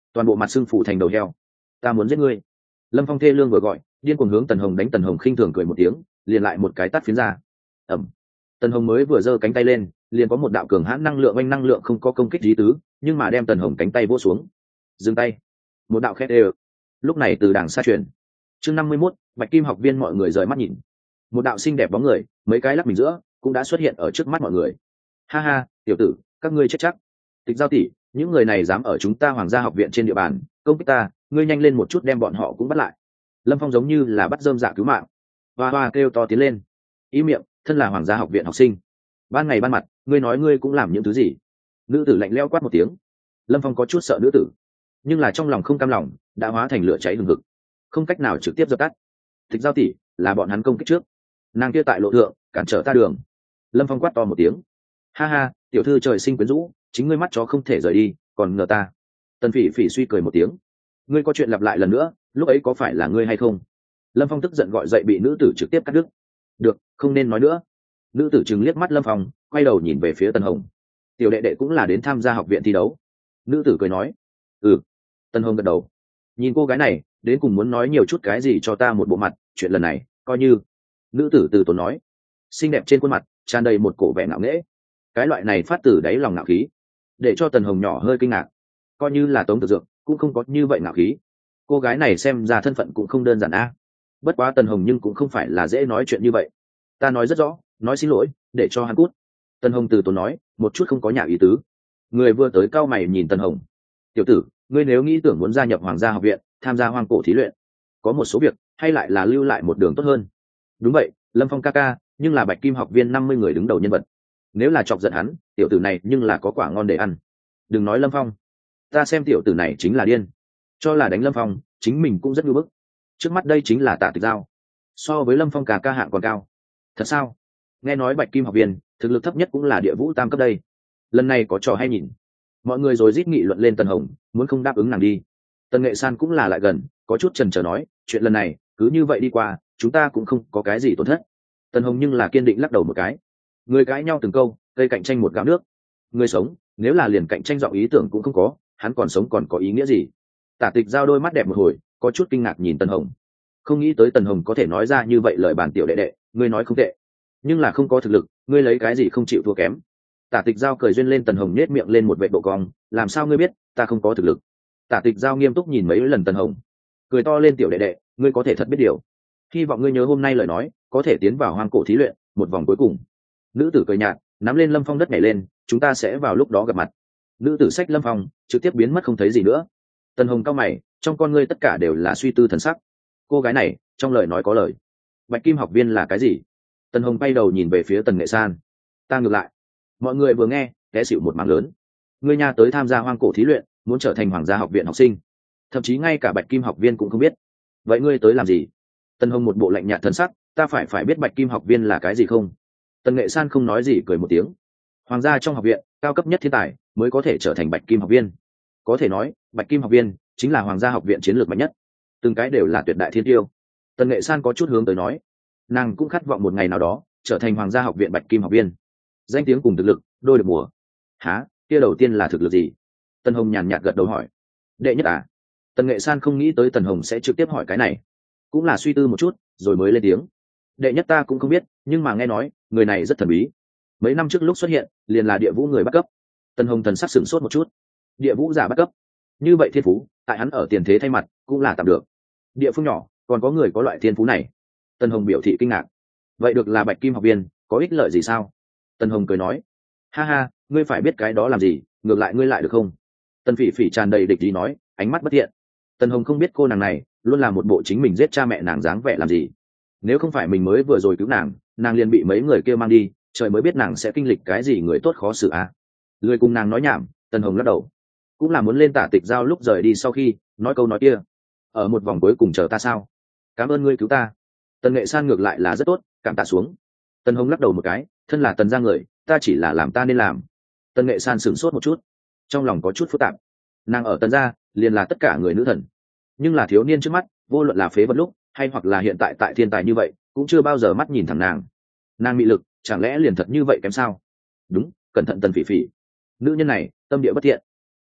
toàn bộ mặt xương phủ thành đầu heo. Ta muốn giết ngươi. Lâm Phong thê lương vừa gọi, điên cuồng hướng Tần Hồng đánh. Tần Hồng khinh thường cười một tiếng, liền lại một cái tát phiến ra. Ẩm. Tần Hồng mới vừa giơ cánh tay lên, liền có một đạo cường hãn năng lượng, oanh năng lượng không có công kích lý tứ, nhưng mà đem Tần Hồng cánh tay vỗ xuống. Dừng tay. Một đạo khét đều. Lúc này từ đằng xa truyền. Chương năm mươi mốt, Bạch Kim học viên. Mọi người rời mắt nhìn. Một đạo xinh đẹp bóng người, mấy cái lắc mình giữa, cũng đã xuất hiện ở trước mắt mọi người. Ha ha, tiểu tử, các ngươi chết chắc. Tịch Giao tỷ, những người này dám ở chúng ta Hoàng gia học viện trên địa bàn công kích ta, ngươi nhanh lên một chút đem bọn họ cũng bắt lại. Lâm Phong giống như là bắt rơm dạ cứu mạng. Hoa hoa kêu to tiến lên. Ý miệng, thân là Hoàng gia học viện học sinh. Ban ngày ban mặt, ngươi nói ngươi cũng làm những thứ gì? Nữ tử lạnh lẽo quát một tiếng. Lâm Phong có chút sợ nữ tử, nhưng là trong lòng không cam lòng, đã hóa thành lửa cháy hừng hực, không cách nào trực tiếp dập tắt. Tịch Giao tỷ, là bọn hắn công kích trước, nàng kia tại lộ thượng cản trở ta đường. Lâm Phong quát to một tiếng. Ha ha, tiểu thư trời sinh quyến rũ, chính ngươi mắt chó không thể rời đi, còn ngờ ta. Tần Phỉ Phỉ suy cười một tiếng. Ngươi có chuyện lặp lại lần nữa, lúc ấy có phải là ngươi hay không? Lâm Phong tức giận gọi dậy bị nữ tử trực tiếp cắt đứt. Được, không nên nói nữa. Nữ tử trừng liếc mắt Lâm Phong, quay đầu nhìn về phía Tần Hồng. Tiểu đệ đệ cũng là đến tham gia học viện thi đấu. Nữ tử cười nói. Ừ. Tần Hồng gật đầu. Nhìn cô gái này, đến cùng muốn nói nhiều chút cái gì cho ta một bộ mặt, chuyện lần này coi như. Nữ tử từ tốn nói. Xinh đẹp trên khuôn mặt tràn đầy một cổ vẻ ngạo nghễ, cái loại này phát từ đáy lòng ngạo khí, để cho Tần Hồng nhỏ hơi kinh ngạc. Coi như là Tống Tử Dược cũng không có như vậy ngạo khí. Cô gái này xem ra thân phận cũng không đơn giản a. Bất quá Tần Hồng nhưng cũng không phải là dễ nói chuyện như vậy. Ta nói rất rõ, nói xin lỗi, để cho hắn cút. Tần Hồng từ tốn nói, một chút không có nhà ý tứ. Người vừa tới cao mày nhìn Tần Hồng. Tiểu tử, ngươi nếu nghĩ tưởng muốn gia nhập Hoàng gia học viện, tham gia hoang cổ thí luyện, có một số việc hay lại là lưu lại một đường tốt hơn. Đúng vậy, Lâm Phong ca ca, nhưng là Bạch Kim học viên năm mươi người đứng đầu nhân vật. Nếu là chọc giận hắn, tiểu tử này nhưng là có quả ngon để ăn. Đừng nói Lâm Phong, ta xem tiểu tử này chính là điên, cho là đánh Lâm Phong, chính mình cũng rất nhu bức. Trước mắt đây chính là Tạ Tịch Giao, so với Lâm Phong cả ca hạng còn cao. Thật sao? Nghe nói Bạch Kim học viên thực lực thấp nhất cũng là địa vũ tam cấp đây. Lần này có trò hay nhìn. Mọi người rồi rít nghị luận lên Tần Hồng, muốn không đáp ứng nàng đi. Tần Nghệ San cũng là lại gần, có chút chần chờ nói, chuyện lần này cứ như vậy đi qua, chúng ta cũng không có cái gì tổn thất. Tần Hồng nhưng là kiên định lắc đầu một cái. Người cãi nhau từng câu, cây cạnh tranh một gáo nước. Người sống, nếu là liền cạnh tranh giọng ý tưởng cũng không có, hắn còn sống còn có ý nghĩa gì? Tả Tịch Giao đôi mắt đẹp một hồi, có chút kinh ngạc nhìn Tần Hồng. Không nghĩ tới Tần Hồng có thể nói ra như vậy lời bàn tiểu đệ đệ, ngươi nói không tệ, nhưng là không có thực lực, ngươi lấy cái gì không chịu thua kém? Tả Tịch Giao cười duyên lên. Tần Hồng nhếch miệng lên một vệ độ cong, làm sao ngươi biết ta không có thực lực? Tả Tịch Giao nghiêm túc nhìn mấy lần Tần Hồng, cười to lên, tiểu đệ đệ, ngươi có thể thật biết điều. Hy vọng ngươi nhớ hôm nay lời nói, có thể tiến vào hoang cổ thí luyện một vòng cuối cùng. Nữ tử cười nhạt, nắm lên Lâm Phong đất nhảy lên, chúng ta sẽ vào lúc đó gặp mặt. Nữ tử xách Lâm Phong trực tiếp biến mất không thấy gì nữa. Tần Hồng cao mày, trong con ngươi tất cả đều là suy tư thần sắc. Cô gái này trong lời nói có lời. Bạch Kim học viên là cái gì? Tần Hồng bay đầu nhìn về phía Tần Nghệ San. Ta ngược lại. Mọi người vừa nghe té xỉu một mảng lớn. Ngươi nha tới tham gia hoang cổ thí luyện, muốn trở thành Hoàng gia học viện học sinh, thậm chí ngay cả Bạch Kim học viên cũng không biết. Vậy ngươi tới làm gì? Tần Hồng một bộ lạnh nhạt thần sắc, ta phải phải biết Bạch Kim học viên là cái gì không? Tần Nghệ San không nói gì, cười một tiếng. Hoàng gia trong học viện, cao cấp nhất thiên tài mới có thể trở thành Bạch Kim học viên. Có thể nói, Bạch Kim học viên chính là Hoàng gia học viện chiến lược mạnh nhất, từng cái đều là tuyệt đại thiên tiêu. Tần Nghệ San có chút hướng tới nói, nàng cũng khát vọng một ngày nào đó trở thành Hoàng gia học viện Bạch Kim học viên. Danh tiếng cùng thực lực đôi được mùa. Hả? Kia đầu tiên là thực lực gì? Tần Hồng nhàn nhạt gật đầu hỏi. Đệ nhất à? Tần Nghệ San không nghĩ tới Tần Hồng sẽ trực tiếp hỏi cái này, cũng là suy tư một chút rồi mới lên tiếng. Đệ nhất ta cũng không biết, nhưng mà nghe nói người này rất thần bí, mấy năm trước lúc xuất hiện liền là địa vũ người bắt cấp. Tần Hồng thần sắc sửng sốt một chút. Địa vũ giả bắt cấp, như vậy thiên phú tại hắn ở tiền thế thay mặt cũng là tạm được. Địa phương nhỏ còn có người có loại thiên phú này? Tần Hồng biểu thị kinh ngạc. Vậy được là Bạch Kim học viên có ích lợi gì sao? Tần Hồng cười nói, ha ha, ngươi phải biết cái đó làm gì, ngược lại ngươi lại được không? Tần Phỉ Phỉ tràn đầy địch ý nói, ánh mắt bất thiện. Tần Hồng không biết cô nàng này luôn là một bộ chính mình giết cha mẹ nàng dáng vẻ làm gì. Nếu không phải mình mới vừa rồi cứu nàng, nàng liền bị mấy người kia mang đi, trời mới biết nàng sẽ kinh lịch cái gì người tốt khó xử à. Lười cùng nàng nói nhảm, Tần Hồng lắc đầu. Cũng là muốn lên Tả Tịch Giao lúc rời đi sau khi nói câu nói kia, ở một vòng cuối cùng chờ ta sao? Cảm ơn ngươi cứu ta. Tần Nghệ San ngược lại là rất tốt, cảm tạ xuống. Tần Hồng lắc đầu một cái, thân là Tần gia người, ta chỉ là làm ta nên làm. Tần Nghệ San sửng sốt một chút, trong lòng có chút phức tạp. Nàng ở Tần gia liền là tất cả người nữ thần, nhưng là thiếu niên trước mắt, vô luận là phế vật lúc hay hoặc là hiện tại tại thiên tài như vậy, cũng chưa bao giờ mắt nhìn thẳng nàng. Nàng mị lực chẳng lẽ liền thật như vậy kém sao? Đúng, cẩn thận Tần Phỉ Phỉ, nữ nhân này tâm địa bất thiện.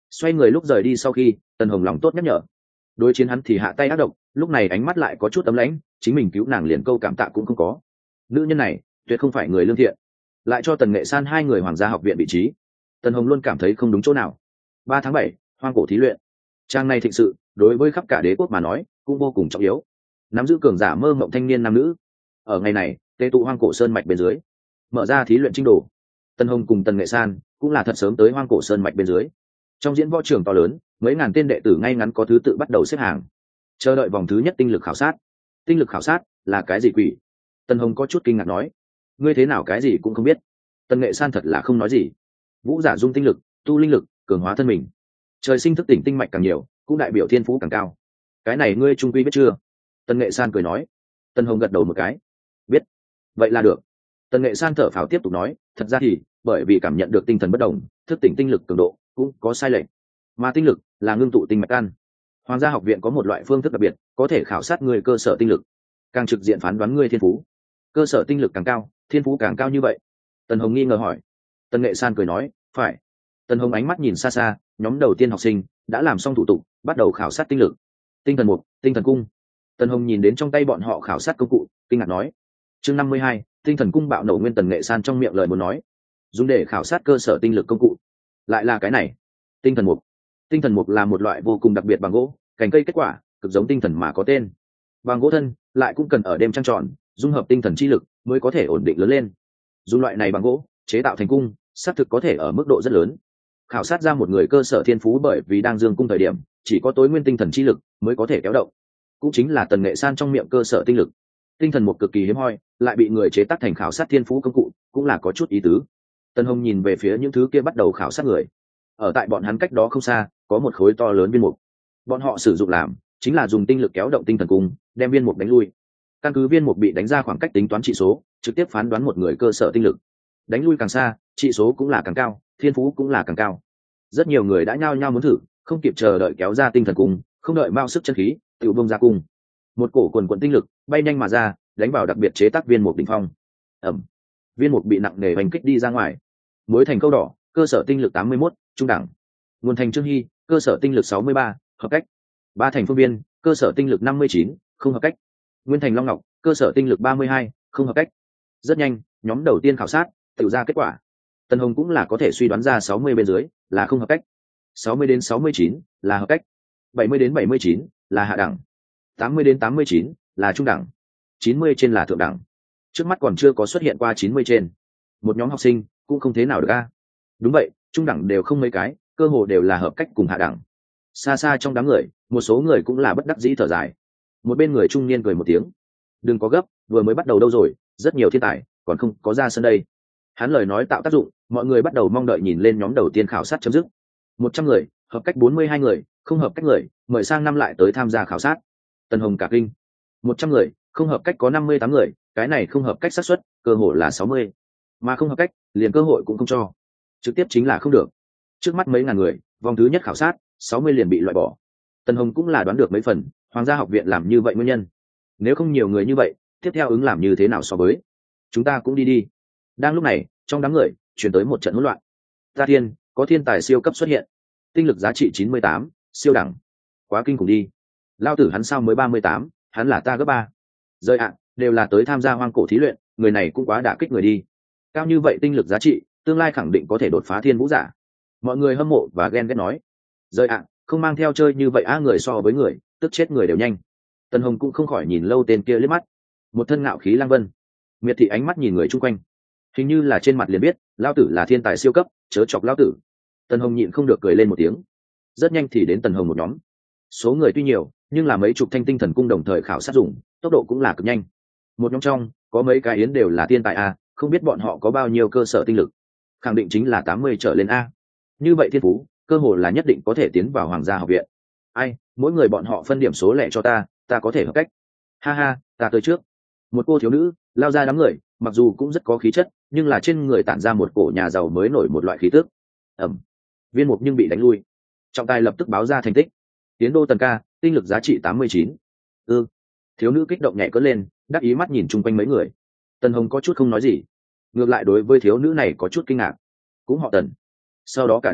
Xoay người lúc rời đi sau khi Tần Hồng lòng tốt nhắc nhở, đối chiến hắn thì hạ tay ác độc, lúc này ánh mắt lại có chút tấm lãnh, chính mình cứu nàng liền câu cảm tạ cũng không có. Nữ nhân này tuyệt không phải người lương thiện, lại cho Tần Nghệ San hai người hoàng gia học viện vị trí. Tần Hồng luôn cảm thấy không đúng chỗ nào. Ba tháng bảy, hoang cổ thí luyện, trang này thịnh sự đối với khắp cả đế quốc mà nói cũng vô cùng trọng yếu. Nắm giữ cường giả mơ mộng thanh niên nam nữ ở ngày này tề tụ hoang cổ sơn mạch bên dưới, mở ra thí luyện trinh đồ. Tần Hồng cùng Tần Nghệ San cũng là thật sớm tới hoang cổ sơn mạch bên dưới. Trong diễn võ trường to lớn, mấy ngàn tên đệ tử ngay ngắn có thứ tự bắt đầu xếp hàng, chờ đợi vòng thứ nhất tinh lực khảo sát. Tinh lực khảo sát là cái gì quỷ? Tần Hồng có chút kinh ngạc nói, ngươi thế nào cái gì cũng không biết? Tần Nghệ San thật là không nói gì. Vũ giả dung tinh lực, tu linh lực, cường hóa thân mình, trời sinh thức tỉnh tinh mạch càng nhiều cũng đại biểu thiên phú càng cao. Cái này ngươi trung quy biết chưa? Tần Nghệ San cười nói. Tần Hồng gật đầu một cái, biết. Vậy là được. Tần Nghệ San thở phào tiếp tục nói, thật ra thì bởi vì cảm nhận được tinh thần bất đồng, thức tỉnh tinh lực cường độ cũng có sai lệch, mà tinh lực là ngưng tụ tinh mạch ăn. Hoàng gia học viện có một loại phương thức đặc biệt có thể khảo sát người cơ sở tinh lực, càng trực diện phán đoán người thiên phú. Cơ sở tinh lực càng cao, thiên phú càng cao như vậy? Tần Hồng nghi ngờ hỏi. Tần Nghệ San cười nói, phải. Tần Hồng ánh mắt nhìn xa xa, nhóm đầu tiên học sinh đã làm xong thủ tục, bắt đầu khảo sát tinh lực. Tinh thần mục, tinh thần cung. Tần Hồng nhìn đến trong tay bọn họ khảo sát công cụ, kinh ngạc nói. Chương năm mươi hai, tinh thần cung bạo nổ nguyên. Tần Nghệ San trong miệng lời muốn nói, dùng để khảo sát cơ sở tinh lực công cụ lại là cái này. Tinh thần mục. Tinh thần mục là một loại vô cùng đặc biệt bằng gỗ, cành cây kết quả cực giống tinh thần mà có tên. Bằng gỗ thân lại cũng cần ở đêm trăng tròn dung hợp tinh thần chi lực mới có thể ổn định lớn lên. Dùng loại này bằng gỗ chế tạo thành cung, xác thực có thể ở mức độ rất lớn khảo sát ra một người cơ sở thiên phú, bởi vì đang dương cung thời điểm chỉ có tối nguyên tinh thần chi lực mới có thể kéo động, cũng chính là Tần Nghệ San trong miệng cơ sở tinh lực. Tinh thần mục cực kỳ hiếm hoi, lại bị người chế tác thành khảo sát thiên phú công cụ, cũng là có chút ý tứ. Tần Hồng nhìn về phía những thứ kia bắt đầu khảo sát người. Ở tại bọn hắn cách đó không xa có một khối to lớn viên mục, bọn họ sử dụng làm chính là dùng tinh lực kéo động tinh thần cung, đem viên mục đánh lui. Căn cứ viên mục bị đánh ra khoảng cách tính toán trị số, trực tiếp phán đoán một người cơ sở tinh lực. Đánh lui càng xa, trị số cũng là càng cao, thiên phú cũng là càng cao. Rất nhiều người đã nhao nhao muốn thử, không kịp chờ đợi kéo ra tinh thần cung, không đợi mao sức chân khí tự bông ra cung. Một cổ quần quần tinh lực bay nhanh mà ra, đánh vào đặc biệt chế tác viên mục đỉnh phong. Ẩm. Viên mục bị nặng nề hành kích đi ra ngoài. Muối thành câu đỏ, cơ sở tinh lực tám mươi mốt, trung đẳng. Nguồn thành Trương Hy, cơ sở tinh lực sáu mươi ba, hợp cách. Ba thành Phương Viên, cơ sở tinh lực năm mươi chín, không hợp cách. Nguyên thành Long Ngọc, cơ sở tinh lực ba mươi hai, không hợp cách. Rất nhanh, nhóm đầu tiên khảo sát tự ra kết quả. Tần Hồng cũng là có thể suy đoán ra sáu mươi bên dưới là không hợp cách, sáu mươi đến sáu mươi chín là hợp cách, bảy mươi đến bảy mươi chín là hạ đẳng, tám mươi đến tám mươi chín là trung đẳng, chín mươi trên là thượng đẳng. Trước mắt còn chưa có xuất hiện qua chín mươi trên. Một nhóm học sinh cũng không thế nào được a. Đúng vậy, trung đẳng đều không mấy cái, cơ hồ đều là hợp cách cùng hạ đẳng. Xa xa trong đám người, một số người cũng là bất đắc dĩ thở dài. Một bên người trung niên cười một tiếng, đừng có gấp, vừa mới bắt đầu đâu rồi, rất nhiều thiên tài còn không có ra sân đây. Hắn lời nói tạo tác dụng, mọi người bắt đầu mong đợi nhìn lên nhóm đầu tiên khảo sát chấm dứt. Một trăm người, hợp cách bốn mươi hai người, không hợp cách người, mời sang năm lại tới tham gia khảo sát. Tần Hồng cả kinh. Một trăm người, không hợp cách có năm mươi tám người, cái này không hợp cách xác suất cơ hội là sáu mươi, mà không hợp cách liền cơ hội cũng không cho, trực tiếp chính là không được. Trước mắt mấy ngàn người, vòng thứ nhất khảo sát sáu mươi liền bị loại bỏ. Tần Hồng cũng là đoán được mấy phần Hoàng gia học viện làm như vậy nguyên nhân. Nếu không nhiều người như vậy, tiếp theo ứng làm như thế nào so với? Chúng ta cũng đi đi. Đang lúc này, trong đám người chuyển tới một trận hỗn loạn. Ta thiên, có thiên tài siêu cấp xuất hiện. Tinh lực giá trị chín mươi tám, siêu đẳng. Quá kinh khủng đi. Lao tử hắn sao mới ba mươi tám, hắn là ta gấp ba. Rơi ạ, đều là tới tham gia hoang cổ thí luyện, người này cũng quá đả kích người đi. Cao như vậy tinh lực giá trị, tương lai khẳng định có thể đột phá thiên vũ giả. Mọi người hâm mộ và ghen ghét nói. Rơi ạ, không mang theo chơi như vậy á, người so với người, tức chết người đều nhanh. Tần Hồng cũng không khỏi nhìn lâu tên kia liếc mắt. Một thân ngạo khí lang vân. Miệt thị ánh mắt nhìn người chung quanh, hình như là trên mặt liền biết lao tử là thiên tài siêu cấp, chớ chọc lao tử. Tần Hồng nhịn không được cười lên một tiếng. Rất nhanh thì đến Tần Hồng một nhóm. Số người tuy nhiều, nhưng là mấy chục thanh tinh thần cung đồng thời khảo sát dùng, tốc độ cũng là cực nhanh. Một nhóm trong có mấy cái yến đều là thiên tài a, không biết bọn họ có bao nhiêu cơ sở tinh lực, khẳng định chính là tám mươi trở lên a. Như vậy thiên phú cơ hội là nhất định có thể tiến vào Hoàng gia học viện. Ai, mỗi người bọn họ phân điểm số lẻ cho ta, ta có thể hợp cách. Ha ha, ta tới trước. Một cô thiếu nữ lao ra đám người, mặc dù cũng rất có khí chất, nhưng là trên người tản ra một cổ nhà giàu mới nổi một loại khí tức. Ẩm. Viên mục nhưng bị đánh lui. Trọng tài lập tức báo ra thành tích. Tiến đô Tần ca, tinh lực giá trị tám mươi chín. Ừ. Thiếu nữ kích động nhảy cất lên, đắc ý mắt nhìn chung quanh mấy người. Tần Hồng có chút không nói gì, ngược lại đối với thiếu nữ này có chút kinh ngạc. Cũng họ Tần. Sau đó cả đám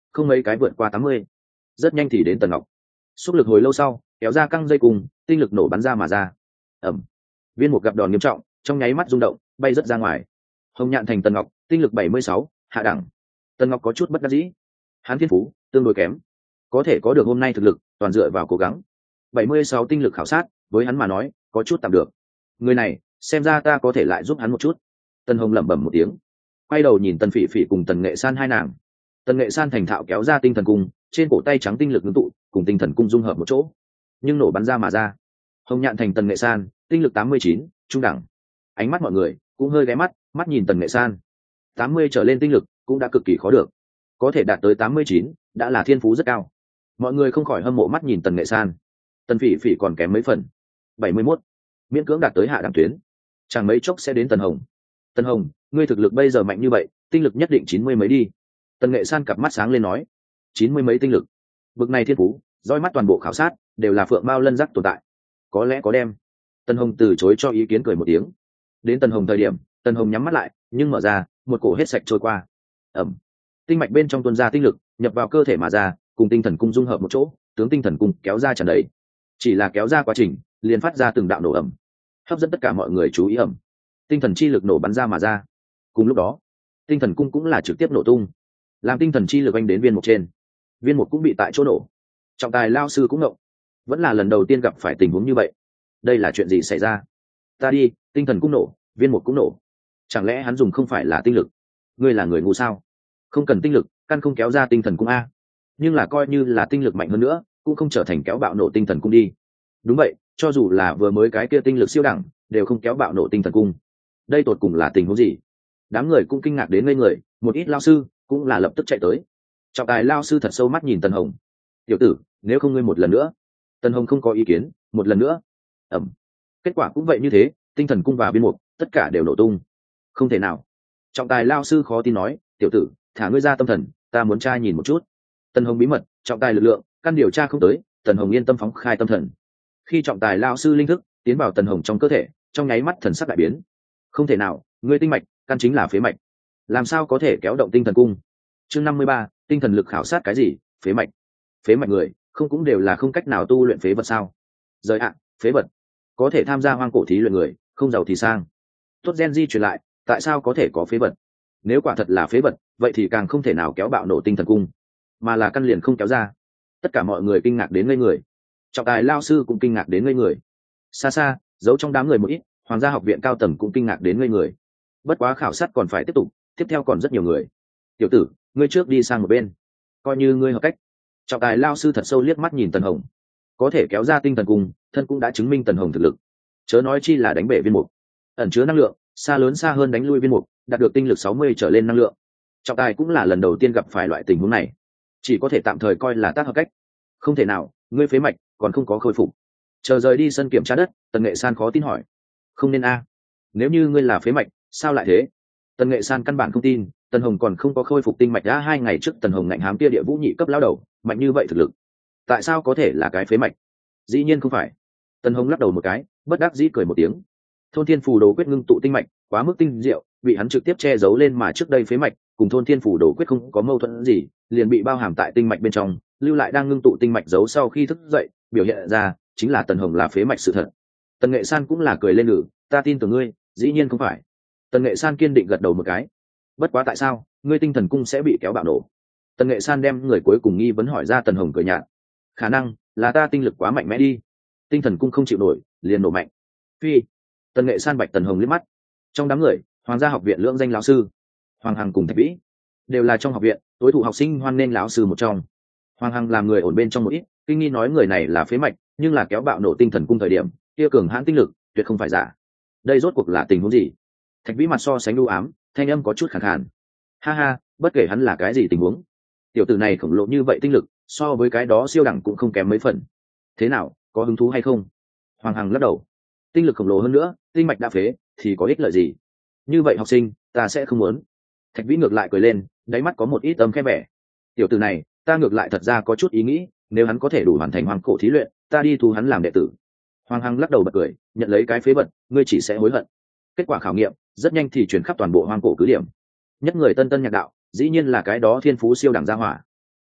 không mấy cái vượt qua tám mươi. Rất nhanh thì đến Tần Ngọc. Xúc lực hồi lâu sau, kéo ra căng dây cùng, tinh lực nổ bắn ra mà ra. Ẩm. Viên Mục gặp đòn nghiêm trọng, trong nháy mắt rung động, bay rất ra ngoài. Hồng Nhạn thành Tần Ngọc, tinh lực bảy mươi sáu, hạ đẳng. Tần Ngọc có chút bất đắc dĩ. Hắn thiên phú tương đối kém, có thể có được hôm nay thực lực, toàn dựa vào cố gắng. bảy mươi sáu tinh lực khảo sát, với hắn mà nói, có chút tạm được. Người này, xem ra ta có thể lại giúp hắn một chút. Tần Hồng lẩm bẩm một tiếng, quay đầu nhìn Tần Phỉ Phỉ cùng Tần Nghệ San hai nàng. Tần Nghệ San thành thạo kéo ra tinh thần cung, trên cổ tay trắng tinh lực ngưng tụ, cùng tinh thần cung dung hợp một chỗ, nhưng nổ bắn ra mà ra. Hồng Nhạn thành Tần Nghệ San, tinh lực tám mươi chín, trung đẳng. Ánh mắt mọi người cũng hơi ghé mắt, mắt nhìn Tần Nghệ San. tám mươi trở lên tinh lực cũng đã cực kỳ khó được, có thể đạt tới tám mươi chín, đã là thiên phú rất cao. Mọi người không khỏi hâm mộ mắt nhìn Tần Nghệ San. Tần Phỉ Phỉ còn kém mấy phần, bảy mươi mốt, miễn cưỡng đạt tới hạ đẳng tuyến. Chẳng mấy chốc sẽ đến Tần Hồng. Tần Hồng, ngươi thực lực bây giờ mạnh như vậy, tinh lực nhất định chín mươi mấy đi. Tần Nghệ San cặp mắt sáng lên nói, chín mươi mấy tinh lực, bực này thiên phú, dõi mắt toàn bộ khảo sát đều là phượng mao lân giác tồn tại, có lẽ có đem. Tần Hồng từ chối cho ý kiến, cười một tiếng. Đến Tần Hồng thời điểm, Tần Hồng nhắm mắt lại, nhưng mở ra, một cổ hết sạch trôi qua. Ẩm. Tinh mạch bên trong tuôn ra tinh lực, nhập vào cơ thể mà ra, cùng tinh thần cung dung hợp một chỗ, tướng tinh thần cung kéo ra tràn đầy. Chỉ là kéo ra quá trình, liền phát ra từng đạo nổ ẩm, hấp dẫn tất cả mọi người chú ý. Ẩm. Tinh thần chi lực nổ bắn ra mà ra. Cùng lúc đó, tinh thần cung cũng là trực tiếp nổ tung, làm tinh thần chi lực anh đến viên mục trên. Viên mục cũng bị tại chỗ nổ. Trọng tài lao sư cũng ngộng, vẫn là lần đầu tiên gặp phải tình huống như vậy. Đây là chuyện gì xảy ra? Ta đi, tinh thần cũng nổ, viên mục cũng nổ, chẳng lẽ hắn dùng không phải là tinh lực? Ngươi là người ngu sao? Không cần tinh lực, căn không kéo ra tinh thần cung a. Nhưng là coi như là tinh lực mạnh hơn nữa, cũng không trở thành kéo bạo nổ tinh thần cung đi. Đúng vậy, cho dù là vừa mới cái kia tinh lực siêu đẳng, đều không kéo bạo nổ tinh thần cung. Đây tột cùng là tình huống gì? Đám người cũng kinh ngạc đến ngây người, một ít lao sư cũng là lập tức chạy tới. Trọng tài lao sư thật sâu mắt nhìn Tần Hồng. Tiểu tử, nếu không ngươi một lần nữa. Tần Hồng không có ý kiến, một lần nữa. Ẩm. Kết quả cũng vậy như thế, tinh thần cung và viên mục tất cả đều nổ tung. Không thể nào. Trọng tài lao sư khó tin nói, tiểu tử, thả ngươi ra tâm thần, ta muốn tra nhìn một chút. Tần Hồng bí mật, trọng tài lực lượng, căn điều tra không tới, Tần Hồng yên tâm phóng khai tâm thần. Khi trọng tài lao sư linh thức tiến vào Tần Hồng trong cơ thể, trong nháy mắt thần sắc đại biến. Không thể nào, ngươi tinh mạch, căn chính là phế mạch, làm sao có thể kéo động tinh thần cung? Chương năm mươi ba, tinh thần lực khảo sát cái gì? Phế mạch. Phế mạch người, không cũng đều là không cách nào tu luyện phế vật sao? Rời ạ, phế vật, có thể tham gia hoang cổ thí luyện người, không giàu thì sang. Tốt gen di truyền lại, tại sao có thể có phế vật? Nếu quả thật là phế vật, vậy thì càng không thể nào kéo bạo nổ tinh thần cung, mà là căn liền không kéo ra. Tất cả mọi người kinh ngạc đến ngây người. Trọng tài lao sư cũng kinh ngạc đến ngây người. Xa xa, giấu trong đám người một ít, hoàng gia học viện cao tầng cũng kinh ngạc đến ngây người. Bất quá khảo sát còn phải tiếp tục, tiếp theo còn rất nhiều người. Tiểu tử, ngươi trước đi sang một bên, coi như ngươi hợp cách. Trọng tài lao sư thật sâu liếc mắt nhìn Tần Hồng. Có thể kéo ra tinh thần cung, thân cũng đã chứng minh Tần Hồng thực lực, chớ nói chi là đánh bể viên mục, ẩn chứa năng lượng xa lớn xa hơn đánh lui viên mục, đạt được tinh lực sáu mươi trở lên năng lượng. Trọng tài cũng là lần đầu tiên gặp phải loại tình huống này, chỉ có thể tạm thời coi là tác hợp cách. Không thể nào, ngươi phế mạch còn không có khôi phục. Chờ rời đi sân kiểm tra đất, Tần Nghệ San khó tin hỏi. Không nên a, nếu như ngươi là phế mạch, sao lại thế? Tần Nghệ San căn bản không tin, Tần Hồng còn không có khôi phục tinh mạch. Đã hai ngày trước Tần Hồng ngạnh hám kia địa vũ nhị cấp lão đầu, mạnh như vậy thực lực, tại sao có thể là cái phế mạch? Dĩ nhiên không phải. Tần Hồng lắc đầu một cái, bất đắc dĩ cười một tiếng. Thôn Thiên Phù Đồ quyết ngưng tụ tinh mạch quá mức tinh diệu, bị hắn trực tiếp che giấu lên, mà trước đây phế mạch cùng Thôn Thiên Phù Đồ quyết không có mâu thuẫn gì, liền bị bao hàm tại tinh mạch bên trong, lưu lại đang ngưng tụ tinh mạch giấu sau khi thức dậy, biểu hiện ra chính là Tần Hồng là phế mạch sự thật. Tần Nghệ San cũng là cười lên ngữ, ta tin tưởng ngươi, dĩ nhiên không phải. Tần Nghệ San kiên định gật đầu một cái. Bất quá tại sao ngươi tinh thần cung sẽ bị kéo bạo nổ? Tần Nghệ San đem người cuối cùng nghi vấn hỏi ra. Tần Hồng cười nhạt, khả năng là ta tinh lực quá mạnh mẽ đi, tinh thần cung không chịu nổi liền nổ mạnh. Phi. Tần Nghệ San bạch Tần Hồng liếc mắt. Trong đám người, hoàng gia học viện lưỡng danh lão sư Hoàng Hằng cùng Thạch Vĩ đều là trong học viện tối thủ học sinh hoan nên lão sư một trong. Hoàng Hằng làm người ổn bên trong một ít, kinh nghi nói người này là phế mạch, nhưng là kéo bạo nổ tinh thần cung thời điểm kia cường hãn tinh lực tuyệt không phải giả. Đây rốt cuộc là tình huống gì? Thạch Vĩ mặt so sánh u ám, thanh âm có chút khàn khàn. Ha ha, bất kể hắn là cái gì tình huống, tiểu tử này khổng lồ như vậy tinh lực, so với cái đó siêu đẳng cũng không kém mấy phần. Thế nào, có hứng thú hay không? Hoàng Hằng lắc đầu. Tinh lực khổng lồ hơn nữa, tinh mạch đã phế thì có ích lợi gì? Như vậy học sinh, ta sẽ không muốn. Thạch Vĩ ngược lại cười lên, đáy mắt có một ít âm khẽ vẻ. Tiểu tử này, ta ngược lại thật ra có chút ý nghĩ, nếu hắn có thể đủ hoàn thành hoàng cổ thí luyện, ta đi thu hắn làm đệ tử. Hoàng Hằng lắc đầu bật cười, nhận lấy cái phế vật, ngươi chỉ sẽ hối hận. Kết quả khảo nghiệm rất nhanh thì truyền khắp toàn bộ hoang cổ cứ điểm. Nhất người tân tân nhạc đạo, dĩ nhiên là cái đó thiên phú siêu đẳng gia hỏa.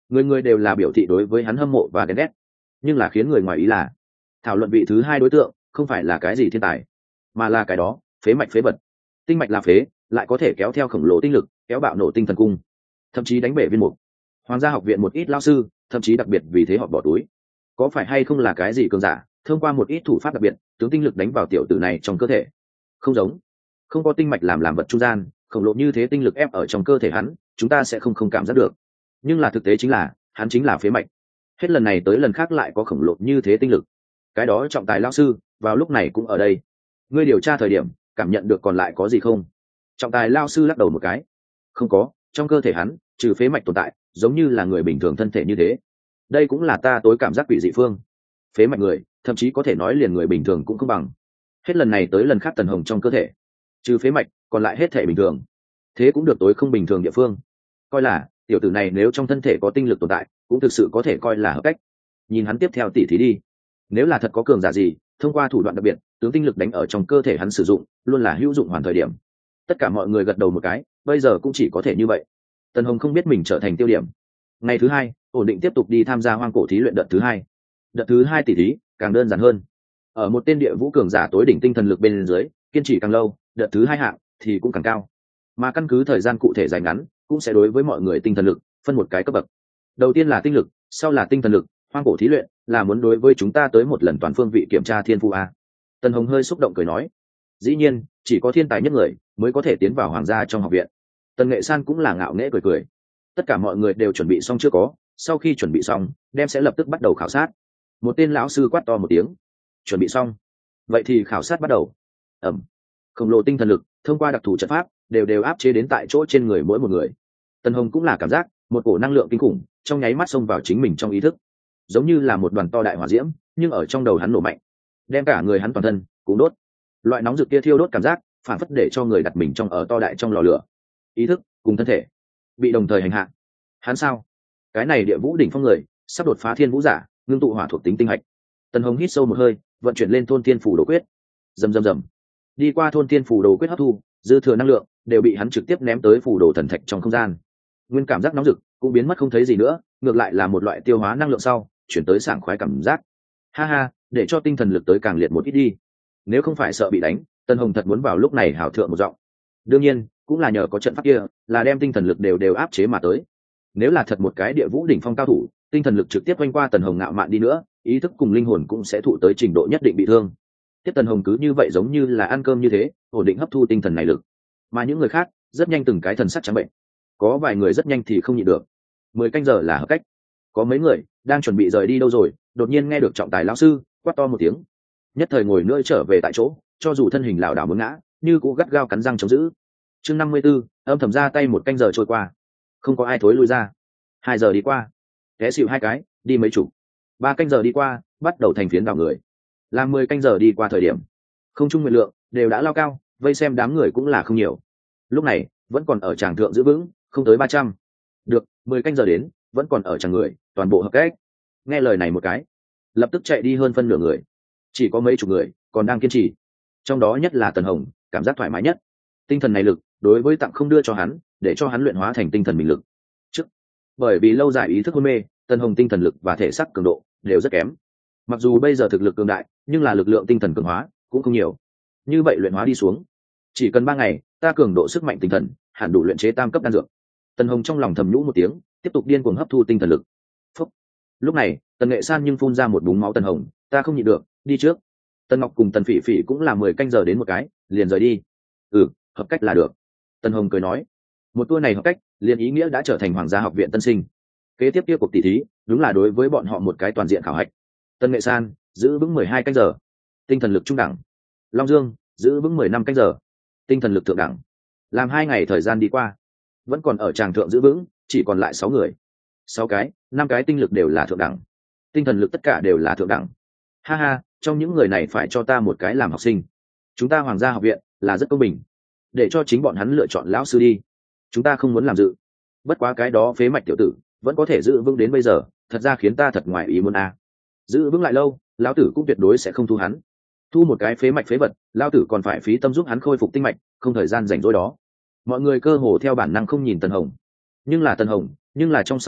người người đều là biểu thị đối với hắn hâm mộ và ghen ghét, nhưng là khiến người ngoài ý là thảo luận vị thứ hai đối tượng không phải là cái gì thiên tài, mà là cái đó phế mạch phế vật. Tinh mạch là phế, lại có thể kéo theo khổng lồ tinh lực, kéo bạo nổ tinh thần cung, thậm chí đánh bể viên mục. Hoàng gia học viện một ít lao sư thậm chí đặc biệt vì thế họ bỏ túi. Có phải hay không là cái gì cường giả thông qua một ít thủ pháp đặc biệt tướng tinh lực đánh vào tiểu tử này trong cơ thể? Không giống, không có tinh mạch làm làm vật trung gian, khổng lồ như thế tinh lực ép ở trong cơ thể hắn, chúng ta sẽ không không cảm giác được. Nhưng là thực tế chính là hắn chính là phế mạch. Hết lần này tới lần khác lại có khổng lồ như thế tinh lực. Cái đó trọng tài lao sư vào lúc này cũng ở đây. Ngươi điều tra thời điểm cảm nhận được còn lại có gì không? Trọng tài lao sư lắc đầu một cái. Không có, trong cơ thể hắn trừ phế mạch tồn tại, giống như là người bình thường thân thể như thế. Đây cũng là ta tối cảm giác quỷ dị phương. Phế mạch người thậm chí có thể nói liền người bình thường cũng không bằng. Hết lần này tới lần khác Tần Hồng trong cơ thể trừ phế mạch còn lại hết thể bình thường, thế cũng được tối không bình thường địa phương. Coi là tiểu tử này nếu trong thân thể có tinh lực tồn tại cũng thực sự có thể coi là hợp cách. Nhìn hắn tiếp theo tỉ thí đi, nếu là thật có cường giả gì thông qua thủ đoạn đặc biệt tướng tinh lực đánh ở trong cơ thể hắn sử dụng, luôn là hữu dụng hoàn thời điểm. Tất cả mọi người gật đầu một cái, bây giờ cũng chỉ có thể như vậy. Tần Hồng không biết mình trở thành tiêu điểm. Ngày thứ hai ổn định tiếp tục đi tham gia hoang cổ thí luyện đợt thứ hai. Đợt thứ hai tỷ thí càng đơn giản hơn. Ở một tên địa vũ cường giả tối đỉnh tinh thần lực bên dưới kiên trì càng lâu, đợt thứ hai hạng thì cũng càng cao, mà căn cứ thời gian cụ thể dài ngắn cũng sẽ đối với mọi người tinh thần lực phân một cái cấp bậc. Đầu tiên là tinh lực, sau là tinh thần lực. Hoang cổ thí luyện là muốn đối với chúng ta tới một lần toàn phương vị kiểm tra thiên phú a. Tần Hồng hơi xúc động cười nói, dĩ nhiên chỉ có thiên tài nhất người mới có thể tiến vào hoàng gia trong học viện. Tần Nghệ San cũng là ngạo nghễ cười cười. Tất cả mọi người đều chuẩn bị xong chưa có, sau khi chuẩn bị xong đem sẽ lập tức bắt đầu khảo sát. Một tên lão sư quát to một tiếng, chuẩn bị xong vậy thì khảo sát bắt đầu. Ẩm, khổng lồ tinh thần lực thông qua đặc thù trận pháp đều đều áp chế đến tại chỗ trên người mỗi một người. Tần Hồng cũng là cảm giác một cổ năng lượng kinh khủng trong nháy mắt xông vào chính mình trong ý thức, giống như là một đoàn to đại hỏa diễm, nhưng ở trong đầu hắn nổ mạnh, đem cả người hắn toàn thân cũng đốt. Loại nóng rực kia thiêu đốt cảm giác phản phất để cho người đặt mình trong ở to đại trong lò lửa, ý thức cùng thân thể bị đồng thời hành hạ. Hắn sao? Cái này địa vũ đỉnh phong người sắp đột phá thiên vũ giả, ngưng tụ hỏa thuộc tính tinh hạch. Tần Hồng hít sâu một hơi, vận chuyển lên thôn thiên phủ đồ quyết. Rầm rầm rầm, đi qua thôn thiên phủ đồ quyết hấp thu dư thừa năng lượng đều bị hắn trực tiếp ném tới phủ đồ thần thạch trong không gian. Nguyên cảm giác nóng rực cũng biến mất không thấy gì nữa, ngược lại là một loại tiêu hóa năng lượng sau chuyển tới sảng khoái cảm giác. Ha ha, để cho tinh thần lực tới càng liệt một ít đi. Nếu không phải sợ bị đánh, Tần Hồng thật muốn vào lúc này hào thượng một giọng. Đương nhiên cũng là nhờ có trận pháp kia là đem tinh thần lực đều đều áp chế mà tới. Nếu là thật một cái địa vũ đỉnh phong cao thủ, tinh thần lực trực tiếp quanh qua Tần Hồng ngạo mạn đi nữa, ý thức cùng linh hồn cũng sẽ thụ tới trình độ nhất định bị thương. Tiếp Tần Hồng cứ như vậy giống như là ăn cơm như thế, ổn định hấp thu tinh thần này lực. Mà những người khác rất nhanh từng cái thần sắc trắng bệnh, có vài người rất nhanh thì không nhịn được. Mười canh giờ là hợp cách. Có mấy người đang chuẩn bị rời đi đâu rồi, đột nhiên nghe được trọng tài lão sư quát to một tiếng, nhất thời ngồi nữa trở về tại chỗ, cho dù thân hình lảo đảo muốn ngã, như cũng gắt gao cắn răng chống giữ. Chương năm mươi 54, âm thầm ra tay. Một canh giờ trôi qua, không có ai thối lui ra. Hai giờ đi qua, té xịu hai cái, đi mấy chục. Ba canh giờ đi qua, bắt đầu thành phiến vào người. Làm mười canh giờ đi qua thời điểm, không trung nguyện lượng đều đã lao cao, vây xem đám người cũng là không nhiều. Lúc này vẫn còn ở tràng thượng giữ vững, không tới ba trăm. Được, mười canh giờ đến, vẫn còn ở tràng người, toàn bộ hợp cách. Nghe lời này một cái, lập tức chạy đi hơn phân nửa người, chỉ có mấy chục người còn đang kiên trì. Trong đó nhất là Tần Hồng, cảm giác thoải mái nhất. Tinh thần này lực đối với tặng không đưa cho hắn, để cho hắn luyện hóa thành tinh thần mình lực. Trước, bởi vì lâu dài ý thức hôn mê, Tần Hồng tinh thần lực và thể xác cường độ đều rất kém. Mặc dù bây giờ thực lực cường đại, nhưng là lực lượng tinh thần cường hóa cũng không nhiều. Như vậy luyện hóa đi xuống, chỉ cần ba ngày, ta cường độ sức mạnh tinh thần hẳn đủ luyện chế tam cấp đan dược. Tần Hồng trong lòng thầm nhũ một tiếng, tiếp tục điên cuồng hấp thu tinh thần lực. Phúc. Lúc này Tần Nghệ San nhưng phun ra một búng máu. Tần Hồng, ta không nhịn được, đi trước. Tần Ngọc cùng Tần Phỉ Phỉ cũng là mười canh giờ đến một cái, liền rời đi. Ừ, hợp cách là được. Tần Hồng cười nói, một tour này hợp cách liền ý nghĩa đã trở thành hoàng gia học viện tân sinh. Kế tiếp kia cuộc tỷ thí đúng là đối với bọn họ một cái toàn diện khảo hạch. Tần Nghệ San giữ vững mười hai canh giờ, tinh thần lực trung đẳng. Long Dương giữ vững mười năm canh giờ, tinh thần lực thượng đẳng. Làm hai ngày thời gian đi qua, vẫn còn ở tràng thượng giữ vững, chỉ còn lại sáu người. Sáu cái, năm cái tinh lực đều là thượng đẳng, tinh thần lực tất cả đều là thượng đẳng. Ha ha, trong những người này phải cho ta một cái làm học sinh. Chúng ta hoàng gia học viện là rất công bình, để cho chính bọn hắn lựa chọn lão sư đi. Chúng ta không muốn làm dự. Bất quá cái đó phế mạch tiểu tử vẫn có thể giữ vững đến bây giờ, thật ra khiến ta thật ngoài ý muốn a. À. Giữ vững lại lâu, lão tử cũng tuyệt đối sẽ không thu hắn. Thu một cái phế mạch phế vật, lão tử còn phải phí tâm giúp hắn khôi phục tinh mạch, không thời gian rảnh rỗi đó. Mọi người cơ hồ theo bản năng không nhìn Tần Hồng, nhưng là Tần Hồng, nhưng là trong sáu người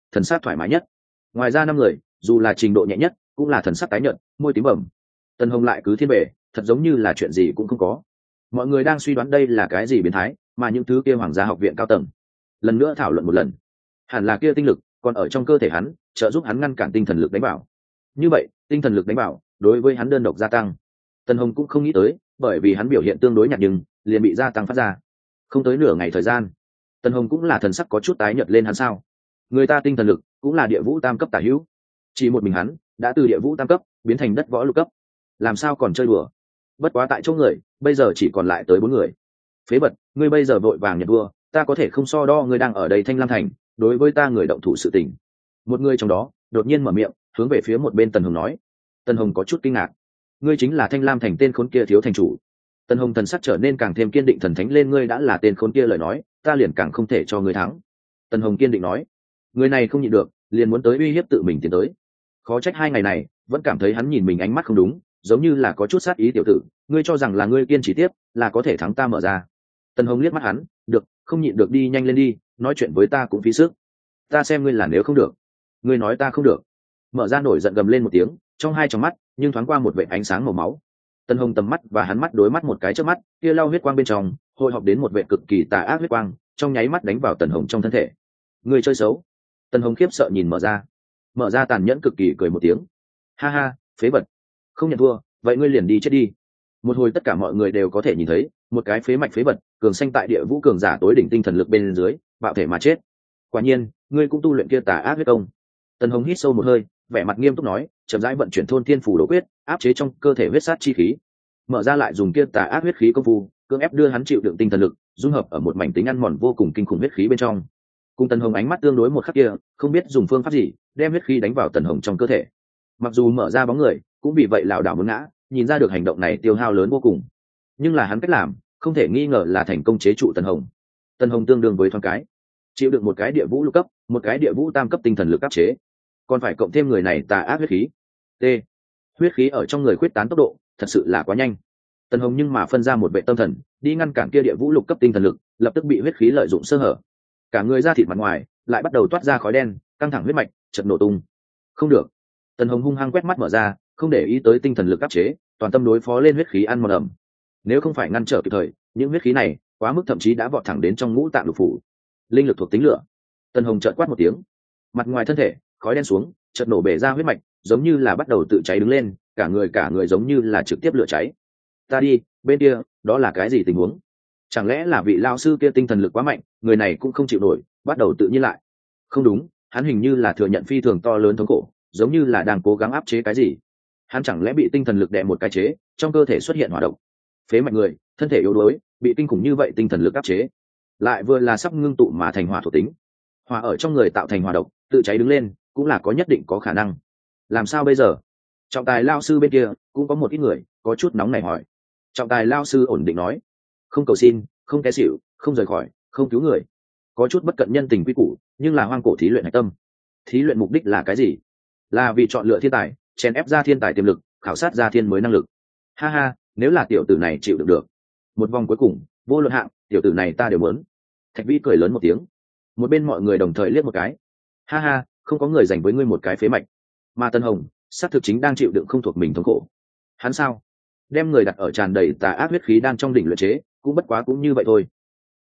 thần sắc thoải mái nhất. Ngoài ra năm người dù là trình độ nhẹ nhất cũng là thần sắc tái nhợt, môi tím bầm. Tần Hồng lại cứ thiên bể, thật giống như là chuyện gì cũng không có. Mọi người đang suy đoán đây là cái gì biến thái, mà những thứ kia hoàng gia học viện cao tầng lần nữa thảo luận một lần. Hẳn là kia tinh lực còn ở trong cơ thể hắn, trợ giúp hắn ngăn cản tinh thần lực đánh vào. Như vậy tinh thần lực đánh vào đối với hắn đơn độc gia tăng. Tần Hồng cũng không nghĩ tới, bởi vì hắn biểu hiện tương đối nhạt nhưng liền bị gia tăng phát ra. Không tới nửa ngày thời gian, Tần Hồng cũng là thần sắc có chút tái nhợt lên. Hắn sao? Người ta tinh thần lực cũng là địa vũ tam cấp tả hữu, chỉ một mình hắn đã từ địa vũ tam cấp biến thành đất võ lục cấp, làm sao còn chơi đùa? Bất quá tại chỗ người bây giờ chỉ còn lại tới bốn người. Phế vật, ngươi bây giờ vội vàng nhận vua, ta có thể không so đo ngươi đang ở đây Thanh Lam thành đối với ta người động thủ sự tình. Một người trong đó đột nhiên mở miệng hướng về phía một bên Tần Hồng nói. Tần Hồng có chút kinh ngạc. Ngươi chính là Thanh Lam thành tên khốn kia thiếu thành chủ? Tần Hồng thần sắc trở nên càng thêm kiên định. Thần thánh lên, ngươi đã là tên khốn kia lời nói, ta liền càng không thể cho ngươi thắng. Tần Hồng kiên định nói. Người này không nhịn được, liền muốn tới uy hiếp tự mình tiến tới. Khó trách hai ngày này vẫn cảm thấy hắn nhìn mình ánh mắt không đúng, giống như là có chút sát ý. Tiểu tử, ngươi cho rằng là ngươi kiên trì tiếp là có thể thắng ta Mở Ra? Tần Hồng liếc mắt hắn. Được, không nhịn được đi nhanh lên đi, nói chuyện với ta cũng phí sức. Ta xem ngươi là nếu không được. Ngươi nói ta không được? Mở Ra nổi giận gầm lên một tiếng, trong hai tròng mắt nhưng thoáng qua một vệt ánh sáng màu máu. Tần Hồng tầm mắt và hắn mắt đối mắt một cái chớp mắt, kia lao huyết quang bên trong hội họp đến một vệt cực kỳ tà ác huyết quang, trong nháy mắt đánh vào Tần Hồng trong thân thể. Ngươi chơi xấu. Tần Hồng khiếp sợ nhìn Mở Ra. Mở Ra tàn nhẫn cực kỳ cười một tiếng. Ha ha, phế vật, không nhận thua, vậy ngươi liền đi chết đi. Một hồi tất cả mọi người đều có thể nhìn thấy một cái phế mạch phế vật cường xanh tại địa vũ cường giả tối đỉnh tinh thần lực bên dưới bạo thể mà chết. Quả nhiên ngươi cũng tu luyện kia tà ác huyết công. Tần Hồng hít sâu một hơi, vẻ mặt nghiêm túc nói, chậm rãi vận chuyển thôn thiên phủ đồ quyết, áp chế trong cơ thể huyết sát chi khí. Mở Ra lại dùng kia tà ác huyết khí công phu cưỡng ép đưa hắn chịu đựng tinh thần lực dung hợp ở một mảnh tính ăn mòn vô cùng kinh khủng huyết khí bên trong. Cùng Tần Hồng ánh mắt tương đối một khắc kia, không biết dùng phương pháp gì đem huyết khí đánh vào Tần Hồng trong cơ thể. Mặc dù Mở Ra bóng người cũng vì vậy lảo đảo muốn ngã, nhìn ra được hành động này tiêu hao lớn vô cùng, nhưng là hắn cách làm không thể nghi ngờ là thành công chế trụ Tần Hồng. Tần Hồng tương đương với thoáng cái chịu được một cái địa vũ lục cấp, một cái địa vũ tam cấp tinh thần lực áp chế, còn phải cộng thêm người này tà ác huyết khí. T huyết khí ở trong người khuyết tán tốc độ thật sự là quá nhanh. Tần Hồng nhưng mà phân ra một vệ tâm thần đi ngăn cản kia địa vũ lục cấp tinh thần lực, lập tức bị huyết khí lợi dụng sơ hở, cả người da thịt mặt ngoài lại bắt đầu toát ra khói đen, căng thẳng huyết mạch chợt nổ tung. Không được. Tần Hồng hung hăng quét mắt Mở Ra, không để ý tới tinh thần lực áp chế, toàn tâm đối phó lên huyết khí ăn mòn ẩm. Nếu không phải ngăn trở kịp thời, những huyết khí này quá mức thậm chí đã vọt thẳng đến trong ngũ tạng lục phủ. Linh lực thuộc tính lửa. Tần Hồng chợt quát một tiếng, mặt ngoài thân thể khói đen xuống, chợt nổ bể ra huyết mạch, giống như là bắt đầu tự cháy đứng lên, cả người cả người giống như là trực tiếp lửa cháy. Ta đi, bên kia, đó là cái gì tình huống? Chẳng lẽ là vị lao sư kia tinh thần lực quá mạnh, người này cũng không chịu nổi, bắt đầu tự nhiên lại. Không đúng, hắn hình như là thừa nhận phi thường to lớn thống khổ, giống như là đang cố gắng áp chế cái gì. Hắn chẳng lẽ bị tinh thần lực đè một cái chế, trong cơ thể xuất hiện hỏa độc? Phế mạnh người, thân thể yếu đuối, bị kinh khủng như vậy tinh thần lực áp chế, lại vừa là sắp ngưng tụ mà thành hỏa thuộc tính, hỏa ở trong người tạo thành hỏa độc, tự cháy đứng lên, cũng là có nhất định có khả năng. Làm sao bây giờ? Trọng tài lao sư bên kia cũng có một ít người có chút nóng này hỏi. Trọng tài lao sư ổn định nói, không cầu xin, không té xỉu, không rời khỏi, không cứu người. Có chút bất cận nhân tình quy củ, nhưng là hoang cổ thí luyện hạch tâm. Thí luyện mục đích là cái gì? Là vì chọn lựa thiên tài, chèn ép ra thiên tài tiềm lực, khảo sát ra thiên mới năng lực. Ha ha, nếu là tiểu tử này chịu được được, một vòng cuối cùng vô luận hạng, tiểu tử này ta đều muốn. Thạch Vĩ cười lớn một tiếng. Một bên mọi người đồng thời liếc một cái. Ha ha, không có người dành với ngươi một cái phế mạch. Mà Tân Hồng xác thực chính đang chịu đựng không thuộc mình thống khổ. Hắn sao đem người đặt ở tràn đầy tà ác huyết khí đan trong đỉnh luyện chế, cũng bất quá cũng như vậy thôi.